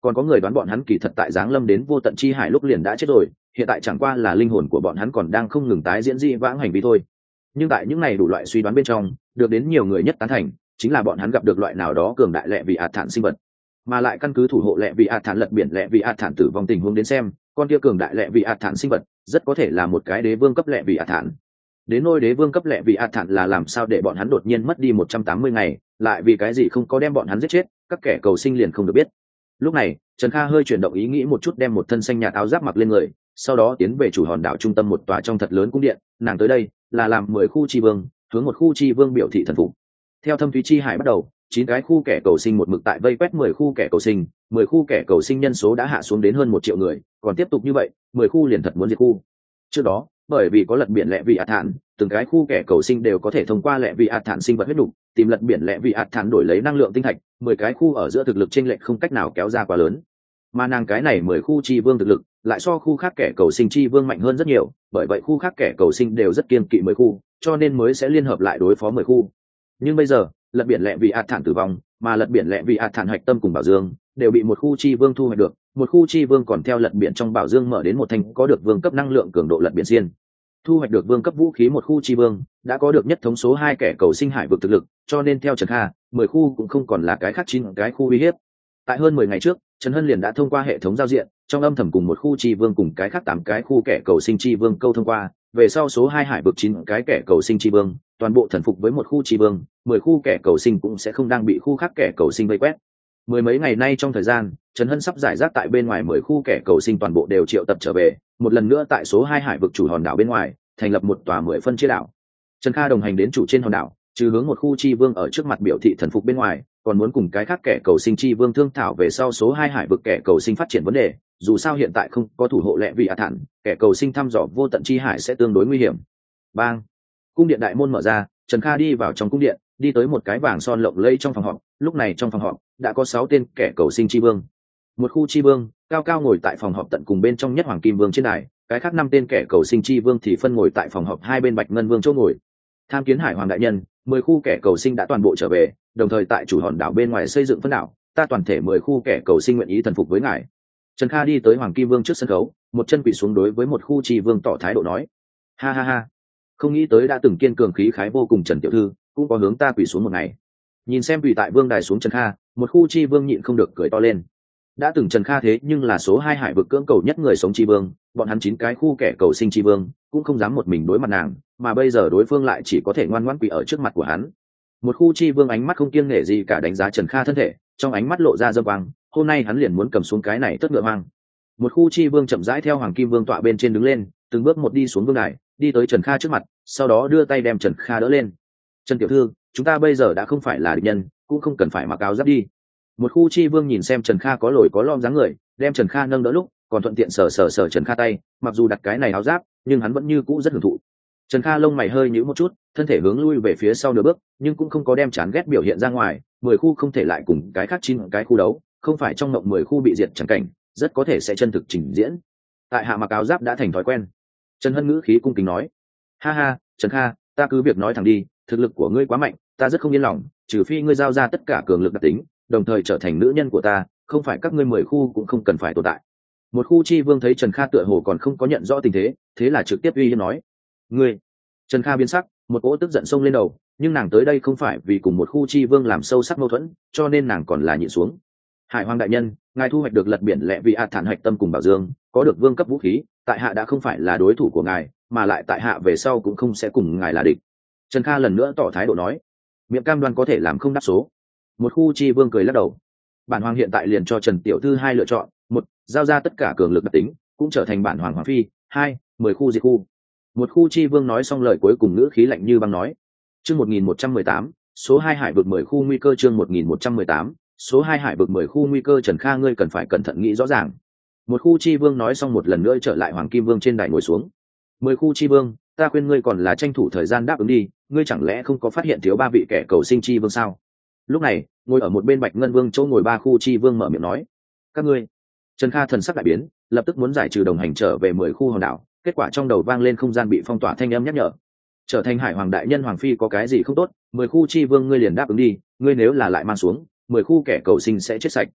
còn có người đoán bọn hắn kỳ thật tại giáng lâm đến vô tận chi hải lúc liền đã chết rồi, hiện tại chẳng qua là linh hồn của bọn hắn còn đang không ngừng tái diễn dị vãng hành vi thôi. Nhưng tại những này đủ loại suy đoán bên trong, được đến nhiều người nhất tán thành chính là bọn hắn gặp được loại nào đó cường đại lệ vị ạt thản sinh vật, mà lại căn cứ thủ hộ lệ vị ạt thản lật biển lệ vị ạt thản tử vong tình huống đến xem, con kia cường đại lệ vị ạt thản sinh vật rất có thể là một cái đế vương cấp lệ vị ạt thản. Đến nôi đế vương cấp lệ vị ạt thản là làm sao để bọn hắn đột nhiên mất đi một trăm tám mươi ngày, lại vì cái gì không có đem bọn hắn giết chết, các kẻ cầu sinh liền không được biết. Lúc này Trần Kha hơi chuyển động ý nghĩ một chút, đem một thân xanh nhạt áo giáp mặc lên người, sau đó tiến về chủ hòn đảo trung tâm một tòa trong thật lớn cung điện. Nàng tới đây là làm mười khu chi vương, hướng một khu chi vương biểu thị thần phục. Theo thâm thúy chi hải bắt đầu, chín cái khu kẻ cầu sinh một mực tại vây quét mười khu kẻ cầu sinh, mười khu kẻ cầu sinh nhân số đã hạ xuống đến hơn một triệu người, còn tiếp tục như vậy mười khu liền thật muốn diệt khu. Trước đó bởi vì có lật biển lệ vị ạt thản, từng cái khu kẻ cầu sinh đều có thể thông qua lệ vị ạt thản sinh vật huyết đủ tìm lật biển lệ vị ạt thản đổi lấy năng lượng tinh thạch, mười cái khu ở giữa thực lực chênh lệch không cách nào kéo ra quá lớn. Mà nàng cái này mười khu chi vương thực lực lại so khu khác kẻ cầu sinh chi vương mạnh hơn rất nhiều, bởi vậy khu khác kẻ cầu sinh đều rất kiên kỵ mười khu, cho nên mới sẽ liên hợp lại đối phó mười khu. Nhưng bây giờ lật biển lệ vị ạt thản tử vong, mà lật biển lệ vị ạt thản hạch tâm cùng bảo dương đều bị một khu chi vương thu hoạch được, một khu chi vương còn theo lật biển trong bảo dương mở đến một thanh có được vương cấp năng lượng cường độ lật biển xiên. Thu hoạch được vương cấp vũ khí một khu chi vương đã có được nhất thống số hai kẻ cầu sinh hải vực thực lực, cho nên theo Trần Kha, mười khu cũng không còn là cái khác chín cái khu uy hiếp. Tại hơn mười ngày trước, Trần Hân liền đã thông qua hệ thống giao diện, trong âm thầm cùng một khu chi vương cùng cái khác tám cái khu kẻ cầu sinh chi vương câu thông qua, về sau số hai hải vực chín cái kẻ cầu sinh chi vương, toàn bộ thần phục với một khu chi vương, mười khu kẻ cầu sinh cũng sẽ không đang bị khu khác kẻ cầu sinh vây quét. Mười mấy ngày nay trong thời gian, Trần Hân sắp giải rác tại bên ngoài mười khu kẻ cầu sinh toàn bộ đều triệu tập trở về, một lần nữa tại số hai hải vực chủ hòn đảo bên ngoài, thành lập một tòa mười phân chia đảo. Trần Kha đồng hành đến chủ trên hòn đảo, trừ hướng một khu chi vương ở trước mặt biểu thị thần phục bên ngoài, còn muốn cùng cái khác kẻ cầu sinh chi vương thương thảo về sau số hai hải vực kẻ cầu sinh phát triển vấn đề, dù sao hiện tại không có thủ hộ lệ vị ạt thản, kẻ cầu sinh thăm dò vô tận chi hải sẽ tương đối nguy hiểm. Bang! Cung điện đại môn mở ra, Trần Kha đi vào trong cung điện, đi tới một cái vàng son lộng lẫy trong phòng họp, lúc này trong phòng họp đã có sáu tên kẻ cầu sinh chi vương. Một khu chi vương cao cao ngồi tại phòng họp tận cùng bên trong nhất hoàng kim vương trên đài, cái khác năm tên kẻ cầu sinh chi vương thì phân ngồi tại phòng họp hai bên bạch ngân vương chỗ ngồi. Tham kiến hải hoàng đại nhân, mười khu kẻ cầu sinh đã toàn bộ trở về, đồng thời tại chủ hòn đảo bên ngoài xây dựng phân đảo, ta toàn thể mười khu kẻ cầu sinh nguyện ý thần phục với ngài. Trần Kha đi tới hoàng kim vương trước sân khấu, một chân quỳ xuống đối với một khu chi vương tỏ thái độ nói: ha ha ha, không nghĩ tới đã từng kiên cường khí khái vô cùng Trần tiểu thư cũng có hướng ta quỳ xuống một ngày. Nhìn xem quỳ tại vương đài xuống Trần Kha, một khu chi vương nhịn không được cười to lên. Đã từng Trần Kha thế nhưng là số hai hải vực cưỡng cầu nhất người sống chi vương, bọn hắn chín cái khu kẻ cầu sinh chi vương cũng không dám một mình đối mặt nàng, mà bây giờ đối phương lại chỉ có thể ngoan ngoãn quỳ ở trước mặt của hắn. Một khu chi vương ánh mắt không kiêng nể gì cả đánh giá Trần Kha thân thể, trong ánh mắt lộ ra dâm quang, hôm nay hắn liền muốn cầm xuống cái này tất ngựa hoang. Một khu chi vương chậm rãi theo hoàng kim vương tọa bên trên đứng lên, từng bước một đi xuống vương đài, đi tới Trần Kha trước mặt, sau đó đưa tay đem Trần Kha đỡ lên. Trần tiểu thư, chúng ta bây giờ đã không phải là địch nhân, cũng không cần phải mặc áo giáp đi. Một khu chi vương nhìn xem Trần Kha có lồi có lõm dáng người, đem Trần Kha nâng đỡ lúc còn thuận tiện sờ sờ sờ Trần Kha tay, mặc dù đặt cái này áo giáp nhưng hắn vẫn như cũ rất hưởng thụ. Trần Kha lông mày hơi nhíu một chút, thân thể hướng lui về phía sau nửa bước, nhưng cũng không có đem chán ghét biểu hiện ra ngoài. Mười khu không thể lại cùng cái khác chín cái khu đấu, không phải trong mộng mười khu bị diệt chẳng cảnh, rất có thể sẽ chân thực trình diễn. Tại hạ mặc áo giáp đã thành thói quen. Trần Hân ngữ khí cung kính nói: ha ha, Trần Kha, ta cứ việc nói thẳng đi, thực lực của ngươi quá mạnh, ta rất không yên lòng, trừ phi ngươi giao ra tất cả cường lực đặc tính, đồng thời trở thành nữ nhân của ta, không phải các ngươi mười khu cũng không cần phải tồn tại. Một khu chi vương thấy Trần Kha tựa hồ còn không có nhận rõ tình thế, thế là trực tiếp uy hiếp nói: ngươi. Trần Kha biến sắc, một cỗ tức giận xông lên đầu, nhưng nàng tới đây không phải vì cùng một khu chi vương làm sâu sắc mâu thuẫn, cho nên nàng còn là nhịn xuống. Hải hoàng đại nhân, ngài thu hoạch được lật biển lệ vị ạt thản hạch tâm cùng bảo dương, có được vương cấp vũ khí, tại hạ đã không phải là đối thủ của ngài, mà lại tại hạ về sau cũng không sẽ cùng ngài là địch. Trần Kha lần nữa tỏ thái độ nói, miệng cam đoan có thể làm không đáp số. Một khu chi vương cười lắc đầu. Bản hoàng hiện tại liền cho Trần tiểu thư hai lựa chọn: một, giao ra tất cả cường lực đặc tính, cũng trở thành bản hoàng hoàng phi; hai, mười khu diệt khu. Một khu chi vương nói xong lời cuối cùng ngữ khí lạnh như băng nói. Chương một nghìn một trăm mười tám, số hai hải vực mười khu nguy cơ. Chương một nghìn một trăm mười tám, số hai hải vực mười khu nguy cơ. Trần Kha, ngươi cần phải cẩn thận nghĩ rõ ràng. Một khu chi vương nói xong một lần nữa trở lại hoàng kim vương trên đài ngồi xuống. Mười khu chi vương, ta khuyên ngươi còn là tranh thủ thời gian đáp ứng đi, ngươi chẳng lẽ không có phát hiện thiếu ba vị kẻ cầu sinh chi vương sao? Lúc này, ngồi ở một bên bạch ngân vương chỗ ngồi ba khu chi vương mở miệng nói. Các ngươi. Trần Kha thần sắc đại biến, lập tức muốn giải trừ đồng hành trở về mười khu hòn đảo, kết quả trong đầu vang lên không gian bị phong tỏa thanh âm nhắc nhở. Trở thành hải hoàng đại nhân hoàng phi có cái gì không tốt, mười khu chi vương ngươi liền đáp ứng đi, ngươi nếu là lại mang xuống, mười khu kẻ cầu sinh sẽ chết sạch.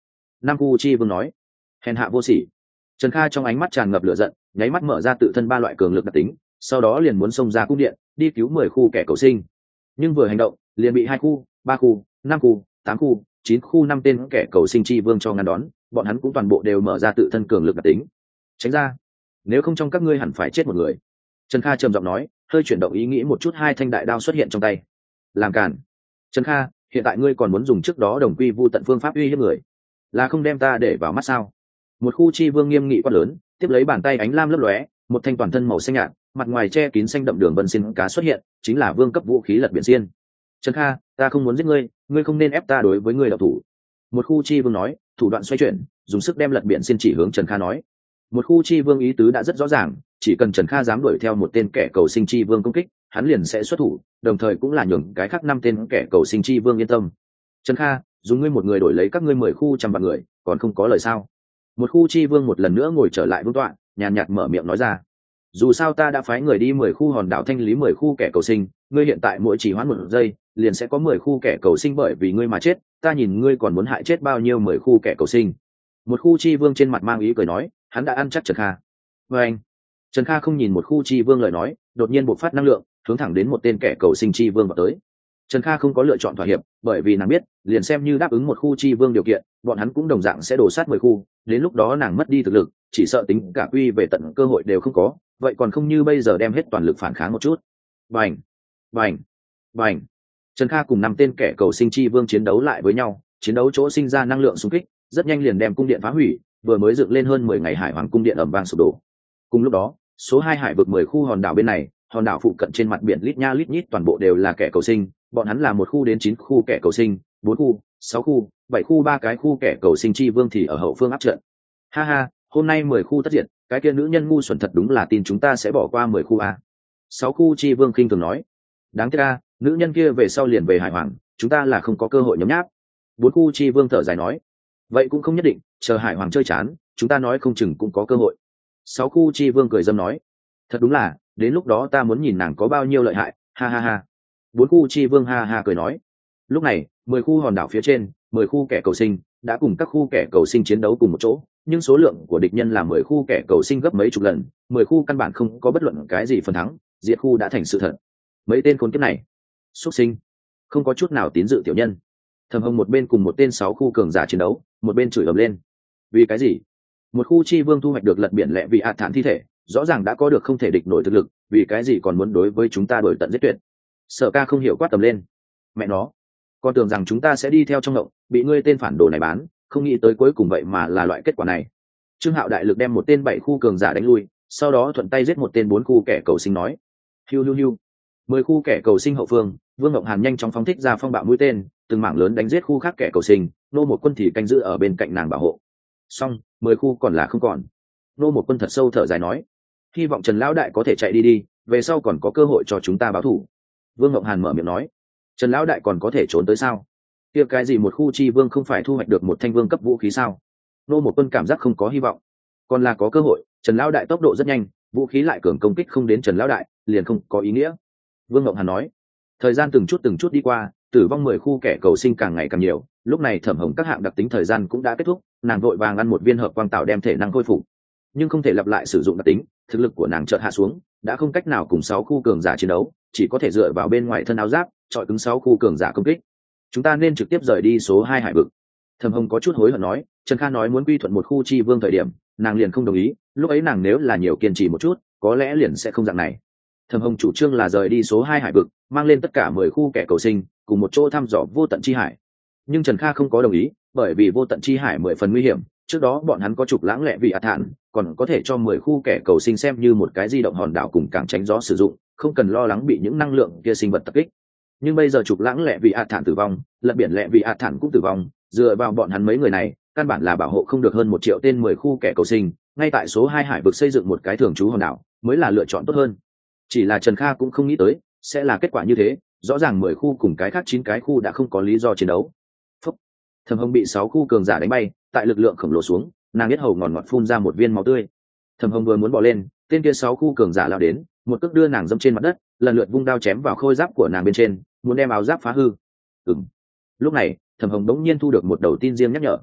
Nam khu chi vương nói. Hèn hạ vô sỉ. Trần Kha trong ánh mắt tràn ngập lửa giận, nháy mắt mở ra tự thân ba loại cường lực đặc tính, sau đó liền muốn xông ra cung điện đi cứu mười khu kẻ cầu sinh. Nhưng vừa hành động liền bị hai khu, ba khu, năm khu, tám khu, chín khu năm tên kẻ cầu sinh chi vương cho ngăn đón, bọn hắn cũng toàn bộ đều mở ra tự thân cường lực đặc tính. Tránh ra, nếu không trong các ngươi hẳn phải chết một người. Trần Kha trầm giọng nói, hơi chuyển động ý nghĩ một chút, hai thanh đại đao xuất hiện trong tay. Làm cản. Trần Kha, hiện tại ngươi còn muốn dùng trước đó đồng quy vu tận phương pháp uy hiếp người, là không đem ta để vào mắt sao? Một khu chi vương nghiêm nghị quát lớn, tiếp lấy bàn tay ánh lam lấp lóe, một thanh toàn thân màu xanh nhạt, mặt ngoài che kín xanh đậm đường vân xin cá xuất hiện, chính là vương cấp vũ khí lật biển xiên. Trần Kha, ta không muốn giết ngươi, ngươi không nên ép ta đối với ngươi đạo thủ. Một khu chi vương nói, thủ đoạn xoay chuyển, dùng sức đem lật biển xiên chỉ hướng Trần Kha nói. Một khu chi vương ý tứ đã rất rõ ràng, chỉ cần Trần Kha dám đuổi theo một tên kẻ cầu sinh chi vương công kích, hắn liền sẽ xuất thủ, đồng thời cũng là nhường cái khác năm tên kẻ cầu sinh chi vương yên tâm. Trần Kha, dùng ngươi một người đổi lấy các ngươi mười khu trăm vạn người, còn không có lời sao? Một khu chi vương một lần nữa ngồi trở lại vương tọa, nhàn nhạt mở miệng nói ra. Dù sao ta đã phái người đi mười khu hòn đảo thanh lý mười khu kẻ cầu sinh, ngươi hiện tại mỗi chỉ hoãn một giây, liền sẽ có mười khu kẻ cầu sinh bởi vì ngươi mà chết, ta nhìn ngươi còn muốn hại chết bao nhiêu mười khu kẻ cầu sinh. Một khu chi vương trên mặt mang ý cười nói, hắn đã ăn chắc Trần Kha. Và anh, Trần Kha không nhìn một khu chi vương lời nói, đột nhiên bộc phát năng lượng, hướng thẳng đến một tên kẻ cầu sinh chi vương vào tới. Trần Kha không có lựa chọn thỏa hiệp, bởi vì nàng biết, liền xem như đáp ứng một khu chi vương điều kiện, bọn hắn cũng đồng dạng sẽ đổ sát mười khu, đến lúc đó nàng mất đi thực lực, chỉ sợ tính cả quy về tận cơ hội đều không có, vậy còn không như bây giờ đem hết toàn lực phản kháng một chút. Bành, bành, bành. Trần Kha cùng năm tên kẻ cầu sinh chi vương chiến đấu lại với nhau, chiến đấu chỗ sinh ra năng lượng xung kích, rất nhanh liền đem cung điện phá hủy, vừa mới dựng lên hơn mười ngày hải hoàng cung điện ầm vang sụp đổ. Cùng lúc đó, số hai hải vực mười khu hòn đảo bên này, hòn đảo phụ cận trên mặt biển lít nha lít nhít toàn bộ đều là kẻ cầu sinh, bọn hắn là một khu đến chín khu kẻ cầu sinh, bốn khu, sáu khu, bảy khu ba cái khu kẻ cầu sinh chi vương thì ở hậu phương áp trận. Ha ha, hôm nay mười khu tất diệt, cái kia nữ nhân ngu xuẩn thật đúng là tin chúng ta sẽ bỏ qua mười khu a. Sáu khu chi vương khinh thường nói. Đáng tiếc a, nữ nhân kia về sau liền về hải hoàng, chúng ta là không có cơ hội nhấm nháp. Bốn khu chi vương thở dài nói. Vậy cũng không nhất định, chờ hải hoàng chơi chán, chúng ta nói không chừng cũng có cơ hội. Sáu khu chi vương cười dâm nói. Thật đúng là, đến lúc đó ta muốn nhìn nàng có bao nhiêu lợi hại, ha ha ha. Bốn khu chi vương ha ha cười nói. Lúc này, mười khu hòn đảo phía trên, mười khu kẻ cầu sinh đã cùng các khu kẻ cầu sinh chiến đấu cùng một chỗ, nhưng số lượng của địch nhân là mười khu kẻ cầu sinh gấp mấy chục lần, mười khu căn bản không có bất luận cái gì phần thắng, diệt khu đã thành sự thật. Mấy tên khốn kiếp này, xuất sinh, không có chút nào tín dự tiểu nhân. Thẩm Hồng một bên cùng một tên sáu khu cường giả chiến đấu, một bên chửi ầm lên. Vì cái gì? Một khu chi vương thu hoạch được lật biển lẹ vì ạt thản thi thể, rõ ràng đã có được không thể địch nổi thực lực, vì cái gì còn muốn đối với chúng ta đổi tận giết tuyệt? Sở Ca không hiểu quát tầm lên. Mẹ nó, con tưởng rằng chúng ta sẽ đi theo trong ngộng, bị ngươi tên phản đồ này bán, không nghĩ tới cuối cùng vậy mà là loại kết quả này. Trương Hạo đại lực đem một tên bảy khu cường giả đánh lui, sau đó thuận tay giết một tên bốn khu kẻ cầu sinh nói. Hiu hiu hiu. Mười khu kẻ cầu sinh hậu phương, Vương Ngộng Hàn nhanh chóng phóng thích ra phong bạo mũi tên, từng mảng lớn đánh giết khu khác kẻ cầu sinh, nô một quân thì canh giữ ở bên cạnh nàng bảo hộ. Xong, mười khu còn là không còn. Nô một quân thật sâu thở dài nói, hy vọng Trần lão đại có thể chạy đi đi, về sau còn có cơ hội cho chúng ta báo thù. Vương Ngộng Hàn mở miệng nói, Trần lão đại còn có thể trốn tới sao? Kia cái gì một khu chi vương không phải thu hoạch được một thanh vương cấp vũ khí sao? Nô một quân cảm giác không có hy vọng, còn là có cơ hội. Trần lão đại tốc độ rất nhanh, vũ khí lại cường công kích không đến Trần lão đại, liền không có ý nghĩa. Vương Ngộng Hàn nói, thời gian từng chút từng chút đi qua, tử vong mười khu kẻ cầu sinh càng ngày càng nhiều, lúc này Thẩm Hồng các hạng đặc tính thời gian cũng đã kết thúc, nàng vội vàng ăn một viên hợp quang tạo đem thể năng khôi phục, nhưng không thể lặp lại sử dụng đặc tính, thực lực của nàng chợt hạ xuống, đã không cách nào cùng sáu khu cường giả chiến đấu, chỉ có thể dựa vào bên ngoài thân áo giáp chọi cứng sáu khu cường giả công kích. Chúng ta nên trực tiếp rời đi số hai hải vực. Thẩm Hồng có chút hối hận nói, Trần Kha nói muốn quy thuận một khu chi vương thời điểm, nàng liền không đồng ý, lúc ấy nàng nếu là nhiều kiên trì một chút, có lẽ liền sẽ không dạng này. Thẩm Hồng chủ trương là rời đi số hai hải vực, mang lên tất cả mười khu kẻ cầu sinh, cùng một chỗ thăm dò vô tận chi hải. Nhưng Trần Kha không có đồng ý, bởi vì vô tận chi hải mười phần nguy hiểm, trước đó bọn hắn có trục lãng lẹ vị ả thản, còn có thể cho mười khu kẻ cầu sinh xem như một cái di động hòn đảo cùng cảng tránh gió sử dụng, không cần lo lắng bị những năng lượng kia sinh vật tập kích. Nhưng bây giờ trục lãng lẹ vị ả thản tử vong, lật biển lẹ vị ả thản cũng tử vong, dựa vào bọn hắn mấy người này, căn bản là bảo hộ không được hơn một triệu tên mười khu kẻ cầu sinh, ngay tại số hai hải vực xây dựng một cái thường trú hòn đảo mới là lựa chọn tốt hơn. Chỉ là Trần Kha cũng không nghĩ tới sẽ là kết quả như thế, rõ ràng mười khu cùng cái khác chín cái khu đã không có lý do chiến đấu. Phúc. Thẩm Hồng bị sáu khu cường giả đánh bay, tại lực lượng khổng lồ xuống, nàng biết hầu ngọt ngọt phun ra một viên máu tươi. Thẩm Hồng vừa muốn bỏ lên, tên kia sáu khu cường giả lao đến, một cước đưa nàng dẫm trên mặt đất, lần lượt vung đao chém vào khôi giáp của nàng bên trên, muốn đem áo giáp phá hư. Ừm. Lúc này, Thẩm Hồng đống nhiên thu được một đầu tin riêng nhắc nhở.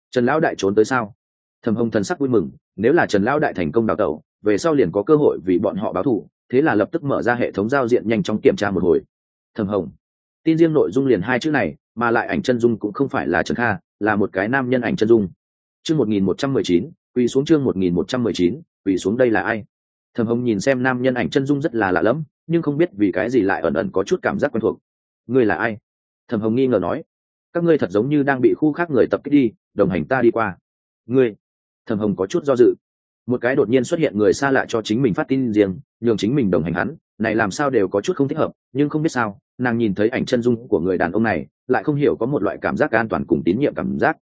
Trần lão đại trốn tới sao? Thẩm Hồng thần sắc vui mừng, nếu là Trần lão đại thành công đào tẩu, về sau liền có cơ hội vì bọn họ báo thù, thế là lập tức mở ra hệ thống giao diện nhanh chóng kiểm tra một hồi. Thẩm Hồng, tin riêng nội dung liền hai chữ này, mà lại ảnh chân dung cũng không phải là Trần Kha, là một cái nam nhân ảnh chân dung. Chương một nghìn một trăm mười chín, quỳ xuống. Chương một nghìn một trăm mười chín, quỳ xuống. Đây là ai? Thẩm Hồng nhìn xem nam nhân ảnh chân dung rất là lạ lẫm, nhưng không biết vì cái gì lại ẩn ẩn có chút cảm giác quen thuộc. Ngươi là ai? Thẩm Hồng nghi ngờ nói. Các ngươi thật giống như đang bị khu khác người tập kích đi, đồng hành ta đi qua. Ngươi? Thẩm Hồng có chút do dự. Một cái đột nhiên xuất hiện người xa lạ cho chính mình phát tin riêng, nhường chính mình đồng hành hắn, này làm sao đều có chút không thích hợp, nhưng không biết sao, nàng nhìn thấy ảnh chân dung của người đàn ông này, lại không hiểu có một loại cảm giác an toàn cùng tín nhiệm cảm giác.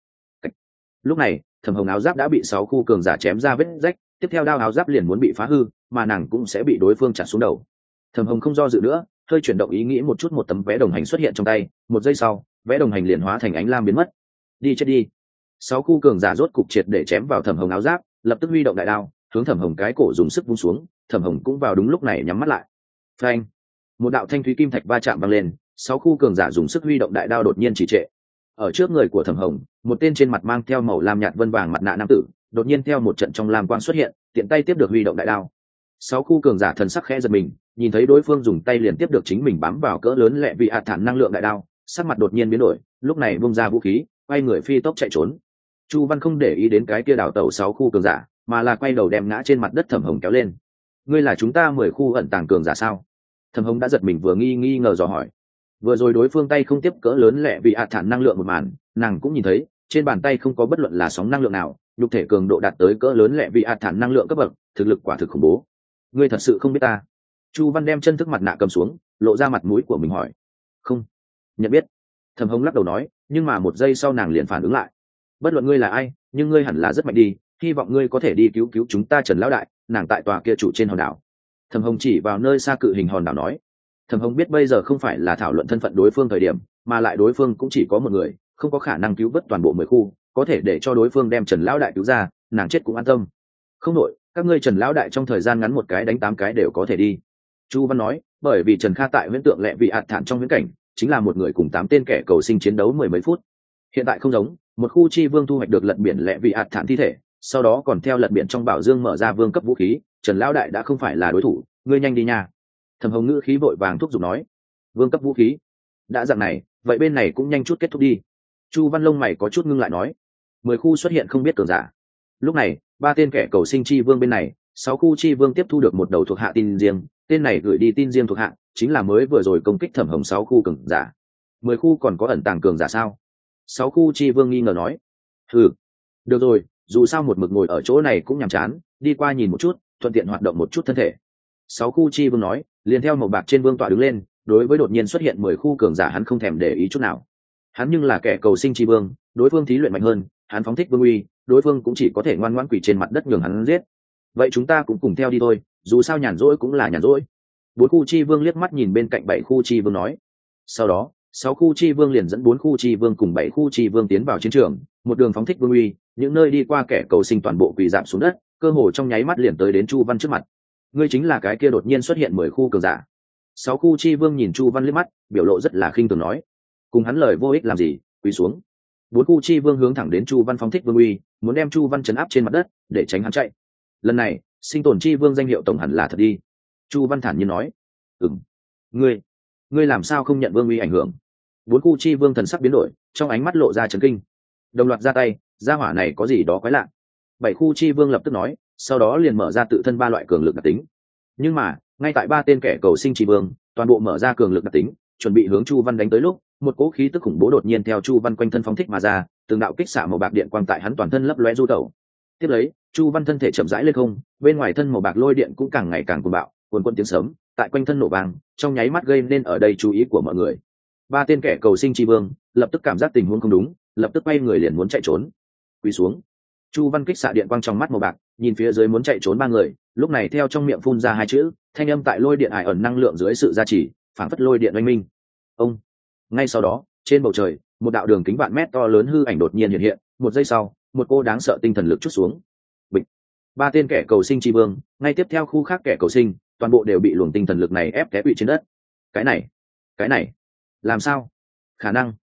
Lúc này, Thẩm Hồng áo giáp đã bị sáu khu cường giả chém ra vết rách, tiếp theo đao áo giáp liền muốn bị phá hư, mà nàng cũng sẽ bị đối phương chặt xuống đầu. Thẩm Hồng không do dự nữa, hơi chuyển động ý nghĩ một chút, một tấm vé đồng hành xuất hiện trong tay, một giây sau, vé đồng hành liền hóa thành ánh lam biến mất. Đi chết đi. Sáu khu cường giả rốt cục triệt để chém vào Thẩm Hồng áo giáp, lập tức huy động đại đao, hướng Thẩm Hồng cái cổ dùng sức vung xuống. Thẩm Hồng cũng vào đúng lúc này nhắm mắt lại. Phanh! Một đạo thanh thúy kim thạch va chạm vang lên, sáu khu cường giả dùng sức huy động đại đao đột nhiên trì trệ. Ở trước người của Thẩm Hồng, một tên trên mặt mang theo màu lam nhạt vân vàng mặt nạ nam tử, đột nhiên theo một trận trong lam quang xuất hiện, tiện tay tiếp được huy động đại đao. Sáu khu cường giả thần sắc khẽ giật mình, nhìn thấy đối phương dùng tay liền tiếp được chính mình bám vào cỡ lớn lẹ vị hạt thản năng lượng đại đao, sắc mặt đột nhiên biến đổi, lúc này bung ra vũ khí, quay người phi tốc chạy trốn. Chu Văn không để ý đến cái kia đảo tàu sáu khu cường giả, mà là quay đầu đem ngã trên mặt đất Thẩm Hồng kéo lên. Ngươi là chúng ta mười khu ẩn tàng cường giả sao? Thẩm Hồng đã giật mình vừa nghi nghi ngờ dò hỏi. Vừa rồi đối phương tay không tiếp cỡ lớn lẹ vị hạt thản năng lượng một màn, nàng cũng nhìn thấy, trên bàn tay không có bất luận là sóng năng lượng nào, nhục thể cường độ đạt tới cỡ lớn lẹ vị hạt thản năng lượng cấp bậc, thực lực quả thực khủng bố. Ngươi thật sự không biết ta? Chu Văn đem chân thức mặt nạ cầm xuống, lộ ra mặt mũi của mình hỏi. Không, nhận biết. Thẩm Hồng lắc đầu nói, nhưng mà một giây sau nàng liền phản ứng lại. Bất luận ngươi là ai, nhưng ngươi hẳn là rất mạnh đi, hy vọng ngươi có thể đi cứu cứu chúng ta Trần lão đại, nàng tại tòa kia trụ trên hòn đảo. Thẩm Hồng chỉ vào nơi xa cự hình hòn đảo nói. Thẩm Hồng biết bây giờ không phải là thảo luận thân phận đối phương thời điểm, mà lại đối phương cũng chỉ có một người, không có khả năng cứu vớt toàn bộ mười khu, có thể để cho đối phương đem Trần lão đại cứu ra, nàng chết cũng an tâm. Không nội, các ngươi Trần lão đại trong thời gian ngắn một cái đánh tám cái đều có thể đi. Chu Văn nói, bởi vì Trần Kha tại huyễn tượng lẹ vị hạt thản trong huyễn cảnh, chính là một người cùng tám tên kẻ cầu sinh chiến đấu mười mấy phút. Hiện tại không giống, một khu chi vương thu hoạch được lật biển lẹ vị hạt thản thi thể, sau đó còn theo lật biển trong bảo dương mở ra vương cấp vũ khí, Trần lão đại đã không phải là đối thủ, ngươi nhanh đi nha. Thẩm Hồng ngữ khí vội vàng thúc giục nói, vương cấp vũ khí, đã dạng này, vậy bên này cũng nhanh chút kết thúc đi. Chu Văn lông mày có chút ngưng lại nói, mười khu xuất hiện không biết cường giả. Lúc này, ba tên kẻ cầu sinh chi vương bên này, sáu khu chi vương tiếp thu được một đầu thuộc hạ tin riêng, tên này gửi đi tin riêng thuộc hạ, chính là mới vừa rồi công kích Thẩm Hồng sáu khu cường giả. Mười khu còn có ẩn tàng cường giả sao? Sáu khu chi vương nghi ngờ nói, ừ, được rồi, dù sao một mực ngồi ở chỗ này cũng nhàm chán, đi qua nhìn một chút, thuận tiện hoạt động một chút thân thể. Sáu khu chi vương nói, liền theo màu bạc trên vương tọa đứng lên, đối với đột nhiên xuất hiện mười khu cường giả hắn không thèm để ý chút nào. Hắn nhưng là kẻ cầu sinh chi vương, đối phương thí luyện mạnh hơn, hắn phóng thích vương uy, đối phương cũng chỉ có thể ngoan ngoãn quỳ trên mặt đất nhường hắn giết. Vậy chúng ta cũng cùng theo đi thôi, dù sao nhàn rỗi cũng là nhàn rỗi. Bốn khu chi vương liếc mắt nhìn bên cạnh bảy khu chi vương nói. Sau đó, sáu khu chi vương liền dẫn bốn khu chi vương cùng bảy khu chi vương tiến vào chiến trường, một đường phóng thích vương uy, những nơi đi qua kẻ cầu sinh toàn bộ quỳ rạp xuống đất, cơ hồ trong nháy mắt liền tới đến Chu Văn trước mặt. Ngươi chính là cái kia đột nhiên xuất hiện mười khu cường giả. Sáu khu chi vương nhìn Chu Văn liếc mắt, biểu lộ rất là khinh thường nói, cùng hắn lời vô ích làm gì, quỳ xuống. Bốn khu chi vương hướng thẳng đến Chu Văn phóng thích vương uy, muốn đem Chu Văn trấn áp trên mặt đất để tránh hắn chạy. Lần này, sinh tồn chi vương danh hiệu tổng hẳn là thật đi. Chu Văn thản nhiên nói, ừm, ngươi, ngươi làm sao không nhận vương uy ảnh hưởng? Bốn khu chi vương thần sắc biến đổi, trong ánh mắt lộ ra chấn kinh, đồng loạt ra tay, gia hỏa này có gì đó quái lạ. Bảy khu chi vương lập tức nói, sau đó liền mở ra tự thân ba loại cường lực đặc tính. Nhưng mà, ngay tại ba tên kẻ cầu sinh chi vương toàn bộ mở ra cường lực đặc tính, chuẩn bị hướng Chu Văn đánh tới lúc, một cỗ khí tức khủng bố đột nhiên theo Chu Văn quanh thân phóng thích mà ra, từng đạo kích xạ màu bạc điện quang tại hắn toàn thân lấp lóe du tẩu. Tiếp lấy, Chu Văn thân thể chậm rãi lên không, bên ngoài thân màu bạc lôi điện cũng càng ngày càng cuồng bạo, cuồn cuộn tiếng sấm tại quanh thân nổ vang, trong nháy mắt gây nên ở đây chú ý của mọi người. Ba tên kẻ cầu sinh chi vương lập tức cảm giác tình huống không đúng, lập tức quay người liền muốn chạy trốn. Quỳ xuống. Chu Văn kích xạ điện quang trong mắt màu bạc, nhìn phía dưới muốn chạy trốn ba người, lúc này theo trong miệng phun ra hai chữ, thanh âm tại lôi điện ải ẩn năng lượng dưới sự gia trì, phản phất lôi điện oanh minh. Ông. Ngay sau đó, trên bầu trời, một đạo đường kính vạn mét to lớn hư ảnh đột nhiên hiện hiện, một giây sau, một cô đáng sợ tinh thần lực chút xuống. Bịch. Ba tên kẻ cầu sinh chi vương, ngay tiếp theo khu khác kẻ cầu sinh, toàn bộ đều bị luồng tinh thần lực này ép té quỵ trên đất. Cái này, cái này, làm sao? Khả năng.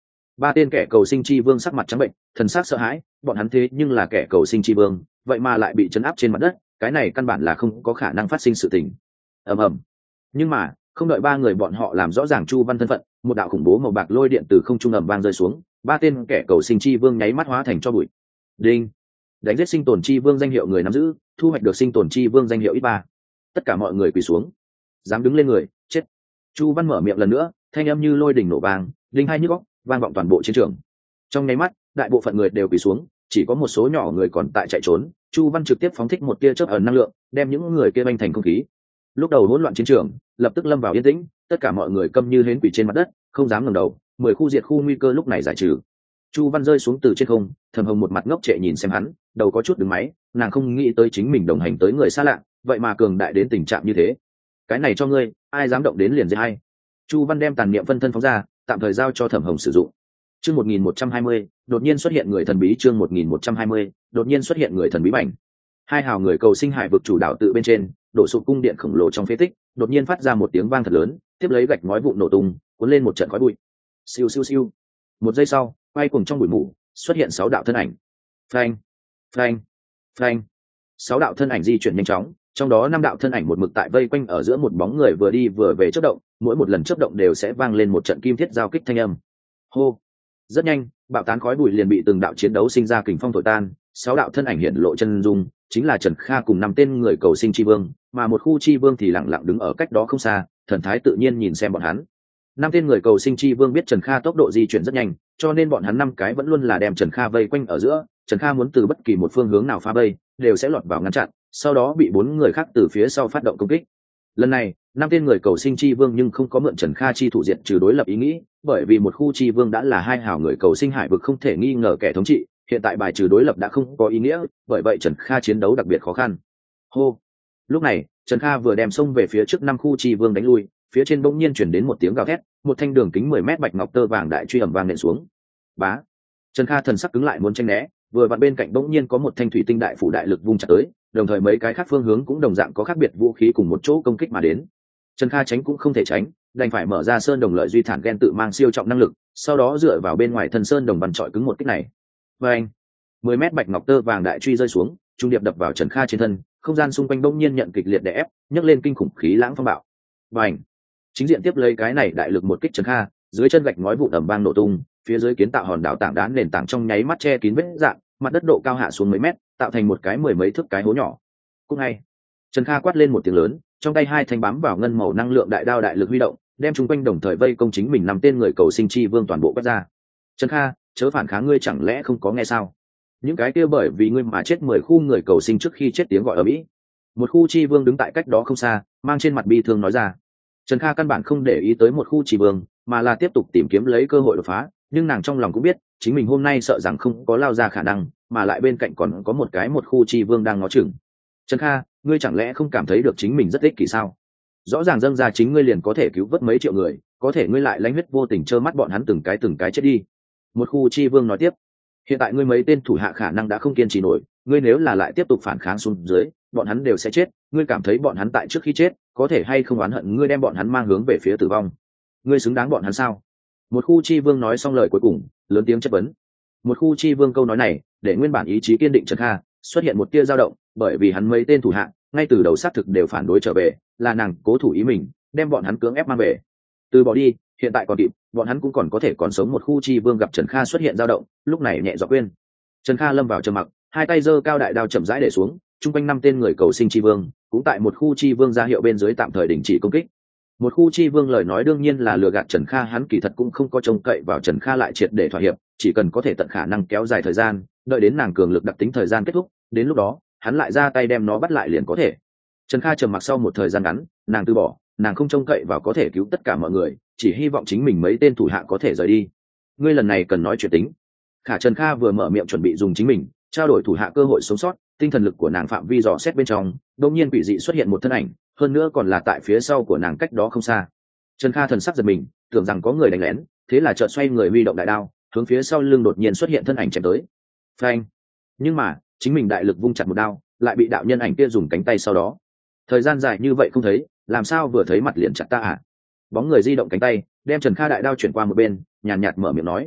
Ba tên kẻ cầu sinh chi vương sắc mặt trắng bệnh, thần sắc sợ hãi, bọn hắn thế nhưng là kẻ cầu sinh chi vương, vậy mà lại bị trấn áp trên mặt đất, cái này căn bản là không có khả năng phát sinh sự tình. Ầm ầm. Nhưng mà, không đợi ba người bọn họ làm rõ ràng Chu Văn thân phận, một đạo khủng bố màu bạc lôi điện từ không trung ầm vang rơi xuống, ba tên kẻ cầu sinh chi vương nháy mắt hóa thành tro bụi. Đinh. Đánh giết sinh tồn chi vương danh hiệu người nắm giữ, thu hoạch được sinh tồn chi vương danh hiệu ít ba. Tất cả mọi người quỳ xuống. Dám đứng lên người, chết. Chu Văn mở miệng lần nữa, thanh âm như lôi đỉnh nổ vang, đinh hai nhức óc, vang vọng toàn bộ chiến trường. Trong nháy mắt, đại bộ phận người đều quỳ xuống, chỉ có một số nhỏ người còn tại chạy trốn. Chu Văn trực tiếp phóng thích một tia chớp ẩn năng lượng, đem những người kia banh thành không khí. Lúc đầu hỗn loạn chiến trường lập tức lâm vào yên tĩnh, tất cả mọi người câm như hến quỳ trên mặt đất, không dám ngẩng đầu. Mười khu diệt khu nguy cơ lúc này giải trừ. Chu Văn rơi xuống từ trên không, Thẩm Hồng một mặt ngốc trệ nhìn xem hắn, đầu có chút đứng máy, nàng không nghĩ tới chính mình đồng hành tới người xa lạ, vậy mà cường đại đến tình trạng như thế. Cái này cho ngươi, ai dám động đến liền giết hay. Chu Văn đem tàn niệm phân thân phóng ra, tạm thời giao cho Thẩm Hồng sử dụng. Chương một nghìn một trăm hai mươi, đột nhiên xuất hiện người thần bí. Chương một nghìn một trăm hai mươi, đột nhiên xuất hiện người thần bí bảnh. Hai hào người cầu sinh hải vực chủ đảo tự bên trên, đổ sụp cung điện khổng lồ trong phế tích, đột nhiên phát ra một tiếng vang thật lớn, tiếp lấy gạch ngói vụn nổ tung, cuốn lên một trận khói bụi. Siêu siêu siêu. Một giây sau, quay cuồng trong bụi mù, xuất hiện sáu đạo thân ảnh. Phanh, phanh, phanh. Sáu đạo thân ảnh di chuyển nhanh chóng, trong đó năm đạo thân ảnh một mực tại vây quanh ở giữa một bóng người vừa đi vừa về chớp động, mỗi một lần chớp động đều sẽ vang lên một trận kim thiết giao kích thanh âm. Hô. Rất nhanh, bạo tán khói bụi liền bị từng đạo chiến đấu sinh ra kình phong thổi tan, sáu đạo thân ảnh hiện lộ chân dung, chính là Trần Kha cùng năm tên người cầu sinh chi vương, mà một khu chi vương thì lặng lặng đứng ở cách đó không xa, thần thái tự nhiên nhìn xem bọn hắn. Năm tên người cầu sinh chi vương biết Trần Kha tốc độ di chuyển rất nhanh, cho nên bọn hắn năm cái vẫn luôn là đem Trần Kha vây quanh ở giữa, Trần Kha muốn từ bất kỳ một phương hướng nào phá vây, đều sẽ lọt vào ngăn chặn, sau đó bị bốn người khác từ phía sau phát động công kích. Lần này, năm tên người cầu sinh chi vương nhưng không có mượn Trần Kha chi thủ diện trừ đối lập ý nghĩ, bởi vì một khu chi vương đã là hai hào người cầu sinh hải vực không thể nghi ngờ kẻ thống trị, hiện tại bài trừ đối lập đã không có ý nghĩa, bởi vậy Trần Kha chiến đấu đặc biệt khó khăn. Hô. Lúc này, Trần Kha vừa đem xông về phía trước năm khu chi vương đánh lui, phía trên bỗng nhiên chuyển đến một tiếng gào thét, một thanh đường kính mười mét bạch ngọc tơ vàng đại truy ầm vang nện xuống. Bá. Trần Kha thần sắc cứng lại muốn tranh né, vừa vặn bên cạnh bỗng nhiên có một thanh thủy tinh đại phủ đại lực vung chặt tới, đồng thời mấy cái khác phương hướng cũng đồng dạng có khác biệt vũ khí cùng một chỗ công kích mà đến. Trần Kha tránh cũng không thể tránh, đành phải mở ra sơn đồng lợi duy thản ghen tự mang siêu trọng năng lực, sau đó dựa vào bên ngoài thân sơn đồng bắn trọi cứng một kích này. Và anh, mười mét bạch ngọc tơ vàng đại truy rơi xuống, trung điệp đập vào Trần Kha trên thân, không gian xung quanh bỗng nhiên nhận kịch liệt đè ép, nhấc lên kinh khủng khí lãng phong bạo. Và anh, chính diện tiếp lấy cái này đại lực một kích Trần Kha, dưới chân gạch ngói vụn ầm vang nổ tung, phía dưới kiến tạo hòn đảo tảng đá nền tảng trong nháy mắt che kín vết dạng, mặt đất độ cao hạ xuống mấy mét, tạo thành một cái mười mấy thước cái hố nhỏ. Cũng ngay, Trần Kha quát lên một tiếng lớn, trong tay hai thanh bám vào ngân màu năng lượng đại đao đại lực huy động, đem chúng quanh đồng thời vây công chính mình năm tên người cầu sinh chi vương toàn bộ quét ra. Trần Kha, chớ phản kháng, ngươi chẳng lẽ không có nghe sao? Những cái kia bởi vì ngươi mà chết mười khu người cầu sinh trước khi chết tiếng gọi ở mỹ. Một khu chi vương đứng tại cách đó không xa, mang trên mặt bi thương nói ra. Trần Kha căn bản không để ý tới một khu chi vương, mà là tiếp tục tìm kiếm lấy cơ hội đột phá, nhưng nàng trong lòng cũng biết, chính mình hôm nay sợ rằng không có lao ra khả năng, mà lại bên cạnh còn có một cái một khu chi vương đang ngó chừng. Trần Kha, ngươi chẳng lẽ không cảm thấy được chính mình rất ích kỷ sao? Rõ ràng dâng ra chính ngươi liền có thể cứu vớt mấy triệu người, có thể ngươi lại lãnh huyết vô tình trơ mắt bọn hắn từng cái từng cái chết đi. Một khu chi vương nói tiếp, hiện tại ngươi mấy tên thủ hạ khả năng đã không kiên trì nổi, ngươi nếu là lại tiếp tục phản kháng xuống dưới, bọn hắn đều sẽ chết, ngươi cảm thấy bọn hắn tại trước khi chết có thể hay không oán hận ngươi đem bọn hắn mang hướng về phía tử vong? Ngươi xứng đáng bọn hắn sao? Một khu chi vương nói xong lời cuối cùng, lớn tiếng chất vấn. Một khu chi vương câu nói này để nguyên bản ý chí kiên định Trần Kha xuất hiện một tia dao động, bởi vì hắn mấy tên thủ hạ ngay từ đầu xác thực đều phản đối trở về, là nàng cố thủ ý mình đem bọn hắn cưỡng ép mang về. Từ bỏ đi, hiện tại còn kịp, bọn hắn cũng còn có thể còn sống. Một khu chi vương gặp Trần Kha xuất hiện dao động, lúc này nhẹ giọng khuyên. Trần Kha lâm vào trầm mặc, hai tay giơ cao đại đao chậm rãi để xuống, chung quanh năm tên người cầu sinh chi vương cũng tại một khu chi vương ra hiệu bên dưới tạm thời đình chỉ công kích. Một khu chi vương lời nói đương nhiên là lừa gạt Trần Kha, hắn kỳ thật cũng không có trông cậy vào Trần Kha lại triệt để thỏa hiệp, chỉ cần có thể tận khả năng kéo dài thời gian, đợi đến nàng cường lực đặc tính thời gian kết thúc, đến lúc đó hắn lại ra tay đem nó bắt lại liền có thể. Trần Kha trầm mặc sau một thời gian ngắn, nàng từ bỏ, nàng không trông cậy vào có thể cứu tất cả mọi người, chỉ hy vọng chính mình mấy tên thủ hạ có thể rời đi. Ngươi lần này cần nói chuyện tính. Khả Trần Kha vừa mở miệng chuẩn bị dùng chính mình trao đổi thủ hạ cơ hội sống sót, tinh thần lực của nàng phạm vi dò xét bên trong, đột nhiên quỷ dị xuất hiện một thân ảnh, hơn nữa còn là tại phía sau của nàng cách đó không xa. Trần Kha thần sắc giật mình, tưởng rằng có người đánh lén, thế là chợt xoay người huy động đại đao, hướng phía sau lưng đột nhiên xuất hiện thân ảnh chém tới. Phanh! Nhưng mà chính mình đại lực vung chặt một đao, lại bị đạo nhân ảnh kia dùng cánh tay sau đó. Thời gian dài như vậy không thấy, làm sao vừa thấy mặt liền chặt ta à? Bóng người di động cánh tay, đem Trần Kha đại đao chuyển qua một bên, nhàn nhạt mở miệng nói.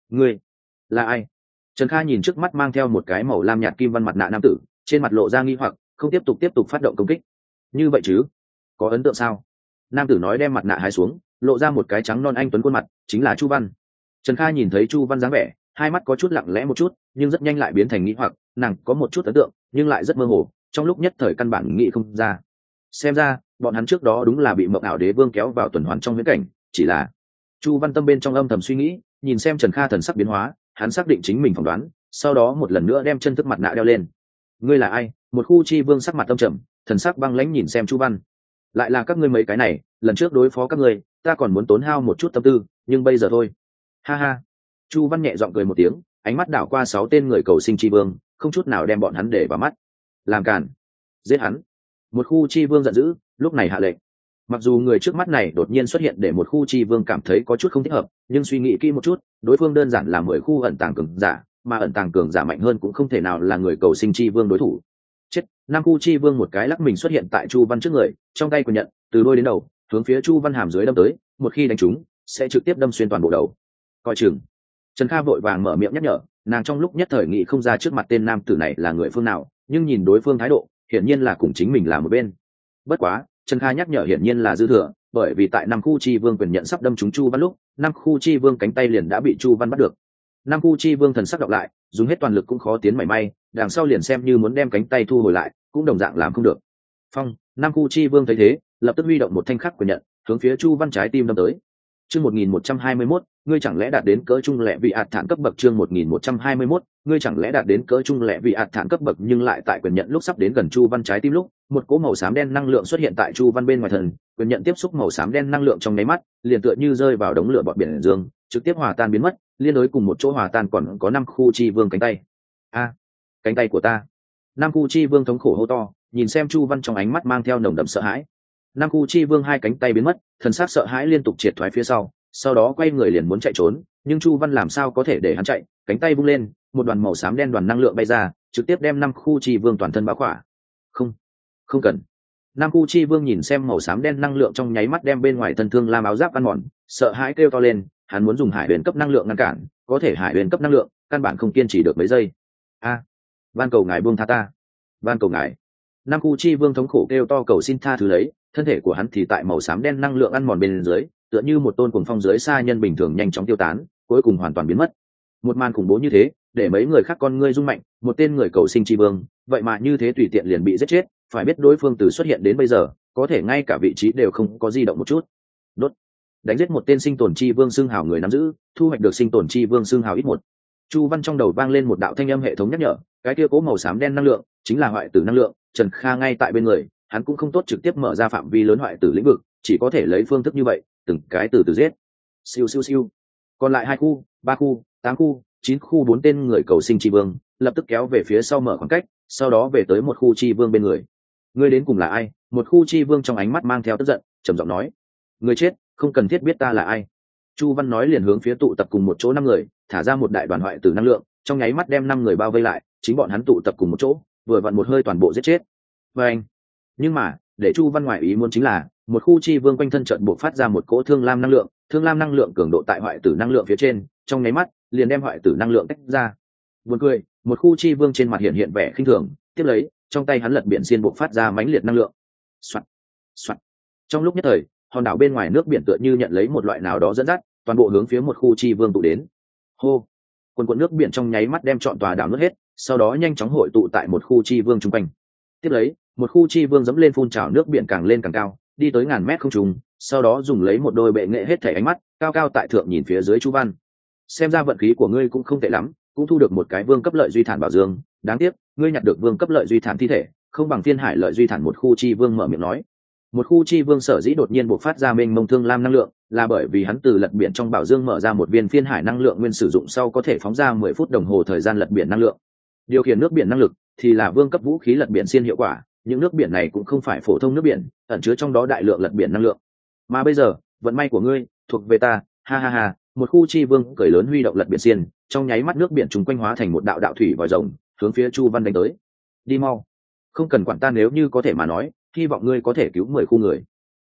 ngươi là ai? Trần Kha nhìn trước mắt mang theo một cái màu lam nhạt kim văn mặt nạ nam tử, trên mặt lộ ra nghi hoặc, không tiếp tục tiếp tục phát động công kích. Như vậy chứ? Có ấn tượng sao? Nam tử nói đem mặt nạ hái xuống, lộ ra một cái trắng non anh tuấn khuôn mặt, chính là Chu Văn. Trần Kha nhìn thấy Chu Văn dáng vẻ, hai mắt có chút lặng lẽ một chút, nhưng rất nhanh lại biến thành nghi hoặc, nàng có một chút ấn tượng, nhưng lại rất mơ hồ, trong lúc nhất thời căn bản nghĩ không ra. Xem ra, bọn hắn trước đó đúng là bị Mộng ảo đế vương kéo vào tuần hoàn trong huyễn cảnh, chỉ là Chu Văn tâm bên trong âm thầm suy nghĩ, nhìn xem Trần Kha thần sắc biến hóa, hắn xác định chính mình phỏng đoán, sau đó một lần nữa đem chân thức mặt nạ đeo lên. Ngươi là ai? Một khu chi vương sắc mặt âm trầm, thần sắc băng lãnh nhìn xem Chu Văn. Lại là các ngươi mấy cái này, lần trước đối phó các ngươi, ta còn muốn tốn hao một chút tâm tư, nhưng bây giờ thôi. Ha ha. Chu Văn nhẹ giọng cười một tiếng, ánh mắt đảo qua sáu tên người cầu sinh chi vương, không chút nào đem bọn hắn để vào mắt. Làm cản, giết hắn. Một khu chi vương giận dữ, lúc này hạ lệnh. Mặc dù người trước mắt này đột nhiên xuất hiện để một khu chi vương cảm thấy có chút không thích hợp, nhưng suy nghĩ kỹ một chút, đối phương đơn giản là mười khu ẩn tàng cường giả, mà ẩn tàng cường giả mạnh hơn cũng không thể nào là người cầu sinh chi vương đối thủ. Chết. Năm khu chi vương một cái lắc mình xuất hiện tại Chu Văn trước người, trong tay quyền nhận từ đôi đến đầu hướng phía Chu Văn hàm dưới đâm tới, một khi đánh trúng sẽ trực tiếp đâm xuyên toàn bộ đầu. Coi chừng. Trần Kha vội vàng mở miệng nhắc nhở, nàng trong lúc nhất thời nghĩ không ra trước mặt tên nam tử này là người phương nào, nhưng nhìn đối phương thái độ hiển nhiên là cùng chính mình là một bên. Bất quá Trần Kha nhắc nhở hiển nhiên là dư thừa, bởi vì tại năm khu chi vương quyền nhận sắp đâm trúng Chu Văn lúc, năm khu chi vương cánh tay liền đã bị Chu Văn bắt được. Năm khu chi vương thần sắc đọc lại, dùng hết toàn lực cũng khó tiến mảy may, đằng sau liền xem như muốn đem cánh tay thu hồi lại cũng đồng dạng làm không được. Phong, năm khu chi vương thấy thế, lập tức huy động một thanh khắc quyền nhận hướng phía Chu Văn trái tim đâm tới. Chương một nghìn một trăm hai mươi mốt, ngươi chẳng lẽ đạt đến cỡ trung lệ vị ạt thản cấp bậc. Chương một nghìn một trăm hai mươi mốt, ngươi chẳng lẽ đạt đến cỡ trung lệ vị ạt thản cấp bậc. Nhưng lại tại quyền nhận lúc sắp đến gần Chu Văn trái tim lúc, một cỗ màu xám đen năng lượng xuất hiện tại Chu Văn bên ngoài thần, quyền nhận tiếp xúc màu xám đen năng lượng trong nháy mắt, liền tựa như rơi vào đống lửa bọt biển dương, trực tiếp hòa tan biến mất, liên đối cùng một chỗ hòa tan còn có năm khu chi vương cánh tay. A, cánh tay của ta! Năm khu chi vương thống khổ hô to, nhìn xem Chu Văn trong ánh mắt mang theo nồng đậm sợ hãi. Năm khu chi vương hai cánh tay biến mất, thần sắc sợ hãi liên tục triệt thoái phía sau, sau đó quay người liền muốn chạy trốn, nhưng Chu Văn làm sao có thể để hắn chạy, cánh tay vung lên, một đoàn màu xám đen đoàn năng lượng bay ra, trực tiếp đem năm khu chi vương toàn thân bao khỏa. Không, không cần. Năm khu chi vương nhìn xem màu xám đen năng lượng trong nháy mắt đem bên ngoài thân thương lam áo giáp ăn mòn, sợ hãi kêu to lên, hắn muốn dùng hải huyền cấp năng lượng ngăn cản, có thể hải huyền cấp năng lượng căn bản không kiên trì được mấy giây. A, à, van cầu ngài buông tha ta, van cầu ngài. Năm khu chi vương thống khổ kêu to cầu xin tha thứ lấy, thân thể của hắn thì tại màu xám đen năng lượng ăn mòn bên dưới, tựa như một tôn cuồng phong dưới xa nhân bình thường nhanh chóng tiêu tán, cuối cùng hoàn toàn biến mất. Một màn khủng bố như thế, để mấy người khác con ngươi rung mạnh, một tên người cầu sinh chi vương, vậy mà như thế tùy tiện liền bị giết chết, phải biết đối phương từ xuất hiện đến bây giờ, có thể ngay cả vị trí đều không có di động một chút. Đốt. Đánh giết một tên sinh tồn chi vương xương hào người nắm giữ, thu hoạch được sinh tồn chi vương xương hào ít một. Chu Văn trong đầu vang lên một đạo thanh âm hệ thống nhắc nhở, cái kia cố màu xám đen năng lượng, chính là hoại tử năng lượng, Trần Kha ngay tại bên người, hắn cũng không tốt trực tiếp mở ra phạm vi lớn hoại tử lĩnh vực, chỉ có thể lấy phương thức như vậy, từng cái từ từ giết. Siêu siêu siêu. Còn lại hai khu, ba khu, tám khu, chín khu bốn tên người cầu sinh chi vương, lập tức kéo về phía sau mở khoảng cách, sau đó về tới một khu chi vương bên người. Ngươi đến cùng là ai? Một khu chi vương trong ánh mắt mang theo tức giận, trầm giọng nói. Ngươi chết, không cần thiết biết ta là ai. Chu Văn nói liền hướng phía tụ tập cùng một chỗ năm người, thả ra một đại đoàn hoại tử năng lượng, trong nháy mắt đem năm người bao vây lại, chính bọn hắn tụ tập cùng một chỗ, vừa vặn một hơi toàn bộ giết chết. Và anh. Nhưng mà, để Chu Văn ngoại ý muốn chính là, một khu chi vương quanh thân trận buộc phát ra một cỗ thương lam năng lượng, thương lam năng lượng cường độ tại hoại tử năng lượng phía trên, trong nháy mắt liền đem hoại tử năng lượng tách ra. Buồn cười, một khu chi vương trên mặt hiện hiện vẻ khinh thường, tiếp lấy, trong tay hắn lật biển xiên buộc phát ra mãnh liệt năng lượng. Soạt, soạt. Trong lúc nhất thời, hòn đảo bên ngoài nước biển tựa như nhận lấy một loại nào đó dẫn dắt, toàn bộ hướng phía một khu chi vương tụ đến. Hô, quần quần nước biển trong nháy mắt đem trọn tòa đảo nuốt hết, sau đó nhanh chóng hội tụ tại một khu chi vương trung quanh. Tiếp lấy, một khu chi vương dẫm lên phun trào nước biển càng lên càng cao, đi tới ngàn mét không trung, sau đó dùng lấy một đôi bệ nghệ hết thảy ánh mắt, cao cao tại thượng nhìn phía dưới Chu Văn. Xem ra vận khí của ngươi cũng không tệ lắm, cũng thu được một cái vương cấp lợi duy thản bảo dương, đáng tiếc, ngươi nhặt được vương cấp lợi duy thản thi thể, không bằng thiên hải lợi duy thản. Một khu chi vương mở miệng nói. Một khu chi vương sở dĩ đột nhiên bộc phát ra mênh mông thương lam năng lượng, là bởi vì hắn từ lật biển trong bảo dương mở ra một viên phiên hải năng lượng nguyên sử dụng sau có thể phóng ra mười phút đồng hồ thời gian lật biển năng lượng. Điều khiển nước biển năng lực thì là vương cấp vũ khí lật biển xiên hiệu quả, những nước biển này cũng không phải phổ thông nước biển, ẩn chứa trong đó đại lượng lật biển năng lượng. Mà bây giờ, vận may của ngươi thuộc về ta, ha ha ha. Một khu chi vương cười lớn huy động lật biển xiên, trong nháy mắt nước biển trùng quanh hóa thành một đạo đạo thủy vòi rồng, hướng phía Chu Văn đánh tới. Đi mau, không cần quản ta, nếu như có thể mà nói, hy vọng ngươi có thể cứu mười khu người.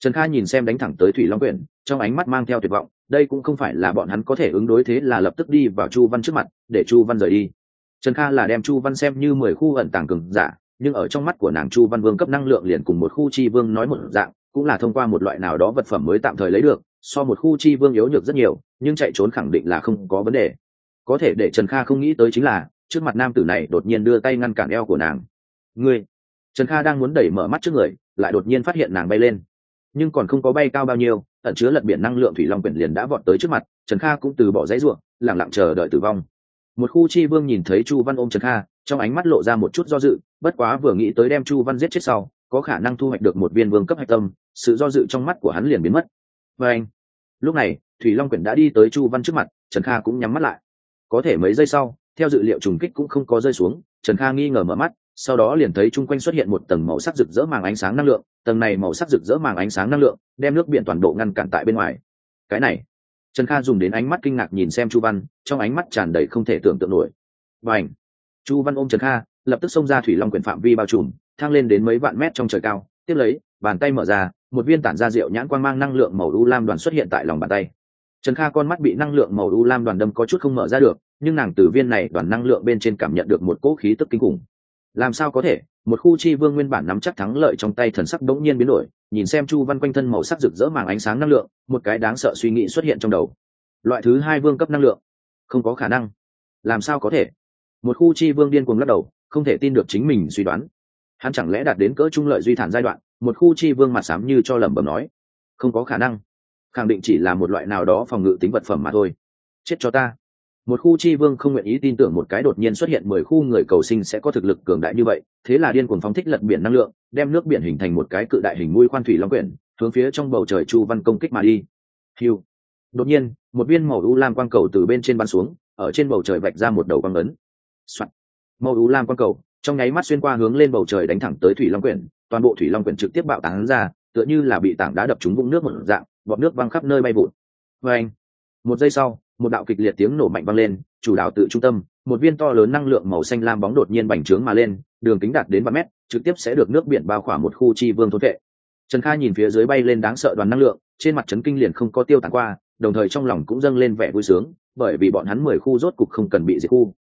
Trần Kha nhìn xem đánh thẳng tới thủy long quyển, trong ánh mắt mang theo tuyệt vọng. Đây cũng không phải là bọn hắn có thể ứng đối, thế là lập tức đi vào Chu Văn trước mặt để Chu Văn rời đi. Trần Kha là đem Chu Văn xem như mười khu ẩn tàng cường giả, nhưng ở trong mắt của nàng Chu Văn vương cấp năng lượng liền cùng một khu chi vương nói một dạng, cũng là thông qua một loại nào đó vật phẩm mới tạm thời lấy được, so một khu chi vương yếu nhược rất nhiều, nhưng chạy trốn khẳng định là không có vấn đề. Có thể để Trần Kha không nghĩ tới chính là trước mặt nam tử này đột nhiên đưa tay ngăn cản eo của nàng. Ngươi! Trần Kha đang muốn đẩy mở mắt trước người, lại đột nhiên phát hiện nàng bay lên, nhưng còn không có bay cao bao nhiêu, ẩn chứa lật biển năng lượng thủy long quyển liền đã vọt tới trước mặt. Trần Kha cũng từ bỏ dãy ruộng, lặng lặng chờ đợi tử vong. Một khu chi vương nhìn thấy Chu Văn ôm Trần Kha, trong ánh mắt lộ ra một chút do dự, bất quá vừa nghĩ tới đem Chu Văn giết chết sau có khả năng thu hoạch được một viên vương cấp hạch tâm, sự do dự trong mắt của hắn liền biến mất. Và anh, lúc này thủy long quyển đã đi tới Chu Văn trước mặt, Trần Kha cũng nhắm mắt lại. Có thể mấy giây sau, theo dự liệu trùng kích cũng không có rơi xuống, Trần Kha nghi ngờ mở mắt, sau đó liền thấy chung quanh xuất hiện một tầng màu sắc rực rỡ màng ánh sáng năng lượng. Tầng này màu sắc rực rỡ màng ánh sáng năng lượng đem nước biển toàn bộ ngăn cản tại bên ngoài. Cái này, Trần Kha dùng đến ánh mắt kinh ngạc nhìn xem Chu Văn, trong ánh mắt tràn đầy không thể tưởng tượng nổi. Và ảnh, Chu Văn ôm Trần Kha, lập tức xông ra thủy long quyển phạm vi bao trùm, thăng lên đến mấy vạn mét trong trời cao. Tiếp lấy, bàn tay mở ra, một viên tản ra rượu nhãn quang mang năng lượng màu u lam đoàn xuất hiện tại lòng bàn tay. Trần Kha con mắt bị năng lượng màu u lam đoàn đâm có chút không mở ra được, nhưng nàng từ viên này đoàn năng lượng bên trên cảm nhận được một cỗ khí tức kinh khủng. Làm sao có thể? Một khu chi vương nguyên bản nắm chắc thắng lợi trong tay, thần sắc đống nhiên biến đổi, nhìn xem Chu Văn quanh thân màu sắc rực rỡ màng ánh sáng năng lượng, một cái đáng sợ suy nghĩ xuất hiện trong đầu. Loại thứ hai vương cấp năng lượng, không có khả năng. Làm sao có thể? Một khu chi vương điên cuồng lắc đầu, không thể tin được chính mình suy đoán. Hắn chẳng lẽ đạt đến cỡ trung lợi duy thản giai đoạn? Một khu chi vương mặt xám như cho lẩm bẩm nói, không có khả năng, khẳng định chỉ là một loại nào đó phòng ngự tính vật phẩm mà thôi. Chết cho ta! Một khu chi vương không nguyện ý tin tưởng một cái đột nhiên xuất hiện mười khu người cầu sinh sẽ có thực lực cường đại như vậy, thế là điên cuồng phóng thích lật biển năng lượng, đem nước biển hình thành một cái cự đại hình mũi khoan thủy long quyển, hướng phía trong bầu trời Chu Văn công kích mà đi. Hiu! Đột nhiên, một viên màu u lam quang cầu từ bên trên bắn xuống, ở trên bầu trời vạch ra một đầu quang ấn. Soạn. Màu u lam quang cầu trong nháy mắt xuyên qua hướng lên bầu trời đánh thẳng tới thủy long quyển, toàn bộ thủy long quyển trực tiếp bạo tán ra, tựa như là bị tảng đá đập trúng vũng nước một dạng, bọt nước văng khắp nơi bay vụt. Và anh, một giây sau, một đạo kịch liệt tiếng nổ mạnh vang lên, chủ đạo tự trung tâm, một viên to lớn năng lượng màu xanh lam bóng đột nhiên bành trướng mà lên, đường kính đạt đến ba mét, trực tiếp sẽ được nước biển bao khỏa một khu chi vương thôn vệ. Trần Kha nhìn phía dưới bay lên đáng sợ đoàn năng lượng, trên mặt chấn kinh liền không có tiêu tán qua, đồng thời trong lòng cũng dâng lên vẻ vui sướng, bởi vì bọn hắn mười khu rốt cục không cần bị diệt khu.